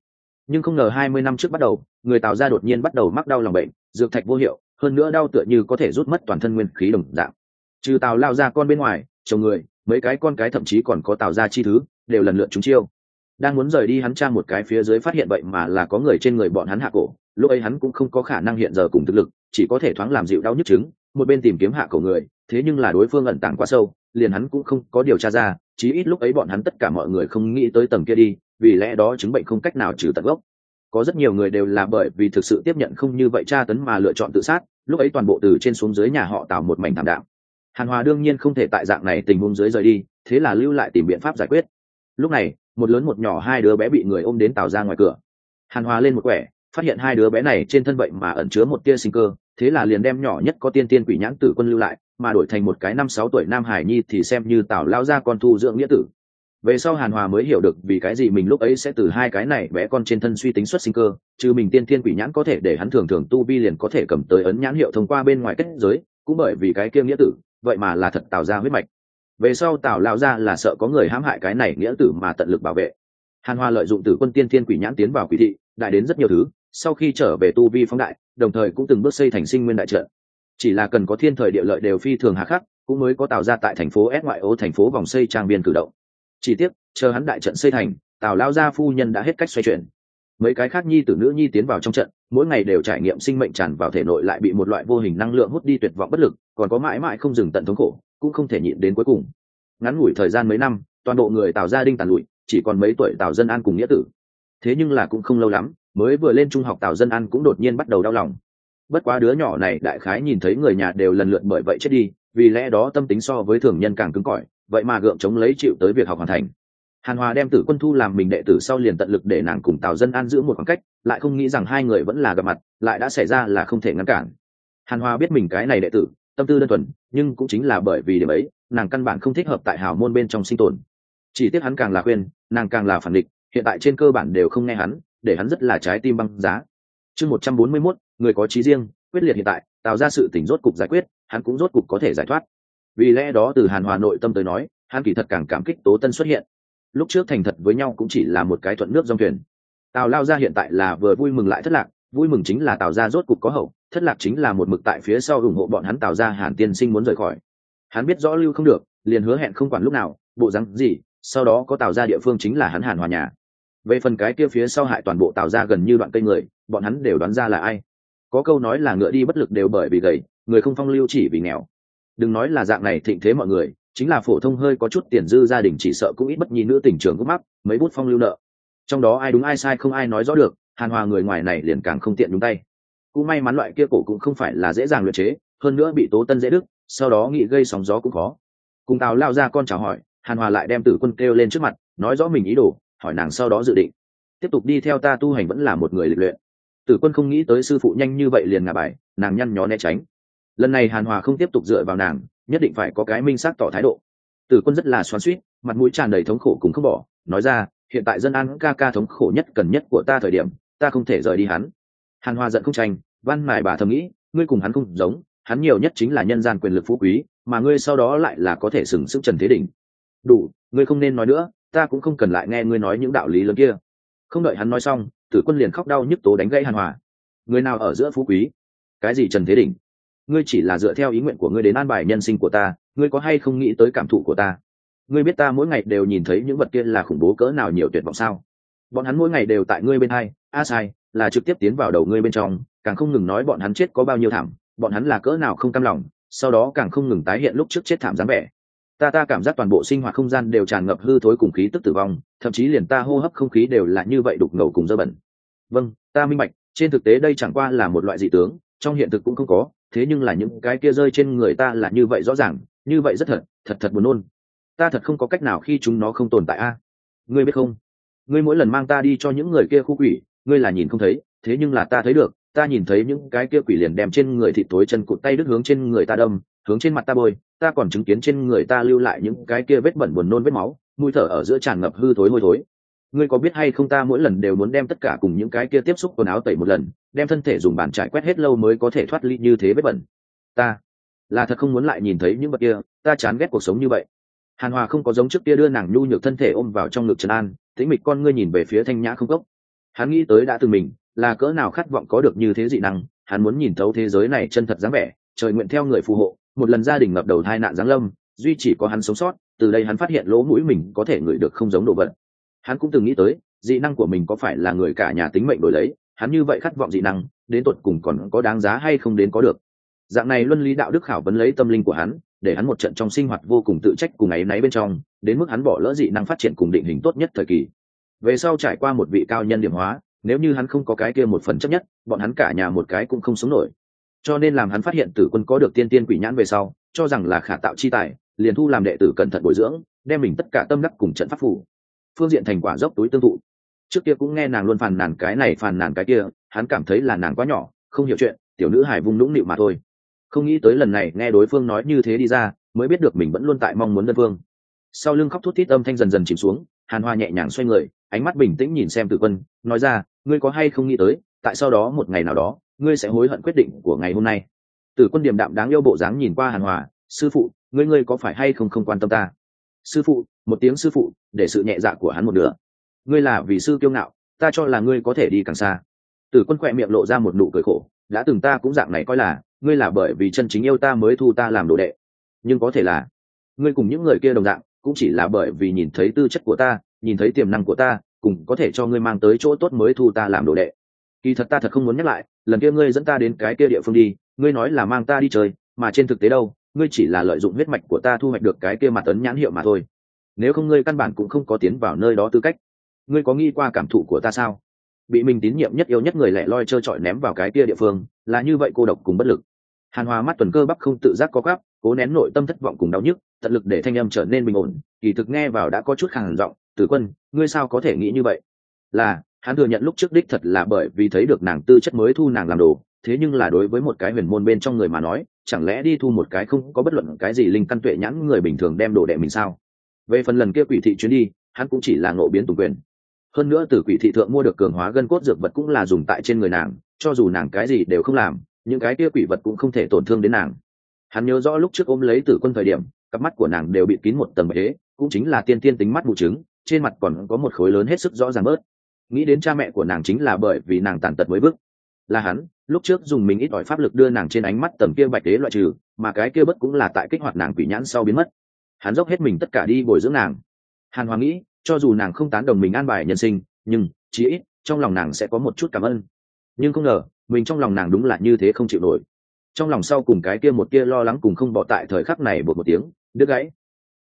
Nhưng không ngờ hai mươi năm trước bắt đầu, người Tào gia đột nhiên bắt đầu mắc đau lòng bệnh, dược thạch vô hiệu, hơn nữa đau tựa như có thể rút mất toàn thân nguyên khí đồng dạng. Trừ Tào lao ra con bên ngoài, chồng người, mấy cái con cái thậm chí còn có Tào gia chi thứ, đều lần lượt trúng chiêu. Đang muốn rời đi hắn tra một cái phía dưới phát hiện vậy mà là có người trên người bọn hắn hạ cổ, lúc ấy hắn cũng không có khả năng hiện giờ cùng thực lực, chỉ có thể thoáng làm dịu đau nhức chứng, một bên tìm kiếm hạ cổ người, thế nhưng là đối phương ẩn tàng quá sâu, liền hắn cũng không có điều tra ra, chí ít lúc ấy bọn hắn tất cả mọi người không nghĩ tới tầng kia đi, vì lẽ đó chứng bệnh không cách nào trừ tận gốc. Có rất nhiều người đều là bởi vì thực sự tiếp nhận không như vậy tra tấn mà lựa chọn tự sát, lúc ấy toàn bộ từ trên xuống dưới nhà họ Tào một mảnh thảm đạm. Hàn Hòa đương nhiên không thể tại dạng này tình huống dưới rời đi, thế là lưu lại tìm biện pháp giải quyết. Lúc này, một lớn một nhỏ hai đứa bé bị người ôm đến Tào ra ngoài cửa. Hàn Hòa lên một quẻ, phát hiện hai đứa bé này trên thân vậy mà ẩn chứa một tia sinh cơ, thế là liền đem nhỏ nhất có tiên tiên quỷ nhãn tử quân lưu lại, mà đổi thành một cái năm sáu tuổi nam hải nhi thì xem như Tào lao ra con thu dưỡng nghĩa tử. Về sau Hàn Hòa mới hiểu được vì cái gì mình lúc ấy sẽ từ hai cái này bé con trên thân suy tính xuất sinh cơ, trừ mình tiên tiên quỷ nhãn có thể để hắn thường thường tu vi liền có thể cầm tới ấn nhãn hiệu thông qua bên ngoài kết giới, cũng bởi vì cái kia nghĩa tử, vậy mà là thật Tào ra huyết mạch. Về sau Tào lao ra là sợ có người hãm hại cái này nghĩa tử mà tận lực bảo vệ. Hàn Hòa lợi dụng tử quân tiên tiên quỷ nhãn tiến vào quỷ thị, đại đến rất nhiều thứ, sau khi trở về tu vi phóng đại, đồng thời cũng từng bước xây thành sinh nguyên đại trận. Chỉ là cần có thiên thời địa lợi đều phi thường hà khắc, cũng mới có Tào ra tại thành phố S ngoại ô thành phố vòng xây trang biên cử động. Chỉ tiếc, chờ hắn đại trận xây thành, Tào lao gia phu nhân đã hết cách xoay chuyển. Mấy cái khác nhi tử nữ nhi tiến vào trong trận, mỗi ngày đều trải nghiệm sinh mệnh tràn vào thể nội lại bị một loại vô hình năng lượng hút đi tuyệt vọng bất lực, còn có mãi mãi không dừng tận thống khổ, cũng không thể nhịn đến cuối cùng. Ngắn ngủi thời gian mấy năm, toàn bộ người Tào gia đinh tàn lụi, chỉ còn mấy tuổi Tào Dân An cùng nghĩa tử. Thế nhưng là cũng không lâu lắm, mới vừa lên trung học Tào Dân An cũng đột nhiên bắt đầu đau lòng. Bất quá đứa nhỏ này đại khái nhìn thấy người nhà đều lần lượt bởi vậy chết đi, vì lẽ đó tâm tính so với thường nhân càng cứng cỏi, vậy mà gượng chống lấy chịu tới việc học hoàn thành. Hàn Hòa đem Tử Quân thu làm mình đệ tử sau liền tận lực để nàng cùng Tào Dân An giữ một khoảng cách, lại không nghĩ rằng hai người vẫn là gặp mặt, lại đã xảy ra là không thể ngăn cản. Hàn Hòa biết mình cái này đệ tử, tâm tư đơn thuần, nhưng cũng chính là bởi vì điểm ấy, nàng căn bản không thích hợp tại hào môn bên trong sinh tồn. Chỉ tiếc hắn càng là khuyên, nàng càng là phản địch, hiện tại trên cơ bản đều không nghe hắn, để hắn rất là trái tim băng giá. Chương một trăm bốn mươi mốt, người có chí riêng, quyết liệt hiện tại, Tào ra sự tình rốt cục giải quyết, hắn cũng rốt cục có thể giải thoát. Vì lẽ đó từ Hàn Hòa nội tâm tới nói, hắn kỳ thật càng cảm kích Tố Tân xuất hiện. Lúc trước thành thật với nhau cũng chỉ là một cái thuận nước dòng thuyền. Tào lao ra hiện tại là vừa vui mừng lại thất lạc, vui mừng chính là Tào ra rốt cục có hậu, thất lạc chính là một mực tại phía sau ủng hộ bọn hắn Tào ra Hàn tiên sinh muốn rời khỏi. Hắn biết rõ lưu không được, liền hứa hẹn không quản lúc nào, bộ rắn gì, sau đó có Tào ra địa phương chính là hắn Hàn Hòa nhà. Về phần cái kia phía sau hại toàn bộ Tào ra gần như đoạn cây người, bọn hắn đều đoán ra là ai. Có câu nói là ngựa đi bất lực đều bởi vì gầy, người không phong lưu chỉ vì nghèo. Đừng nói là dạng này thịnh thế mọi người, chính là phổ thông hơi có chút tiền dư gia đình chỉ sợ cũng ít bất nhi nữ tình trường gốc mắc mấy bút phong lưu nợ. Trong đó ai đúng ai sai không ai nói rõ được, Hàn Hòa người ngoài này liền càng không tiện nhúng tay. Cũng may mắn loại kia cổ cũng không phải là dễ dàng luyện chế, hơn nữa bị Tố Tân dễ đức, sau đó nghĩ gây sóng gió cũng khó. Cùng Tào lao ra con chào hỏi, Hàn Hòa lại đem Tử Quân kêu lên trước mặt, nói rõ mình ý đồ, hỏi nàng sau đó dự định tiếp tục đi theo ta tu hành vẫn là một người lịch luyện. Tử Quân không nghĩ tới sư phụ nhanh như vậy liền ngả bài, nàng nhăn nhó né tránh. Lần này Hàn Hòa không tiếp tục dựa vào nàng, nhất định phải có cái minh xác tỏ thái độ. Tử Quân rất là xoắn xuýt, mặt mũi tràn đầy thống khổ cùng không bỏ, nói ra, hiện tại Dân An ca ca thống khổ nhất cần nhất của ta thời điểm, ta không thể rời đi hắn. Hàn Hòa giận không tranh, văn mài bà thầm nghĩ, ngươi cùng hắn không giống, hắn nhiều nhất chính là nhân gian quyền lực phú quý, mà ngươi sau đó lại là có thể sừng sững Trần Thế Đỉnh. Đủ, ngươi không nên nói nữa, ta cũng không cần lại nghe ngươi nói những đạo lý lớn kia. Không đợi hắn nói xong, Tử Quân liền khóc đau nhức tố đánh gãy Hàn Hòa. Người nào ở giữa phú quý? Cái gì Trần Thế Đỉnh? Ngươi chỉ là dựa theo ý nguyện của ngươi đến an bài nhân sinh của ta, ngươi có hay không nghĩ tới cảm thụ của ta? Ngươi biết ta mỗi ngày đều nhìn thấy những vật kia là khủng bố cỡ nào nhiều tuyệt vọng sao? Bọn hắn mỗi ngày đều tại ngươi bên hai, a sai, là trực tiếp tiến vào đầu ngươi bên trong, càng không ngừng nói bọn hắn chết có bao nhiêu thảm, bọn hắn là cỡ nào không cam lòng, sau đó càng không ngừng tái hiện lúc trước chết thảm dáng vẻ. Ta ta cảm giác toàn bộ sinh hoạt không gian đều tràn ngập hư thối cùng khí tức tử vong, thậm chí liền ta hô hấp không khí đều là như vậy đục ngầu cùng dơ bẩn. Vâng, ta minh bạch, trên thực tế đây chẳng qua là một loại dị tướng, trong hiện thực cũng không có, thế nhưng là những cái kia rơi trên người ta là như vậy rõ ràng, như vậy rất thật, thật thật buồn nôn. Ta thật không có cách nào khi chúng nó không tồn tại a. Ngươi biết không? Ngươi mỗi lần mang ta đi cho những người kia khu quỷ, ngươi là nhìn không thấy, thế nhưng là ta thấy được, ta nhìn thấy những cái kia quỷ liền đem trên người thịt tối chân cụt tay đứt hướng trên người ta đâm, hướng trên mặt ta bôi, ta còn chứng kiến trên người ta lưu lại những cái kia vết bẩn buồn nôn vết máu, mũi thở ở giữa tràn ngập hư thối hôi thối. Ngươi có biết hay không ta mỗi lần đều muốn đem tất cả cùng những cái kia tiếp xúc quần áo tẩy một lần, đem thân thể dùng bàn chải quét hết lâu mới có thể thoát ly như thế vết bẩn. Ta là thật không muốn lại nhìn thấy những vật kia, ta chán ghét cuộc sống như vậy. Hàn Hòa không có giống trước kia đưa nàng nhu nhược thân thể ôm vào trong ngực trấn an, tĩnh mịch con ngươi nhìn về phía Thanh Nhã không gốc. Hắn nghĩ tới đã từng mình là cỡ nào khát vọng có được như thế dị năng, hắn muốn nhìn thấu thế giới này chân thật dáng vẻ, trời nguyện theo người phù hộ, một lần gia đình ngập đầu tai nạn giáng lâm, duy chỉ có hắn sống sót. Từ đây hắn phát hiện lỗ mũi mình có thể ngửi được không giống đồ vật. Hắn cũng từng nghĩ tới dị năng của mình có phải là người cả nhà tính mệnh đổi lấy, hắn như vậy khát vọng dị năng đến tột cùng còn có đáng giá hay không đến có được. Dạng này luân lý đạo đức khảo vấn lấy tâm linh của hắn, để hắn một trận trong sinh hoạt vô cùng tự trách cùng áy náy bên trong, đến mức hắn bỏ lỡ dị năng phát triển cùng định hình tốt nhất thời kỳ. Về sau trải qua một vị cao nhân điểm hóa, nếu như hắn không có cái kia một phần chấp nhất, bọn hắn cả nhà một cái cũng không sống nổi. Cho nên làm hắn phát hiện Tử Quân có được tiên tiên quỷ nhãn về sau, cho rằng là khả tạo chi tài, liền thu làm đệ tử cẩn thận bồi dưỡng, đem mình tất cả tâm đắc cùng trận pháp phủ phương diện thành quả dốc túi tương thụ. Trước kia cũng nghe nàng luôn phàn nàn cái này phàn nàn cái kia, hắn cảm thấy là nàng quá nhỏ, không hiểu chuyện, tiểu nữ hài vung lũng nịu mà thôi. Không nghĩ tới lần này nghe đối phương nói như thế đi ra, mới biết được mình vẫn luôn tại mong muốn đơn phương. Sau lưng khóc thút thít âm thanh dần dần chìm xuống, Hàn Hoa nhẹ nhàng xoay người, ánh mắt bình tĩnh nhìn xem Tử Quân, nói ra, ngươi có hay không nghĩ tới, tại sau đó một ngày nào đó, ngươi sẽ hối hận quyết định của ngày hôm nay. Tử Quân điềm đạm đáng yêu bộ dáng nhìn qua Hàn Hoa, sư phụ, ngươi ngươi có phải hay không không quan tâm ta? Sư phụ, một tiếng sư phụ, để sự nhẹ dạ của hắn một nửa. Ngươi là vì sư kiêu ngạo, ta cho là ngươi có thể đi càng xa. Tử Quân khỏe miệng lộ ra một nụ cười khổ, đã từng ta cũng dạng này coi là, ngươi là bởi vì chân chính yêu ta mới thu ta làm đồ đệ. Nhưng có thể là, ngươi cùng những người kia đồng dạng, cũng chỉ là bởi vì nhìn thấy tư chất của ta, nhìn thấy tiềm năng của ta, cùng có thể cho ngươi mang tới chỗ tốt mới thu ta làm đồ đệ. Kỳ thật ta thật không muốn nhắc lại, lần kia ngươi dẫn ta đến cái kia địa phương đi, ngươi nói là mang ta đi chơi, mà trên thực tế đâu, ngươi chỉ là lợi dụng huyết mạch của ta thu hoạch được cái kia mặt ấn nhãn hiệu mà thôi. Nếu không ngươi căn bản cũng không có tiến vào nơi đó tư cách. Ngươi có nghĩ qua cảm thụ của ta sao? Bị mình tín nhiệm nhất yêu nhất người lẻ loi trơ trọi ném vào cái kia địa phương, là như vậy cô độc cùng bất lực. Hàn Hoa mắt tuần cơ bắp không tự giác co quắp, cố nén nội tâm thất vọng cùng đau nhức, tận lực để thanh âm trở nên bình ổn, kỳ thực nghe vào đã có chút khàn giọng, Tử Quân, ngươi sao có thể nghĩ như vậy? Là, hắn thừa nhận lúc trước đích thật là bởi vì thấy được nàng tư chất mới thu nàng làm đồ, thế nhưng là đối với một cái huyền môn bên trong người mà nói, chẳng lẽ đi thu một cái không có bất luận cái gì linh căn tuệ nhãn người bình thường đem đồ đệ mình sao? Về phần lần kia quỷ thị chuyến đi, hắn cũng chỉ là ngộ biến tùng quyền. Hơn nữa từ quỷ thị thượng mua được cường hóa gân cốt dược vật cũng là dùng tại trên người nàng, cho dù nàng cái gì đều không làm, những cái kia quỷ vật cũng không thể tổn thương đến nàng. Hắn nhớ rõ lúc trước ôm lấy Tử Quân thời điểm, cặp mắt của nàng đều bị kín một tầng bế, cũng chính là tiên tiên tính mắt mù trứng, trên mặt còn có một khối lớn hết sức rõ ràng bớt. Nghĩ đến cha mẹ của nàng chính là bởi vì nàng tàn tật mới bước. Là hắn, lúc trước dùng mình ít ỏi pháp lực đưa nàng trên ánh mắt tầm kia bạch đế loại trừ, mà cái kia bất cũng là tại kích hoạt nàng quỷ nhãn sau biến mất. Hắn dốc hết mình tất cả đi bồi dưỡng nàng. Hàn Hoa nghĩ, cho dù nàng không tán đồng mình an bài nhân sinh, nhưng chí ít trong lòng nàng sẽ có một chút cảm ơn. Nhưng không ngờ, mình trong lòng nàng đúng là như thế không chịu nổi. Trong lòng sau cùng cái kia một kia lo lắng cùng không bỏ tại thời khắc này bột một tiếng đứt gãy.